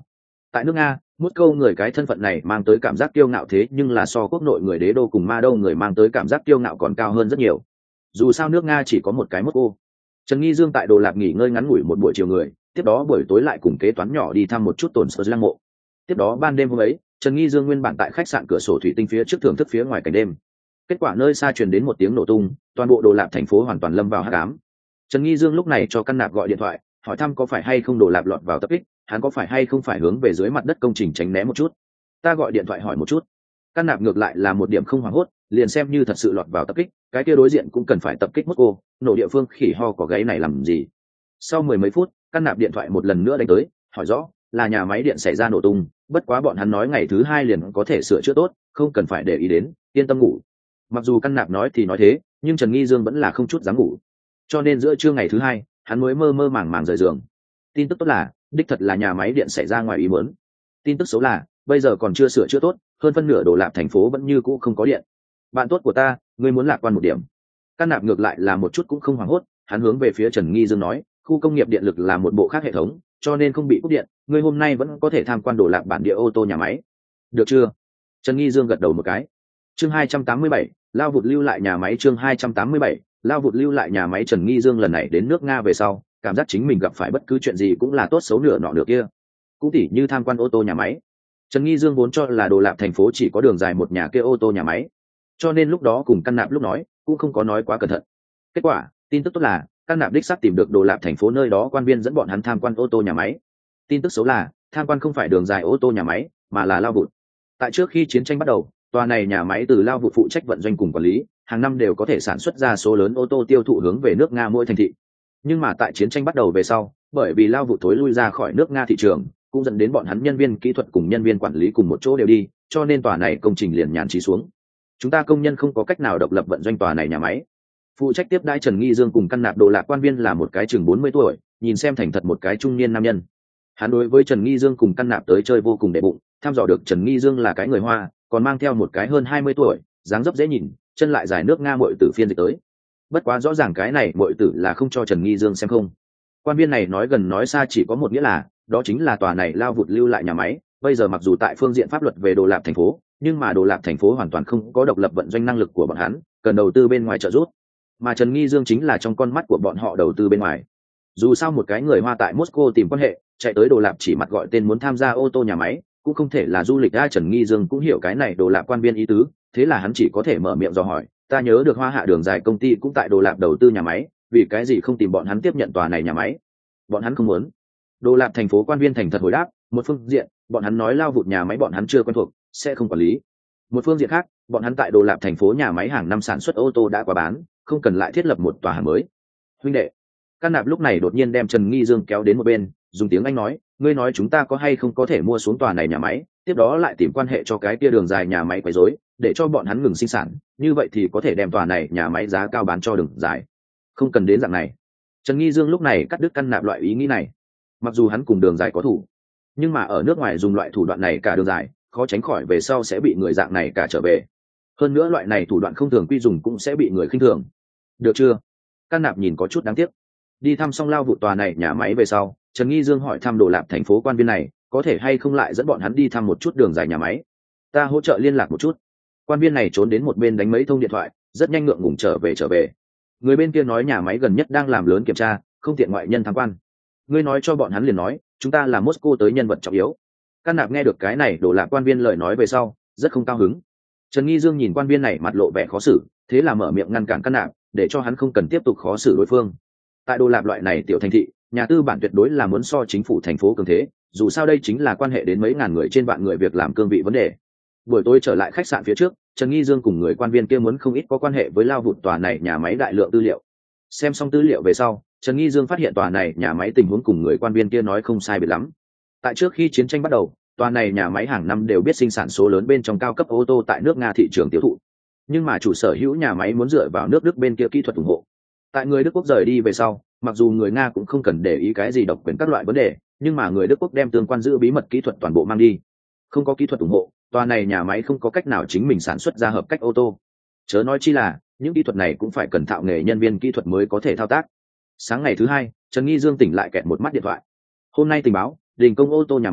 Tại nước Nga, Moscow người cái thân phận này mang tới cảm giác kiêu ngạo, thế nhưng là so quốc nội người đế đô cùng Ma Đô người mang tới cảm giác kiêu ngạo còn cao hơn rất nhiều. Dù sao nước Nga chỉ có một cái Moscow. Trần Nghi Dương tại Đồ Lạp nghỉ ngơi ngắn ngủi một buổi chiều người, tiếp đó buổi tối lại cùng kế toán nhỏ đi thăm một chút tổn sở lăng mộ. Tiếp đó ban đêm hôm ấy, Trần Nghi Dương nguyên bản tại khách sạn cửa sổ thủy tinh phía trước thưởng thức phía ngoài cảnh đêm. Kết quả nơi xa truyền đến một tiếng nổ tung, toàn bộ Đồ Lạp thành phố hoàn toàn lâm vào hắc ám. Trần Nghi Dương lúc này cho Căn Nạp gọi điện thoại, hỏi thăm có phải hay không Đồ Lạp lọt vào tập kích, hắn có phải hay không phải hướng về dưới mặt đất công trình tránh né một chút. Ta gọi điện thoại hỏi một chút. Căn Nạp ngược lại là một điểm không hoảng hốt, liền xem như thật sự lọt vào tập kích, cái kia đối diện cũng cần phải tập kích Moscow, nổ địa phương khỉ ho có gáy này làm gì. Sau mười mấy phút, Căn Nạp điện thoại một lần nữa đánh tới, hỏi rõ là nhà máy điện xảy ra nổ tung, bất quá bọn hắn nói ngày thứ hai liền có thể sửa chữa tốt, không cần phải để ý đến, yên tâm ngủ. Mặc dù Căn Nạp nói thì nói thế, nhưng Trần Nghi Dương vẫn là không chút dám ngủ, cho nên giữa trưa ngày thứ hai hắn mới mơ mơ màng màng rời giường. Tin tức tốt là đích thật là nhà máy điện xảy ra ngoài ý muốn. Tin tức xấu là bây giờ còn chưa sửa chữa tốt, hơn phân nửa Đồ Lạp thành phố vẫn như cũ không có điện. Bạn tốt của ta, ngươi muốn lạc quan một điểm. Căn Nạp ngược lại là một chút cũng không hoảng hốt, hắn hướng về phía Trần Nghi Dương nói, khu công nghiệp điện lực là một bộ khác hệ thống, cho nên không bị cúp điện, ngươi hôm nay vẫn có thể tham quan Đồ Lạp bản địa ô tô nhà máy. Được chưa? Trần Nghi Dương gật đầu một cái. Chương 287, lao vụt lưu lại nhà máy. Chương 287, lao vụt lưu lại nhà máy. Trần Nghi Dương lần này đến nước Nga về sau, cảm giác chính mình gặp phải bất cứ chuyện gì cũng là tốt xấu nửa nọ nửa kia. Cũng tỉ như tham quan ô tô nhà máy. Trần Nghi Dương vốn cho là Đồ Lạp thành phố chỉ có đường dài một nhà kia ô tô nhà máy, cho nên lúc đó cùng Căn Nạp lúc nói cũng không có nói quá cẩn thận. Kết quả tin tức tốt là Căn Nạp đích xác tìm được Đồ Lạp thành phố nơi đó quan viên dẫn bọn hắn tham quan ô tô nhà máy. Tin tức xấu là tham quan không phải đường dài ô tô nhà máy mà là lao vụt. Tại trước khi chiến tranh bắt đầu, tòa này nhà máy từ lao vụt phụ trách vận doanh cùng quản lý, hàng năm đều có thể sản xuất ra số lớn ô tô tiêu thụ hướng về nước Nga mỗi thành thị. Nhưng mà tại chiến tranh bắt đầu về sau, bởi vì lao vụt thối lui ra khỏi nước Nga thị trường, cũng dẫn đến bọn hắn nhân viên kỹ thuật cùng nhân viên quản lý cùng một chỗ đều đi, cho nên tòa này công trình liền nhàn trí xuống. Chúng ta công nhân không có cách nào độc lập vận doanh tòa này nhà máy. Phụ trách tiếp đãi Trần Nghi Dương cùng Căn Nạp Đồ Lạp quan viên là một cái chừng 40 tuổi, nhìn xem thành thật một cái trung niên nam nhân. Hắn đối với Trần Nghi Dương cùng Căn Nạp tới chơi vô cùng đệ bụng, tham dò được Trần Nghi Dương là cái người Hoa, còn mang theo một cái hơn 20 tuổi, dáng dấp dễ nhìn, chân lại dài nước Nga muội tử phiên dịch tới. Bất quá rõ ràng cái này muội tử là không cho Trần Nghi Dương xem không. Quan viên này nói gần nói xa chỉ có một nghĩa là, đó chính là tòa này lao vụt lưu lại nhà máy. Bây giờ mặc dù tại phương diện pháp luật về Đồ Lạp thành phố, nhưng mà Đồ Lạp thành phố hoàn toàn không có độc lập vận doanh năng lực của bọn hắn, cần đầu tư bên ngoài trợ giúp. Mà Trần Nghi Dương chính là trong con mắt của bọn họ đầu tư bên ngoài. Dù sao một cái người Hoa tại Moscow tìm quan hệ, chạy tới Đồ Lạp chỉ mặt gọi tên muốn tham gia ô tô nhà máy, cũng không thể là du lịch. Trần Nghi Dương cũng hiểu cái này Đồ Lạp quan viên ý tứ, thế là hắn chỉ có thể mở miệng dò hỏi, ta nhớ được Hoa Hạ đường dài công ty cũng tại Đồ Lạp đầu tư nhà máy, vì cái gì không tìm bọn hắn tiếp nhận tòa này nhà máy? Bọn hắn không muốn. Đồ Lạp thành phố quan viên thành thật hồi đáp, một phương diện, bọn hắn nói lao vụt nhà máy bọn hắn chưa quen thuộc, sẽ không quản lý. Một phương diện khác, bọn hắn tại Đồ Lạp thành phố nhà máy hàng năm sản xuất ô tô đã quá bán, không cần lại thiết lập một tòa hàng mới. Huynh đệ, Căn Nạp lúc này đột nhiên đem Trần Nghi Dương kéo đến một bên, dùng tiếng Anh nói, ngươi nói chúng ta có hay không có thể mua xuống tòa này nhà máy, tiếp đó lại tìm quan hệ cho cái kia đường dài nhà máy quấy rối, để cho bọn hắn ngừng sinh sản, như vậy thì có thể đem tòa này nhà máy giá cao bán cho đường dài. Không cần đến dạng này. Trần Nghi Dương lúc này cắt đứt Căn Nạp loại ý nghĩ này. Mặc dù hắn cùng đường dài có thủ, nhưng mà ở nước ngoài dùng loại thủ đoạn này cả đường dài, khó tránh khỏi về sau sẽ bị người dạng này cả trở về. Hơn nữa loại này thủ đoạn không thường quy dùng cũng sẽ bị người khinh thường. Được chưa? Căn Nạp nhìn có chút đáng tiếc. Đi thăm xong lao vụ tòa này nhà máy về sau, Trần Nghi Dương hỏi thăm Đồ Lạp thành phố quan viên này, có thể hay không lại dẫn bọn hắn đi thăm một chút đường dài nhà máy. Ta hỗ trợ liên lạc một chút. Quan viên này trốn đến một bên đánh mấy thông điện thoại, rất nhanh ngượng ngùng trở về. Người bên kia nói nhà máy gần nhất đang làm lớn kiểm tra, không tiện ngoại nhân tham quan. Ngươi nói cho bọn hắn liền nói, chúng ta là Moscow tới nhân vật trọng yếu. Căn Nạp nghe được cái này Đồ Lạp quan viên lời nói về sau, rất không cao hứng. Trần Nghi Dương nhìn quan viên này mặt lộ vẻ khó xử, thế là mở miệng ngăn cản Căn Nạp, để cho hắn không cần tiếp tục khó xử đối phương. Tại Đồ Lạp loại này tiểu thành thị, nhà tư bản tuyệt đối là muốn so chính phủ thành phố cường thế, dù sao đây chính là quan hệ đến mấy ngàn người trên vạn người việc làm cương vị vấn đề. Buổi tối trở lại khách sạn phía trước, Trần Nghi Dương cùng người quan viên kia muốn không ít có quan hệ với lao vụt tòa này nhà máy đại lượng tư liệu. Xem xong tư liệu về sau, Trần Nghi Dương phát hiện tòa này nhà máy tình huống cùng người quan viên kia nói không sai biệt lắm. Tại trước khi chiến tranh bắt đầu, tòa này nhà máy hàng năm đều biết sinh sản số lớn bên trong cao cấp ô tô tại nước Nga thị trường tiêu thụ. Nhưng mà chủ sở hữu nhà máy muốn dựa vào nước Đức bên kia kỹ thuật ủng hộ. Tại người Đức quốc rời đi về sau, mặc dù người Nga cũng không cần để ý cái gì độc quyền các loại vấn đề, nhưng mà người Đức quốc đem tương quan giữ bí mật kỹ thuật toàn bộ mang đi. Không có kỹ thuật ủng hộ, tòa này nhà máy không có cách nào chính mình sản xuất ra hợp cách ô tô. Chớ nói chi là, những kỹ thuật này cũng phải cần thạo nghề nhân viên kỹ thuật mới có thể thao tác. Sáng ngày thứ hai, Trần Nghi Dương tỉnh lại kẹt một mắt điện thoại. Hôm nay tình báo, đình công ô tô nhà máy,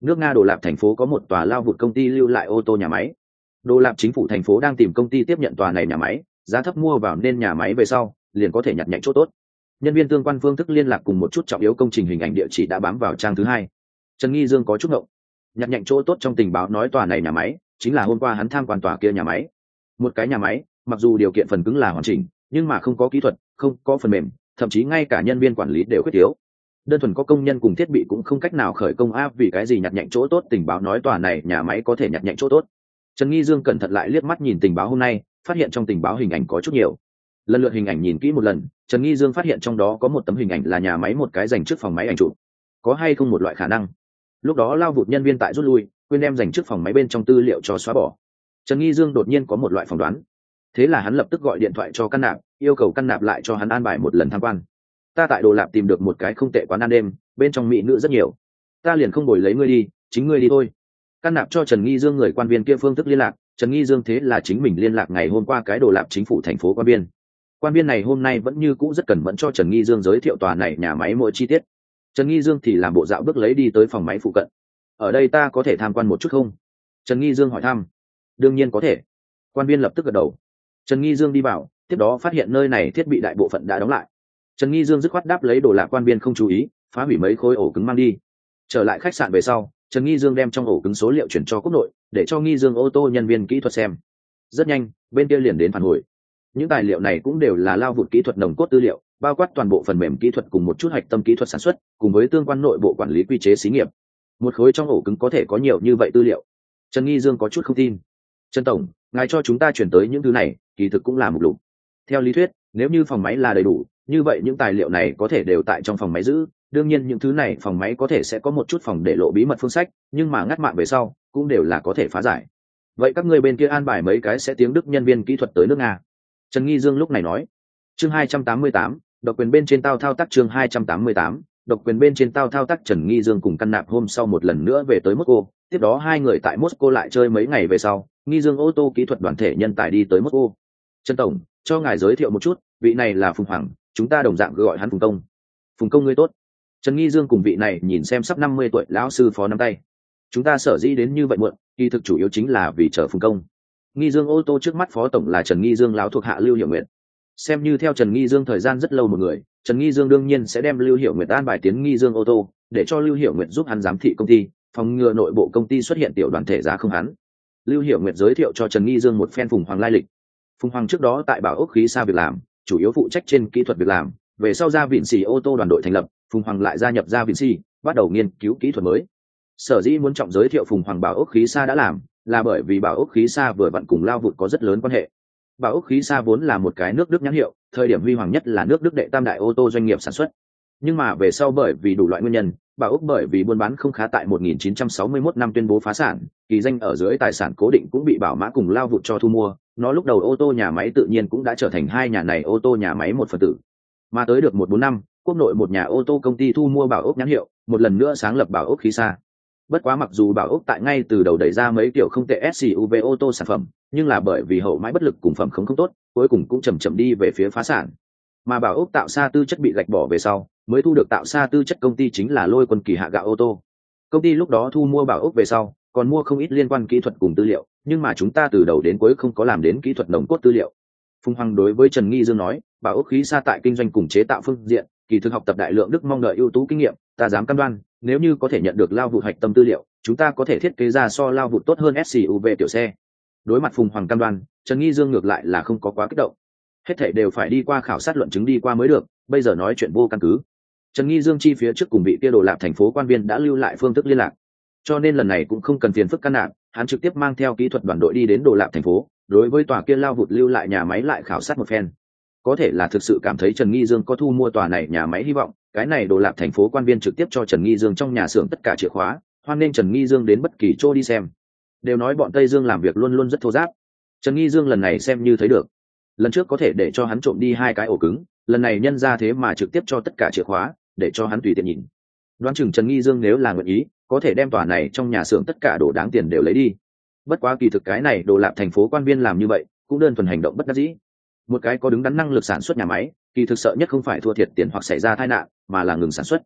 Nước Nga Đồ Lạp thành phố có một tòa lao vụt công ty lưu lại ô tô nhà máy. Đồ Lạp chính phủ thành phố đang tìm công ty tiếp nhận tòa này nhà máy, giá thấp mua vào nên nhà máy về sau liền có thể nhặt nhạnh chỗ tốt. Nhân viên tương quan phương thức liên lạc cùng một chút trọng yếu công trình hình ảnh địa chỉ đã bám vào trang thứ hai. Trần Nghi Dương có chút ngộng. Nhặt nhạnh chỗ tốt trong tình báo nói tòa này nhà máy chính là hôm qua hắn tham quan tòa kia nhà máy. Một cái nhà máy, mặc dù điều kiện phần cứng là hoàn chỉnh, nhưng mà không có kỹ thuật, không có phần mềm, thậm chí ngay cả nhân viên quản lý đều khuyết thiếu. Đơn thuần có công nhân cùng thiết bị cũng không cách nào khởi công áp, vì cái gì nhặt nhạnh chỗ tốt tình báo nói tòa này nhà máy có thể nhặt nhạnh chỗ tốt. Trần Nghi Dương cẩn thận lại liếc mắt nhìn tình báo hôm nay, phát hiện trong tình báo hình ảnh có chút nhiều. Lần lượt hình ảnh nhìn kỹ một lần, Trần Nghi Dương phát hiện trong đó có một tấm hình ảnh là nhà máy một cái dành trước phòng máy ảnh chụp. Có hay không một loại khả năng lúc đó lao vụt nhân viên tại rút lui, quên đem dành trước phòng máy bên trong tư liệu cho xóa bỏ. Trần Nghi Dương đột nhiên có một loại phỏng đoán, thế là hắn lập tức gọi điện thoại cho Căn Nạp, yêu cầu Căn Nạp lại cho hắn an bài một lần tham quan. Ta tại Đồ Lạp tìm được một cái không tệ quán ăn đêm, bên trong mỹ nữ rất nhiều, ta liền không bồi lấy ngươi đi, chính ngươi đi thôi. Căn Nạp cho Trần Nghi Dương người quan viên kia phương thức liên lạc. Trần Nghi Dương thế là chính mình liên lạc ngày hôm qua cái Đồ Lạp chính phủ thành phố quan viên này hôm nay vẫn như cũ rất cẩn mẫn cho Trần Nghi Dương giới thiệu tòa này nhà máy mỗi chi tiết. Trần Nghi Dương thì làm bộ dạo bước lấy đi tới phòng máy phụ cận. Ở đây ta có thể tham quan một chút không? Trần Nghi Dương hỏi thăm. Đương nhiên có thể. Quan viên lập tức gật đầu. Trần Nghi Dương đi vào, tiếp đó phát hiện nơi này thiết bị đại bộ phận đã đóng lại. Trần Nghi Dương dứt khoát đáp lấy Đồ Lạp quan viên không chú ý, phá hủy mấy khối ổ cứng mang đi. Trở lại khách sạn về sau, Trần Nghi Dương đem trong ổ cứng số liệu chuyển cho quốc nội, để cho Nghi Dương ô tô nhân viên kỹ thuật xem. Rất nhanh, bên kia liền đến phản hồi. Những tài liệu này cũng đều là lao vụt kỹ thuật nồng cốt tư liệu, bao quát toàn bộ phần mềm kỹ thuật cùng một chút hạch tâm kỹ thuật sản xuất, cùng với tương quan nội bộ quản lý quy chế xí nghiệp. Một khối trong ổ cứng có thể có nhiều như vậy tư liệu. Trần Nghi Dương có chút không tin. Trần tổng, ngài cho chúng ta chuyển tới những thứ này, kỳ thực cũng là mục lục. Theo lý thuyết, nếu như phòng máy là đầy đủ, như vậy những tài liệu này có thể đều tại trong phòng máy giữ. Đương nhiên những thứ này phòng máy có thể sẽ có một chút phòng để lộ bí mật phương sách, nhưng mà ngắt mạng về sau cũng đều là có thể phá giải. Vậy các ngươi bên kia an bài mấy cái sẽ tiếng Đức nhân viên kỹ thuật tới nước Nga? Trần Nghi Dương lúc này nói. Chương 288, độc quyền bên trên tao thao tác. Chương 288, độc quyền bên trên tao thao tác. Trần Nghi Dương cùng Căn Nạp hôm sau một lần nữa về tới Moscow, tiếp đó hai người tại Moscow lại chơi mấy ngày về sau, Nghi Dương ô tô kỹ thuật đoàn thể nhân tài đi tới Moscow. Trần tổng, cho ngài giới thiệu một chút, vị này là Phùng Hoàng, chúng ta đồng dạng gọi hắn Phùng Công. Phùng Công ngươi tốt. Trần Nghi Dương cùng vị này nhìn xem sắp 50 tuổi lão sư phó nắm tay. Chúng ta sở dĩ đến như vậy muộn, kỳ thực chủ yếu chính là vì chờ Phùng Công. Nghi Dương ô tô trước mắt phó tổng là Trần Nghi Dương lão thuộc hạ Lưu Hiểu Nguyệt. Xem như theo Trần Nghi Dương thời gian rất lâu một người, Trần Nghi Dương đương nhiên sẽ đem Lưu Hiểu Nguyệt an bài tiến Nghi Dương ô tô, để cho Lưu Hiểu Nguyệt giúp hắn giám thị công ty, phòng ngừa nội bộ công ty xuất hiện tiểu đoàn thể giá không hắn. Lưu Hiểu Nguyệt giới thiệu cho Trần Nghi Dương một phen Phùng Hoàng lai lịch. Phùng Hoàng trước đó tại Bảo ốc khí xa việc làm, chủ yếu phụ trách trên kỹ thuật việc làm, về sau ra Vịnh Xỉ ô tô đoàn đội thành lập, Phùng Hoàng lại gia nhập ra Vịnh Xỉ, bắt đầu nghiên cứu kỹ thuật mới. Sở dĩ muốn trọng giới thiệu Phùng Hoàng Bảo ốc khí xa đã làm, là bởi vì Bảo ốc khí xa vừa vặn cùng lao vụt có rất lớn quan hệ. Bảo ốc khí xa vốn là một cái nước Đức nhãn hiệu, thời điểm huy hoàng nhất là nước Đức đệ tam đại ô tô doanh nghiệp sản xuất. Nhưng mà về sau bởi vì đủ loại nguyên nhân, Bảo ốc bởi vì buôn bán không khá tại 1961 năm tuyên bố phá sản, kỳ danh ở dưới tài sản cố định cũng bị Bảo Mã cùng lao vụt cho thu mua, nó lúc đầu ô tô nhà máy tự nhiên cũng đã trở thành hai nhà này ô tô nhà máy một phần tử. Mà tới được 145, quốc nội một nhà ô tô công ty thu mua Bảo ốc nhãn hiệu, một lần nữa sáng lập Bảo ốc khí xa. Bất quá mặc dù Bảo ốc tại ngay từ đầu đẩy ra mấy kiểu không tệ SUV ô tô sản phẩm, nhưng là bởi vì hậu mãi bất lực cùng phẩm không tốt, cuối cùng cũng chậm đi về phía phá sản. Mà Bảo ốc tạo xa tư chất bị gạch bỏ về sau, mới thu được tạo xa tư chất công ty chính là Lôi Quân Kỳ Hạ Gạo ô tô. Công ty lúc đó thu mua Bảo ốc về sau, còn mua không ít liên quan kỹ thuật cùng tư liệu, nhưng mà chúng ta từ đầu đến cuối không có làm đến kỹ thuật nồng cốt tư liệu. Phùng Hoàng đối với Trần Nghi Dương nói, Bảo ốc khí xa tại kinh doanh cùng chế tạo phương diện, kỳ thực học tập đại lượng Đức mong đợi ưu tú kinh nghiệm, ta dám cam đoan, nếu như có thể nhận được lao vụt hạch tâm tư liệu, chúng ta có thể thiết kế ra so lao vụt tốt hơn SUV tiểu xe. Đối mặt Phùng Hoàng cam đoan, Trần Nghi Dương ngược lại là không có quá kích động. Hết thảy đều phải đi qua khảo sát luận chứng đi qua mới được, bây giờ nói chuyện vô căn cứ. Trần Nghi Dương chi phía trước cùng vị kia Đồ Lạp thành phố quan viên đã lưu lại phương thức liên lạc, cho nên lần này cũng không cần phiền phức Căn Nạp, hắn trực tiếp mang theo kỹ thuật đoàn đội đi đến Đồ Lạp thành phố, đối với tòa kia lao vụt lưu lại nhà máy lại khảo sát một phen. Có thể là thực sự cảm thấy Trần Nghi Dương có thu mua tòa này nhà máy hy vọng, cái này Đồ Lạp thành phố quan viên trực tiếp cho Trần Nghi Dương trong nhà xưởng tất cả chìa khóa, hoan nên Trần Nghi Dương đến bất kỳ chỗ đi xem. Đều nói bọn Tây Dương làm việc luôn luôn rất thô ráp, Trần Nghi Dương lần này xem như thấy được. Lần trước có thể để cho hắn trộm đi 2 cái ổ cứng, lần này nhân ra thế mà trực tiếp cho tất cả chìa khóa, để cho hắn tùy tiện nhìn. Đoán chừng Trần Nghi Dương nếu là nguyện ý, có thể đem tòa này trong nhà xưởng tất cả đồ đáng tiền đều lấy đi. Bất quá kỳ thực cái này Đồ Lạp thành phố quan viên làm như vậy, cũng đơn thuần hành động bất đắc dĩ. Một cái có đứng đắn năng lực sản xuất nhà máy, kỳ thực sợ nhất không phải thua thiệt tiền hoặc xảy ra tai nạn, mà là ngừng sản xuất.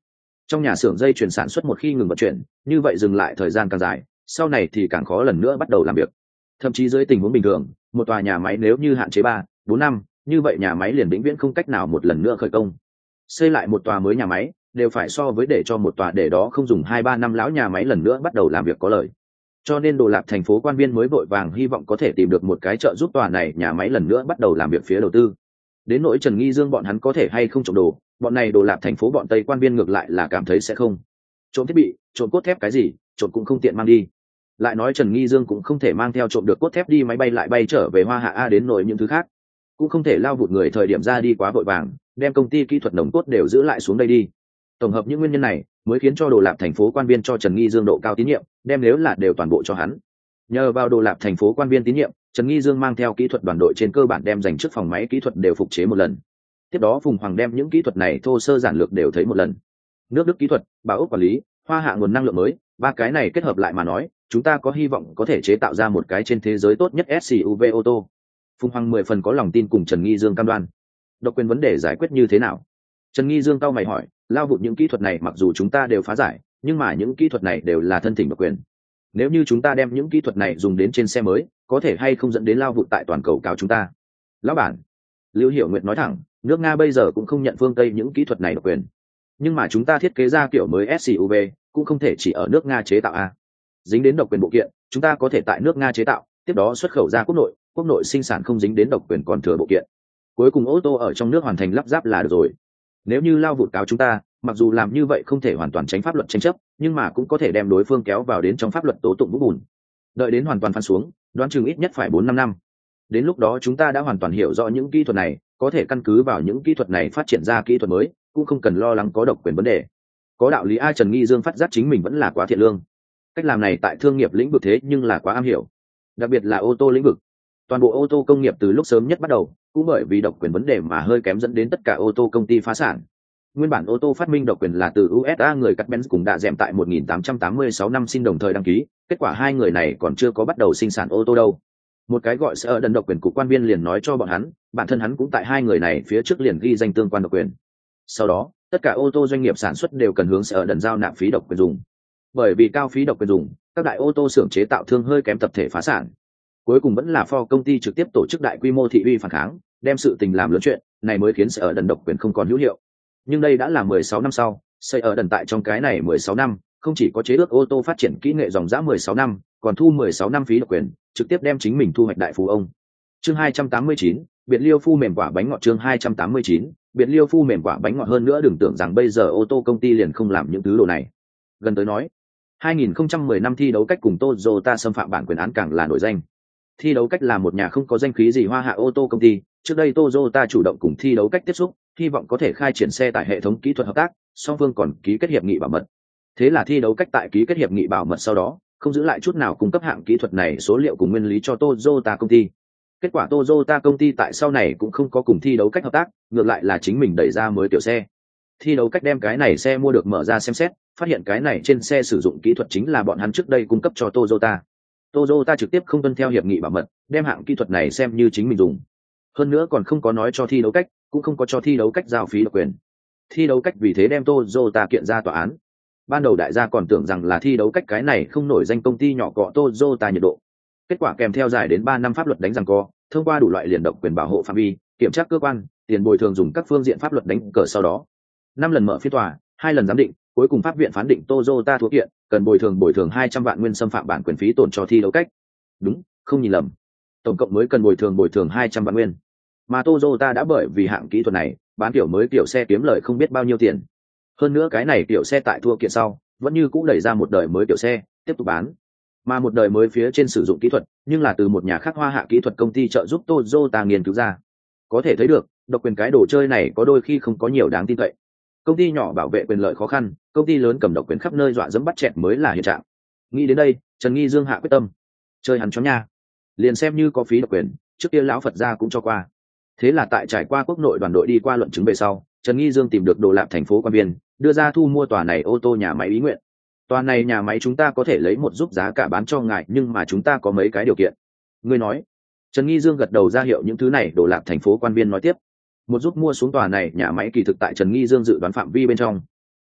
Trong nhà xưởng dây chuyển sản xuất một khi ngừng vận chuyển, như vậy dừng lại thời gian càng dài, sau này thì càng khó lần nữa bắt đầu làm việc. Thậm chí dưới tình huống bình thường, một tòa nhà máy nếu như hạn chế 3-4 năm, như vậy nhà máy liền vĩnh viễn không cách nào một lần nữa khởi công. Xây lại một tòa mới nhà máy đều phải so với để cho một tòa để đó không dùng 2-3 năm lão nhà máy lần nữa bắt đầu làm việc có lời. Cho nên Đồ Lạp thành phố quan viên mới vội vàng hy vọng có thể tìm được một cái trợ giúp tòa này nhà máy lần nữa bắt đầu làm việc phía đầu tư. Đến nỗi Trần Nghi Dương bọn hắn có thể hay không trộm đồ, bọn này Đồ Lạp thành phố bọn Tây quan viên ngược lại là cảm thấy sẽ không. Trộm thiết bị, trộm cốt thép cái gì, trộm cũng không tiện mang đi. Lại nói Trần Nghi Dương cũng không thể mang theo trộm được cốt thép đi máy bay lại bay trở về Hoa Hạ A, đến nỗi những thứ khác cũng không thể lao vụt người thời điểm ra đi quá vội vàng, đem công ty kỹ thuật nồng cốt đều giữ lại xuống đây đi. Tổng hợp những nguyên nhân này mới khiến cho Đồ Lạp thành phố quan viên cho Trần Nghi Dương độ cao tín nhiệm, đem nếu là đều toàn bộ cho hắn. Nhờ vào Đồ Lạp thành phố quan viên tín nhiệm, Trần Nghi Dương mang theo kỹ thuật đoàn đội trên cơ bản đem dành trước phòng máy kỹ thuật đều phục chế một lần. Tiếp đó Phùng Hoàng đem những kỹ thuật này thô sơ giản lược đều thấy một lần. Nước Đức kỹ thuật, bảo ốc quản lý, Hoa Hạ nguồn năng lượng mới, ba cái này kết hợp lại mà nói, chúng ta có hy vọng có thể chế tạo ra một cái trên thế giới tốt nhất SUV ô tô. Phùng Hoàng 10 phần có lòng tin cùng Trần Nghi Dương cam đoan. Độc quyền vấn đề giải quyết như thế nào? Trần Nghi Dương cau mày hỏi, lao vụt những kỹ thuật này mặc dù chúng ta đều phá giải, nhưng mà những kỹ thuật này đều là thân thỉnh độc quyền. Nếu như chúng ta đem những kỹ thuật này dùng đến trên xe mới, có thể hay không dẫn đến lao vụt tại toàn cầu cáo chúng ta? Lão bản, Lưu Hiểu Nguyệt nói thẳng, nước Nga bây giờ cũng không nhận phương Tây những kỹ thuật này độc quyền. Nhưng mà chúng ta thiết kế ra kiểu mới SUV, cũng không thể chỉ ở nước Nga chế tạo a. Dính đến độc quyền bộ kiện, chúng ta có thể tại nước Nga chế tạo, tiếp đó xuất khẩu ra quốc nội sinh sản không dính đến độc quyền còn thừa bộ kiện. Cuối cùng ô tô ở trong nước hoàn thành lắp ráp là được rồi. Nếu như lao vụt cáo chúng ta, mặc dù làm như vậy không thể hoàn toàn tránh pháp luật tranh chấp, nhưng mà cũng có thể đem đối phương kéo vào đến trong pháp luật tố tụng vũng bùn. Đợi đến hoàn toàn phán xuống, đoán chừng ít nhất phải 4-5 năm. Đến lúc đó chúng ta đã hoàn toàn hiểu rõ những kỹ thuật này, có thể căn cứ vào những kỹ thuật này phát triển ra kỹ thuật mới, cũng không cần lo lắng có độc quyền vấn đề. Có đạo lý. Trần Nghi Dương phát giác chính mình vẫn là quá thiện lương. Cách làm này tại thương nghiệp lĩnh vực thế nhưng là quá am hiểu, đặc biệt là ô tô lĩnh vực. Toàn bộ ô tô công nghiệp từ lúc sớm nhất bắt đầu cũng bởi vì độc quyền vấn đề mà hơi kém dẫn đến tất cả ô tô công ty phá sản. Nguyên bản ô tô phát minh độc quyền là từ USA người cắt Benz cùng Đạ Dẹm tại 1886 năm xin đồng thời đăng ký, kết quả hai người này còn chưa có bắt đầu sinh sản ô tô đâu. Một cái gọi sẽ ở đần độc quyền của quan viên liền nói cho bọn hắn, bản thân hắn cũng tại hai người này phía trước liền ghi danh tương quan độc quyền. Sau đó, tất cả ô tô doanh nghiệp sản xuất đều cần hướng sẽ ở đần giao nạp phí độc quyền dùng. Bởi vì cao phí độc quyền dùng, các đại ô tô xưởng chế tạo thương hơi kém tập thể phá sản. Cuối cùng vẫn là Ford công ty trực tiếp tổ chức đại quy mô thị uy phản kháng, đem sự tình làm lớn chuyện, này mới khiến sẽ ở đần độc quyền không còn hữu hiệu. Nhưng đây đã là 16 năm sau, sẽ ở đần tại trong cái này 16 năm, không chỉ có chế ước ô tô phát triển kỹ nghệ dòng dã 16 năm, còn thu 16 năm phí độc quyền, trực tiếp đem chính mình thu hoạch đại phú ông. Chương 289, biệt liêu phu mềm quả bánh ngọt. Chương 289, biệt liêu phu mềm quả bánh ngọt. Hơn nữa đừng tưởng rằng bây giờ ô tô công ty liền không làm những thứ đồ này. Gần tới nói, 2010 năm thi đấu cách cùng Toyota xâm phạm bản quyền án càng là nổi danh. Thi đấu cách là một nhà không có danh khí gì Hoa Hạ ô tô công ty, trước đây Toyota chủ động cùng thi đấu cách tiếp xúc, hy vọng có thể khai triển xe tải hệ thống kỹ thuật hợp tác, song phương còn ký kết hiệp nghị bảo mật. Thế là thi đấu cách tại ký kết hiệp nghị bảo mật sau đó, không giữ lại chút nào cung cấp hạng kỹ thuật này số liệu cùng nguyên lý cho Toyota công ty. Kết quả Toyota công ty tại sau này cũng không có cùng thi đấu cách hợp tác, ngược lại là chính mình đẩy ra mới tiểu xe. Thi đấu cách đem cái này xe mua được mở ra xem xét, phát hiện cái này trên xe sử dụng kỹ thuật chính là bọn hắn trước đây cung cấp cho Toyota. Toyota trực tiếp không tuân theo hiệp nghị bảo mật, đem hạng kỹ thuật này xem như chính mình dùng. Hơn nữa còn không có nói cho thi đấu cách, cũng không có cho thi đấu cách giao phí độc quyền. Thi đấu cách vì thế đem Toyota kiện ra tòa án. Ban đầu đại gia còn tưởng rằng là thi đấu cách cái này không nổi danh công ty nhỏ cọ Toyota nhiệt độ. Kết quả kèm theo dài đến 3 năm pháp luật đánh giằng co, thông qua đủ loại liền độc quyền bảo hộ phạm vi, kiểm tra cơ quan, tiền bồi thường dùng các phương diện pháp luật đánh cờ sau đó. 5 lần mở phiên tòa, 2 lần giám định, cuối cùng pháp viện phán định Toyota thua kiện, cần bồi thường 200 vạn nguyên xâm phạm bản quyền phí tổn cho thi đấu cách. Đúng, không nhìn lầm. Tổng cộng mới cần bồi thường 200 vạn nguyên. Mà Toyota đã bởi vì hạng kỹ thuật này, bán kiểu mới kiểu xe kiếm lời không biết bao nhiêu tiền. Hơn nữa cái này kiểu xe tại thua kiện sau, vẫn như cũ đẩy ra một đời mới kiểu xe, tiếp tục bán. Mà một đời mới phía trên sử dụng kỹ thuật, nhưng là từ một nhà khác Hoa Hạ kỹ thuật công ty trợ giúp Toyota nghiên cứu ra. Có thể thấy được, độc quyền cái đồ chơi này có đôi khi không có nhiều đáng tin cậy. Công ty nhỏ bảo vệ quyền lợi khó khăn, công ty lớn cầm độc quyền khắp nơi dọa dẫm bắt chẹt mới là hiện trạng. Nghĩ đến đây, Trần Nghi Dương hạ quyết tâm, chơi hắn chó nha. Liền xem như có phí độc quyền, trước kia lão Phật gia cũng cho qua. Thế là tại trải qua quốc nội đoàn đội đi qua luận chứng về sau, Trần Nghi Dương tìm được Đồ Lạp thành phố quan viên, đưa ra thu mua tòa này ô tô nhà máy ý nguyện. Tòa này nhà máy chúng ta có thể lấy một giúp giá cả bán cho ngài, nhưng mà chúng ta có mấy cái điều kiện. Ngươi nói. Trần Nghi Dương gật đầu ra hiệu những thứ này. Đồ Lạp thành phố quan viên nói tiếp. Một giúp mua xuống tòa này nhà máy kỳ thực tại Trần Nghi Dương dự đoán phạm vi bên trong.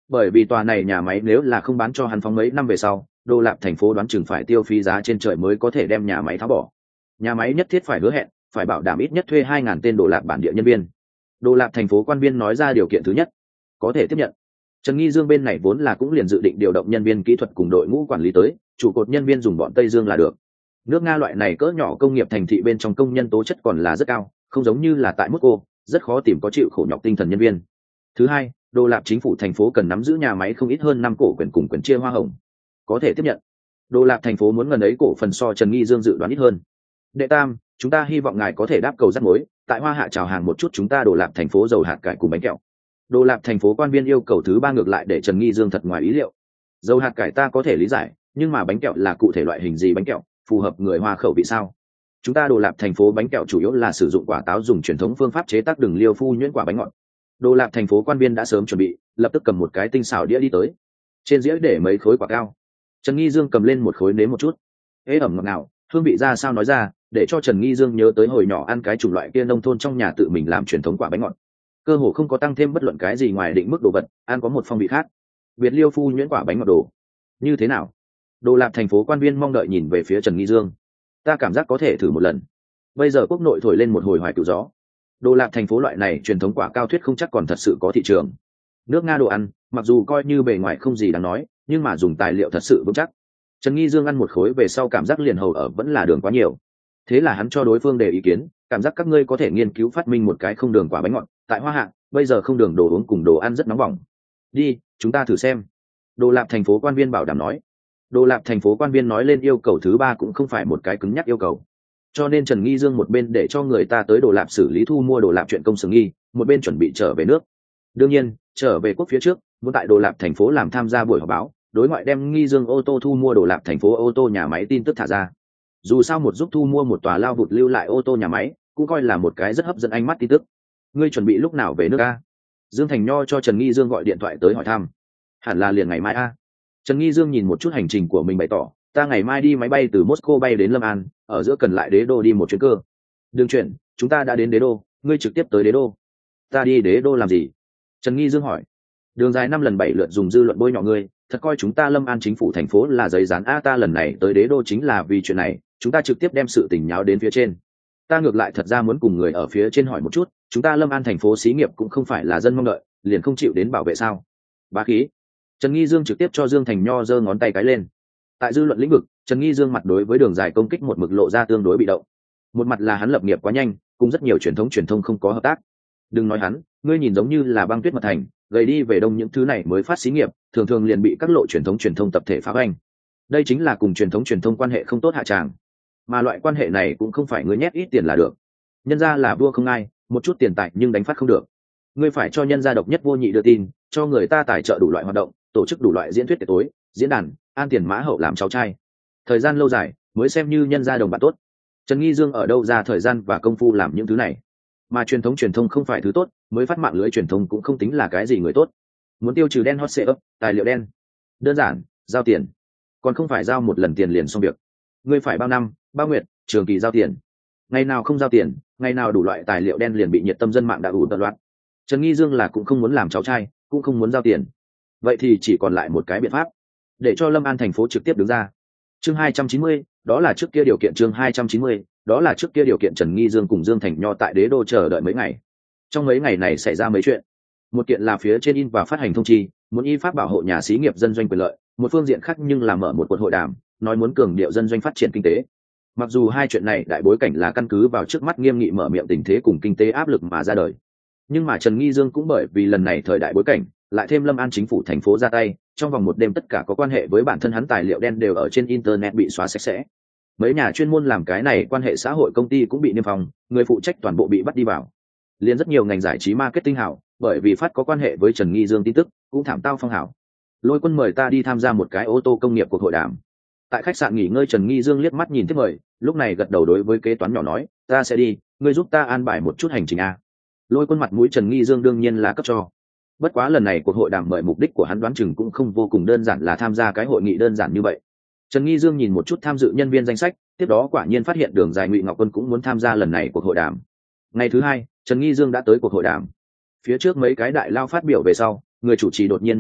Bởi vì tòa này nhà máy nếu là không bán cho hắn phóng mấy năm về sau, Đô Lạp thành phố đoán chừng phải tiêu phí giá trên trời mới có thể đem nhà máy tháo bỏ. Nhà máy nhất thiết phải hứa hẹn, phải bảo đảm ít nhất thuê 2.000 tên Đô Lạp bản địa nhân viên. Đô Lạp thành phố quan viên nói ra điều kiện thứ nhất, có thể tiếp nhận. Trần Nghi Dương bên này vốn là cũng liền dự định điều động nhân viên kỹ thuật cùng đội ngũ quản lý tới, trụ cột nhân viên dùng bọn Tây Dương là được. Nước Nga loại này cỡ nhỏ công nghiệp thành thị bên trong công nhân tố chất còn là rất cao, không giống như là tại Moscow, rất khó tìm có chịu khổ nhọc tinh thần nhân viên. Thứ hai, Đô Lạp chính phủ thành phố cần nắm giữ nhà máy không ít hơn 5 cổ quyền cùng quyền chia hoa hồng. Có thể tiếp nhận. Đô Lạp thành phố muốn ngần ấy cổ phần so Trần Nghi Dương dự đoán ít hơn. Đệ tam, chúng ta hy vọng ngài có thể đáp cầu rắc mối, tại Hoa Hạ chào hàng một chút chúng ta Đô Lạp thành phố dầu hạt cải cùng bánh kẹo. Đô Lạp thành phố quan viên yêu cầu thứ ba ngược lại để Trần Nghi Dương thật ngoài ý liệu. Dầu hạt cải ta có thể lý giải, nhưng mà bánh kẹo là cụ thể loại hình gì bánh kẹo, phù hợp người Hoa khẩu vị sao? Chúng ta Đô Lạp thành phố bánh kẹo chủ yếu là sử dụng quả táo dùng truyền thống phương pháp chế tác đường liêu phu nhuyễn quả bánh ngọt. Đô Lạp thành phố quan viên đã sớm chuẩn bị, lập tức cầm một cái tinh xảo đĩa đi tới. Trên dĩa để mấy khối quả cao. Trần Nghi Dương cầm lên một khối nếm một chút. Ế ẩm ngọt ngào, hương vị ra sao nói ra, để cho Trần Nghi Dương nhớ tới hồi nhỏ ăn cái chủng loại kia nông thôn trong nhà tự mình làm truyền thống quả bánh ngọt. Cơ hồ không có tăng thêm bất luận cái gì ngoài định mức đồ vật, ăn có một phong vị khác. Biệt liêu phu nhuyễn quả bánh ngọt đồ. Như thế nào? Đô Lạp thành phố quan viên mong đợi nhìn về phía Trần Nghi Dương. Ta cảm giác có thể thử một lần. Bây giờ quốc nội thổi lên một hồi hoài cựu gió. Đô Lạp thành phố loại này truyền thống quả cao thuyết không chắc còn thật sự có thị trường. Nước Nga đồ ăn, mặc dù coi như bề ngoài không gì đáng nói, nhưng mà dùng tài liệu thật sự vững chắc. Trần Nghi Dương ăn một khối về sau cảm giác liền hầu ở vẫn là đường quá nhiều. Thế là hắn cho đối phương đề ý kiến, cảm giác các ngươi có thể nghiên cứu phát minh một cái không đường quả bánh ngọt. Tại Hoa Hạ, bây giờ không đường đồ uống cùng đồ ăn rất nóng bỏng. Đi, chúng ta thử xem. Đô Lạp thành phố quan viên bảo đảm nói. Đô Lạp thành phố quan viên nói lên yêu cầu thứ ba cũng không phải một cái cứng nhắc yêu cầu. Cho nên Trần Nghi Dương một bên để cho người ta tới Đô Lạp xử lý thu mua Đô Lạp chuyện công xưởng nghi, một bên chuẩn bị trở về nước. Đương nhiên, trở về quốc phía trước, muốn tại Đô Lạp thành phố làm tham gia buổi họp báo, đối ngoại đem Nghi Dương ô tô thu mua Đô Lạp thành phố ô tô nhà máy tin tức thả ra. Dù sao một giúp thu mua một tòa lao vụt lưu lại ô tô nhà máy, cũng coi là một cái rất hấp dẫn ánh mắt tin tức. Ngươi chuẩn bị lúc nào về nước a? Dương Thành Nho cho Trần Nghi Dương gọi điện thoại tới hỏi thăm. Hẳn là liền ngày mai a. Trần Nghi Dương nhìn một chút hành trình của mình bày tỏ, ta ngày mai đi máy bay từ Moscow bay đến Lâm An, ở giữa cần lại Đế Đô đi một chuyến cơ. Đừng chuyển, chúng ta đã đến Đế Đô, ngươi trực tiếp tới Đế Đô. Ta đi Đế Đô làm gì? Trần Nghi Dương hỏi. Đường dài 5 lần 7 lượt dùng dư luận bôi nhọ ngươi, thật coi chúng ta Lâm An chính phủ thành phố là giấy dán a, ta lần này tới Đế Đô chính là vì chuyện này, chúng ta trực tiếp đem sự tình nháo đến phía trên. Ta ngược lại thật ra muốn cùng người ở phía trên hỏi một chút, chúng ta Lâm An thành phố xí nghiệp cũng không phải là dân mong đợi, liền không chịu đến bảo vệ sao? Bá khí. Trần Nghi Dương trực tiếp cho Dương Thành Nho giơ ngón tay cái lên. Tại dư luận lĩnh vực, Trần Nghi Dương mặt đối với đường dài công kích một mực lộ ra tương đối bị động. Một mặt là hắn lập nghiệp quá nhanh, cùng rất nhiều truyền thông không có hợp tác. Đừng nói hắn, ngươi nhìn giống như là băng tuyết mật thành, gầy đi về đông những thứ này mới phát xí nghiệp, thường thường liền bị các lộ truyền thông tập thể phá hoành. Đây chính là cùng truyền thông quan hệ không tốt hạ tràng. Mà loại quan hệ này cũng không phải ngươi nhét ít tiền là được. Nhân ra là vua không ai, một chút tiền tài nhưng đánh phát không được. Ngươi phải cho nhân gia độc nhất vô nhị đưa tin, cho người ta tài trợ đủ loại hoạt động, tổ chức đủ loại diễn thuyết tiệc tối, diễn đàn, an tiền mã hậu làm cháu trai. Thời gian lâu dài mới xem như nhân gia đồng bạn tốt. Trần Nghi Dương ở đâu ra thời gian và công phu làm những thứ này? Mà truyền thông không phải thứ tốt, mới phát mạng lưới truyền thông cũng không tính là cái gì người tốt. Muốn tiêu trừ đen hot sale, tài liệu đen, đơn giản, giao tiền, còn không phải giao một lần tiền liền xong việc. Ngươi phải bao năm, bao nguyệt, trường kỳ giao tiền. Ngày nào không giao tiền, ngày nào đủ loại tài liệu đen liền bị nhiệt tâm dân mạng đã ủ tận loạn. Trần Nghi Dương là cũng không muốn làm cháu trai, cũng không muốn giao tiền. Vậy thì chỉ còn lại một cái biện pháp, để cho Lâm An thành phố trực tiếp đứng ra. Chương 290, đó là trước kia điều kiện chương 290, đó là trước kia điều kiện. Trần Nghi Dương cùng Dương Thành Nho tại Đế Đô chờ đợi mấy ngày. Trong mấy ngày này xảy ra mấy chuyện. Một kiện là phía trên in và phát hành thông chi, muốn y pháp bảo hộ nhà xí nghiệp dân doanh quyền lợi, một phương diện khác nhưng là mở một cuộc hội đàm, nói muốn cường điệu dân doanh phát triển kinh tế. Mặc dù hai chuyện này đại bối cảnh là căn cứ vào trước mắt nghiêm nghị mở miệng tình thế cùng kinh tế áp lực mà ra đời, nhưng mà Trần Nghi Dương cũng bởi vì lần này thời đại bối cảnh, lại thêm Lâm An chính phủ thành phố ra tay, trong vòng một đêm tất cả có quan hệ với bản thân hắn tài liệu đen đều ở trên internet bị xóa sạch sẽ. Mấy nhà chuyên môn làm cái này quan hệ xã hội công ty cũng bị niêm phong, người phụ trách toàn bộ bị bắt đi vào. Liên rất nhiều ngành giải trí marketing hảo, bởi vì phát có quan hệ với Trần Nghi Dương tin tức, cũng thảm tao phong hảo. Lôi Quân mời ta đi tham gia một cái ô tô công nghiệp cuộc hội đàm. Tại khách sạn nghỉ ngơi, Trần Nghi Dương liếc mắt nhìn tiếp mời, lúc này gật đầu đối với kế toán nhỏ nói, ta sẽ đi, ngươi giúp ta an bài một chút hành trình a. Lôi Quân mặt mũi Trần Nghi Dương đương nhiên là cấp cho. Bất quá lần này cuộc hội đàm mời mục đích của hắn đoán chừng cũng không vô cùng đơn giản là tham gia cái hội nghị đơn giản như vậy. Trần Nghi Dương nhìn một chút tham dự nhân viên danh sách, tiếp đó quả nhiên phát hiện Đường Dài Ngụy Ngọc Quân cũng muốn tham gia lần này cuộc hội đàm. Ngày thứ hai, Trần Nghi Dương đã tới cuộc hội đàm. Phía trước mấy cái đại lao phát biểu về sau, người chủ trì đột nhiên mở miệng,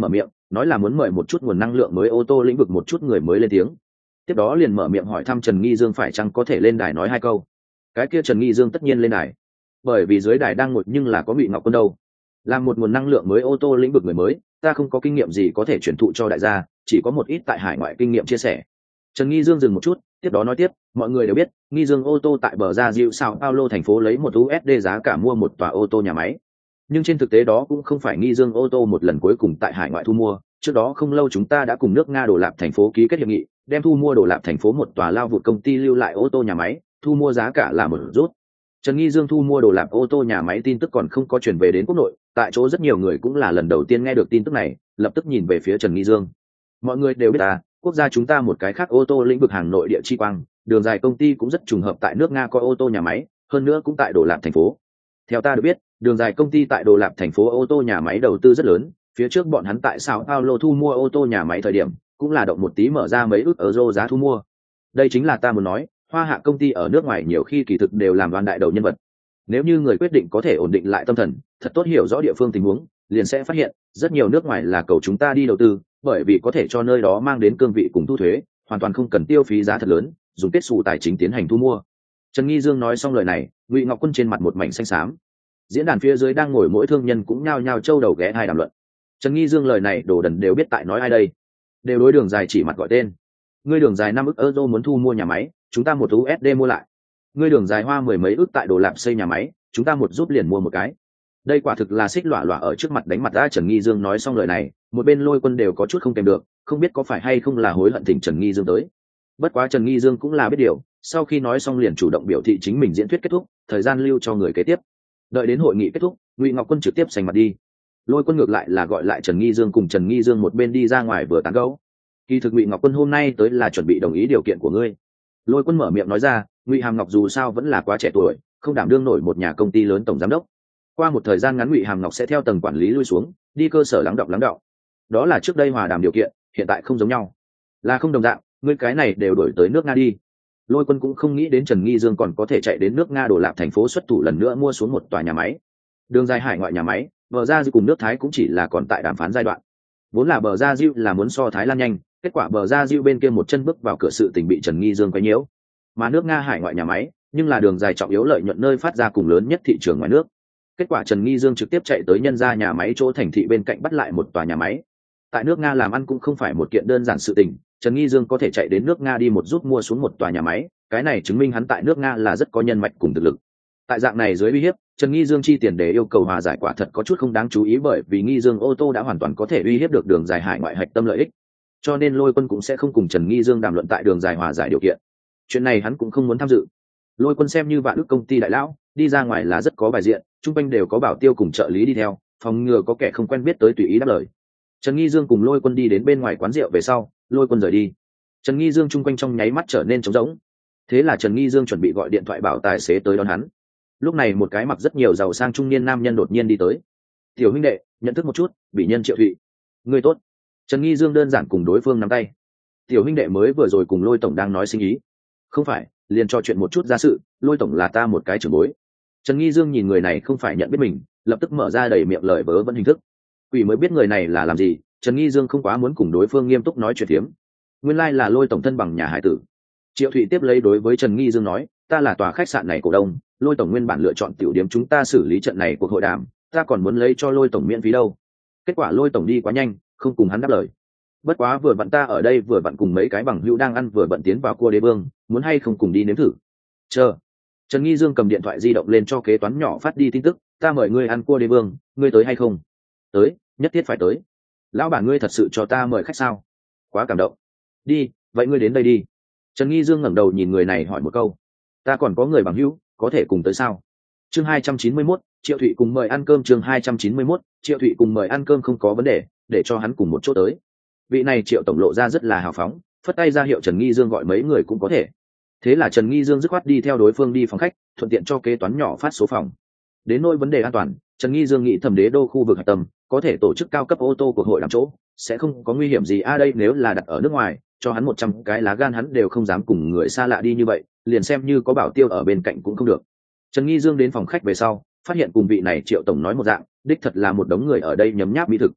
nói là muốn mời một chút nguồn năng lượng mới ô tô lĩnh vực một chút người mới lên tiếng. Tiếp đó liền mở miệng hỏi thăm Trần Nghi Dương phải chăng có thể lên đài nói hai câu. Cái kia Trần Nghi Dương tất nhiên lên đài, bởi vì dưới đài đang ngồi nhưng là có Ngụy Ngọc Quân đâu. Làm một nguồn năng lượng mới ô tô lĩnh vực người mới, ta không có kinh nghiệm gì có thể truyền thụ cho đại gia, chỉ có một ít tại hải ngoại kinh nghiệm chia sẻ. Trần Nghi Dương dừng một chút, tiếp đó nói tiếp, mọi người đều biết, Nghi Dương ô tô tại bờ ra Diệu Sao Paulo thành phố lấy 1 USD giá cả mua một tòa ô tô nhà máy. Nhưng trên thực tế đó cũng không phải Nghi Dương ô tô một lần cuối cùng tại hải ngoại thu mua, trước đó không lâu chúng ta đã cùng nước Nga Đồ Lạp thành phố ký kết hiệp nghị, đem thu mua Đồ Lạp thành phố một tòa lao vụt công ty lưu lại ô tô nhà máy, thu mua giá cả là một rút. Trần Nghi Dương thu mua Đồ Lạp ô tô nhà máy tin tức còn không có truyền về đến quốc nội, tại chỗ rất nhiều người cũng là lần đầu tiên nghe được tin tức này, lập tức nhìn về phía Trần Nghi Dương. Mọi người đều biết quốc gia chúng ta một cái khác ô tô lĩnh vực hàng nội địa chi quang, đường dài công ty cũng rất trùng hợp tại nước Nga có ô tô nhà máy, hơn nữa cũng tại Đồ Lạp thành phố. Theo ta được biết, đường dài công ty tại Đồ Lạp thành phố ô tô nhà máy đầu tư rất lớn, phía trước bọn hắn tại Sao Paulo thu mua ô tô nhà máy thời điểm, cũng là động một tí mở ra mấy ước euro giá thu mua. Đây chính là ta muốn nói, Hoa Hạ công ty ở nước ngoài nhiều khi kỳ thực đều làm đoàn đại đầu nhân vật. Nếu như người quyết định có thể ổn định lại tâm thần, thật tốt hiểu rõ địa phương tình huống, liền sẽ phát hiện rất nhiều nước ngoài là cầu chúng ta đi đầu tư, bởi vì có thể cho nơi đó mang đến cương vị cùng thu thuế, hoàn toàn không cần tiêu phí giá thật lớn, dùng kết xù tài chính tiến hành thu mua. Trần Nghi Dương nói xong lời này, Ngụy Ngọc Quân trên mặt một mảnh xanh xám. Diễn đàn phía dưới đang ngồi mỗi thương nhân cũng nhao nhao châu đầu ghé hai đàm luận. Trần Nghi Dương lời này đồ đần đều biết tại nói ai đây, đều đối đường dài chỉ mặt gọi tên. Ngươi đường dài 5 ức euro muốn thu mua nhà máy, chúng ta 1 USD mua lại. Ngươi đường dài hoa mười mấy ức tại Đồ Lạp xây nhà máy, chúng ta một giúp liền mua một cái. Đây quả thực là xích lọa lọa ở trước mặt đánh mặt ra. Trần Nghi Dương nói xong lời này, một bên Lôi Quân đều có chút không kèm được, không biết có phải hay không là hối hận thỉnh Trần Nghi Dương tới. Bất quá Trần Nghi Dương cũng là biết điều, sau khi nói xong liền chủ động biểu thị chính mình diễn thuyết kết thúc, thời gian lưu cho người kế tiếp. Đợi đến hội nghị kết thúc, Ngụy Ngọc Quân trực tiếp sành mặt đi. Lôi Quân ngược lại là gọi lại Trần Nghi Dương, cùng Trần Nghi Dương một bên đi ra ngoài vừa tán gẫu. Kỳ thực Ngụy Ngọc Quân hôm nay tới là chuẩn bị đồng ý điều kiện của ngươi. Lôi Quân mở miệng nói ra, Ngụy Hàm Ngọc dù sao vẫn là quá trẻ tuổi, không đảm đương nổi một nhà công ty lớn tổng giám đốc. Qua một thời gian ngắn Ngụy Hàm Ngọc sẽ theo tầng quản lý lui xuống, đi cơ sở lắng đọng. Đó là trước đây hòa đàm điều kiện, hiện tại không giống nhau, là không đồng dạng, ngươi cái này đều đổi tới nước Nga đi. Lôi Quân cũng không nghĩ đến Trần Nghi Dương còn có thể chạy đến nước Nga Đồ Lạp thành phố xuất thủ lần nữa mua xuống một tòa nhà máy. Đường dài hải ngoại nhà máy, bờ ra Diêu cùng nước Thái cũng chỉ là còn tại đàm phán giai đoạn. Vốn là bờ ra Diêu là muốn so Thái Lan nhanh, kết quả bờ ra Diêu bên kia một chân bước vào cửa sự tình bị Trần Nghi Dương quấy nhiễu. Mà nước Nga hải ngoại nhà máy, nhưng là đường dài trọng yếu lợi nhuận nơi phát ra cùng lớn nhất thị trường ngoài nước. Kết quả Trần Nghi Dương trực tiếp chạy tới nhân ra nhà máy chỗ thành thị bên cạnh bắt lại một tòa nhà máy. Tại nước Nga làm ăn cũng không phải một kiện đơn giản sự tình, Trần Nghi Dương có thể chạy đến nước Nga đi một giúp mua xuống một tòa nhà máy, cái này chứng minh hắn tại nước Nga là rất có nhân mạch cùng thực lực. Tại dạng này dưới uy hiếp, Trần Nghi Dương chi tiền để yêu cầu hòa giải quả thật có chút không đáng chú ý, bởi vì Nghi Dương ô tô đã hoàn toàn có thể uy hiếp được đường dài hải ngoại hạch tâm lợi ích. Cho nên Lôi Quân cũng sẽ không cùng Trần Nghi Dương đàm luận tại đường dài hòa giải điều kiện. Chuyện này hắn cũng không muốn tham dự. Lôi Quân xem như vạn ước công ty đại lão, đi ra ngoài là rất có bài diện, chung quanh đều có bảo tiêu cùng trợ lý đi theo, phòng ngừa có kẻ không quen biết tới tùy ý đáp lời. Trần Nghi Dương cùng Lôi Quân đi đến bên ngoài quán rượu về sau, Lôi Quân rời đi. Trần Nghi Dương chung quanh trong nháy mắt trở nên trống rỗng. Thế là Trần Nghi Dương chuẩn bị gọi điện thoại bảo tài xế tới đón hắn. Lúc này một cái mặc rất nhiều giàu sang trung niên nam nhân đột nhiên đi tới. Tiểu huynh đệ, nhận thức một chút, bị nhân Triệu Thụy. Người tốt. Trần Nghi Dương đơn giản cùng đối phương nắm tay. Tiểu huynh đệ mới vừa rồi cùng Lôi tổng đang nói sinh ý. Không phải, liền trò chuyện một chút ra sự, Lôi tổng là ta một cái trưởng bối. Trần Nghi Dương nhìn người này không phải nhận biết mình, lập tức mở ra đầy miệng lời vớ vẩn hình thức. Quỷ mới biết người này là làm gì, Trần Nghi Dương không quá muốn cùng đối phương nghiêm túc nói chuyện thiếm. Nguyên lai là Lôi tổng thân bằng nhà hải tử. Triệu Thụy tiếp lấy đối với Trần Nghi Dương nói, ta là tòa khách sạn này cổ đông, Lôi tổng nguyên bản lựa chọn tiểu điểm chúng ta xử lý trận này cuộc hội đàm, ta còn muốn lấy cho Lôi tổng miễn phí đâu. Kết quả Lôi tổng đi quá nhanh, không cùng hắn đáp lời. Bất quá vừa vặn ta ở đây vừa vặn cùng mấy cái bằng hữu đang ăn vừa bận tiến vào cua đế vương, muốn hay không cùng đi nếm thử. Chờ. Trần Nghi Dương cầm điện thoại di động lên cho kế toán nhỏ phát đi tin tức, ta mời ngươi ăn cua đế vương, ngươi tới hay không? Tới, nhất thiết phải tới. Lão bản ngươi thật sự cho ta mời khách sao? Quá cảm động. Đi, vậy ngươi đến đây đi. Trần Nghi Dương ngẩng đầu nhìn người này hỏi một câu, ta còn có người bằng hữu, có thể cùng tới sao? Chương 291, Triệu Thụy cùng mời ăn cơm. Chương 291, Triệu Thụy cùng mời ăn cơm không có vấn đề, để cho hắn cùng một chỗ tới. Vị này Triệu tổng lộ ra rất là hào phóng, phất tay ra hiệu Trần Nghi Dương gọi mấy người cũng có thể. Thế là Trần Nghi Dương dứt khoát đi theo đối phương đi phòng khách, thuận tiện cho kế toán nhỏ phát số phòng. Đến nỗi vấn đề an toàn, Trần Nghi Dương nghĩ thẩm đế đô khu vực hạch tâm có thể tổ chức cao cấp ô tô cuộc hội làm chỗ, sẽ không có nguy hiểm gì. Đây nếu là đặt ở nước ngoài, cho hắn 100 cái lá gan hắn đều không dám cùng người xa lạ đi như vậy, liền xem như có bảo tiêu ở bên cạnh cũng không được. Trần Nghi Dương đến phòng khách về sau, phát hiện cùng vị này Triệu tổng nói một dạng, đích thật là một đống người ở đây nhấm nháp mỹ thực.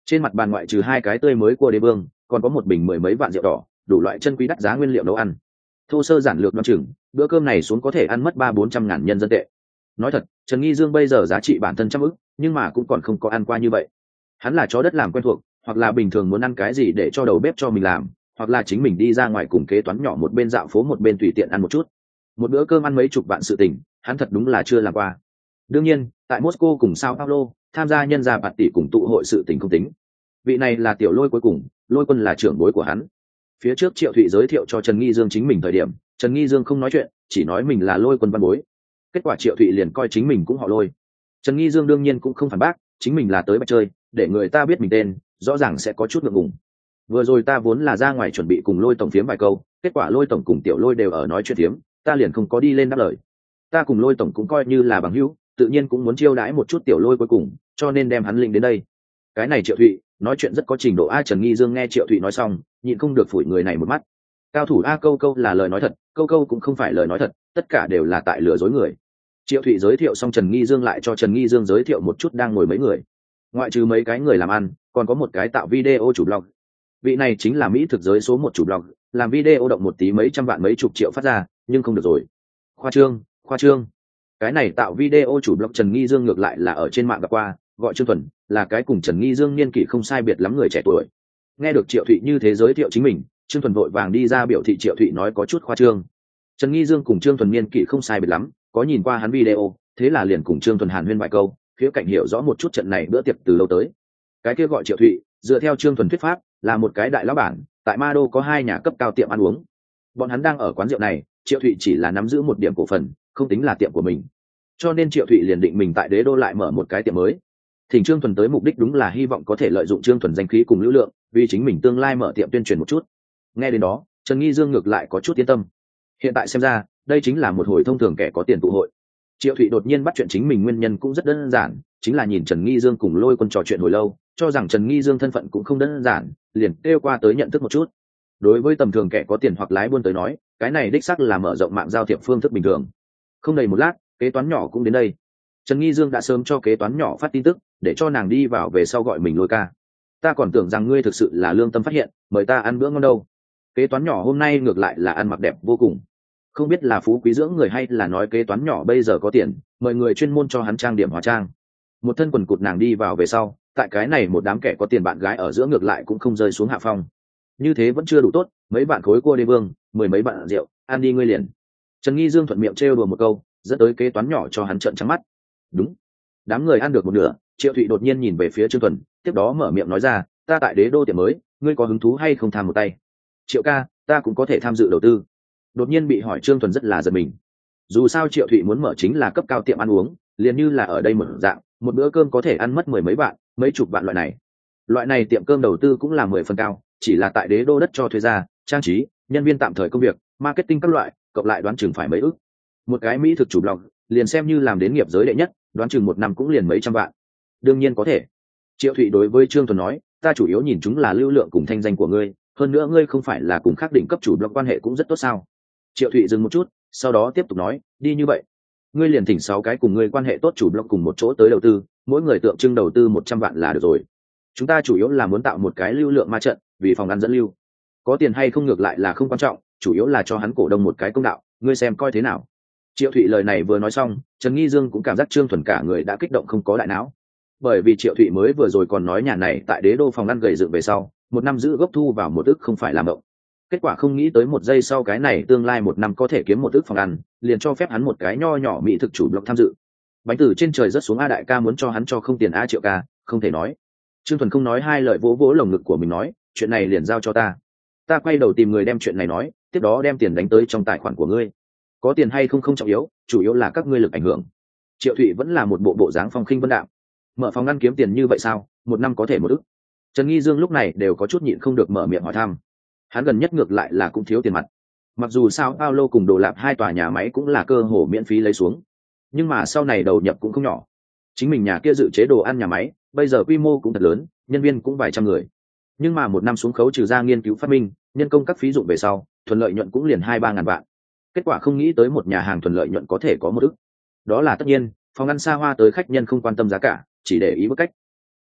Trên mặt bàn ngoại trừ 2 cái tươi mới cua đế vương, còn có một bình 10 mấy vạn rượu đỏ, đủ loại chân quý đắt giá nguyên liệu nấu ăn. Thô sơ giản lược đoán chừng, bữa cơm này xuống có thể ăn mất 300-400 ngàn nhân dân tệ. Nói thật, Trần Nghi Dương bây giờ giá trị bản thân trăm ức, nhưng mà cũng còn không có ăn qua như vậy. Hắn là chó đất làm quen thuộc, hoặc là bình thường muốn ăn cái gì để cho đầu bếp cho mình làm, hoặc là chính mình đi ra ngoài cùng kế toán nhỏ một bên dạo phố một bên tùy tiện ăn một chút. Một bữa cơm ăn mấy chục vạn sự tình, hắn thật đúng là chưa làm qua. Đương nhiên, tại Moscow cùng Sao Paulo, tham gia nhân gia bạt tỷ cùng tụ hội sự tình không tính. Vị này là tiểu Lôi cuối cùng, Lôi Quân là trưởng bối của hắn. Phía trước Triệu Thụy giới thiệu cho Trần Nghi Dương chính mình thời điểm, Trần Nghi Dương không nói chuyện, chỉ nói mình là Lôi Quân văn bối. Kết quả Triệu Thụy liền coi chính mình cũng họ Lôi. Trần Nghi Dương đương nhiên cũng không phản bác, chính mình là tới bạch chơi, để người ta biết mình tên, rõ ràng sẽ có chút ngượng ngùng. Vừa rồi ta vốn là ra ngoài chuẩn bị cùng Lôi tổng phiếm vài câu, kết quả Lôi tổng cùng tiểu Lôi đều ở nói chuyện phiếm, ta liền không có đi lên đáp lời. Ta cùng Lôi tổng cũng coi như là bằng hữu, tự nhiên cũng muốn chiêu đãi một chút tiểu Lôi cuối cùng, cho nên đem hắn linh đến đây. Cái này Triệu Thụy nói chuyện rất có trình độ. Trần Nghi Dương nghe Triệu Thụy nói xong, nhịn không được phủi người này một mắt. Cao thủ câu câu là lời nói thật, câu câu cũng không phải lời nói thật, tất cả đều là tại lừa dối người. Triệu Thụy giới thiệu xong Trần Nghi Dương lại cho Trần Nghi Dương giới thiệu một chút đang ngồi mấy người. Ngoại trừ mấy cái người làm ăn, còn có một cái tạo video chủ blog. Vị này chính là mỹ thực giới số 1 chủ blog, làm video động một tí mấy trăm vạn mấy chục triệu phát ra, nhưng không được rồi. Khoa trương. Cái này tạo video chủ blog Trần Nghi Dương ngược lại là ở trên mạng gặp qua, gọi Trương Thuần, là cái cùng Trần Nghi Dương niên kỷ không sai biệt lắm người trẻ tuổi. Nghe được Triệu Thụy như thế giới thiệu chính mình, Trương Thuần vội vàng đi ra biểu thị Triệu Thụy nói có chút khoa trương. Trần Nghi Dương cùng Trương Thuần niên kỷ không sai biệt lắm, có nhìn qua hắn video, thế là liền cùng Trương Thuần hàn huyên vài câu, khía cạnh hiểu rõ một chút trận này bữa tiệc từ lâu tới. Cái kia gọi Triệu Thụy, dựa theo Trương Thuần thuyết pháp, là một cái đại lão bản, tại Ma Đô có 2 nhà cấp cao tiệm ăn uống. Bọn hắn đang ở quán rượu này, Triệu Thụy chỉ là nắm giữ một điểm cổ phần, không tính là tiệm của mình. Cho nên Triệu Thụy liền định mình tại Đế Đô lại mở một cái tiệm mới. Thỉnh Trương Thuần tới mục đích đúng là hy vọng có thể lợi dụng Trương Thuần danh khí cùng lưu lượng, vì chính mình tương lai mở tiệm tuyên truyền một chút. Nghe đến đó, Trần Nghi Dương ngược lại có chút yên tâm. Hiện tại xem ra, đây chính là một hồi thông thường kẻ có tiền tụ hội. Triệu Thụy đột nhiên bắt chuyện chính mình nguyên nhân cũng rất đơn giản, chính là nhìn Trần Nghi Dương cùng Lôi Quân trò chuyện hồi lâu, cho rằng Trần Nghi Dương thân phận cũng không đơn giản, liền kêu qua tới nhận thức một chút. Đối với tầm thường kẻ có tiền hoặc lái buôn tới nói, cái này đích xác là mở rộng mạng giao thiệp phương thức bình thường. Không đầy một lát, kế toán nhỏ cũng đến đây. Trần Nghi Dương đã sớm cho kế toán nhỏ phát tin tức, để cho nàng đi vào về sau gọi mình Lôi ca. Ta còn tưởng rằng ngươi thực sự là lương tâm phát hiện, mời ta ăn bữa ngon đâu. Kế toán nhỏ hôm nay ngược lại là ăn mặc đẹp vô cùng. Không biết là phú quý dưỡng người hay là nói kế toán nhỏ bây giờ có tiền, mời người chuyên môn cho hắn trang điểm hóa trang. Một thân quần cụt nàng đi vào về sau, tại cái này một đám kẻ có tiền bạn gái ở giữa ngược lại cũng không rơi xuống hạ phong. Như thế vẫn chưa đủ tốt, mấy bạn khối cua đê vương, 10 mấy bạn rượu, ăn đi ngươi liền. Trần Nghi Dương thuận miệng trêu đùa một câu, dẫn tới kế toán nhỏ cho hắn trợn trắng mắt. Đúng. Đám người ăn được một nửa, Triệu Thụy đột nhiên nhìn về phía Trương Thuần, tiếp đó mở miệng nói ra, ta tại Đế Đô tiệm mới, ngươi có hứng thú hay không tham một tay? Triệu ca, ta cũng có thể tham dự đầu tư. Đột nhiên bị hỏi Trương Thuần rất là giật mình. Dù sao Triệu Thụy muốn mở chính là cấp cao tiệm ăn uống, liền như là ở đây một dạng, một bữa cơm có thể ăn mất 10 mấy vạn, mấy chục vạn loại này. Loại này tiệm cơm đầu tư cũng là 10 phần cao, chỉ là tại Đế Đô đất cho thuê ra, trang trí, nhân viên tạm thời công việc, marketing các loại, cộng lại đoán chừng phải mấy ức. Một cái mỹ thực chủ blog, liền xem như làm đến nghiệp giới đệ nhất, đoán chừng một năm cũng liền mấy trăm vạn. Đương nhiên có thể. Triệu Thụy đối với Trương Thuần nói, ta chủ yếu nhìn chúng là lưu lượng cùng thanh danh của ngươi, hơn nữa ngươi không phải là cùng khác đỉnh cấp chủ blog quan hệ cũng rất tốt sao? Triệu Thụy dừng một chút, sau đó tiếp tục nói, đi như vậy, ngươi liền thỉnh 6 cái cùng ngươi quan hệ tốt chủ blog cùng một chỗ tới đầu tư, mỗi người tượng trưng đầu tư 100 vạn là được rồi. Chúng ta chủ yếu là muốn tạo một cái lưu lượng ma trận, vì phòng ăn dẫn lưu. Có tiền hay không ngược lại là không quan trọng, chủ yếu là cho hắn cổ đông một cái công đạo, ngươi xem coi thế nào. Triệu Thụy lời này vừa nói xong, Trần Nghi Dương cũng cảm giác Trương Thuần cả người đã kích động không có đại não. Bởi vì Triệu Thụy mới vừa rồi còn nói nhà này tại Đế Đô phòng ăn gầy dựng về sau, một năm giữ gốc thu vào 1 ức không phải làm động. Kết quả không nghĩ tới 1 giây sau cái này tương lai 1 năm có thể kiếm 1 ức phòng ăn, liền cho phép hắn một cái nho nhỏ mỹ thực chủ blog tham dự. Bánh từ trên trời rớt xuống a đại ca muốn cho hắn cho không tiền a Triệu ca, không thể nói. Trương Thuần không nói hai lời vỗ vỗ lồng ngực của mình nói, chuyện này liền giao cho ta. Ta quay đầu tìm người đem chuyện này nói, tiếp đó đem tiền đánh tới trong tài khoản của ngươi. Có tiền hay không không trọng yếu, chủ yếu là các ngươi lực ảnh hưởng. Triệu Thụy vẫn là một bộ dáng phong khinh vân đạm. Mở phòng ngăn kiếm tiền như vậy sao, 1 năm có thể 1 ức. Trần Nghi Dương lúc này đều có chút nhịn không được mở miệng hỏi thăm. Hắn gần nhất ngược lại là cũng thiếu tiền mặt. Mặc dù Sao Paulo cùng Đồ Lạp 2 tòa nhà máy cũng là cơ hồ miễn phí lấy xuống, nhưng mà sau này đầu nhập cũng không nhỏ. Chính mình nhà kia dự chế đồ ăn nhà máy, bây giờ quy mô cũng thật lớn, nhân viên cũng vài trăm người. Nhưng mà 1 năm xuống khấu trừ ra nghiên cứu phát minh, nhân công các phí dụng về sau, thuần lợi nhuận cũng liền 2-3 ngàn vạn. Kết quả không nghĩ tới một nhà hàng thuần lợi nhuận có thể có 1 ức. Đó là tất nhiên, phòng ăn xa hoa tới khách nhân không quan tâm giá cả, chỉ để ý bức cách.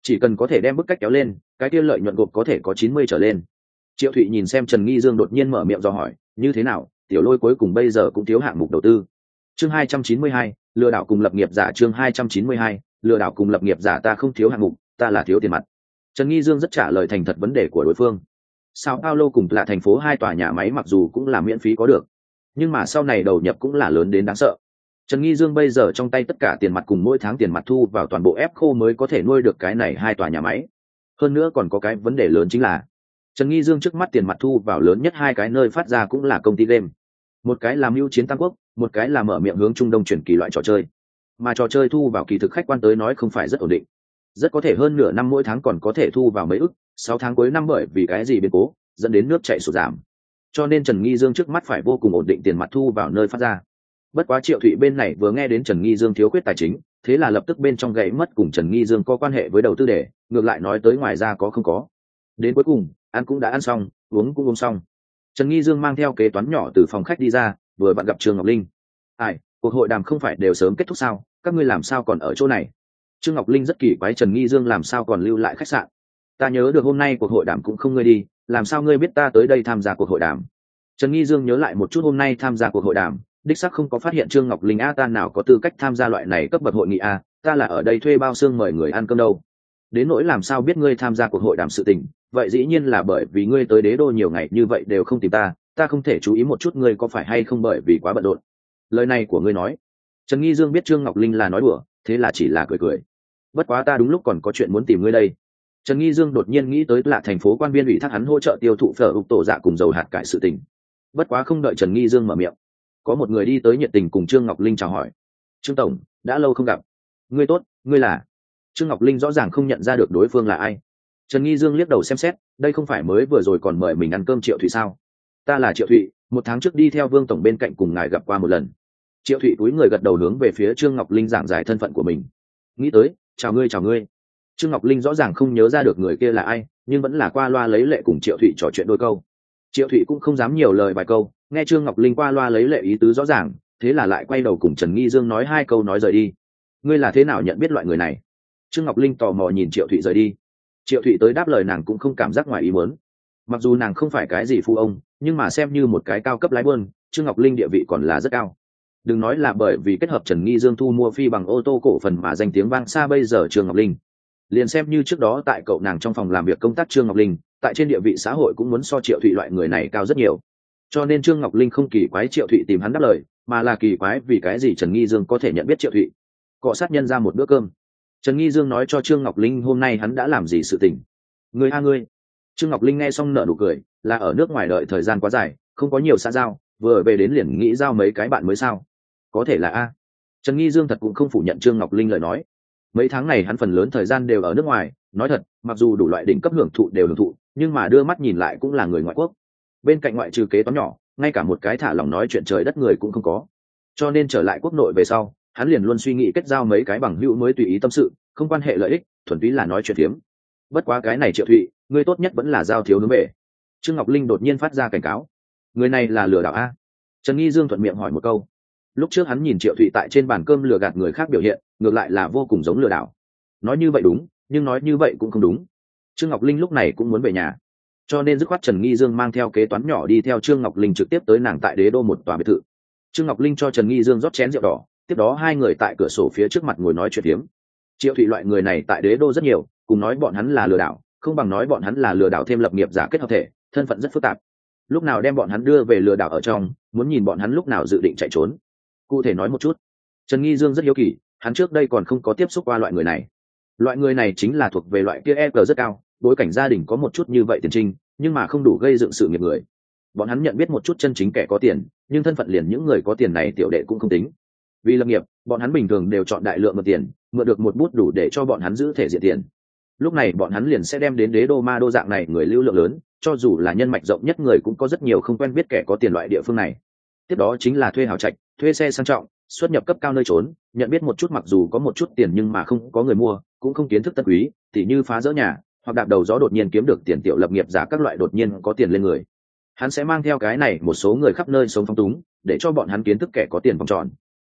chỉ cần có thể đem bức cách kéo lên, cái kia lợi nhuận gộp có thể có 90 trở lên. Triệu Thụy nhìn xem Trần Nghi Dương đột nhiên mở miệng do hỏi, như thế nào, tiểu lôi cuối cùng bây giờ cũng thiếu hạng mục đầu tư. Chương 292, lừa đảo cùng lập nghiệp giả. Chương 292, lừa đảo cùng lập nghiệp giả. Ta không thiếu hạng mục, ta là thiếu tiền mặt. Trần Nghi Dương rất trả lời thành thật vấn đề của đối phương. Sao Paulo cùng là thành phố hai tòa nhà máy mặc dù cũng là miễn phí có được, nhưng mà sau này đầu nhập cũng là lớn đến đáng sợ. Trần Nghi Dương bây giờ trong tay tất cả tiền mặt cùng mỗi tháng tiền mặt thu vào toàn bộ ép khô mới có thể nuôi được cái này hai tòa nhà máy. Hơn nữa còn có cái vấn đề lớn chính là Trần Nghi Dương trước mắt tiền mặt thu vào lớn nhất hai cái nơi phát ra cũng là công ty game. Một cái là Mưu Chiến Tam Quốc, một cái là mở miệng hướng Trung Đông chuyển kỳ loại trò chơi. Mà trò chơi thu vào kỳ thực khách quan tới nói không phải rất ổn định. Rất có thể hơn nửa năm mỗi tháng còn có thể thu vào mấy ức, 6 tháng cuối năm bởi vì cái gì biến cố, dẫn đến nước chảy sụt giảm. Cho nên Trần Nghi Dương trước mắt phải vô cùng ổn định tiền mặt thu vào nơi phát ra. Bất quá Triệu Thụy bên này vừa nghe đến Trần Nghi Dương thiếu khuyết tài chính, thế là lập tức bên trong gãy mất cùng Trần Nghi Dương có quan hệ với đầu tư để, ngược lại nói tới ngoài ra có không có. Đến cuối cùng, ăn cũng đã ăn xong, uống cũng uống xong. Trần Nghi Dương mang theo kế toán nhỏ từ phòng khách đi ra, vừa vặn gặp Trương Ngọc Linh. "Ai, cuộc hội đàm không phải đều sớm kết thúc sao, các ngươi làm sao còn ở chỗ này?" Trương Ngọc Linh rất kỳ quái Trần Nghi Dương làm sao còn lưu lại khách sạn. "Ta nhớ được hôm nay cuộc hội đàm cũng không ngươi đi, làm sao ngươi biết ta tới đây tham gia cuộc hội đàm?" Trần Nghi Dương nhớ lại một chút hôm nay tham gia cuộc hội đàm, đích xác không có phát hiện Trương Ngọc Linh ta nào có tư cách tham gia loại này cấp bậc hội nghị ta là ở đây thuê bao xương mời người ăn cơm đâu. Đến nỗi làm sao biết ngươi tham gia cuộc hội đàm sự tình, vậy dĩ nhiên là bởi vì ngươi tới Đế Đô nhiều ngày như vậy đều không tìm ta không thể chú ý một chút ngươi có phải hay không bởi vì quá bận rộn. Lời này của ngươi nói. Trần Nghi Dương biết Trương Ngọc Linh là nói đùa, thế là chỉ là cười cười. Bất quá ta đúng lúc còn có chuyện muốn tìm ngươi đây. Trần Nghi Dương đột nhiên nghĩ tới là thành phố quan biên ủy thác hắn hỗ trợ tiêu thụ phở ục tổ dạ cùng dầu hạt cải sự tình. Bất quá không đợi Trần Nghi Dương mở miệng, có một người đi tới nhiệt tình cùng Trương Ngọc Linh chào hỏi. "Trương tổng, đã lâu không gặp. Ngươi tốt, ngươi là?" Trương Ngọc Linh rõ ràng không nhận ra được đối phương là ai. Trần Nghi Dương liếc đầu xem xét, đây không phải mới vừa rồi còn mời mình ăn cơm Triệu Thụy sao? "Ta là Triệu Thụy, 1 tháng trước đi theo Vương tổng bên cạnh cùng ngài gặp qua một lần." Triệu Thụy cúi người gật đầu hướng về phía Trương Ngọc Linh giảng giải thân phận của mình. Nghĩ tới, chào ngươi. Trương Ngọc Linh rõ ràng không nhớ ra được người kia là ai, nhưng vẫn là qua loa lấy lệ cùng Triệu Thụy trò chuyện đôi câu. Triệu Thụy cũng không dám nhiều lời vài câu, nghe Trương Ngọc Linh qua loa lấy lệ ý tứ rõ ràng, thế là lại quay đầu cùng Trần Nghi Dương nói 2 câu nói rời đi. "Ngươi là thế nào nhận biết loại người này?" Trương Ngọc Linh tò mò nhìn Triệu Thụy rời đi. Triệu Thụy tới đáp lời nàng cũng không cảm giác ngoài ý muốn. Mặc dù nàng không phải cái gì phu ông, nhưng mà xem như một cái cao cấp lái buôn, Trương Ngọc Linh địa vị còn là rất cao. Đừng nói là bởi vì kết hợp Trần Nghi Dương thu mua phi bằng ô tô cổ phần mà danh tiếng vang xa bây giờ Trương Ngọc Linh. Liền xem như trước đó tại cậu nàng trong phòng làm việc công tác Trương Ngọc Linh, tại trên địa vị xã hội cũng muốn so Triệu Thụy loại người này cao rất nhiều. Cho nên Trương Ngọc Linh không kỳ quái Triệu Thụy tìm hắn đáp lời, mà là kỳ quái vì cái gì Trần Nghi Dương có thể nhận biết Triệu Thụy. Cọ sát nhân ra một bữa cơm. Trần Nghi Dương nói cho Trương Ngọc Linh hôm nay hắn đã làm gì sự tình. "Ngươi ngươi." Trương Ngọc Linh nghe xong nở nụ cười, là ở nước ngoài đợi thời gian quá dài, không có nhiều xã giao, vừa về đến liền nghĩ giao mấy cái bạn mới sao? Có thể là Trần Nghi Dương thật cũng không phủ nhận Trương Ngọc Linh lời nói. Mấy tháng này hắn phần lớn thời gian đều ở nước ngoài, nói thật, mặc dù đủ loại đỉnh cấp hưởng thụ đều hưởng thụ, nhưng mà đưa mắt nhìn lại cũng là người ngoại quốc. Bên cạnh ngoại trừ kế toán nhỏ, ngay cả một cái thả lòng nói chuyện trời đất người cũng không có. Cho nên trở lại quốc nội về sau, hắn liền luôn suy nghĩ kết giao mấy cái bằng hữu mới tùy ý tâm sự, không quan hệ lợi ích, thuần túy là nói chuyện phiếm. Bất quá cái này Triệu Thụy, ngươi tốt nhất vẫn là giao thiếu hướng về. Trương Ngọc Linh đột nhiên phát ra cảnh cáo. Người này là lừa đảo Trần Nghi Dương thuận miệng hỏi một câu. Lúc trước hắn nhìn Triệu Thụy tại trên bàn cơm lừa gạt người khác biểu hiện, ngược lại là vô cùng giống lừa đảo. Nói như vậy đúng, nhưng nói như vậy cũng không đúng. Trương Ngọc Linh lúc này cũng muốn về nhà, cho nên dứt khoát Trần Nghi Dương mang theo kế toán nhỏ đi theo Trương Ngọc Linh trực tiếp tới nàng tại Đế Đô một tòa biệt thự. Trương Ngọc Linh cho Trần Nghi Dương rót chén rượu đỏ, tiếp đó hai người tại cửa sổ phía trước mặt ngồi nói chuyện phiếm. Triệu Thụy loại người này tại Đế Đô rất nhiều, cùng nói bọn hắn là lừa đảo, không bằng nói bọn hắn là lừa đảo thêm lập nghiệp giả kết hợp thể, thân phận rất phức tạp. Lúc nào đem bọn hắn đưa về lừa đảo ở trong, muốn nhìn bọn hắn lúc nào dự định chạy trốn. Cụ thể nói một chút. Trần Nghi Dương rất hiếu kỳ, hắn trước đây còn không có tiếp xúc qua loại người này. Loại người này chính là thuộc về loại kia EQ rất cao, bối cảnh gia đình có một chút như vậy tiền trinh, nhưng mà không đủ gây dựng sự nghiệp người. Bọn hắn nhận biết một chút chân chính kẻ có tiền, nhưng thân phận liền những người có tiền này tiểu đệ cũng không tính. Vì lập nghiệp, bọn hắn bình thường đều chọn đại lượng mượn tiền, mượn được một bút đủ để cho bọn hắn giữ thể diện tiền. Lúc này bọn hắn liền sẽ đem đến Đế Đô Ma Đô dạng này người lưu lượng lớn, cho dù là nhân mạch rộng nhất người cũng có rất nhiều không quen biết kẻ có tiền loại địa phương này. Tiếp đó chính là thuê hào trạch, thuê xe sang trọng, xuất nhập cấp cao nơi trốn, nhận biết một chút mặc dù có một chút tiền nhưng mà không có người mua, cũng không kiến thức tân quý, tỉ như phá rỡ nhà, hoặc đạp đầu gió đột nhiên kiếm được tiền tiểu lập nghiệp giả các loại đột nhiên có tiền lên người. Hắn sẽ mang theo cái này một số người khắp nơi sống phóng túng, để cho bọn hắn kiến thức kẻ có tiền vòng tròn.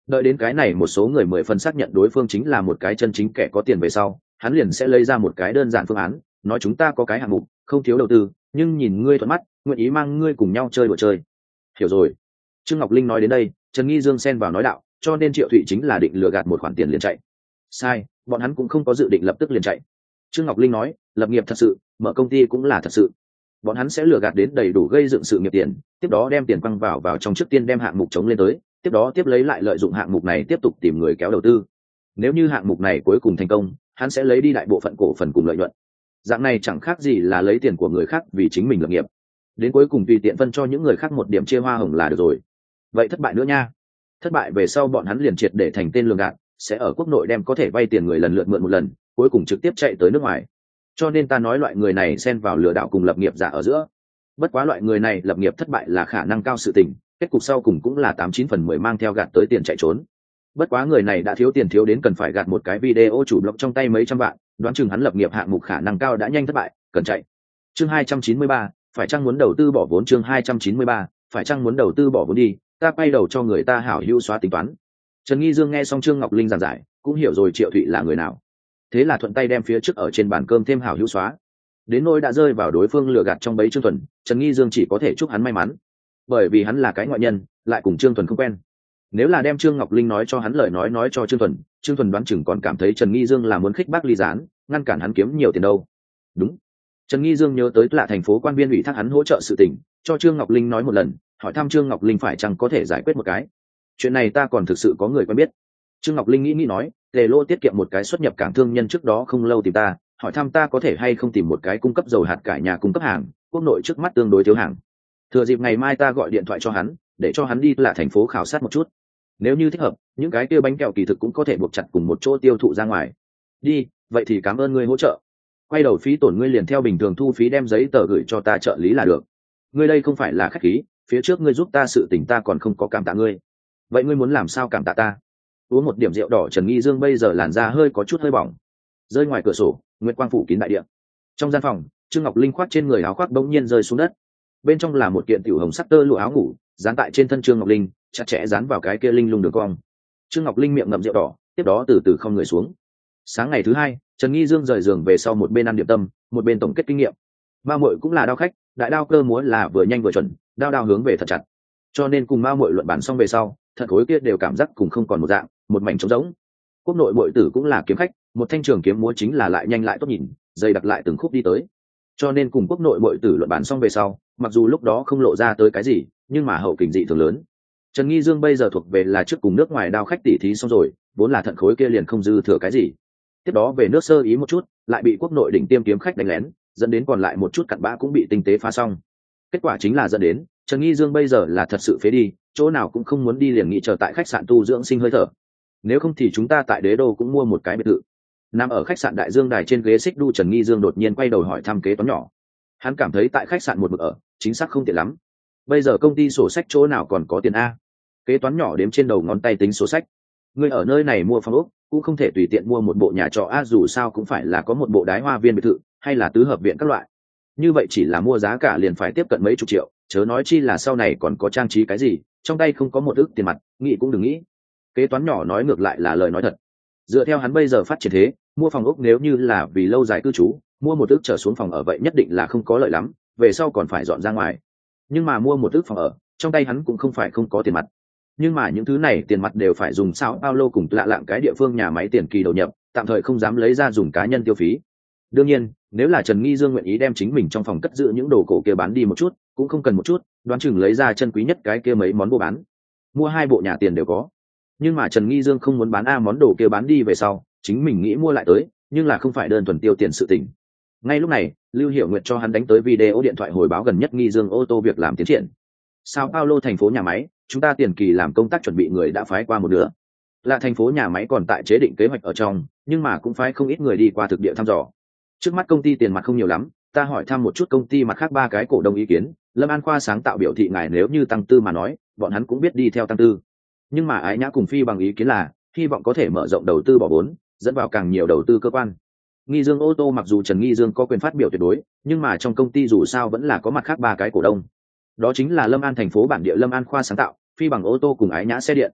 Đợi đến cái này một số người 10 phần xác nhận đối phương chính là một cái chân chính kẻ có tiền về sau, hắn liền sẽ lấy ra một cái đơn giản phương án, nói chúng ta có cái hạng mục không thiếu đầu tư, nhưng nhìn ngươi thuận mắt, nguyện ý mang ngươi cùng nhau chơi đùa chơi. Hiểu rồi. Trương Ngọc Linh nói đến đây, Trần Nghi Dương xen vào nói đạo, cho nên Triệu Thụy chính là định lừa gạt một khoản tiền liền chạy. Sai, bọn hắn cũng không có dự định lập tức liền chạy. Trương Ngọc Linh nói, lập nghiệp thật sự, mở công ty cũng là thật sự. Bọn hắn sẽ lừa gạt đến đầy đủ gây dựng sự nghiệp tiền, tiếp đó đem tiền quăng vào trong, trước tiên đem hạng mục chống lên tới, tiếp đó tiếp lấy lại lợi dụng hạng mục này tiếp tục tìm người kéo đầu tư. Nếu như hạng mục này cuối cùng thành công, hắn sẽ lấy đi đại bộ phận cổ phần cùng lợi nhuận. Dạng này chẳng khác gì là lấy tiền của người khác vì chính mình lập nghiệp, đến cuối cùng tùy tiện phân cho những người khác một điểm chia hoa hồng là được rồi. Vậy thất bại nữa nha. Thất bại về sau bọn hắn liền triệt để thành tên lường gạt, sẽ ở quốc nội đem có thể vay tiền người lần lượt mượn một lần, cuối cùng trực tiếp chạy tới nước ngoài. Cho nên ta nói loại người này xen vào lừa đảo cùng lập nghiệp giả ở giữa. Bất quá loại người này lập nghiệp thất bại là khả năng cao sự tình, kết cục sau cùng cũng là 89/10 mang theo gạt tới tiền chạy trốn. Bất quá người này đã thiếu tiền thiếu đến cần phải gạt một cái video chủ blog trong tay mấy trăm vạn, đoán chừng hắn lập nghiệp hạng mục khả năng cao đã nhanh thất bại, cần chạy. Chương 293, phải chăng muốn đầu tư bỏ vốn? Chương 293, phải chăng muốn đầu tư bỏ vốn đi, ta quay đầu cho người ta hảo hữu xóa tính toán. Trần Nghi Dương nghe xong Trương Ngọc Linh giảng giải, cũng hiểu rồi Triệu Thụy là người nào. Thế là thuận tay đem phía trước ở trên bàn cơm thêm hảo hữu xóa. Đến nỗi đã rơi vào đối phương lừa gạt trong bẫy Trương Thuần, Trần Nghi Dương chỉ có thể chúc hắn may mắn, bởi vì hắn là cái ngoại nhân, lại cùng Trương Thuần không quen. Nếu là đem Trương Ngọc Linh nói cho hắn lời nói cho Trương Thuần đoán chừng còn cảm thấy Trần Nghi Dương là muốn khích bác ly gián, ngăn cản hắn kiếm nhiều tiền đâu. Đúng. Trần Nghi Dương nhớ tới là thành phố quan viên ủy thác hắn hỗ trợ sự tình, cho Trương Ngọc Linh nói một lần, hỏi thăm Trương Ngọc Linh phải chăng có thể giải quyết một cái. Chuyện này ta còn thực sự có người quen biết. Trương Ngọc Linh nghĩ nói, Tề Lô tiết kiệm một cái xuất nhập cảng thương nhân trước đó không lâu tìm ta, hỏi thăm ta có thể hay không tìm một cái cung cấp dầu hạt cải nhà cung cấp hàng, quốc nội trước mắt tương đối thiếu hàng. Thừa dịp ngày mai ta gọi điện thoại cho hắn, để cho hắn đi là thành phố khảo sát một chút. Nếu như thích hợp, những cái kia bánh kẹo kỳ thực cũng có thể buộc chặt cùng một chỗ tiêu thụ ra ngoài. Đi, vậy thì cảm ơn ngươi hỗ trợ. Quay đầu phí tổn ngươi liền theo bình thường thu phí, đem giấy tờ gửi cho ta trợ lý là được. Ngươi đây không phải là khách khí, phía trước ngươi giúp ta sự tình ta còn không có cảm tạ ngươi. Vậy ngươi muốn làm sao cảm tạ ta? Uống một điểm rượu đỏ. Trần Nghi Dương bây giờ làn da hơi có chút hơi bỏng. Rơi ngoài cửa sổ, nguyệt quang phủ kín đại địa. Trong gian phòng, Trương Ngọc Linh khoác trên người áo khoác bỗng nhiên rơi xuống đất. Bên trong là một kiện tiểu hồng sắc tơ lụa áo ngủ, dán tại trên thân Trương Ngọc Linh, chặt chẽ dán vào cái kia linh lung đường cong. Trương Ngọc Linh miệng ngậm rượu đỏ, tiếp đó từ từ không người xuống. Sáng ngày thứ hai, Trần Nghi Dương rời giường về sau, một bên ăn điểm tâm, một bên tổng kết kinh nghiệm. Ma Muội cũng là đao khách, đại đao cơ múa là vừa nhanh vừa chuẩn, đao hướng về thật chặt. Cho nên cùng Ma Muội luận bàn xong về sau, thật khối kia đều cảm giác cùng không còn một dạng, một mảnh trống rỗng. Quốc nội muội tử cũng là kiếm khách, một thanh trường kiếm múa chính là lại nhanh lại tốt nhìn, dày đặc lại từng khúc đi tới. Cho nên cùng quốc nội muội tử luận bàn xong về sau, mặc dù lúc đó không lộ ra tới cái gì, nhưng mà hậu kình dị thường lớn. Trần Nghi Dương bây giờ thuộc về là trước cùng nước ngoài đao khách tỉ thí xong rồi, vốn là thận khối kia liền không dư thừa cái gì. Tiếp đó về nước sơ ý một chút, lại bị quốc nội đỉnh tiêm kiếm khách đánh lén, dẫn đến còn lại một chút cặn bã cũng bị tinh tế phá xong. Kết quả chính là dẫn đến Trần Nghi Dương bây giờ là thật sự phế đi, chỗ nào cũng không muốn đi, liền nghỉ chờ tại khách sạn tu dưỡng sinh hơi thở. Nếu không thì chúng ta tại Đế Đô cũng mua một cái biệt thự. Nằm ở khách sạn Đại Dương Đài trên ghế xích đu, Trần Nghi Dương đột nhiên quay đầu hỏi thăm kế toán nhỏ. Hắn cảm thấy tại khách sạn một mực ở, chính xác không tiện lắm. Bây giờ công ty sổ sách chỗ nào còn có tiền a? Kế toán nhỏ đếm trên đầu ngón tay tính sổ sách. Ngươi ở nơi này mua phòng ốc, cũng không thể tùy tiện mua một bộ nhà trọ a, dù sao cũng phải là có một bộ đái hoa viên biệt thự, hay là tứ hợp viện các loại. Như vậy chỉ là mua giá cả liền phải tiếp cận mấy chục triệu, chớ nói chi là sau này còn có trang trí cái gì, trong tay không có một ức tiền mặt, nghĩ cũng đừng nghĩ. Kế toán nhỏ nói ngược lại là lời nói thật. Dựa theo hắn bây giờ phát triển thế, mua phòng ốc nếu như là vì lâu dài cư trú, mua một ức trở xuống phòng ở vậy nhất định là không có lợi lắm, về sau còn phải dọn ra ngoài. Nhưng mà mua một ức phòng ở, trong tay hắn cũng không phải không có tiền mặt. Nhưng mà những thứ này tiền mặt đều phải dùng Sao Paulo cùng lạ lạng cái địa phương nhà máy tiền kỳ đầu nhập, tạm thời không dám lấy ra dùng cá nhân tiêu phí. Đương nhiên, nếu là Trần Nghi Dương nguyện ý đem chính mình trong phòng cất giữ những đồ cổ kia bán đi một chút, cũng không cần một chút, đoán chừng lấy ra chân quý nhất cái kia mấy món mua bán. Mua 2 bộ nhà tiền đều có. Nhưng mà Trần Nghi Dương không muốn bán món đồ kia bán đi về sau, chính mình nghĩ mua lại tới, nhưng là không phải đơn thuần tiêu tiền sự tình. Ngay lúc này, Lưu Hiểu Nguyệt cho hắn đánh tới video điện thoại hồi báo gần nhất Nghi Dương ô tô việc làm tiến triển. Sao Paulo thành phố nhà máy, chúng ta tiền kỳ làm công tác chuẩn bị người đã phái qua một nửa. Là thành phố nhà máy còn tại chế định kế hoạch ở trong, nhưng mà cũng phái không ít người đi qua thực địa thăm dò. Trước mắt công ty tiền mặt không nhiều lắm, ta hỏi thăm một chút công ty mặt khác 3 cái cổ đông ý kiến, Lâm An Khoa sáng tạo biểu thị ngài nếu như tăng tư mà nói, bọn hắn cũng biết đi theo tăng tư. Nhưng mà Ái Nhã cùng Phi bằng ý kiến là hy vọng có thể mở rộng đầu tư bỏ vốn, dẫn vào càng nhiều đầu tư cơ quan. Nghi Dương ô tô mặc dù Trần Nghi Dương có quyền phát biểu tuyệt đối, nhưng mà trong công ty dù sao vẫn là có mặt khác 3 cái cổ đông. Đó chính là Lâm An thành phố bản địa Lâm An Khoa sáng tạo, Phi bằng ô tô cùng Ái Nhã xe điện.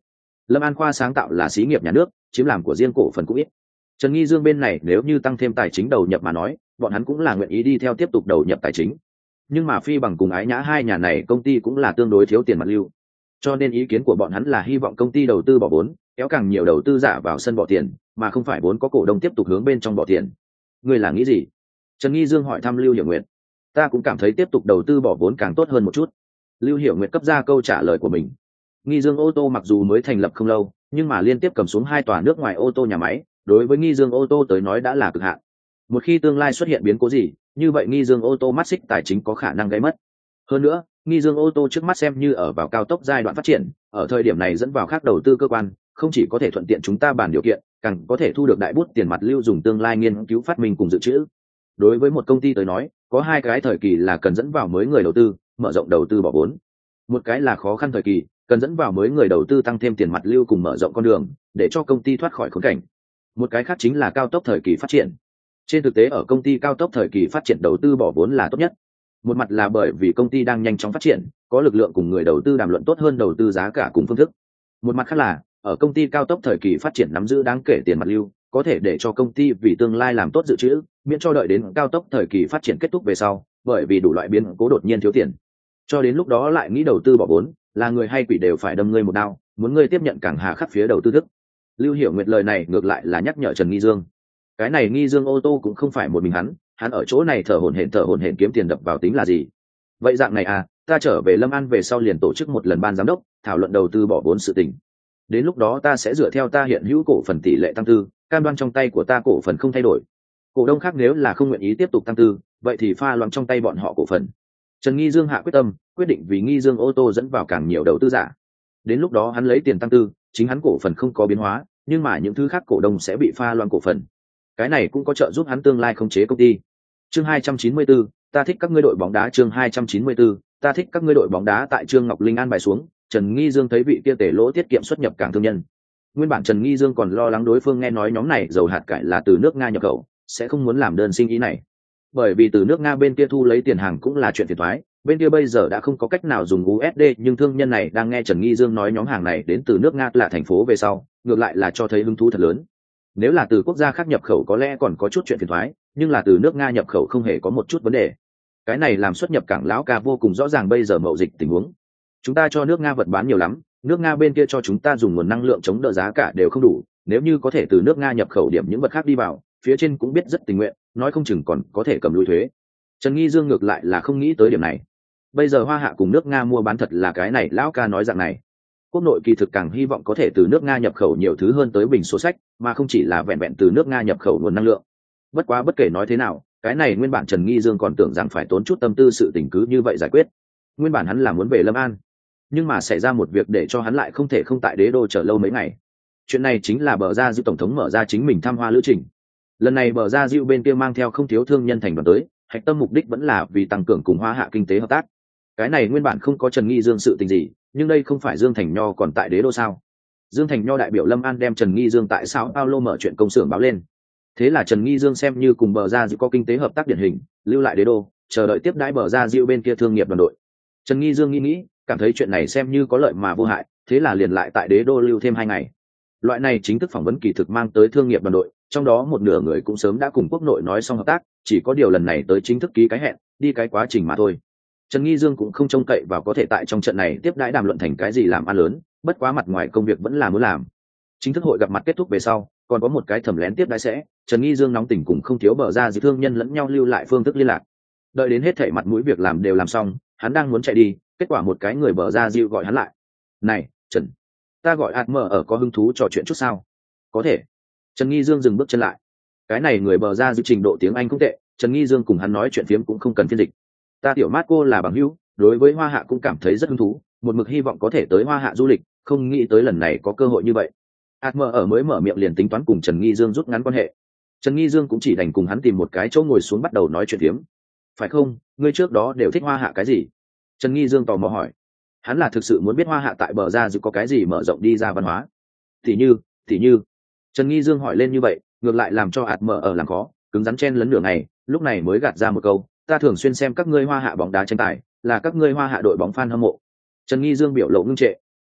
Lâm An Khoa sáng tạo là xí nghiệp nhà nước, chiếm làm của riêng cổ phần cũng ít. Trần Nghi Dương bên này nếu như tăng thêm tài chính đầu nhập mà nói, bọn hắn cũng là nguyện ý đi theo tiếp tục đầu nhập tài chính. Nhưng mà Phi Bằng cùng Ái Nhã hai nhà này công ty cũng là tương đối thiếu tiền mặt lưu. Cho nên ý kiến của bọn hắn là hy vọng công ty đầu tư bỏ vốn, kéo càng nhiều đầu tư giả vào sân bỏ tiền, mà không phải vốn có cổ đông tiếp tục hướng bên trong bỏ tiền. Ngươi là nghĩ gì? Trần Nghi Dương hỏi thăm Lưu Hiểu Nguyệt. Ta cũng cảm thấy tiếp tục đầu tư bỏ vốn càng tốt hơn một chút. Lưu Hiểu Nguyệt cấp ra câu trả lời của mình. Nghi Dương ô tô mặc dù mới thành lập không lâu, nhưng mà liên tiếp cầm xuống 2 tòa nước ngoài ô tô nhà máy, đối với Nghi Dương ô tô tới nói đã là cực hạn. Một khi tương lai xuất hiện biến cố gì, như vậy Nghi Dương ô tô mắt xích tài chính có khả năng gây mất. Hơn nữa, Nghi Dương ô tô trước mắt xem như ở vào cao tốc giai đoạn phát triển, ở thời điểm này dẫn vào khác đầu tư cơ quan, không chỉ có thể thuận tiện chúng ta bàn điều kiện, càng có thể thu được đại bút tiền mặt lưu dùng tương lai nghiên cứu phát minh cùng dự trữ. Đối với một công ty tới nói, có 2 cái thời kỳ là cần dẫn vào mới người đầu tư, mở rộng đầu tư bỏ vốn. Một cái là khó khăn thời kỳ, cần dẫn vào mới người đầu tư tăng thêm tiền mặt lưu cùng mở rộng con đường, để cho công ty thoát khỏi khốn cảnh. Một cái khác chính là cao tốc thời kỳ phát triển. Trên thực tế ở công ty cao tốc thời kỳ phát triển đầu tư bỏ vốn là tốt nhất. Một mặt là bởi vì công ty đang nhanh chóng phát triển, có lực lượng cùng người đầu tư đàm luận tốt hơn đầu tư giá cả cùng phương thức. Một mặt khác là ở công ty cao tốc thời kỳ phát triển nắm giữ đáng kể tiền mặt lưu, có thể để cho công ty vì tương lai làm tốt dự trữ, miễn cho đợi đến cao tốc thời kỳ phát triển kết thúc về sau, bởi vì đủ loại biến cố đột nhiên thiếu tiền. Cho đến lúc đó lại nghĩ đầu tư bỏ vốn, là người hay quỷ đều phải đâm ngươi một đao, muốn ngươi tiếp nhận càng hà khắc phía đầu tư thức. Lưu Hiểu Nguyệt lời này ngược lại là nhắc nhở Trần Nghi Dương. Cái này Nghi Dương ô tô cũng không phải một mình hắn ở chỗ này thở hổn hển kiếm tiền đập vào tính là gì? Vậy dạng này à, ta trở về Lâm An về sau liền tổ chức một lần ban giám đốc, thảo luận đầu tư bỏ vốn sự tình. Đến lúc đó ta sẽ dựa theo ta hiện hữu cổ phần tỷ lệ tăng tư, cam đoan trong tay của ta cổ phần không thay đổi. Cổ đông khác nếu là không nguyện ý tiếp tục tăng tư, vậy thì pha loãng trong tay bọn họ cổ phần. Trần Nghi Dương hạ quyết tâm, quyết định vì Nghi Dương ô tô dẫn vào càng nhiều đầu tư giả. Đến lúc đó hắn lấy tiền tăng tư, chính hắn cổ phần không có biến hóa, nhưng mà những thứ khác cổ đông sẽ bị pha loãng cổ phần. Cái này cũng có trợ giúp hắn tương lai khống chế công ty. Chương 294, ta thích các ngươi đội bóng đá. Chương 294, ta thích các ngươi đội bóng đá. Tại Trương Ngọc Linh an bài xuống, Trần Nghi Dương thấy vị kia tể lỗ tiết kiệm xuất nhập cảng thương nhân. Nguyên bản Trần Nghi Dương còn lo lắng đối phương nghe nói nhóm này dầu hạt cải là từ nước Nga nhập khẩu, sẽ không muốn làm đơn sinh ý này. Bởi vì từ nước Nga bên kia thu lấy tiền hàng cũng là chuyện phiền toái, bên kia bây giờ đã không có cách nào dùng USD, nhưng thương nhân này đang nghe Trần Nghi Dương nói nhóm hàng này đến từ nước Nga là thành phố về sau, ngược lại là cho thấy hứng thú thật lớn. Nếu là từ quốc gia khác nhập khẩu có lẽ còn có chút chuyện phiền toái, nhưng là từ nước Nga nhập khẩu không hề có một chút vấn đề. Cái này làm xuất nhập cảng lão ca vô cùng rõ ràng bây giờ mậu dịch tình huống. Chúng ta cho nước Nga vật bán nhiều lắm, nước Nga bên kia cho chúng ta dùng nguồn năng lượng chống đỡ giá cả đều không đủ, nếu như có thể từ nước Nga nhập khẩu điểm những vật khác đi vào, phía trên cũng biết rất tình nguyện, nói không chừng còn có thể cầm lui thuế. Trần Nghi Dương ngược lại là không nghĩ tới điểm này. Bây giờ Hoa Hạ cùng nước Nga mua bán thật là cái này lão ca nói dạng này. Quốc nội kỳ thực càng hy vọng có thể từ nước Nga nhập khẩu nhiều thứ hơn tới bình số sách, mà không chỉ là vẹn vẹn từ nước Nga nhập khẩu nguồn năng lượng. Bất quá bất kể nói thế nào, cái này nguyên bản Trần Nghi Dương còn tưởng rằng phải tốn chút tâm tư sự tình cứ như vậy giải quyết. Nguyên bản hắn là muốn về Lâm An, nhưng mà xảy ra một việc để cho hắn lại không thể không tại đế đô chờ lâu mấy ngày. Chuyện này chính là Bờ Gia Diệu tổng thống mở ra chính mình thăm Hoa lữ trình. Lần này Bờ Gia Diệu bên kia mang theo không thiếu thương nhân thành đoàn tới, hạch tâm mục đích vẫn là vì tăng cường cùng Hoa Hạ kinh tế hợp tác. Cái này nguyên bản không có Trần Nghi Dương sự tình gì, nhưng đây không phải Dương Thành Nho còn tại đế đô sao? Dương Thành Nho đại biểu Lâm An đem Trần Nghi Dương tại Sao Paulo mở chuyện công xưởng báo lên. Thế là Trần Nghi Dương xem như cùng Bờ Gia Diệu có kinh tế hợp tác điển hình, lưu lại đế đô, chờ đợi tiếp đãi Bờ Gia Diệu bên kia thương nghiệp đoàn đội. Trần Nghi Dương nghĩ, cảm thấy chuyện này xem như có lợi mà vô hại, thế là liền lại tại đế đô lưu thêm 2 ngày. Loại này chính thức phỏng vấn kỳ thực mang tới thương nghiệp đoàn đội, trong đó một nửa người cũng sớm đã cùng quốc nội nói xong hợp tác, chỉ có điều lần này tới chính thức ký cái hẹn, đi cái quá trình mà thôi. Trần Nghi Dương cũng không trông cậy vào có thể tại trong trận này tiếp đãi đàm luận thành cái gì làm ăn lớn, bất quá mặt ngoài công việc vẫn là muốn làm. Chính thức hội gặp mặt kết thúc về sau, còn có một cái thẩm lén tiếp đãi sẽ, Trần Nghi Dương nóng tình cùng không thiếu Bờ Gia Diệu thương nhân lẫn nhau lưu lại phương thức liên lạc. Đợi đến hết thảy mặt mũi việc làm đều làm xong, hắn đang muốn chạy đi, kết quả một cái người Bờ Gia Diệu gọi hắn lại. "Này, Trần, ta gọi ATM ở có hứng thú trò chuyện chút sao?" "Có thể." Trần Nghi Dương dừng bước chân lại. Cái này người Bờ Gia Diệu trình độ tiếng Anh không tệ, Trần Nghi Dương cùng hắn nói chuyện phiếm cũng không cần phiên dịch. "Ta tiểu mát cô là bằng hữu, đối với Hoa Hạ cũng cảm thấy rất hứng thú, một mực hy vọng có thể tới Hoa Hạ du lịch, không nghĩ tới lần này có cơ hội như vậy." ATM ở mới mở miệng liền tính toán cùng Trần Nghi Dương rút ngắn quan hệ. Trần Nghi Dương cũng chỉ đành cùng hắn tìm một cái chỗ ngồi xuống bắt đầu nói chuyện phiếm. "Phải không, ngươi trước đó đều thích Hoa Hạ cái gì?" Trần Nghi Dương tò mò hỏi. Hắn là thực sự muốn biết Hoa Hạ tại Bờ Gia Diệu có cái gì mở rộng đi ra văn hóa. Thì như. Trần Nghi Dương hỏi lên như vậy, ngược lại làm cho ATM ở làm khó, cứng rắn chen lấn nửa ngày, lúc này mới gạt ra một câu, "Ta thường xuyên xem các ngươi Hoa Hạ bóng đá tranh tài, là các ngươi Hoa Hạ đội bóng fan hâm mộ." Trần Nghi Dương biểu lộ ngưng trệ.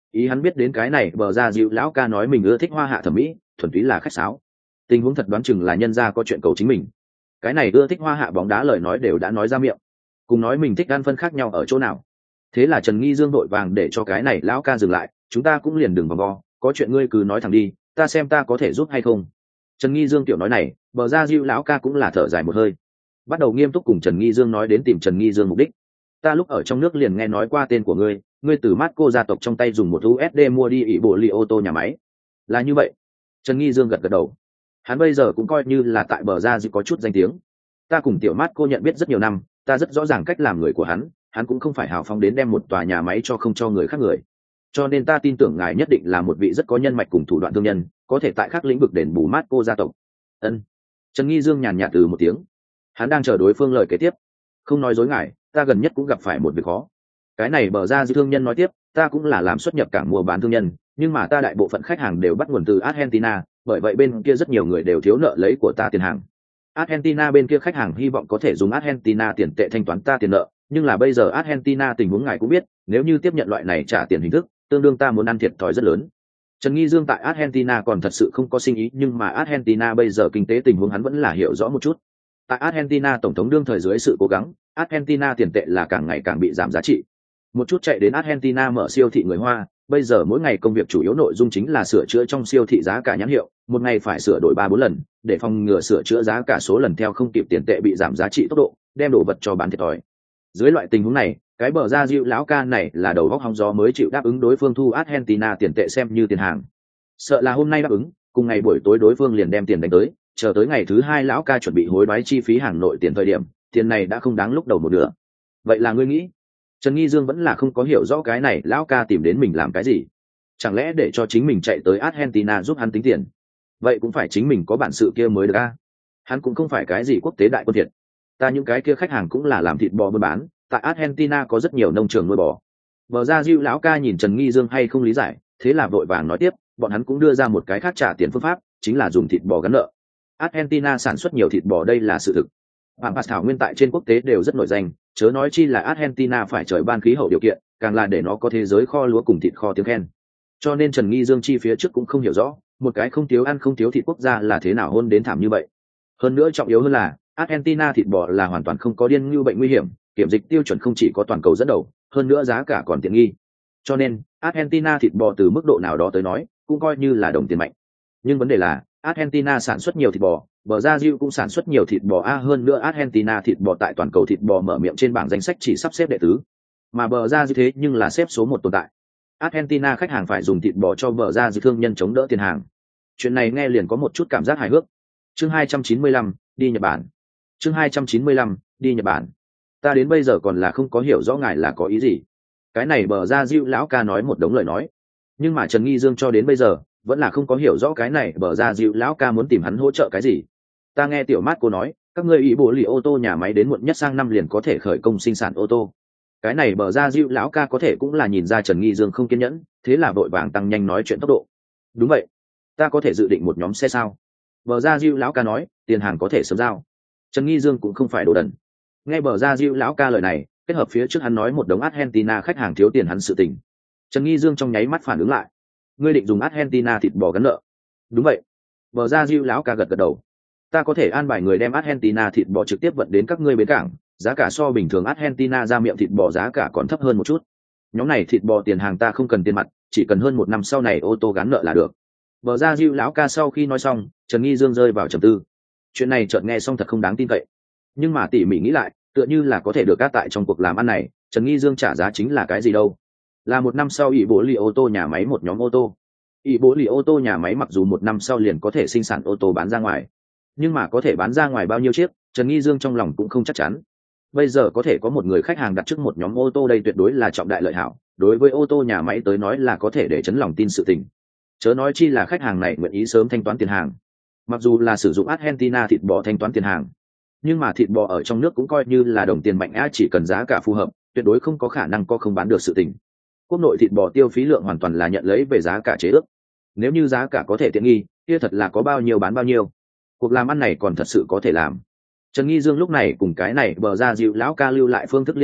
Ý hắn biết đến cái này bờ ra dịu lão ca nói mình ưa thích hoa hạ thẩm mỹ, thuần túy là khách sáo. Tình huống thật đoán chừng là nhân gia có chuyện cầu chính mình. Cái này ưa thích hoa hạ bóng đá lời nói đều đã nói ra miệng, cùng nói mình thích ăn phân khác nhau ở chỗ nào. Thế là Trần Nghi Dương vội vàng để cho cái này lão ca dừng lại, chúng ta cũng liền đừng vòng vo, có chuyện ngươi cứ nói thẳng đi, ta xem ta có thể giúp hay không. Trần Nghi Dương tiểu nói này, bờ ra dịu lão ca cũng là thở dài một hơi, bắt đầu nghiêm túc cùng Trần Nghi Dương nói đến tìm Trần Nghi Dương mục đích. Ta lúc ở trong nước liền nghe nói qua tên của ngươi, ngươi từ Marco gia tộc trong tay dùng một USD mua đi ỷ bộ li ô tô nhà máy, là như vậy? Trần Nghi Dương gật gật đầu, hắn bây giờ cũng coi như là tại bờ ra dịu có chút danh tiếng. Ta cùng tiểu Marco nhận biết rất nhiều năm, ta rất rõ ràng cách làm người của hắn cũng không phải hào phóng đến đem một tòa nhà máy cho không cho người khác người, cho nên ta tin tưởng ngài nhất định là một vị rất có nhân mạch cùng thủ đoạn thương nhân, có thể tại các lĩnh vực đền bù Marco gia tộc. Ân. Trần Nghi Dương nhàn nhạt từ một tiếng, hắn đang chờ đối phương lời kế tiếp. Không nói dối ngài, ta gần nhất cũng gặp phải một việc khó. Cái này bờ ra dư thương nhân nói tiếp, ta cũng là làm xuất nhập cảng mua bán thương nhân, nhưng mà ta đại bộ phận khách hàng đều bắt nguồn từ Argentina, bởi vậy bên kia rất nhiều người đều thiếu nợ lấy của ta tiền hàng. Argentina bên kia khách hàng hy vọng có thể dùng Argentina tiền tệ thanh toán ta tiền nợ, nhưng là bây giờ Argentina tình huống ngài cũng biết, nếu như tiếp nhận loại này trả tiền hình thức, tương đương ta muốn ăn thiệt thòi rất lớn. Trần Nghi Dương tại Argentina còn thật sự không có sinh ý, nhưng mà Argentina bây giờ kinh tế tình huống hắn vẫn là hiểu rõ một chút. Tại Argentina tổng thống đương thời dưới sự cố gắng, Argentina tiền tệ là càng ngày càng bị giảm giá trị. Một chút chạy đến Argentina mở siêu thị người Hoa, bây giờ mỗi ngày công việc chủ yếu nội dung chính là sửa chữa trong siêu thị giá cả nhãn hiệu, một ngày phải sửa đổi 3-4 lần, để phòng ngừa sửa chữa giá cả số lần theo không kịp tiền tệ bị giảm giá trị tốc độ, đem đồ vật cho bán thiệt thòi. Dưới loại tình huống này, cái bờ ra dịu lão ca này là đầu góc hóng gió mới chịu đáp ứng đối phương thu Argentina tiền tệ xem như tiền hàng. Sợ là hôm nay đáp ứng, cùng ngày buổi tối đối phương liền đem tiền đánh tới, chờ tới ngày thứ hai lão ca chuẩn bị hối đoái chi phí hàng nội tiền thời điểm, tiền này đã không đáng lúc đầu một nửa. Vậy là ngươi nghĩ? Trần Nghi Dương vẫn là không có hiểu rõ cái này lão ca tìm đến mình làm cái gì. Chẳng lẽ để cho chính mình chạy tới Argentina giúp hắn tính tiền? Vậy cũng phải chính mình có bản sự kia mới được a. Hắn cũng không phải cái gì quốc tế đại quân thiệt. Ta những cái kia khách hàng cũng là làm thịt bò buôn bán, tại Argentina có rất nhiều nông trường nuôi bò. Bờ ra Diu lão ca nhìn Trần Nghi Dương hay không lý giải, thế là vội vàng nói tiếp, bọn hắn cũng đưa ra một cái khác trả tiền phương pháp, chính là dùng thịt bò gắn nợ. Argentina sản xuất nhiều thịt bò đây là sự thực. Pampas thảo nguyên tại trên quốc tế đều rất nổi danh, chớ nói chi là Argentina phải trời ban khí hậu điều kiện, càng là để nó có thế giới kho lúa cùng thịt kho tiếng khen. Cho nên Trần Nghi Dương chi phía trước cũng không hiểu rõ, một cái không thiếu ăn không thiếu thịt quốc gia là thế nào hôn đến thảm như vậy. Hơn nữa trọng yếu hơn là, Argentina thịt bò là hoàn toàn không có điên như bệnh nguy hiểm, kiểm dịch tiêu chuẩn không chỉ có toàn cầu dẫn đầu, hơn nữa giá cả còn tiện nghi. Cho nên, Argentina thịt bò từ mức độ nào đó tới nói, cũng coi như là đồng tiền mạnh. Nhưng vấn đề là, Argentina sản xuất nhiều thịt bò, Brazil cũng sản xuất nhiều thịt bò hơn nữa Argentina thịt bò tại toàn cầu thịt bò mở miệng trên bảng danh sách chỉ sắp xếp đệ tứ. Mà Brazil thế nhưng là xếp số 1 tồn tại. Argentina khách hàng phải dùng thịt bò cho Brazil thương nhân chống đỡ tiền hàng. Chuyện này nghe liền có một chút cảm giác hài hước. Chương 295, đi Nhật Bản. Chương 295, đi Nhật Bản. Ta đến bây giờ còn là không có hiểu rõ ngài là có ý gì. Cái này Brazil lão ca nói một đống lời nói, nhưng mà Trần Nghi Dương cho đến bây giờ vẫn là không có hiểu rõ cái này Brazil lão ca muốn tìm hắn hỗ trợ cái gì. Ta nghe tiểu mát cô nói, các ngươi ý bổ lì ô tô nhà máy đến muộn nhất sang năm liền có thể khởi công sinh sản ô tô. Cái này Brazil lão ca có thể cũng là nhìn ra Trần Nghi Dương không kiên nhẫn, thế là vội vàng tăng nhanh nói chuyện tốc độ. Đúng vậy, ta có thể dự định một nhóm xe sao? Brazil lão ca nói, tiền hàng có thể sớm giao. Trần Nghi Dương cũng không phải đồ đần. Nghe Brazil lão ca lời này, kết hợp phía trước hắn nói một đống Argentina khách hàng thiếu tiền hắn sự tình. Trần Nghi Dương trong nháy mắt phản ứng lại. Ngươi định dùng Argentina thịt bò gắn nợ? Đúng vậy. Brazil lão ca gật gật đầu. Ta có thể an bài người đem Argentina thịt bò trực tiếp vận đến các ngươi bến cảng, giá cả so bình thường Argentina ra miệng thịt bò giá cả còn thấp hơn một chút. Nhóm này thịt bò tiền hàng ta không cần tiền mặt, chỉ cần hơn 1 năm sau này ô tô gắn nợ là được. Brazil lão ca sau khi nói xong, Trần Nghi Dương rơi vào trầm tư. Chuyện này chợt nghe xong thật không đáng tin cậy, nhưng mà tỉ mỉ nghĩ lại, tựa như là có thể được cát tại trong cuộc làm ăn này. Trần Nghi Dương trả giá chính là cái gì đâu? Là 1 năm sau ỷ bố lì ô tô nhà máy một nhóm ô tô. ỷ bố lì ô tô nhà máy mặc dù 1 năm sau liền có thể sinh sản ô tô bán ra ngoài, nhưng mà có thể bán ra ngoài bao nhiêu chiếc, Trần Nghi Dương trong lòng cũng không chắc chắn. Bây giờ có thể có một người khách hàng đặt trước một nhóm ô tô đây tuyệt đối là trọng đại lợi hảo, đối với ô tô nhà máy tới nói là có thể để chấn lòng tin sự tình. Chớ nói chi là khách hàng này nguyện ý sớm thanh toán tiền hàng. Mặc dù là sử dụng Argentina thịt bò thanh toán tiền hàng, nhưng mà thịt bò ở trong nước cũng coi như là đồng tiền mạnh chỉ cần giá cả phù hợp, tuyệt đối không có khả năng có không bán được sự tình. Quốc nội thịt bò tiêu phí lượng hoàn toàn là nhận lấy về giá cả chế ước. Nếu như giá cả có thể tiện nghi, kia thật là có bao nhiêu bán bao nhiêu. Cuộc làm ăn này còn thật sự có thể làm. Trần Nghi Dương lúc này cùng cái này bờ ra dịu lão ca lưu lại phương thức liên lạc,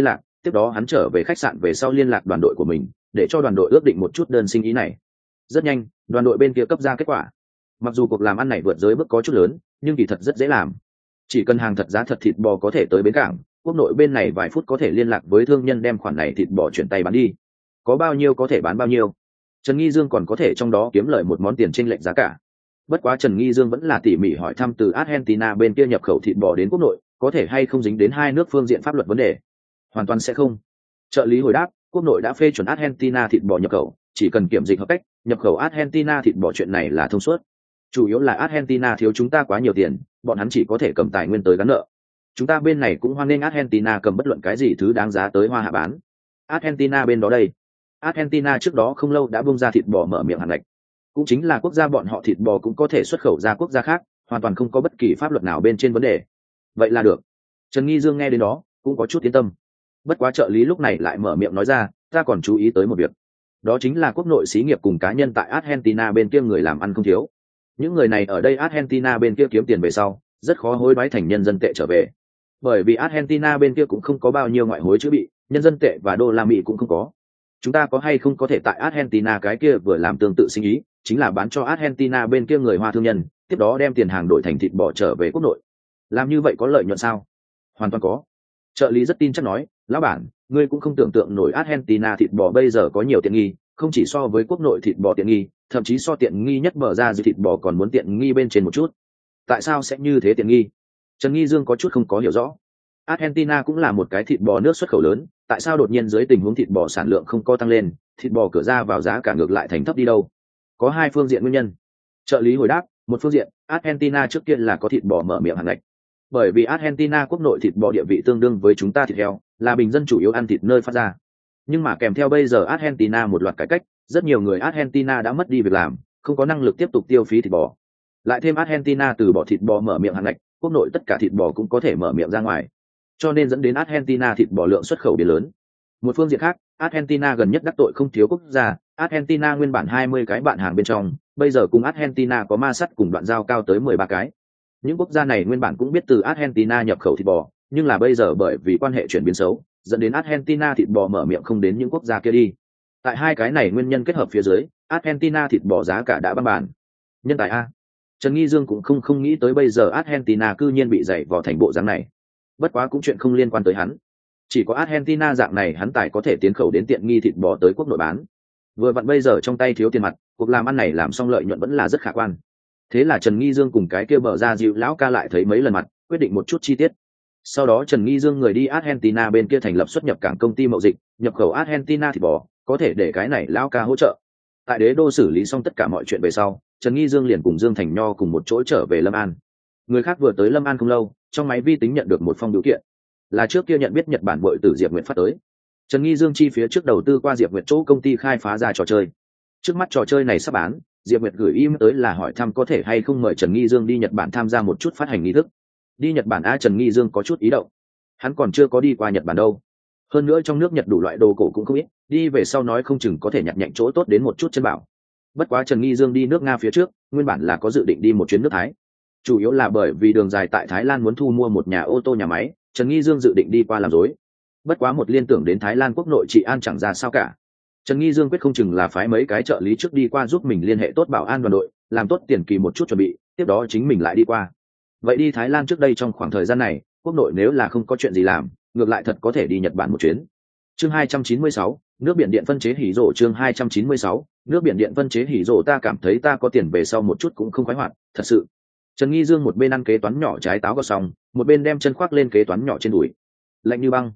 tiếp đó hắn trở về khách sạn về sau liên lạc đoàn đội của mình để cho đoàn đội ước định một chút đơn sinh ý này. Rất nhanh đoàn đội bên kia cấp ra kết quả. Mặc dù cuộc làm ăn này vượt giới bước có chút lớn, nhưng kỳ thật rất dễ làm. Chỉ cần hàng thật giá thật thịt bò có thể tới bến cảng, quốc nội bên này vài phút có thể liên lạc với thương nhân đem khoản này thịt bò chuyển tay bán đi, có bao nhiêu có thể bán bao nhiêu. Trần Nghi Dương còn có thể trong đó kiếm lời một món tiền chênh lệch giá cả. Bất quá Trần Nghi Dương vẫn là tỉ mỉ hỏi thăm từ Argentina bên kia nhập khẩu thịt bò đến quốc nội có thể hay không dính đến hai nước phương diện pháp luật vấn đề. Hoàn toàn sẽ không. Trợ lý hồi đáp, quốc nội đã phê chuẩn Argentina thịt bò nhập khẩu, chỉ cần kiểm dịch hợp cách, nhập khẩu Argentina thịt bò chuyện này là thông suốt. Chủ yếu là Argentina thiếu chúng ta quá nhiều tiền, bọn hắn chỉ có thể cầm tài nguyên tới gắn nợ. Chúng ta bên này cũng hoan nghênh Argentina cầm bất luận cái gì thứ đáng giá tới hoa hạ bán. Argentina bên đó đây. Argentina trước đó không lâu đã bung ra thịt bò mở miệng hạn ngạch. Cũng chính là quốc gia bọn họ thịt bò cũng có thể xuất khẩu ra quốc gia khác, hoàn toàn không có bất kỳ pháp luật nào bên trên vấn đề. Vậy là được. Trần Nghi Dương nghe đến đó cũng có chút yên tâm. Bất quá trợ lý lúc này lại mở miệng nói ra, ta còn chú ý tới một việc. Đó chính là quốc nội xí nghiệp cùng cá nhân tại Argentina bên kia người làm ăn không thiếu. Những người này ở đây Argentina bên kia kiếm tiền về sau, rất khó hối đoái thành nhân dân tệ trở về. Bởi vì Argentina bên kia cũng không có bao nhiêu ngoại hối chữ bị, nhân dân tệ và đô la Mỹ cũng không có. Chúng ta có hay không có thể tại Argentina cái kia vừa làm tương tự sinh ý, chính là bán cho Argentina bên kia người Hoa thương nhân, tiếp đó đem tiền hàng đổi thành thịt bò trở về quốc nội. Làm như vậy có lợi nhuận sao? Hoàn toàn có. Trợ lý rất tin chắc nói, lão bản, ngươi cũng không tưởng tượng nổi Argentina thịt bò bây giờ có nhiều tiện nghi, không chỉ so với quốc nội thịt bò tiện nghi, thậm chí so tiện nghi nhất mở ra dư thịt bò còn muốn tiện nghi bên trên một chút. Tại sao sẽ như thế tiện nghi? Trần Nghi Dương có chút không có hiểu rõ. Argentina cũng là một cái thịt bò nước xuất khẩu lớn, tại sao đột nhiên dưới tình huống thịt bò sản lượng không có tăng lên, thịt bò cửa ra vào giá cả ngược lại thành thấp đi đâu? Có hai phương diện nguyên nhân. Trợ lý hồi đáp, một phương diện, Argentina trước kia là có thịt bò mở miệng hàng ngạch. Bởi vì Argentina quốc nội thịt bò địa vị tương đương với chúng ta thịt heo, là bình dân chủ yếu ăn thịt nơi phát ra. Nhưng mà kèm theo bây giờ Argentina một loạt cải cách, rất nhiều người Argentina đã mất đi việc làm, không có năng lực tiếp tục tiêu phí thịt bò. Lại thêm Argentina từ bỏ thịt bò mở miệng hàng ngạch, quốc nội tất cả thịt bò cũng có thể mở miệng ra ngoài, cho nên dẫn đến Argentina thịt bò lượng xuất khẩu biến lớn. Một phương diện khác, Argentina gần nhất đắc tội không thiếu quốc gia, Argentina nguyên bản 20 cái bạn hàng bên trong, bây giờ cùng Argentina có ma sắt cùng đoạn giao cao tới 13 cái. Những quốc gia này nguyên bản cũng biết từ Argentina nhập khẩu thịt bò, nhưng là bây giờ bởi vì quan hệ chuyển biến xấu, dẫn đến Argentina thịt bò mở miệng không đến những quốc gia kia đi. Tại hai cái này nguyên nhân kết hợp phía dưới, Argentina thịt bò giá cả đã băng bàn. Nhân tài a. Trần Nghi Dương cũng không nghĩ tới bây giờ Argentina cư nhiên bị dày vò thành bộ dáng này. Bất quá cũng chuyện không liên quan tới hắn. Chỉ có Argentina dạng này hắn tài có thể tiến khẩu đến tiện nghi thịt bò tới quốc nội bán. Vừa vặn bây giờ trong tay thiếu tiền mặt, cuộc làm ăn này làm xong lợi nhuận vẫn là rất khả quan. Thế là Trần Nghi Dương cùng cái kia bờ ra dịu lão ca lại thấy mấy lần mặt, quyết định một chút chi tiết. Sau đó Trần Nghi Dương người đi Argentina bên kia thành lập xuất nhập cảng công ty mậu dịch, nhập khẩu Argentina thịt bò, có thể để cái này lão ca hỗ trợ. Tại đế đô xử lý xong tất cả mọi chuyện về sau, Trần Nghi Dương liền cùng Dương Thành Nho cùng một chỗ trở về Lâm An. Người khác vừa tới Lâm An không lâu, trong máy vi tính nhận được một phong biểu kiện, là trước kia nhận biết Nhật Bản bội tử Diệp Nguyệt phát tới. Trần Nghi Dương chi phía trước đầu tư qua Diệp Nguyệt chỗ công ty khai phá ra trò chơi. Trước mắt trò chơi này sắp bán, Diệp Nguyệt gửi email tới là hỏi thăm có thể hay không mời Trần Nghi Dương đi Nhật Bản tham gia một chút phát hành nghi thức. Đi Nhật Bản Trần Nghi Dương có chút ý động. Hắn còn chưa có đi qua Nhật Bản đâu. Hơn nữa trong nước Nhật đủ loại đồ cổ cũng không ít, đi về sau nói không chừng có thể nhặt nhạnh chỗ tốt đến một chút chân bảo. Bất quá Trần Nghi Dương đi nước Nga phía trước, nguyên bản là có dự định đi một chuyến nước Thái. Chủ yếu là bởi vì đường dài tại Thái Lan muốn thu mua một nhà ô tô nhà máy, Trần Nghi Dương dự định đi qua làm rối. Bất quá một liên tưởng đến Thái Lan quốc nội trị an chẳng ra sao cả. Trần Nghi Dương quyết không chừng là phái mấy cái trợ lý trước đi qua giúp mình liên hệ tốt bảo an đoàn đội, làm tốt tiền kỳ một chút chuẩn bị, tiếp đó chính mình lại đi qua. Vậy đi Thái Lan trước đây trong khoảng thời gian này, quốc nội nếu là không có chuyện gì làm, ngược lại thật có thể đi Nhật Bản một chuyến. Chương 296, nước biển điện phân chế hỉ rồ. Chương 296, nước biển điện phân chế hỉ rồ. Ta cảm thấy ta có tiền về sau một chút cũng không khoái hoạt, thật sự. Trần Nghi Dương một bên ăn kế toán nhỏ trái táo gọt xong, một bên đem chân khoác lên kế toán nhỏ trên đùi. Lạnh như băng.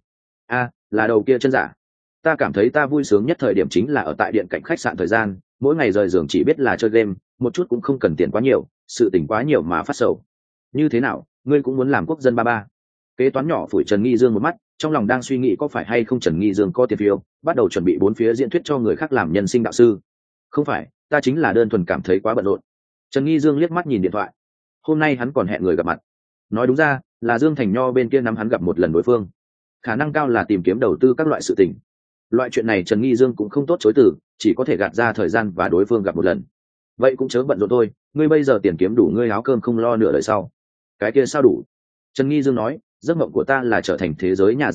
Là đầu kia chân giả. Ta cảm thấy ta vui sướng nhất thời điểm chính là ở tại điện cạnh khách sạn thời gian, mỗi ngày rời giường chỉ biết là chơi game, một chút cũng không cần tiền quá nhiều, sự tỉnh quá nhiều mà phát sầu. Như thế nào, ngươi cũng muốn làm quốc dân ba ba? Kế toán nhỏ phủi Trần Nghi Dương một mắt, trong lòng đang suy nghĩ có phải hay không Trần Nghi Dương có tiền phiếu, bắt đầu chuẩn bị bốn phía diễn thuyết cho người khác làm nhân sinh đạo sư. Không phải, ta chính là đơn thuần cảm thấy quá bận rộn. Trần Nghi Dương liếc mắt nhìn điện thoại. Hôm nay hắn còn hẹn người gặp mặt. Nói đúng ra, là Dương Thành Nho bên kia nắm hắn gặp một lần đối phương. Khả năng cao là tìm kiếm đầu tư các loại sự tình. Loại chuyện này Trần Nghi Dương cũng không tốt chối từ, chỉ có thể gạt ra thời gian và đối phương gặp một lần. Vậy cũng chớ bận rộn thôi, ngươi bây giờ tiền kiếm đủ ngươi áo cơm không lo nửa đời sau. Cái kia sao đủ? Trần Nghi Dương nói, giấc mộng của ta là trở thành thế giới nhà giàu nhất,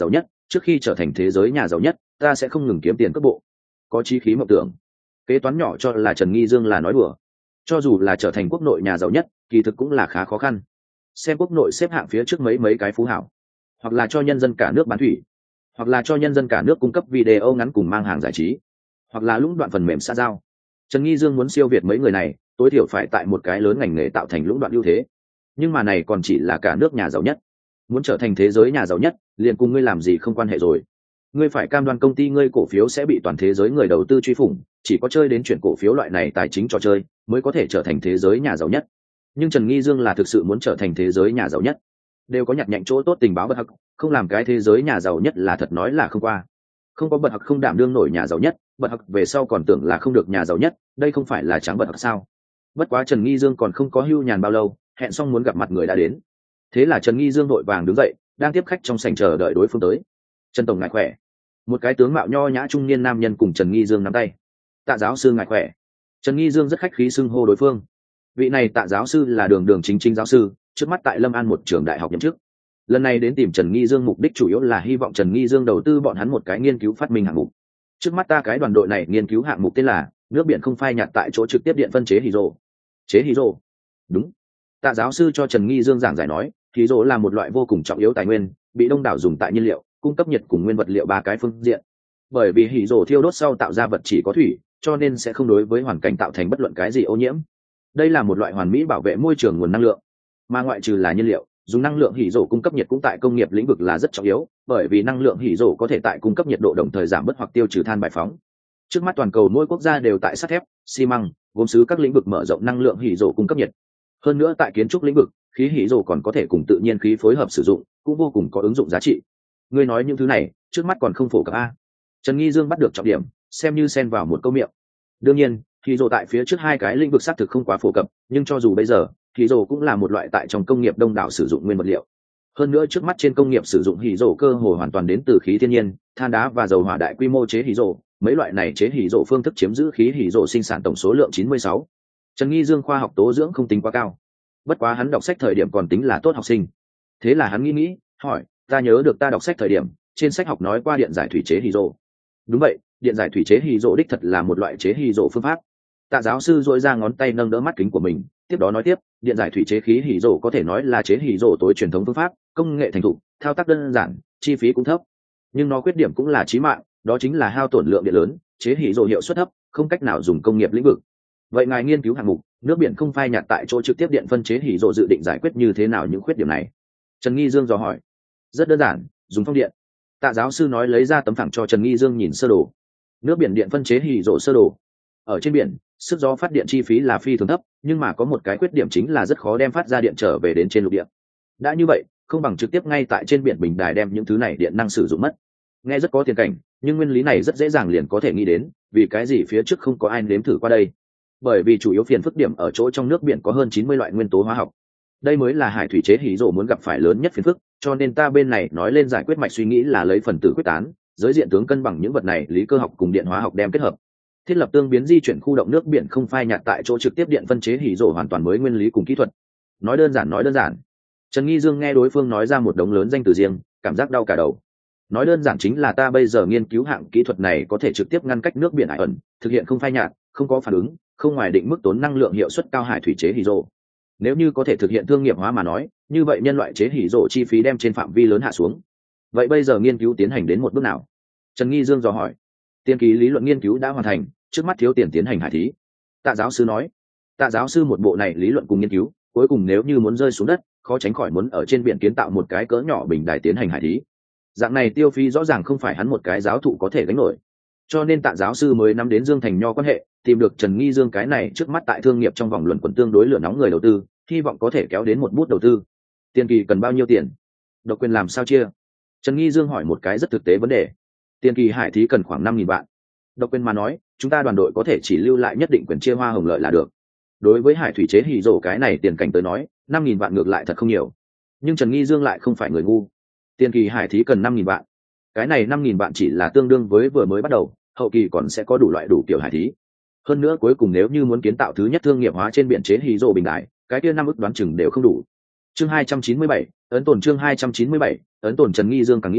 trước khi trở thành thế giới nhà giàu nhất ta sẽ không ngừng kiếm tiền cấp bộ. Có chí khí mộng tưởng. Kế toán nhỏ cho là Trần Nghi Dương là nói đùa. Cho dù là trở thành quốc nội nhà giàu nhất kỳ thực cũng là khá khó khăn. Xem quốc nội xếp hạng phía trước mấy cái phú hảo, hoặc là cho nhân dân cả nước bán thủy, hoặc là cho nhân dân cả nước cung cấp video ngắn cùng mang hàng giải trí, hoặc là lũng đoạn phần mềm xã giao. Trần Nghi Dương muốn siêu việt mấy người này tối thiểu phải tại một cái lớn ngành nghề tạo thành lũng đoạn ưu thế. Nhưng mà này còn chỉ là cả nước nhà giàu nhất. Muốn trở thành thế giới nhà giàu nhất liền cùng ngươi làm gì không quan hệ rồi. Ngươi phải cam đoan công ty ngươi cổ phiếu sẽ bị toàn thế giới người đầu tư truy phủng, chỉ có chơi đến chuyển cổ phiếu loại này tài chính trò chơi mới có thể trở thành thế giới nhà giàu nhất. Nhưng Trần Nghi Dương là thực sự muốn trở thành thế giới nhà giàu nhất, đều có nhặt nhạnh chỗ tốt tình báo bật hặc, không làm cái thế giới nhà giàu nhất là thật nói là không qua. Không có bật hặc không đảm đương nổi nhà giàu nhất, bật hặc về sau còn tưởng là không được nhà giàu nhất, đây không phải là trắng bật hặc sao? Bất quá Trần Nghi Dương còn không có hưu nhàn bao lâu, hẹn xong muốn gặp mặt người đã đến. Thế là Trần Nghi Dương vội vàng đứng dậy, đang tiếp khách trong sảnh chờ đợi đối phương tới. Trần tổng ngài khỏe. Một cái tướng mạo nho nhã trung niên nam nhân cùng Trần Nghi Dương nắm tay. Tạ giáo sư ngài khỏe. Trần Nghi Dương rất khách khí xưng hô đối phương. Vị này Tạ giáo sư là đường chính giáo sư, trước mắt tại Lâm An một trường đại học nhậm chức. Lần này đến tìm Trần Nghi Dương mục đích chủ yếu là hy vọng Trần Nghi Dương đầu tư bọn hắn một cái nghiên cứu phát minh hạng mục. Trước mắt ta cái đoàn đội này nghiên cứu hạng mục tên là nước biển không phai nhạt tại chỗ trực tiếp điện phân chế hydro. Chế hydro? Đúng. Tạ giáo sư cho Trần Nghi Dương giảng giải nói, hydro là một loại vô cùng trọng yếu tài nguyên, bị đông đảo dùng tại nhiên liệu, cung cấp nhiệt cùng nguyên vật liệu ba cái phương diện. Bởi vì hydro thiêu đốt sau tạo ra vật chỉ có thủy, cho nên sẽ không đối với hoàn cảnh tạo thành bất luận cái gì ô nhiễm. Đây là một loại hoàn mỹ bảo vệ môi trường nguồn năng lượng. Mà ngoại trừ là nhiên liệu, dùng năng lượng hydro cung cấp nhiệt cũng tại công nghiệp lĩnh vực là rất trọng yếu, bởi vì năng lượng hydro có thể tại cung cấp nhiệt độ đồng thời giảm bớt hoặc tiêu trừ than bài phóng. Trước mắt toàn cầu mỗi quốc gia đều tại sắt thép, xi măng, gốm sứ các lĩnh vực mở rộng năng lượng hydro cung cấp nhiệt. Hơn nữa tại kiến trúc lĩnh vực, khí hydro còn có thể cùng tự nhiên khí phối hợp sử dụng, cũng vô cùng có ứng dụng giá trị. Ngươi nói những thứ này, trước mắt còn không phổ cập a. Trần Nghi Dương bắt được trọng điểm, xem như xen vào một câu miệng. Đương nhiên, hydro tại phía trước hai cái lĩnh vực xác thực không quá phổ cập, nhưng cho dù bây giờ, hydro cũng là một loại tại trong công nghiệp đông đảo sử dụng nguyên vật liệu. Hơn nữa trước mắt trên công nghiệp sử dụng hydro cơ hồ hoàn toàn đến từ khí thiên nhiên, than đá và dầu hỏa đại quy mô chế hydro, mấy loại này chế hydro phương thức chiếm giữ khí hydro sinh sản tổng số lượng 96. Trần Nghi Dương khoa học tố dưỡng không tính quá cao, bất quá hắn đọc sách thời điểm còn tính là tốt học sinh. Thế là hắn nghĩ, hỏi, ta nhớ được ta đọc sách thời điểm, trên sách học nói qua điện giải thủy chế hydro. Đúng vậy, điện giải thủy chế hydro đích thật là một loại chế hydro phương pháp. Tạ giáo sư duỗi ra ngón tay nâng đỡ mắt kính của mình, tiếp đó nói tiếp, điện giải thủy chế khí hydro có thể nói là chế hydro tối truyền thống phương pháp, công nghệ thành thục, thao tác đơn giản, chi phí cũng thấp. Nhưng nó khuyết điểm cũng là chí mạng, đó chính là hao tổn lượng điện lớn, chế hydro hiệu suất thấp, không cách nào dùng công nghiệp lĩnh vực. Vậy ngài nghiên cứu hạng mục nước biển không phai nhạt tại chỗ trực tiếp điện phân chế hydro dự định giải quyết như thế nào những khuyết điểm này? Trần Nghi Dương dò hỏi. Rất đơn giản, dùng phong điện. Tạ giáo sư nói, lấy ra tấm phẳng cho Trần Nghi Dương nhìn sơ đồ. Nước biển điện phân chế hydro sơ đồ. Ở trên biển, sức gió phát điện chi phí là phi thường thấp, nhưng mà có một cái khuyết điểm chính là rất khó đem phát ra điện trở về đến trên lục địa. Đã như vậy, không bằng trực tiếp ngay tại trên biển bình đài đem những thứ này điện năng sử dụng mất. Nghe rất có tiền cảnh, nhưng nguyên lý này rất dễ dàng liền có thể nghĩ đến, vì cái gì phía trước không có ai nếm thử qua đây? Bởi vì chủ yếu phiền phức điểm ở chỗ trong nước biển có hơn 90 loại nguyên tố hóa học. Đây mới là hải thủy chế hydro muốn gặp phải lớn nhất phiền phức, cho nên ta bên này nói lên giải quyết mạch suy nghĩ là lấy phần tử quyết tán, giới diện tướng cân bằng những vật này, lý cơ học cùng điện hóa học đem kết hợp. Thiết lập tương biến di chuyển khu động nước biển không phai nhạt tại chỗ trực tiếp điện phân chế hydro hoàn toàn mới nguyên lý cùng kỹ thuật. Nói đơn giản. Trần Nghi Dương nghe đối phương nói ra một đống lớn danh từ riêng, cảm giác đau cả đầu. Nói đơn giản chính là ta bây giờ nghiên cứu hạng kỹ thuật này có thể trực tiếp ngăn cách nước biển ải ẩn, thực hiện không phai nhạt, không có phản ứng, không ngoài định mức tốn năng lượng hiệu suất cao hải thủy chế hydro. Nếu như có thể thực hiện thương nghiệp hóa mà nói, như vậy nhân loại chế hydro chi phí đem trên phạm vi lớn hạ xuống. Vậy bây giờ nghiên cứu tiến hành đến một bước nào? Trần Nghi Dương dò hỏi. Tiên ký lý luận nghiên cứu đã hoàn thành, trước mắt thiếu tiền tiến hành hải thí. Tạ giáo sư nói. Tạ giáo sư một bộ này lý luận cùng nghiên cứu, cuối cùng nếu như muốn rơi xuống đất, khó tránh khỏi muốn ở trên biển kiến tạo một cái cỡ nhỏ bình đài tiến hành hải thí. Dạng này tiêu phí rõ ràng không phải hắn một cái giáo thụ có thể gánh nổi. Cho nên Tạ giáo sư mới nắm đến Dương Thành Nho quan hệ, tìm được Trần Nghi Dương cái này trước mắt tại thương nghiệp trong vòng luận quẩn tương đối lửa nóng người đầu tư, hy vọng có thể kéo đến một bút đầu tư. Tiền kỳ cần bao nhiêu tiền? Độc quyền làm sao chia? Trần Nghi Dương hỏi một cái rất thực tế vấn đề. Tiền kỳ hải thí cần khoảng 5.000 vạn. Độc quyền mà nói, chúng ta đoàn đội có thể chỉ lưu lại nhất định quyền chia hoa hồng lợi là được. Đối với hải thủy chế hydro cái này tiền cảnh tới nói, 5.000 vạn ngược lại thật không nhiều. Nhưng Trần Nghi Dương lại không phải người ngu. Tiền kỳ hải thí cần 5.000 vạn. Cái này 5.000 vạn chỉ là tương đương với vừa mới bắt đầu, hậu kỳ còn sẽ có đủ loại đủ kiểu hải thí. Hơn nữa cuối cùng nếu như muốn kiến tạo thứ nhất thương nghiệp hóa trên biển chế hydro bình đại, cái kia 5 ức đoán chừng đều không đủ. Chương 297, ấn tồn chương 297, ấn tồn Trần Nghi Dương càng nghĩ,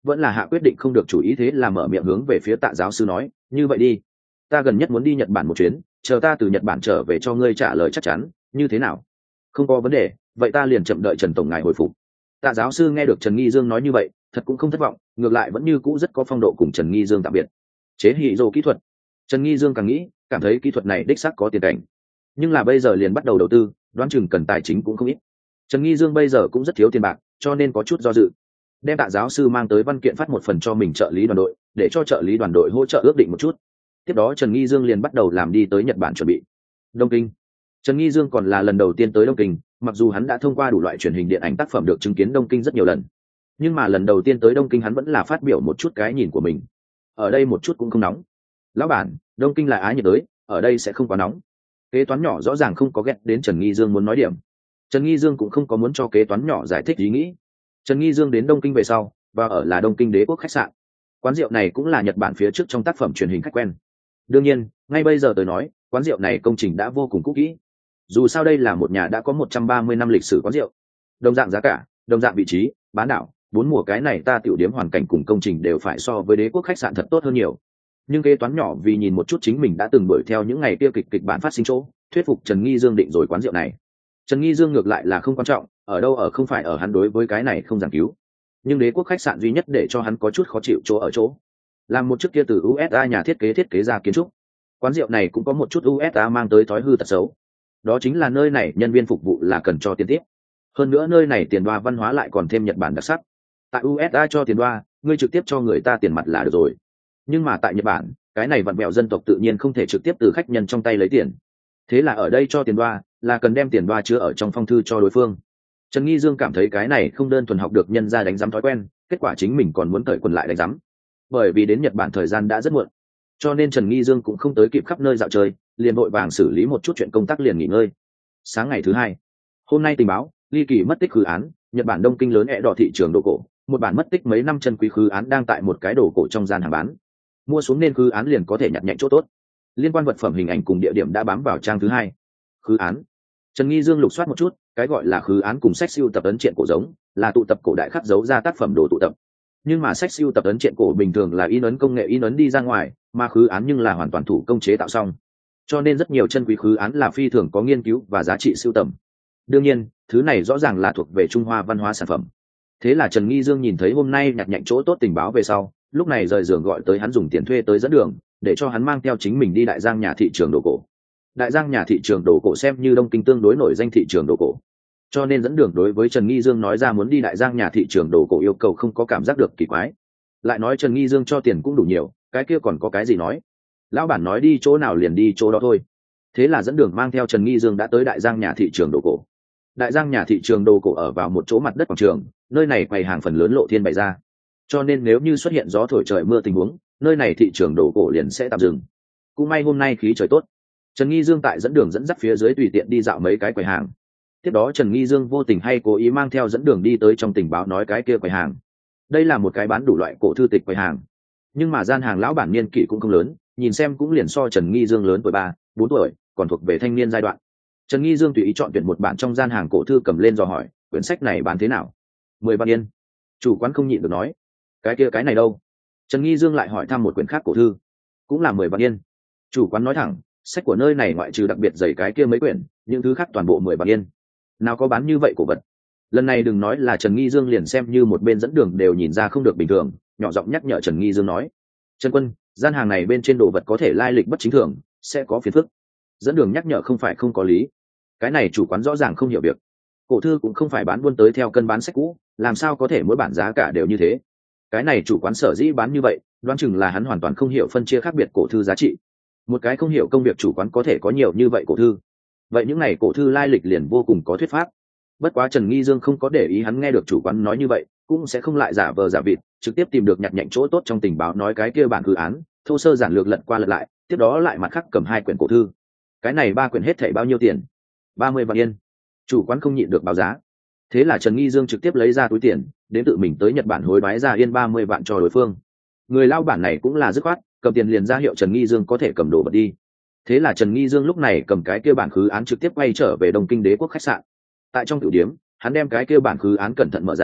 vẫn là hạ quyết định không được chủ ý, thế là mở miệng hướng về phía Tạ giáo sư nói, như vậy đi, ta gần nhất muốn đi Nhật Bản một chuyến, chờ ta từ Nhật Bản trở về cho ngươi trả lời chắc chắn, như thế nào? Không có vấn đề, vậy ta liền chậm đợi Trần tổng ngài hồi phục. Tạ giáo sư nghe được Trần Nghi Dương nói như vậy, thật cũng không thất vọng, ngược lại vẫn như cũ rất có phong độ cùng Trần Nghi Dương tạm biệt. Chế hỉ rồ kỹ thuật, Trần Nghi Dương càng nghĩ, cảm thấy kỹ thuật này đích xác có tiền cảnh, nhưng là bây giờ liền bắt đầu đầu tư, đoán chừng cần tài chính cũng không ít. Trần Nghi Dương bây giờ cũng rất thiếu tiền bạc, cho nên có chút do dự. Đem Tạ giáo sư mang tới văn kiện phát một phần cho mình trợ lý đoàn đội, để cho trợ lý đoàn đội hỗ trợ ước định một chút. Tiếp đó Trần Nghi Dương liền bắt đầu làm đi tới Nhật Bản chuẩn bị. Đông Kinh. Trần Nghi Dương còn là lần đầu tiên tới Đông Kinh, mặc dù hắn đã thông qua đủ loại truyền hình điện ảnh tác phẩm được chứng kiến Đông Kinh rất nhiều lần, nhưng mà lần đầu tiên tới Đông Kinh hắn vẫn là phát biểu một chút cái nhìn của mình. Ở đây một chút cũng không nóng. Lão bản, Đông Kinh là Á nhiệt đới, ở đây sẽ không quá nóng. Kế toán nhỏ rõ ràng không có ghét đến Trần Nghi Dương muốn nói điểm. Trần Nghi Dương cũng không có muốn cho kế toán nhỏ giải thích ý nghĩ. Trần Nghi Dương đến Đông Kinh về sau, và ở là Đông Kinh Đế Quốc khách sạn. Quán rượu này cũng là Nhật Bản phía trước trong tác phẩm truyền hình khách quen. Đương nhiên, ngay bây giờ tôi nói, quán rượu này công trình đã vô cùng cũ kỹ. Dù sao đây là một nhà đã có 130 năm lịch sử quán rượu. Đồng dạng giá cả, đồng dạng vị trí, bán đảo, 4 mùa cái này ta tiểu điểm hoàn cảnh cùng công trình đều phải so với Đế Quốc khách sạn thật tốt hơn nhiều. Nhưng kế toán nhỏ vì nhìn một chút chính mình đã từng đuổi theo những ngày kia kịch bản phát sinh chỗ, thuyết phục Trần Nghi Dương định rồi quán rượu này. Trần Nghi Dương ngược lại là không quan trọng, ở đâu ở không phải ở hắn đối với cái này không giảng cứu. Nhưng Đế Quốc khách sạn duy nhất để cho hắn có chút khó chịu chỗ ở chỗ. Làm một chiếc kia từ USA nhà thiết kế ra kiến trúc. Quán rượu này cũng có một chút USA mang tới thói hư tật xấu. Đó chính là nơi này nhân viên phục vụ là cần cho tiền tiếp. Hơn nữa nơi này tiền đoa văn hóa lại còn thêm Nhật Bản đặc sắc. Tại USA cho tiền đoa, ngươi trực tiếp cho người ta tiền mặt là được rồi. Nhưng mà tại Nhật Bản, cái này vặn vẹo dân tộc tự nhiên không thể trực tiếp từ khách nhân trong tay lấy tiền. Thế là ở đây cho tiền đoa là cần đem tiền đoa chứa ở trong phong thư cho đối phương. Trần Nghi Dương cảm thấy cái này không đơn thuần học được nhân ra đánh giám thói quen, kết quả chính mình còn muốn cởi quần lại đánh giám. Bởi vì đến Nhật Bản thời gian đã rất muộn, cho nên Trần Nghi Dương cũng không tới kịp khắp nơi dạo chơi, liền vội vàng xử lý một chút chuyện công tác liền nghỉ ngơi. Sáng ngày thứ hai, hôm nay tình báo ly kỳ mất tích khứ án, Nhật Bản Đông Kinh lớn ẹ đỏ thị trường đồ cổ, một bản mất tích mấy năm chân quý khứ án đang tại một cái đồ cổ trong gian hàng bán. Mua xuống nên khứ án liền có thể nhặt nhạnh chỗ tốt. Liên quan vật phẩm hình ảnh cùng địa điểm đã bám vào trang thứ hai. Khứ án. Trần Nghi Dương lục soát một chút, cái gọi là khứ án cùng sách sưu tập ấn triện cổ giống, là tụ tập cổ đại khắc dấu ra tác phẩm đồ tụ tập. Nhưng mà sách sưu tập ấn triện cổ bình thường là in ấn công nghệ in ấn đi ra ngoài, mà khứ án nhưng là hoàn toàn thủ công chế tạo xong. Cho nên rất nhiều chân quý khứ án là phi thường có nghiên cứu và giá trị sưu tầm. Đương nhiên, thứ này rõ ràng là thuộc về Trung Hoa văn hóa sản phẩm. Thế là Trần Nghi Dương nhìn thấy hôm nay nhặt nhạnh chỗ tốt tình báo về sau, lúc này rời giường gọi tới hắn dùng tiền thuê tới dẫn đường, để cho hắn mang theo chính mình đi Đại Giang nhà thị trường đồ cổ. Đại Giang nhà thị trường đồ cổ xem như Đông Kinh tương đối nổi danh thị trường đồ cổ, cho nên dẫn đường đối với Trần Nghi Dương nói ra muốn đi Đại Giang nhà thị trường đồ cổ yêu cầu không có cảm giác được kỳ quái. Lại nói Trần Nghi Dương cho tiền cũng đủ nhiều, cái kia còn có cái gì nói? Lão bản nói đi chỗ nào liền đi chỗ đó thôi. Thế là dẫn đường mang theo Trần Nghi Dương đã tới Đại Giang nhà thị trường đồ cổ. Đại Giang nhà thị trường đồ cổ ở vào một chỗ mặt đất quảng trường, nơi này quầy hàng phần lớn lộ thiên bày ra, cho nên nếu như xuất hiện gió thổi trời mưa tình huống, nơi này thị trường đồ cổ liền sẽ tạm dừng. Cũng may hôm nay khí trời tốt, Trần Nghi Dương tại dẫn đường dẫn dắt phía dưới tùy tiện đi dạo mấy cái quầy hàng. Tiếp đó Trần Nghi Dương vô tình hay cố ý mang theo dẫn đường đi tới trong tình báo nói cái kia quầy hàng. Đây là một cái bán đủ loại cổ thư tịch quầy hàng, nhưng mà gian hàng lão bản niên kỷ cũng không lớn, nhìn xem cũng liền so Trần Nghi Dương lớn tuổi 3-4 tuổi, còn thuộc về thanh niên giai đoạn. Trần Nghi Dương tùy ý chọn tuyển một bản trong gian hàng cổ thư cầm lên dò hỏi, quyển sách này bán thế nào? 10 vạn yên. Chủ quán không nhịn được nói, cái này đâu? Trần Nghi Dương lại hỏi thăm một quyển khác cổ thư, cũng là 10 vạn yên. Chủ quán nói thẳng, sách của nơi này ngoại trừ đặc biệt dày cái kia mấy quyển, những thứ khác toàn bộ 10 vạn yên. Nào có bán như vậy cổ vật. Lần này đừng nói là Trần Nghi Dương liền xem như một bên dẫn đường đều nhìn ra không được bình thường, nhỏ giọng nhắc nhở Trần Nghi Dương nói, Trần Quân, gian hàng này bên trên đồ vật có thể lai lịch bất chính thường, sẽ có phiền phức. Dẫn đường nhắc nhở không phải không có lý. Cái này chủ quán rõ ràng không hiểu việc. Cổ thư cũng không phải bán buôn tới theo cân bán sách cũ, làm sao có thể mỗi bản giá cả đều như thế? Cái này chủ quán sở dĩ bán như vậy, đoán chừng là hắn hoàn toàn không hiểu phân chia khác biệt cổ thư giá trị. Một cái không hiểu công việc chủ quán có thể có nhiều như vậy cổ thư. Vậy những này cổ thư lai lịch liền vô cùng có thuyết pháp. Bất quá Trần Nghi Dương không có để ý hắn nghe được chủ quán nói như vậy, cũng sẽ không lại giả vờ giả vịt, trực tiếp tìm được nhặt nhạnh chỗ tốt trong tình báo nói cái kia bản cử án, thô sơ giản lược lật qua lật lại, tiếp đó lại mặt khác cầm 2 quyển cổ thư. Cái này 3 quyển hết thảy bao nhiêu tiền? 30 vạn yên. Chủ quán không nhịn được báo giá. Thế là Trần Nghi Dương trực tiếp lấy ra túi tiền, đến tự mình tới Nhật Bản hối đoái ra yên 30 vạn cho đối phương. Người lao bản này cũng là dứt khoát, cầm tiền liền ra hiệu Trần Nghi Dương có thể cầm đồ vật đi. Thế là Trần Nghi Dương lúc này cầm cái kia bản khứ án trực tiếp quay trở về Đông Kinh Đế Quốc khách sạn. Tại trong tiểu điếm, hắn đem cái kia bản khứ án cẩn thận mở ra,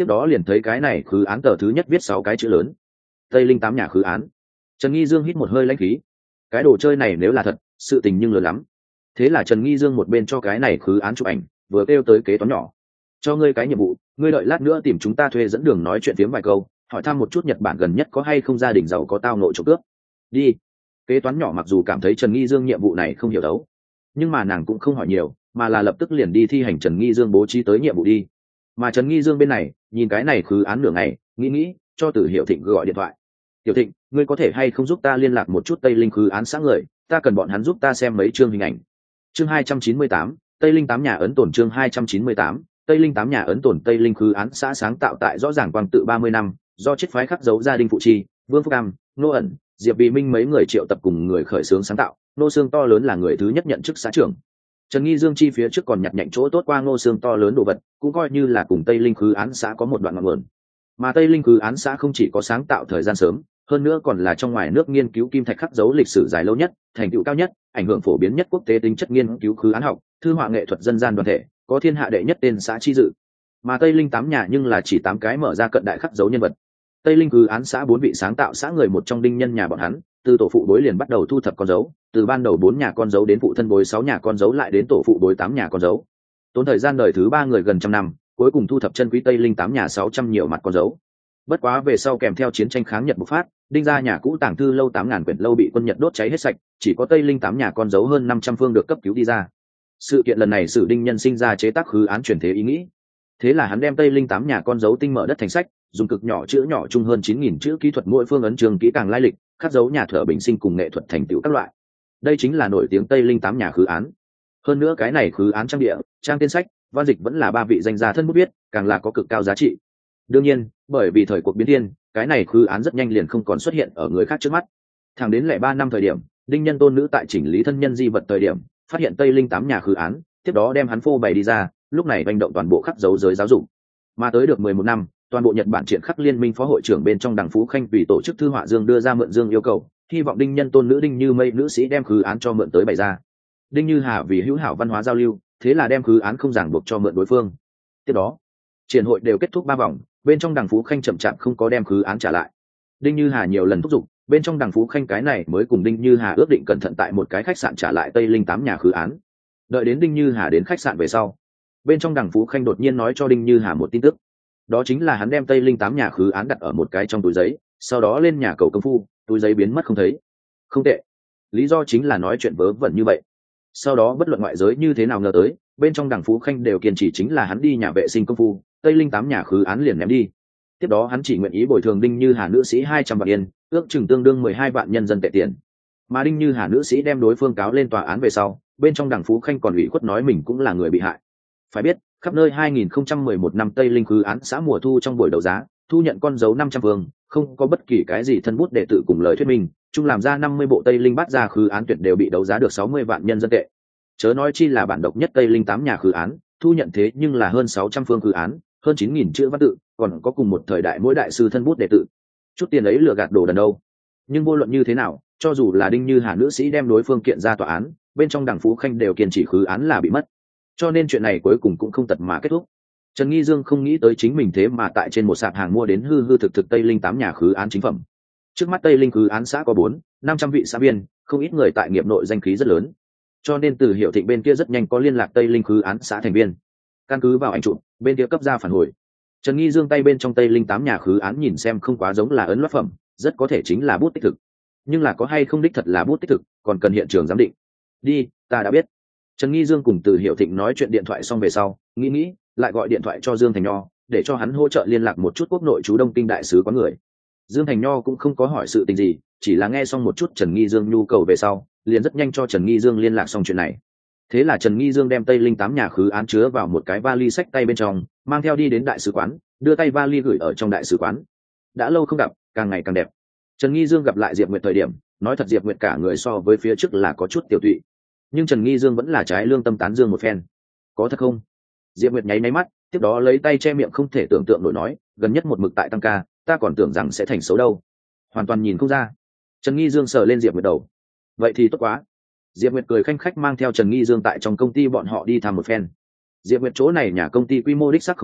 tiếp đó liền thấy cái này khứ án tờ thứ nhất viết 6 cái chữ lớn: Tây Linh 8 nhà khứ án. Trần Nghi Dương hít một hơi lãnh khí. Cái đồ chơi này nếu là thật, sự tình nhưng lớn lắm. Thế là Trần Nghi Dương một bên cho cái này khứ án chụp ảnh, vừa kêu tới kế toán nhỏ: cho ngươi cái nhiệm vụ, ngươi đợi lát nữa tìm chúng ta thuê dẫn đường nói chuyện tiếng vài câu, hỏi thăm một chút Nhật Bản gần nhất có hay không gia đình giàu có tao nội trộm cướp. Đi. Kế toán nhỏ mặc dù cảm thấy Trần Nghi Dương nhiệm vụ này không hiểu đấu, nhưng mà nàng cũng không hỏi nhiều, mà là lập tức liền đi thi hành Trần Nghi Dương bố trí tới nhiệm vụ đi. Mà Trần Nghi Dương bên này nhìn cái này khứ án nửa ngày, nghĩ cho Từ Hiểu Thịnh gọi điện thoại: Tiểu Thịnh, ngươi có thể hay không giúp ta liên lạc một chút Tây Linh khứ án xã người, ta cần bọn hắn giúp ta xem mấy chương hình ảnh. Chương 298, Tây Linh 8 nhà ấn tổn. Chương 298, Tây Linh 8 nhà ấn tổn. Tây Linh khứ án xã sáng tạo tại rõ ràng quang tự 30 năm, do chiết phái khắc dấu gia đình phụ chi, Vương Phúc Am, Nô Ẩn, Diệp Vị Minh mấy người triệu tập cùng người khởi xướng sáng tạo. Nô Xương to lớn là người thứ nhất nhận chức xã trưởng. Trần Nghi Dương chi phía trước còn nhặt nhạnh chỗ tốt qua Ngô Xương to lớn đồ vật, cũng coi như là cùng Tây Linh khứ án xã có một đoạn ngọn nguồn. Mà Tây Linh khứ án xã không chỉ có sáng tạo thời gian sớm, hơn nữa còn là trong ngoài nước nghiên cứu kim thạch khắc dấu lịch sử dài lâu nhất, thành tựu cao nhất, ảnh hưởng phổ biến nhất quốc tế tính chất nghiên cứu khứ án học, thư họa nghệ thuật dân gian đoàn thể, có thiên hạ đệ nhất tên xã chi dự. Mà Tây Linh 8 nhà nhưng là chỉ 8 cái mở ra cận đại khắc dấu nhân vật. Tây Linh khứ án xã 4 vị sáng tạo xã người một trong đinh nhân nhà bọn hắn, từ tổ phụ bối liền bắt đầu thu thập con dấu, từ ban đầu 4 nhà con dấu đến phụ thân bối 6 nhà con dấu lại đến tổ phụ bối 8 nhà con dấu. Tốn thời gian đời thứ 3 người gần trăm năm, cuối cùng thu thập chân quý Tây Linh 8 nhà 600 nhiều mặt con dấu. Bất quá về sau kèm theo chiến tranh kháng Nhật bộc phát, đinh gia nhà cũ tàng thư lâu 8.000 quyển lâu bị quân Nhật đốt cháy hết sạch, chỉ có Tây Linh 8 nhà con dấu hơn 500 phương được cấp cứu đi ra. Sự kiện lần này sử đinh nhân sinh ra chế tác khứ án chuyển thế ý nghĩ. Thế là hắn đem Tây Linh 8 nhà con dấu tinh mở đất thành sách, dùng cực nhỏ chữ nhỏ chung hơn 9.000 chữ kỹ thuật mỗi phương ấn trường kỹ càng lai lịch, khắc dấu nhà thợ bình sinh cùng nghệ thuật thành tựu các loại. Đây chính là nổi tiếng Tây Linh 8 nhà khứ án. Hơn nữa cái này khứ án trang địa, trang tên sách, văn dịch vẫn là 3 vị danh gia thân bút viết, càng là có cực cao giá trị. Đương nhiên, bởi vì thời cuộc biến thiên, cái này khứ án rất nhanh liền không còn xuất hiện ở người khác trước mắt. Thẳng đến lẻ 3 năm thời điểm, đinh nhân tôn nữ tại chỉnh lý thân nhân di vật thời điểm, phát hiện Tây Linh 8 nhà khứ án, tiếp đó đem hắn phô bày đi ra, lúc này hành động toàn bộ khắc dấu giới giáo dục. Mà tới được 11 năm, toàn bộ Nhật Bản triển khắc liên minh phó hội trưởng bên trong Đặng Phú Khanh vì tổ chức thư họa Dương đưa ra mượn Dương yêu cầu, hy vọng đinh nhân tôn nữ Đinh Như Mây nữ sĩ đem khứ án cho mượn tới bày ra. Đinh Như Hà vì hữu hảo văn hóa giao lưu, thế là đem khứ án không ràng buộc cho mượn đối phương. Tiếp đó, triển hội đều kết thúc 3 vòng, bên trong Đặng Phú Khanh chậm chạp không có đem khứ án trả lại. Đinh Như Hà nhiều lần thúc giục, bên trong Đặng Phú Khanh cái này mới cùng Đinh Như Hà ước định cẩn thận tại một cái khách sạn trả lại Tây Linh 8 nhà khứ án. Đợi đến Đinh Như Hà đến khách sạn về sau, bên trong Đặng Phú Khanh đột nhiên nói cho Đinh Như Hà một tin tức. Đó chính là hắn đem Tây Linh 8 nhà khứ án đặt ở một cái trong túi giấy, sau đó lên nhà cầu công phu, túi giấy biến mất không thấy. Không tệ. Lý do chính là nói chuyện vớ vẩn như vậy. Sau đó bất luận ngoại giới như thế nào ngờ tới, bên trong Đặng Phú Khanh đều kiên trì chính là hắn đi nhà vệ sinh công phu, Tây Linh 8 nhà khứ án liền ném đi. Tiếp đó hắn chỉ nguyện ý bồi thường Đinh Như Hà nữ sĩ 200 vạn yên, ước chừng tương đương 12 vạn nhân dân tệ tiền. Mà Đinh Như Hà nữ sĩ đem đối phương cáo lên tòa án về sau, bên trong Đặng Phú Khanh còn ủy khuất nói mình cũng là người bị hại. Phải biết, khắp nơi 2011 năm Tây Linh khứ án xã mùa thu trong buổi đấu giá, thu nhận con dấu 500 vương, không có bất kỳ cái gì thân bút để tự cùng lời thuyết minh, chung làm ra 50 bộ Tây Linh bát gia khứ án tuyệt đều bị đấu giá được 60 vạn nhân dân tệ. Chớ nói chi là bản độc nhất Tây Linh 8 nhà khứ án, thu nhận thế nhưng là hơn 600 phương khứ án, hơn 9.000 chữ văn tự, còn có cùng một thời đại mỗi đại sư thân bút đệ tự. Chút tiền ấy lừa gạt đồ đần đâu. Nhưng vô luận như thế nào, cho dù là Đinh Như Hà nữ sĩ đem đối phương kiện ra tòa án, bên trong Đặng Phú Khanh đều kiên trì khứ án là bị mất. Cho nên chuyện này cuối cùng cũng không tật mà kết thúc. Trần Nghi Dương không nghĩ tới chính mình thế mà tại trên một sạp hàng mua đến hư hư thực thực Tây Linh 8 nhà khứ án chính phẩm. Trước mắt Tây Linh khứ án xã có 400-500 vị xã viên, không ít người tại nghiệp nội danh khí rất lớn. Cho nên Từ Hiểu Thịnh bên kia rất nhanh có liên lạc Tây Linh khứ án xã thành viên. Căn cứ vào ảnh chụp, bên kia cấp ra phản hồi. Trần Nghi Dương tay bên trong Tây Linh 8 nhà khứ án nhìn xem không quá giống là ấn loát phẩm, rất có thể chính là bút tích thực. Nhưng là có hay không đích thật là bút tích thực, còn cần hiện trường giám định. Đi, ta đã biết. Trần Nghi Dương cùng Từ Hiểu Thịnh nói chuyện điện thoại xong về sau, nghĩ, lại gọi điện thoại cho Dương Thành Nho, để cho hắn hỗ trợ liên lạc một chút quốc nội chú Đông Kinh đại sứ quán người. Dương Thành Nho cũng không có hỏi sự tình gì, chỉ là nghe xong một chút Trần Nghi Dương nhu cầu về sau, liền rất nhanh cho Trần Nghi Dương liên lạc xong chuyện này. Thế là Trần Nghi Dương đem Tây Linh 8 nhà khứ án chứa vào một cái vali xách tay bên trong, mang theo đi đến đại sứ quán, đưa tay vali gửi ở trong đại sứ quán. Đã lâu không gặp, càng ngày càng đẹp. Trần Nghi Dương gặp lại Diệp Nguyệt thời điểm, nói thật Diệp Nguyệt cả người so với phía trước là có chút tiểu tụy. Nhưng Trần Nghi Dương vẫn là trái lương tâm tán dương một phen. Có thật không? Diệp Nguyệt nháy máy mắt, tiếp đó lấy tay che miệng không thể tưởng tượng nổi nói, gần nhất một mực tại tăng ca, ta còn tưởng rằng sẽ thành xấu đâu. Hoàn toàn nhìn không ra. Trần Nghi Dương sờ lên Diệp Nguyệt đầu. Vậy thì tốt quá. Diệp Nguyệt cười khanh khách mang theo Trần Nghi Dương tại trong công ty bọn họ đi thăm một phen. Diệp Nguyệt chỗ này nhà công ty quy mô đích sắc không lớn,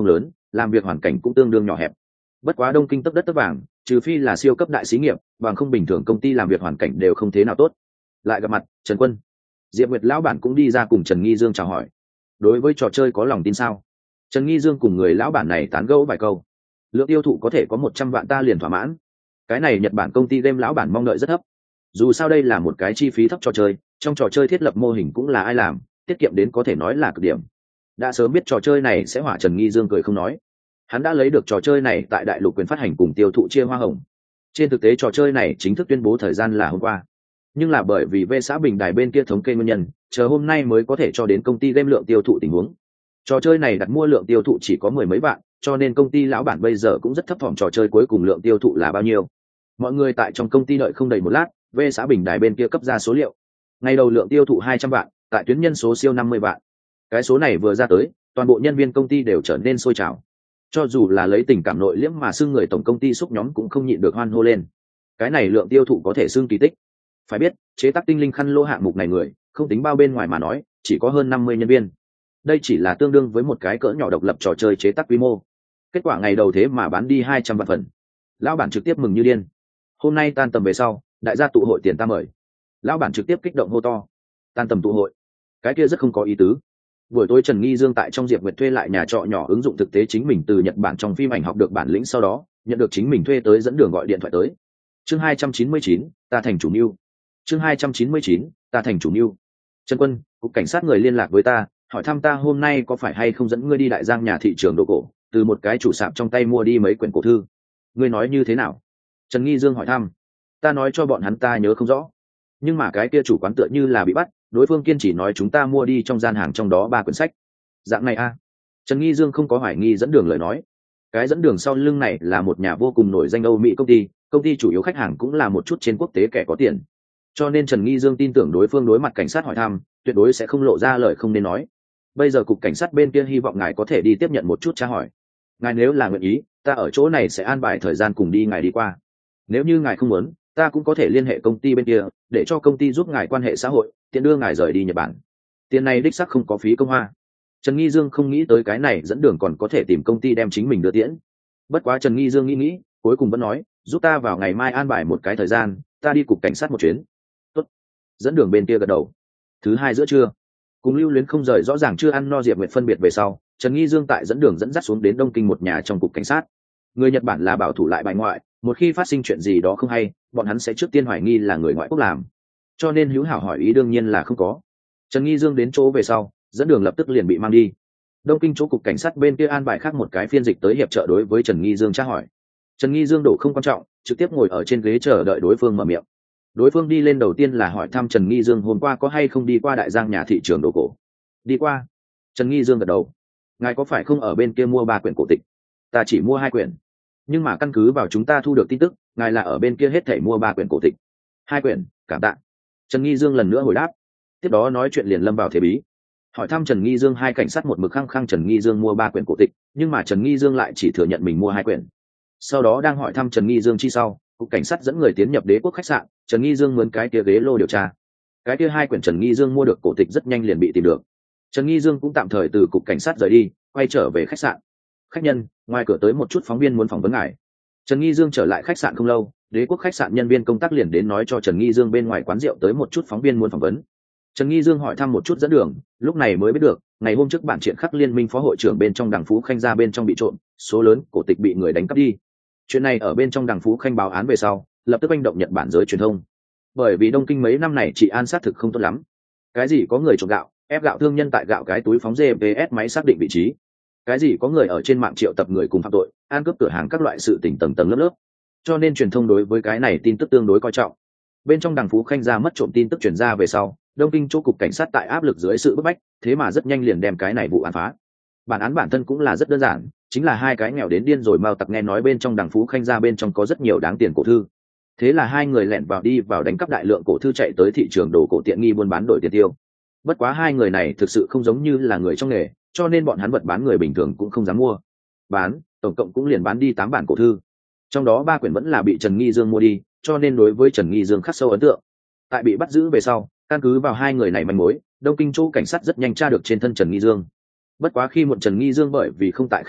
làm việc hoàn cảnh cũng tương đương nhỏ hẹp. Bất quá Đông Kinh tấp đất tấp vàng, trừ phi là siêu cấp đại xí nghiệp, bằng không bình thường công ty làm việc hoàn cảnh đều không thế nào tốt. Lại gặp mặt, Trần Quân. Diệp Nguyệt lão bản cũng đi ra cùng Trần Nghi Dương chào hỏi. Đối với trò chơi có lòng tin sao? Trần Nghi Dương cùng người lão bản này tán gẫu vài câu. Lượng tiêu thụ có thể có 100 vạn ta liền thỏa mãn. Cái này Nhật Bản công ty game lão bản mong đợi rất thấp. Dù sao đây là một cái chi phí thấp trò chơi, trong trò chơi thiết lập mô hình cũng là ai làm, tiết kiệm đến có thể nói là cực điểm. Đã sớm biết trò chơi này sẽ hỏa, Trần Nghi Dương cười không nói. Hắn đã lấy được trò chơi này tại đại lục quyền phát hành cùng tiêu thụ chia hoa hồng. Trên thực tế trò chơi này chính thức tuyên bố thời gian là hôm qua, nhưng là bởi vì V xã Bình Đài bên kia thống kê nguyên nhân, chờ hôm nay mới có thể cho đến công ty game lượng tiêu thụ tình huống. Trò chơi này đặt mua lượng tiêu thụ chỉ có 10 mấy vạn, cho nên công ty lão bản bây giờ cũng rất thấp thỏm trò chơi cuối cùng lượng tiêu thụ là bao nhiêu. Mọi người tại trong công ty đợi không đầy một lát, V xã Bình Đài bên kia cấp ra số liệu. Ngày đầu lượng tiêu thụ 200 vạn, tại tuyến nhân số siêu 50 vạn. Cái số này vừa ra tới, toàn bộ nhân viên công ty đều trở nên sôi trào. Cho dù là lấy tình cảm nội liễm mà xưng người tổng công ty xúc nhóm cũng không nhịn được hoan hô lên. Cái này lượng tiêu thụ có thể xưng kỳ tích. Phải biết, chế tác tinh linh khăn lô hạng mục này người, không tính bao bên ngoài mà nói, chỉ có hơn 50 nhân viên. Đây chỉ là tương đương với một cái cỡ nhỏ độc lập trò chơi chế tác quy mô. Kết quả ngày đầu thế mà bán đi 200 vạn phần. Lão bản trực tiếp mừng như điên. Hôm nay tan tầm về sau, đại gia tụ hội tiền ta mời. Lão bản trực tiếp kích động hô to. Tan tầm tụ hội? Cái kia rất không có ý tứ. Buổi tối Trần Nghi Dương tại trong Diệp Nguyệt thuê lại nhà trọ nhỏ ứng dụng thực tế chính mình từ Nhật Bản trong phim ảnh học được bản lĩnh, sau đó nhận được chính mình thuê tới dẫn đường gọi điện thoại tới. Chương 299, ta thành chủ mưu. Chương 299, ta thành chủ mưu. Trần Quân, cục cảnh sát người liên lạc với ta, hỏi thăm ta hôm nay có phải hay không dẫn ngươi đi Đại Giang nhà thị trường đồ cổ, từ một cái chủ sạp trong tay mua đi mấy quyển cổ thư. Ngươi nói như thế nào? Trần Nghi Dương hỏi thăm. Ta nói cho bọn hắn ta nhớ không rõ, nhưng mà cái kia chủ quán tựa như là bị bắt, đối phương kiên chỉ nói chúng ta mua đi trong gian hàng trong đó 3 quyển sách. Dạng này a? Trần Nghi Dương không có hoài nghi dẫn đường lời nói. Cái dẫn đường sau lưng này là một nhà vô cùng nổi danh Âu Mỹ công ty chủ yếu khách hàng cũng là một chút trên quốc tế kẻ có tiền. Cho nên Trần Nghi Dương tin tưởng đối phương đối mặt cảnh sát hỏi thăm, tuyệt đối sẽ không lộ ra lời không nên nói. Bây giờ cục cảnh sát bên kia hy vọng ngài có thể đi tiếp nhận một chút tra hỏi. Ngài nếu là nguyện ý, ta ở chỗ này sẽ an bài thời gian cùng đi ngài đi qua. Nếu như ngài không muốn, ta cũng có thể liên hệ công ty bên kia, để cho công ty giúp ngài quan hệ xã hội, tiện đưa ngài rời đi Nhật Bản. Tiền này đích xác không có phí công hoa. Trần Nghi Dương không nghĩ tới cái này dẫn đường còn có thể tìm công ty đem chính mình đưa tiễn. Bất quá Trần Nghi Dương nghĩ, cuối cùng vẫn nói, giúp ta vào ngày mai an bài một cái thời gian, ta đi cục cảnh sát một chuyến. Tốt. Dẫn đường bên kia gật đầu. Thứ hai giữa trưa, cùng Lưu Luyến không rời rõ ràng chưa ăn no Diệp Nguyệt phân biệt về sau, Trần Nghi Dương tại dẫn đường dẫn dắt xuống đến Đông Kinh một nhà trong cục cảnh sát. Người Nhật Bản là bảo thủ lại bài ngoại, một khi phát sinh chuyện gì đó không hay, bọn hắn sẽ trước tiên hoài nghi là người ngoại quốc làm, cho nên hữu hảo hỏi ý đương nhiên là không có. Trần Nghi Dương đến chỗ về sau, dẫn đường lập tức liền bị mang đi. Đông Kinh chỗ cục cảnh sát bên kia an bài khác một cái phiên dịch tới hiệp trợ đối với Trần Nghi Dương tra hỏi. Trần Nghi Dương đổ không quan trọng, trực tiếp ngồi ở trên ghế chờ đợi đối phương mở miệng. Đối phương đi lên đầu tiên là hỏi thăm Trần Nghi Dương hôm qua có hay không đi qua Đại Giang nhà thị trường đồ cổ. Đi qua. Trần Nghi Dương gật đầu. Ngài có phải không ở bên kia mua 3 quyển cổ tịch? Ta chỉ mua 2 quyển, nhưng mà căn cứ vào chúng ta thu được tin tức, ngài là ở bên kia hết thảy mua 3 quyển cổ tịch. 2 quyển, cảm tạ. Trần Nghi Dương lần nữa hồi đáp. Tiếp đó nói chuyện liền lâm vào thế bí. Hỏi thăm Trần Nghi Dương, hai cảnh sát một mực khăng khăng Trần Nghi Dương mua 3 quyển cổ tịch, nhưng mà Trần Nghi Dương lại chỉ thừa nhận mình mua 2 quyển. Sau đó đang hỏi thăm Trần Nghi Dương chi sau, cục cảnh sát dẫn người tiến nhập Đế Quốc khách sạn, Trần Nghi Dương mướn cái kia ghế lô điều tra. Cái kia 2 quyển Trần Nghi Dương mua được cổ tịch rất nhanh liền bị tìm được. Trần Nghi Dương cũng tạm thời từ cục cảnh sát rời đi, quay trở về khách sạn. Khách nhân, ngoài cửa tới một chút phóng viên muốn phỏng vấn ngài. Trần Nghi Dương trở lại khách sạn không lâu, Đế Quốc khách sạn nhân viên công tác liền đến nói cho Trần Nghi Dương bên ngoài quán rượu tới một chút phóng viên muốn phỏng vấn. Trần Nghi Dương hỏi thăm một chút dẫn đường, lúc này mới biết được, ngày hôm trước bản triển khắc liên minh phó hội trưởng bên trong Đằng Phú Khanh ra bên trong bị trộm, số lớn cổ tịch bị người đánh cắp đi. Chuyện này ở bên trong Đằng Phú Khanh báo án về sau, lập tức hành động Nhật Bản giới truyền thông. Bởi vì Đông Kinh mấy năm này trị an sát thực không tốt lắm. Cái gì có người trộm gạo, ép gạo thương nhân tại gạo cái túi phóng GPS máy xác định vị trí. Cái gì có người ở trên mạng triệu tập người cùng phạm tội, ăn cướp cửa hàng các loại sự tình tầng tầng lớp lớp. Cho nên truyền thông đối với cái này tin tức tương đối coi trọng. Bên trong Đằng Phú Khanh ra mất trộm tin tức truyền ra về sau, Đông Kinh chỗ cục cảnh sát tại áp lực dưới sự bức bách, thế mà rất nhanh liền đem cái này vụ án phá. Bản án bản thân cũng là rất đơn giản, chính là 2 cái nghèo đến điên rồi mao tặc nghe nói bên trong Đằng Phú Khanh ra bên trong có rất nhiều đáng tiền cổ thư. Thế là 2 người lẻn vào đánh cắp đại lượng cổ thư chạy tới thị trường đồ cổ tiện nghi buôn bán đổi tiền tiêu. Bất quá 2 người này thực sự không giống như là người trong nghề, cho nên bọn hắn vật bán người bình thường cũng không dám mua. Bán, tổng cộng cũng liền bán đi 8 bản cổ thư. Trong đó 3 quyển vẫn là bị Trần Nghi Dương mua đi, cho nên đối với Trần Nghi Dương khắc sâu ấn tượng. Tại bị bắt giữ về sau, căn cứ vào 2 người này manh mối, Đông Kinh chỗ cảnh sát rất nhanh tra được trên thân Trần Nghi Dương. Bất quá khi muộn, Trần Nghi Dương bởi vì không tại khách sạn,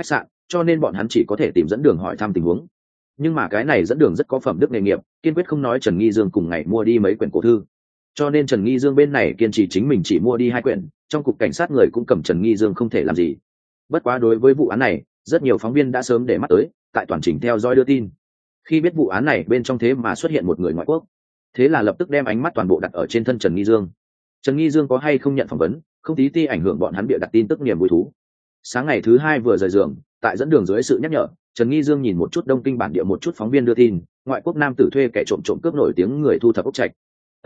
cho nên bọn hắn chỉ có thể tìm dẫn đường hỏi thăm tình huống. Nhưng mà cái này dẫn đường rất có phẩm đức nghề nghiệp, kiên quyết không nói Trần Nghi Dương cùng ngày mua đi mấy quyển cổ thư, cho nên Trần Nghi Dương bên này kiên trì chính mình chỉ mua đi 2 quyển, trong cục cảnh sát người cũng cầm Trần Nghi Dương không thể làm gì. Bất quá đối với vụ án này, rất nhiều phóng viên đã sớm để mắt tới, tại toàn trình theo dõi đưa tin. Khi biết vụ án này bên trong thế mà xuất hiện một người ngoại quốc, thế là lập tức đem ánh mắt toàn bộ đặt ở trên thân Trần Nghi Dương. Trần Nghi Dương có hay không nhận phỏng vấn, không tí ti ảnh hưởng bọn hắn bịa đặt tin tức niềm vui thú. Sáng ngày thứ 2 vừa rời giường, tại dẫn đường dưới sự nhắc nhở, Trần Nghi Dương nhìn một chút Đông Kinh bản địa một chút phóng viên đưa tin, ngoại quốc nam tử thuê kẻ trộm trộm cướp nổi tiếng người thu thập ốc trạch.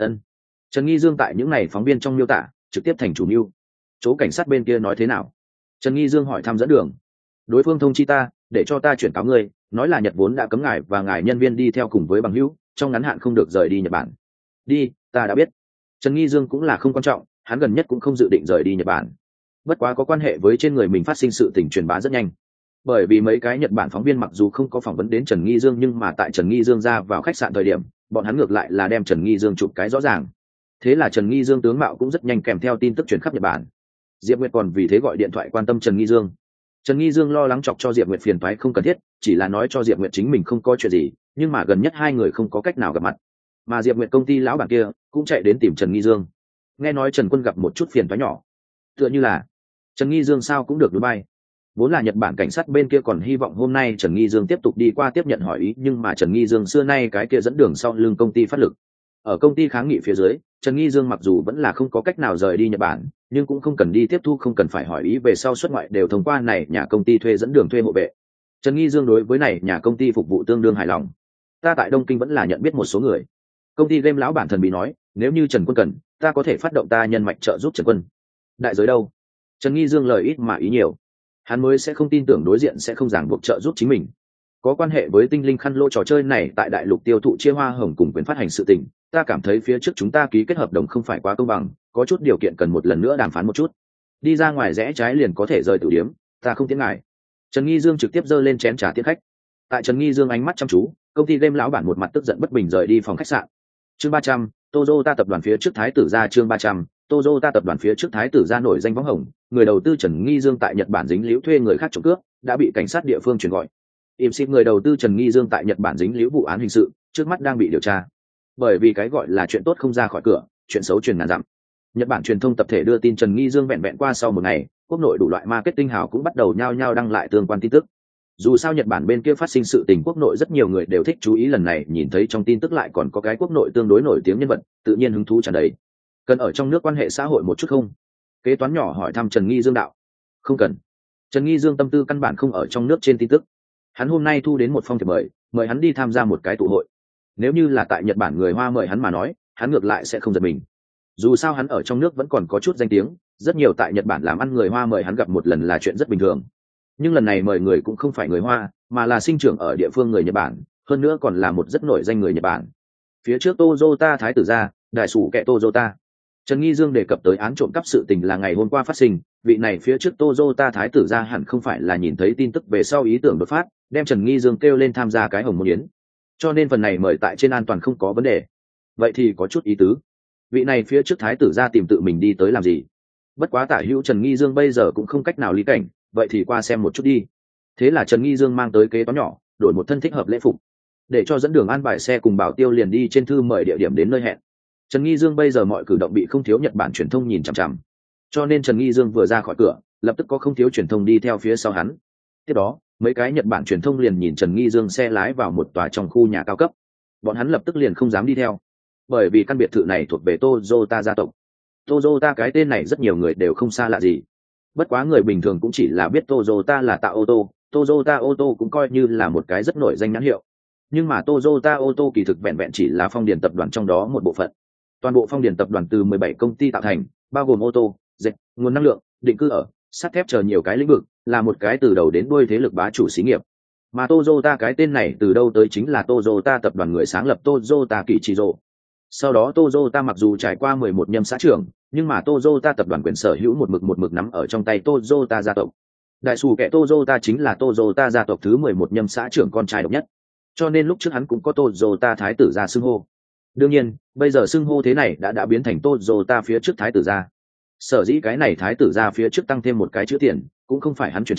Trần Nghi Dương tại những này phóng viên trong miêu tả, trực tiếp thành chủ mưu. Chỗ cảnh sát bên kia nói thế nào? Trần Nghi Dương hỏi thăm dẫn đường. Đối phương thông chi ta, để cho ta chuyển cáo ngươi, nói là Nhật vốn đã cấm ngài và ngài nhân viên đi theo cùng với bằng hữu, trong ngắn hạn không được rời đi Nhật Bản. Đi, ta đã biết. Trần Nghi Dương cũng là không quan trọng, hắn gần nhất cũng không dự định rời đi Nhật Bản. Bất quá có quan hệ với trên người mình phát sinh sự tình truyền bá rất nhanh. Bởi vì mấy cái Nhật Bản phóng viên mặc dù không có phỏng vấn đến Trần Nghi Dương, nhưng mà tại Trần Nghi Dương ra vào khách sạn thời điểm, bọn hắn ngược lại là đem Trần Nghi Dương chụp cái rõ ràng. Thế là Trần Nghi Dương tướng mạo cũng rất nhanh kèm theo tin tức truyền khắp Nhật Bản. Diệp Nguyệt còn vì thế gọi điện thoại quan tâm Trần Nghi Dương. Trần Nghi Dương lo lắng chọc cho Diệp Nguyệt phiền toái không cần thiết, chỉ là nói cho Diệp Nguyệt chính mình không có chuyện gì, nhưng mà gần nhất 2 người không có cách nào gặp mặt. Mà Diệp Nguyệt công ty lão bản kia cũng chạy đến tìm Trần Nghi Dương. Nghe nói Trần Quân gặp một chút phiền toái nhỏ, tựa như là Trần Nghi Dương sao cũng được đối bay. Vốn là Nhật Bản cảnh sát bên kia còn hy vọng hôm nay Trần Nghi Dương tiếp tục đi qua tiếp nhận hỏi ý, nhưng mà Trần Nghi Dương xưa nay cái kia dẫn đường sau lưng công ty phát lực. Ở công ty kháng nghị phía dưới, Trần Nghi Dương mặc dù vẫn là không có cách nào rời đi Nhật Bản, nhưng cũng không cần đi tiếp thu, không cần phải hỏi ý về sau xuất ngoại, đều thông qua này nhà công ty thuê dẫn đường thuê hộ vệ. Trần Nghi Dương đối với này nhà công ty phục vụ tương đương hài lòng. Ta tại Đông Kinh vẫn là nhận biết một số người. Công ty game lão bản thần bí nói, nếu như Trần Quân cần, ta có thể phát động ta nhân mạch trợ giúp Trần Quân. Đại giới đâu? Trần Nghi Dương lời ít mà ý nhiều. Hắn mới sẽ không tin tưởng đối diện sẽ không ràng buộc trợ giúp chính mình. Có quan hệ với tinh linh khăn lô trò chơi này tại đại lục tiêu thụ chia hoa hồng cùng quyền phát hành sự tình, ta cảm thấy phía trước chúng ta ký kết hợp đồng không phải quá công bằng, có chút điều kiện cần một lần nữa đàm phán một chút. Đi ra ngoài rẽ trái liền có thể rời tử điếm, ta không tiễn ngại. Trần Nghi Dương trực tiếp giơ lên chén trà tiễn khách. Tại Trần Nghi Dương ánh mắt chăm chú, công ty game lão bản một mặt tức giận bất bình rời đi phòng khách sạn. Chương 300, Toyota tập đoàn phía trước thái tử gia. Chương 300, Toyota tập đoàn phía trước thái tử gia nổi danh võng hồng, người đầu tư Trần Nghi Dương tại Nhật Bản dính líu thuê người khác trộm cướp, đã bị cảnh sát địa phương truyền gọi. Im xịt người đầu tư Trần Nghi Dương tại Nhật Bản dính líu vụ án hình sự, trước mắt đang bị điều tra. Bởi vì cái gọi là chuyện tốt không ra khỏi cửa, chuyện xấu truyền ngàn dặm. Nhật Bản truyền thông tập thể đưa tin Trần Nghi Dương vẹn vẹn qua sau một ngày, quốc nội đủ loại marketing hào cũng bắt đầu nhao nhao đăng lại tương quan tin tức. Dù sao Nhật Bản bên kia phát sinh sự tình, quốc nội rất nhiều người đều thích chú ý, lần này nhìn thấy trong tin tức lại còn có cái quốc nội tương đối nổi tiếng nhân vật, tự nhiên hứng thú tràn đầy. Cần ở trong nước quan hệ xã hội một chút không? Kế toán nhỏ hỏi thăm Trần Nghi Dương đạo. Không cần. Trần Nghi Dương tâm tư căn bản không ở trong nước trên tin tức. Hắn hôm nay thu đến một phong thiệp mời hắn đi tham gia một cái tụ hội. Nếu như là tại Nhật Bản người Hoa mời hắn mà nói, hắn ngược lại sẽ không giật mình. Dù sao hắn ở trong nước vẫn còn có chút danh tiếng, rất nhiều tại Nhật Bản làm ăn người Hoa mời hắn gặp một lần là chuyện rất bình thường. Nhưng lần này mời người cũng không phải người Hoa, mà là sinh trưởng ở địa phương người Nhật Bản, hơn nữa còn là một rất nổi danh người Nhật Bản. Phía trước Toyota thái tử gia, đại sủ kẻ Toyota. Trần Nghi Dương đề cập tới án trộm cắp sự tình là ngày hôm qua phát sinh, vị này phía trước Toyota thái tử gia hẳn không phải là nhìn thấy tin tức về sau ý tưởng đột phát, đem Trần Nghi Dương kêu lên tham gia cái hồng môn yến. Cho nên phần này mời tại trên an toàn không có vấn đề. Vậy thì có chút ý tứ. Vị này phía trước thái tử gia tìm tự mình đi tới làm gì? Bất quá tả hữu Trần Nghi Dương bây giờ cũng không cách nào lý cảnh, vậy thì qua xem một chút đi. Thế là Trần Nghi Dương mang tới kế toán nhỏ, đổi một thân thích hợp lễ phục, để cho dẫn đường an bài xe cùng bảo tiêu liền đi trên thư mời địa điểm đến nơi hẹn. Trần Nghi Dương bây giờ mọi cử động bị không thiếu Nhật Bản truyền thông nhìn chằm chằm, cho nên Trần Nghi Dương vừa ra khỏi cửa, lập tức có không thiếu truyền thông đi theo phía sau hắn. Tiếp đó, mấy cái Nhật Bản truyền thông liền nhìn Trần Nghi Dương xe lái vào một tòa trong khu nhà cao cấp. Bọn hắn lập tức liền không dám đi theo, bởi vì căn biệt thự này thuộc về Toyota gia tộc. Toyota cái tên này rất nhiều người đều không xa lạ gì. Bất quá người bình thường cũng chỉ là biết Toyota là tạo ô tô, Toyota ô tô cũng coi như là một cái rất nổi danh nhãn hiệu. Nhưng mà Toyota ô tô kỳ thực vẹn vẹn chỉ là Phong Điền tập đoàn trong đó một bộ phận. Toàn bộ Phong Điền tập đoàn từ 17 công ty tạo thành, bao gồm ô tô, dệt, nguồn năng lượng, định cư ở, sắt thép chờ nhiều cái lĩnh vực, là một cái từ đầu đến đuôi thế lực bá chủ xí nghiệp. Mà Toyota cái tên này từ đâu tới chính là Toyota tập đoàn người sáng lập Toyota Kichiro. Sau đó Toyota mặc dù trải qua 11 nhâm xã trưởng, nhưng mà Toyota tập đoàn quyền sở hữu một mực nắm ở trong tay Toyota gia tộc. Đại sủ kẻ Toyota chính là Toyota gia tộc thứ 11 nhâm xã trưởng con trai độc nhất. Cho nên lúc trước hắn cũng có Toyota thái tử gia xưng hô. Đương nhiên, bây giờ xưng hô thế này đã biến thành Toyota phía trước thái tử gia. Sở dĩ cái này thái tử gia phía trước tăng thêm một cái chữ tiền, cũng không phải hắn chuyển chính,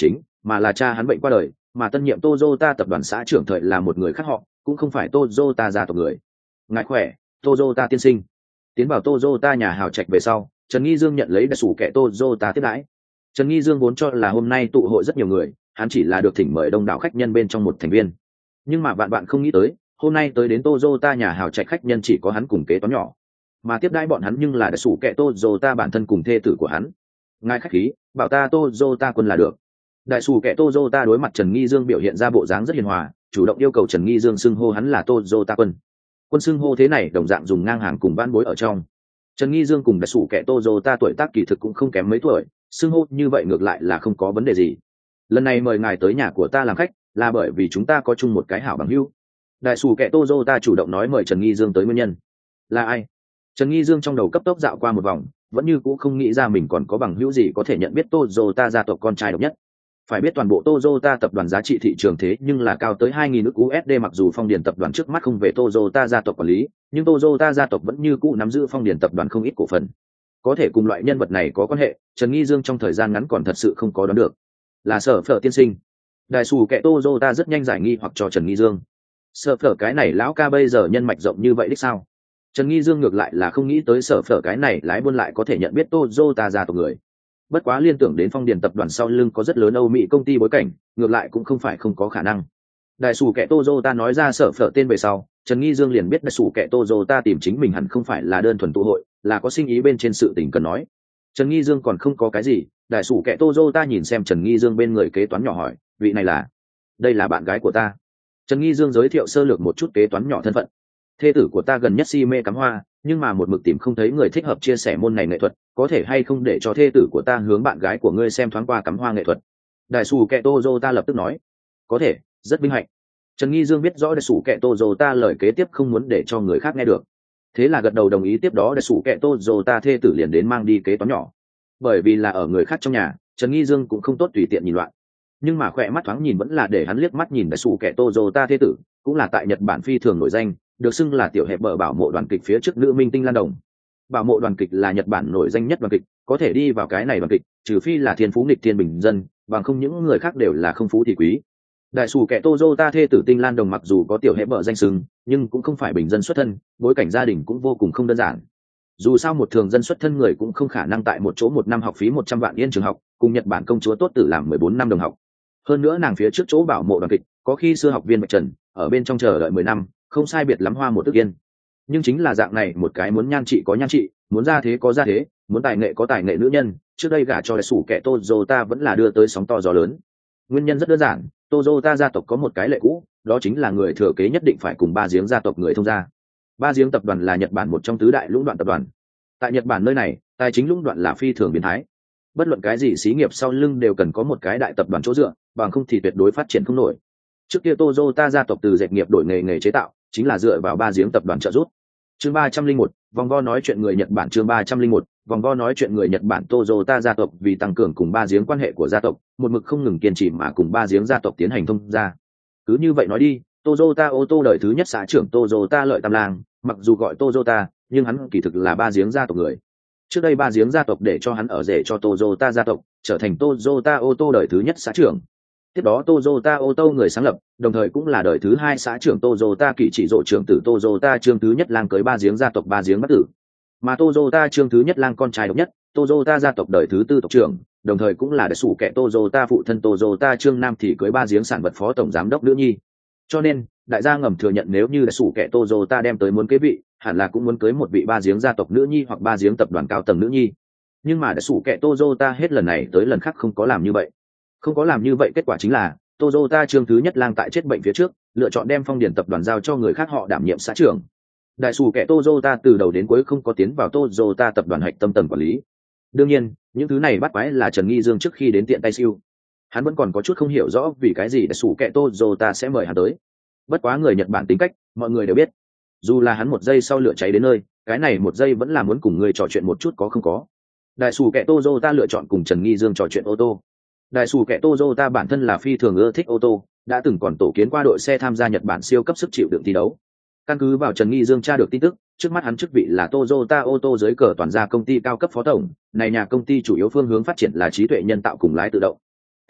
mà là cha hắn bệnh qua đời, mà tân nhiệm Toyota tập đoàn xã trưởng thời là một người khác họ, cũng không phải Toyota gia tộc người. Ngài khỏe, Toyota tiên sinh. Tiến vào Toyota nhà hào trạch về sau, Trần Nghi Dương nhận lấy đại sủ kẻ Toyota tiếp đãi. Trần Nghi Dương vốn cho là hôm nay tụ hội rất nhiều người, hắn chỉ là được thỉnh mời đông đảo khách nhân bên trong một thành viên. Nhưng mà bạn bạn không nghĩ tới, hôm nay tới đến Toyota nhà hào trạch khách nhân chỉ có hắn cùng kế toán nhỏ. Mà tiếp đãi bọn hắn nhưng là đại sủ kẻ Toyota bản thân cùng thê tử của hắn. Ngài khách khí, bảo ta Toyota quân là được. Đại sủ kẻ Toyota đối mặt Trần Nghi Dương biểu hiện ra bộ dáng rất hiền hòa, chủ động yêu cầu Trần Nghi Dương xưng hô hắn là Toyota quân. Quân xưng hô thế này đồng dạng dùng ngang hàng cùng ban bối ở trong. Trần Nghi Dương cùng đại sủ kẻ Toyota tuổi tác kỳ thực cũng không kém mấy tuổi, xưng hô như vậy ngược lại là không có vấn đề gì. Lần này mời ngài tới nhà của ta làm khách là bởi vì chúng ta có chung một cái hảo bằng hữu. Đại sủ kẻ Toyota chủ động nói mời Trần Nghi Dương tới nguyên nhân. Là ai? Trần Nghi Dương trong đầu cấp tốc dạo qua một vòng, vẫn như cũ không nghĩ ra mình còn có bằng hữu gì có thể nhận biết Toyota gia tộc con trai độc nhất. Phải biết toàn bộ Toyota tập đoàn giá trị thị trường thế nhưng là cao tới 2.000 ức USD, mặc dù Phong Điền tập đoàn trước mắt không về Toyota gia tộc quản lý, nhưng Toyota gia tộc vẫn như cũ nắm giữ Phong Điền tập đoàn không ít cổ phần. Có thể cùng loại nhân vật này có quan hệ, Trần Nghi Dương trong thời gian ngắn còn thật sự không có đoán được. Là Sở Phở tiên sinh. Đại sủ kẻ Toyota rất nhanh giải nghi hoặc cho Trần Nghi Dương. Sở Phở cái này lão ca bây giờ nhân mạch rộng như vậy đích sao? Trần Nghi Dương ngược lại là không nghĩ tới Sở Phở cái này lái buôn lại có thể nhận biết Toyota gia tộc người. Bất quá liên tưởng đến Phong Điền tập đoàn sau lưng có rất lớn Âu Mỹ công ty bối cảnh, ngược lại cũng không phải không có khả năng. Đại sủ kẻ Toyota nói ra Sở Phở tên về sau, Trần Nghi Dương liền biết đại sủ kẻ Toyota tìm chính mình hẳn không phải là đơn thuần tụ hội, là có sinh ý bên trên sự tình cần nói. Trần Nghi Dương còn không có cái gì, đại sủ kẻ Toyota nhìn xem Trần Nghi Dương bên người kế toán nhỏ hỏi, vị này là? Đây là bạn gái của ta. Trần Nghi Dương giới thiệu sơ lược một chút kế toán nhỏ thân phận. Thê tử của ta gần nhất si mê cắm hoa, nhưng mà một mực tìm không thấy người thích hợp chia sẻ môn này nghệ thuật, có thể hay không để cho thê tử của ta hướng bạn gái của ngươi xem thoáng qua cắm hoa nghệ thuật? Đại sủ kẻ Toyota lập tức nói, có thể, rất vinh hạnh. Trần Nghi Dương biết rõ đại sủ kẻ Toyota lời kế tiếp không muốn để cho người khác nghe được, thế là gật đầu đồng ý. Tiếp đó đại sủ kẻ Toyota thê tử liền đến mang đi kế toán nhỏ. Bởi vì là ở người khác trong nhà, Trần Nghi Dương cũng không tốt tùy tiện nhìn loạn, nhưng mà khỏe mắt thoáng nhìn vẫn là để hắn liếc mắt nhìn đại sủ kẻ Toyota thê tử, cũng là tại Nhật Bản phi thường nổi danh, được xưng là tiểu hẹp bờ bảo mộ đoàn kịch phía trước nữ minh tinh Lan Đồng. Bảo mộ đoàn kịch là Nhật Bản nổi danh nhất đoàn kịch, có thể đi vào cái này đoàn kịch, trừ phi là thiên phú nghịch thiên bình dân, bằng không những người khác đều là không phú thì quý. Đại sủ kẻ Toyota thê tử tinh Lan Đồng mặc dù có tiểu hẹp bờ danh xưng, nhưng cũng không phải bình dân xuất thân, bối cảnh gia đình cũng vô cùng không đơn giản. Dù sao một thường dân xuất thân người cũng không khả năng tại một chỗ một năm học phí 100 vạn yên trường học, cùng Nhật Bản công chúa tốt tử làm 14 năm đồng học. Hơn nữa nàng phía trước chỗ bảo mộ đoàn kịch, có khi xưa học viên Bạch Trần, ở bên trong chờ đợi 10 năm, không sai biệt lắm hoa một ức yên. Nhưng chính là dạng này một cái muốn nhan trị có nhan trị, muốn gia thế có gia thế, muốn tài nghệ có tài nghệ nữ nhân, trước đây gả cho đại sủ kẻ Toyota vẫn là đưa tới sóng to gió lớn. Nguyên nhân rất đơn giản, Toyota gia tộc có một cái lệ cũ, đó chính là người thừa kế nhất định phải cùng ba giếng gia tộc người thông gia. Ba giếng tập đoàn là Nhật Bản một trong tứ đại lũng đoạn tập đoàn. Tại Nhật Bản nơi này, tài chính lũng đoạn là phi thường biến thái. Bất luận cái gì xí nghiệp sau lưng đều cần có một cái đại tập đoàn chỗ dựa, bằng không thì tuyệt đối phát triển không nổi. Trước kia Toyota gia tộc từ dệt nghiệp đổi nghề chế tạo, chính là dựa vào ba giếng tập đoàn trợ giúp. Chương 301, vòng vo nói chuyện người Nhật Bản. Chương 301, vòng vo nói chuyện người Nhật Bản. Toyota gia tộc vì tăng cường cùng ba giếng quan hệ của gia tộc, một mực không ngừng kiên trì mà cùng ba giếng gia tộc tiến hành thông gia. Cứ như vậy nói đi, Toyota ô tô đời thứ nhất xã trưởng Toyota Lợi Tam Lang, mặc dù gọi Toyota, nhưng hắn kỳ thực là ba giếng gia tộc người. Trước đây ba giếng gia tộc để cho hắn ở rể cho Toyota gia tộc, trở thành Toyota ô tô đời thứ nhất xã trưởng. Tiếp đó Toyota ô tô người sáng lập, đồng thời cũng là đời thứ hai xã trưởng Toyota Kỷ Chỉ Dụ trưởng tử Toyota Trương thứ nhất lang cưới ba giếng gia tộc ba giếng bất tử. Mà Toyota Trương thứ nhất lang con trai độc nhất, Toyota gia tộc đời thứ tư tộc trưởng, đồng thời cũng là đại sủ kẻ Toyota phụ thân Toyota Trương Nam thì cưới ba giếng sản vật phó tổng giám đốc nữ nhi. Cho nên, đại gia ngầm thừa nhận nếu như đại sủ kẻ Toyota đem tới muốn kế vị, hẳn là cũng muốn cưới một vị ba giếng gia tộc nữ nhi hoặc ba giếng tập đoàn cao tầng nữ nhi. Nhưng mà đại sủ kẻ Toyota hết lần này tới lần khác không có làm như vậy. Không có làm như vậy kết quả chính là Toyota Trương thứ nhất lang tại chết bệnh phía trước, lựa chọn đem Phong Điền tập đoàn giao cho người khác họ đảm nhiệm xã trưởng. Đại sủ kẻ Toyota từ đầu đến cuối không có tiến vào Toyota tập đoàn hạch tâm tầng quản lý. Đương nhiên, những thứ này bắt quái là Trần Nghi Dương trước khi đến tiện tay siêu. Hắn vẫn còn có chút không hiểu rõ vì cái gì đại sủ kẻ Toyota sẽ mời hắn tới. Bất quá người Nhật Bản tính cách, mọi người đều biết. Dù là hắn một giây sau lửa cháy đến nơi, cái này một giây vẫn là muốn cùng người trò chuyện một chút có không có. Đại sủ kẻ Toyota lựa chọn cùng Trần Nghi Dương trò chuyện ô tô. Đại sủ kẻ Toyota bản thân là phi thường ưa thích ô tô, đã từng còn tổ kiến qua đội xe tham gia Nhật Bản siêu cấp sức chịu đựng thi đấu. Căn cứ vào Trần Nghi Dương tra được tin tức, trước mắt hắn chức vị là Toyota ô tô dưới cờ toàn gia công ty cao cấp phó tổng, này nhà công ty chủ yếu phương hướng phát triển là trí tuệ nhân tạo cùng lái tự động.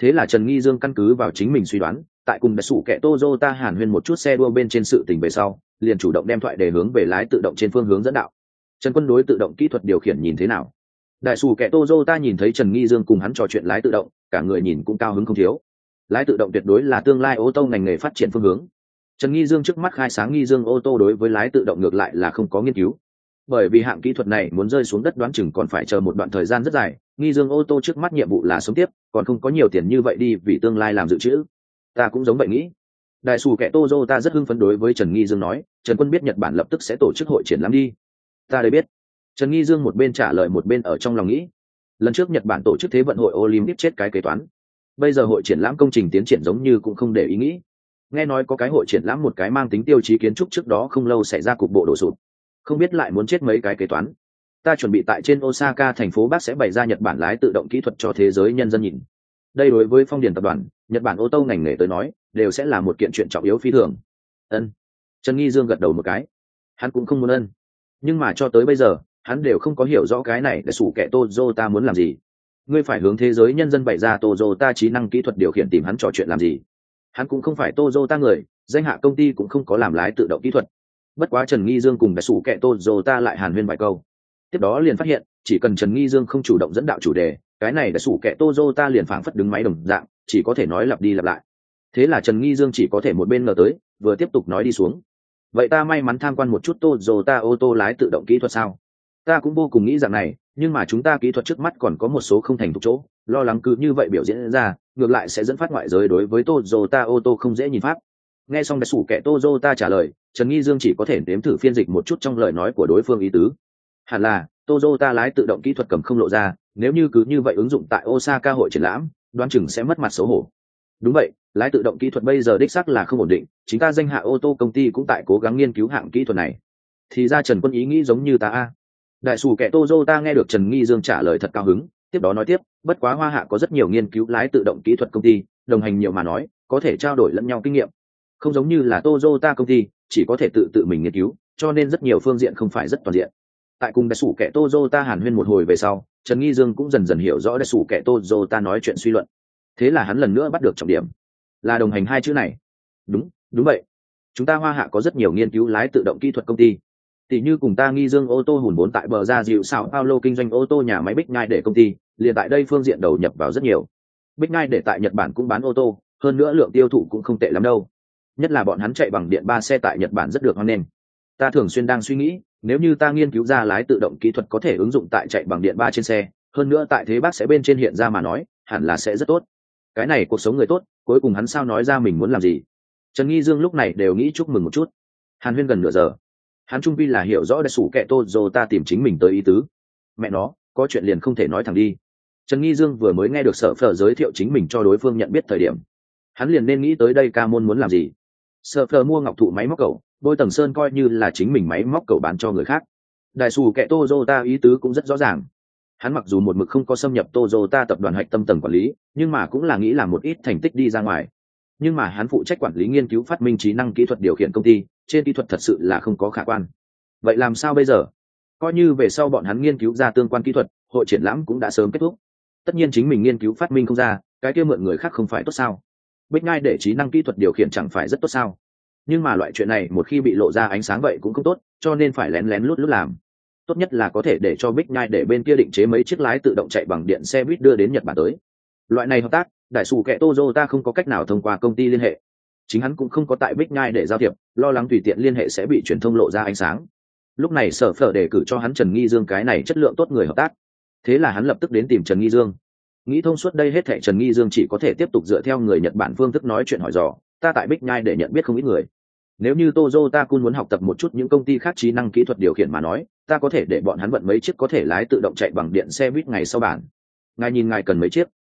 Thế là Trần Nghi Dương căn cứ vào chính mình suy đoán, tại cùng đại sủ kẻ Toyota hàn huyên một chút xe đua bên trên sự tình về sau, liền chủ động đem thoại để hướng về lái tự động trên phương hướng dẫn đạo. Trần Quân đối tự động kỹ thuật điều khiển nhìn thế nào? Đại sủ kẻ Toyota nhìn thấy Trần Nghi Dương cùng hắn trò chuyện lái tự động, cả người nhìn cũng cao hứng không thiếu. Lái tự động tuyệt đối là tương lai ô tô ngành nghề phát triển phương hướng. Trần Nghi Dương trước mắt khai sáng Nghi Dương ô tô đối với lái tự động ngược lại là không có nghiên cứu, bởi vì hạng kỹ thuật này muốn rơi xuống đất đoán chừng còn phải chờ một đoạn thời gian rất dài. Nghi Dương ô tô trước mắt nhiệm vụ là sống tiếp, còn không có nhiều tiền như vậy đi vì tương lai làm dự trữ. Ta cũng giống vậy nghĩ. Đại sủ kẻ Toyota rất hưng phấn đối với Trần Nghi Dương nói, Trần Quân biết Nhật Bản lập tức sẽ tổ chức hội triển lãm đi. Ta đây biết. Trần Nghi Dương một bên trả lời một bên ở trong lòng nghĩ, lần trước Nhật Bản tổ chức thế vận hội Olympic chết cái kế toán, bây giờ hội triển lãm công trình tiến triển giống như cũng không để ý nghĩ. Nghe nói có cái hội triển lãm một cái mang tính tiêu chí kiến trúc trước đó không lâu xảy ra cục bộ đổ sụp, không biết lại muốn chết mấy cái kế toán. Ta chuẩn bị tại trên Osaka thành phố Bắc sẽ bày ra Nhật Bản lái tự động kỹ thuật cho thế giới nhân dân nhìn. Đây đối với Phong Điền tập đoàn, Nhật Bản ô tô ngành nghề tới nói, đều sẽ là một kiện chuyện trọng yếu phi thường. Ân. Trần Nghi Dương gật đầu một cái. Hắn cũng không muốn ân, nhưng mà cho tới bây giờ, hắn đều không có hiểu rõ cái này để sủ kẻ Toyota muốn làm gì. Ngươi phải hướng thế giới nhân dân bày ra Toyota trí năng kỹ thuật điều khiển tìm hắn trò chuyện làm gì? Hắn cũng không phải Toyota người, danh hạ công ty cũng không có làm lái tự động kỹ thuật. Bất quá Trần Nghi Dương cùng đại sủ kẻ Toyota lại hàn huyên vài câu. Tiếp đó liền phát hiện, chỉ cần Trần Nghi Dương không chủ động dẫn đạo chủ đề, cái này đại sủ kẻ Toyota liền phảng phất đứng máy đồng dạng, chỉ có thể nói lặp đi lặp lại. Thế là Trần Nghi Dương chỉ có thể một bên ngờ tới, vừa tiếp tục nói đi xuống. Vậy ta may mắn tham quan một chút Toyota ô tô lái tự động kỹ thuật sao? Ta cũng vô cùng nghĩ rằng này, nhưng mà chúng ta kỹ thuật trước mắt còn có một số không thành thục chỗ, lo lắng cứ như vậy biểu diễn ra, ngược lại sẽ dẫn phát ngoại giới đối với Toyota ô tô không dễ nhìn pháp. Nghe xong đại sủ kẻ Toyota trả lời, Trần Nghi Dương chỉ có thể nếm thử phiên dịch một chút trong lời nói của đối phương ý tứ. Hẳn là Toyota lái tự động kỹ thuật cầm không lộ ra, nếu như cứ như vậy ứng dụng tại Osaka hội triển lãm, đoán chừng sẽ mất mặt xấu hổ. Đúng vậy, lái tự động kỹ thuật bây giờ đích xác là không ổn định, chính ta danh hạ ô tô công ty cũng tại cố gắng nghiên cứu hạng kỹ thuật này. Thì ra Trần Quân ý nghĩ giống như ta a. Đại sủ kẻ Toyota nghe được Trần Nghi Dương trả lời thật cao hứng, tiếp đó nói tiếp, bất quá Hoa Hạ có rất nhiều nghiên cứu lái tự động kỹ thuật công ty, đồng hành nhiều mà nói, có thể trao đổi lẫn nhau kinh nghiệm. Không giống như là Toyota công ty, chỉ có thể tự mình nghiên cứu, cho nên rất nhiều phương diện không phải rất toàn diện. Tại cùng đại sủ kẻ Toyota hàn huyên một hồi về sau, Trần Nghi Dương cũng dần dần hiểu rõ đại sủ kẻ Toyota nói chuyện suy luận. Thế là hắn lần nữa bắt được trọng điểm, là đồng hành hai chữ này. Đúng vậy. Chúng ta Hoa Hạ có rất nhiều nghiên cứu lái tự động kỹ thuật công ty. Tỷ như cùng ta Nghi Dương ô tô hùn vốn tại bờ ra dịu Sao Paulo kinh doanh ô tô nhà máy Big Ngai để công ty, liền tại đây phương diện đầu nhập vào rất nhiều. Big Ngai để tại Nhật Bản cũng bán ô tô, hơn nữa lượng tiêu thụ cũng không tệ lắm đâu. Nhất là bọn hắn chạy bằng điện 3 xe tại Nhật Bản rất được hoan nghênh. Ta thường xuyên đang suy nghĩ, nếu như ta nghiên cứu ra lái tự động kỹ thuật có thể ứng dụng tại chạy bằng điện 3 trên xe, hơn nữa tại thế Bắc sẽ bên trên hiện ra mà nói, hẳn là sẽ rất tốt. Cái này cuộc sống người tốt, cuối cùng hắn sao nói ra mình muốn làm gì. Trần Nghi Dương lúc này đều nghĩ chúc mừng một chút. Hàn huyên gần nửa giờ, hắn trung vi là hiểu rõ đại sủ kẻ Toyota tìm chính mình tới ý tứ. Mẹ nó, có chuyện liền không thể nói thẳng đi. Trần Nghi Dương vừa mới nghe được Sở Phở giới thiệu chính mình cho đối phương nhận biết thời điểm, hắn liền nên nghĩ tới đây ca môn muốn làm gì. Sở Phở mua ngọc thụ máy móc cầu, Bôi Tầng Sơn coi như là chính mình máy móc cầu bán cho người khác. Đại sủ kẻ Toyota ý tứ cũng rất rõ ràng. Hắn mặc dù một mực không có xâm nhập Toyota tập đoàn hạch tâm tầng quản lý, nhưng mà cũng là nghĩ làm một ít thành tích đi ra ngoài. Nhưng mà hắn phụ trách quản lý nghiên cứu phát minh trí năng kỹ thuật điều khiển công ty, trên kỹ thuật thật sự là không có khả quan. Vậy làm sao bây giờ? Coi như về sau bọn hắn nghiên cứu ra tương quan kỹ thuật, hội triển lãm cũng đã sớm kết thúc. Tất nhiên chính mình nghiên cứu phát minh không ra, cái kia mượn người khác không phải tốt sao? Bích Ngai để trí năng kỹ thuật điều khiển chẳng phải rất tốt sao? Nhưng mà loại chuyện này một khi bị lộ ra ánh sáng vậy cũng không tốt, cho nên phải lén lén lút lút làm. Tốt nhất là có thể để cho Bích Ngai để bên kia định chế mấy chiếc lái tự động chạy bằng điện xe buýt đưa đến Nhật Bản tới. Loại này hợp tác, đại sủ kẻ Toyota không có cách nào thông qua công ty liên hệ. Chính hắn cũng không có tại Bích Ngai để giao thiệp, lo lắng tùy tiện liên hệ sẽ bị truyền thông lộ ra ánh sáng. Lúc này Sở Phở đề cử cho hắn Trần Nghi Dương cái này chất lượng tốt người hợp tác. Thế là hắn lập tức đến tìm Trần Nghi Dương. Nghĩ thông suốt đây hết thảy, Trần Nghi Dương chỉ có thể tiếp tục dựa theo người Nhật Bản phương thức nói chuyện hỏi dò, ta tại Bích Ngai để nhận biết không ít người. Nếu như Toyota Kun muốn học tập một chút những công ty khác trí năng kỹ thuật điều khiển mà nói, ta có thể để bọn hắn vận mấy chiếc có thể lái tự động chạy bằng điện xe buýt ngày sau bản. Ngài nhìn ngài cần mấy chiếc?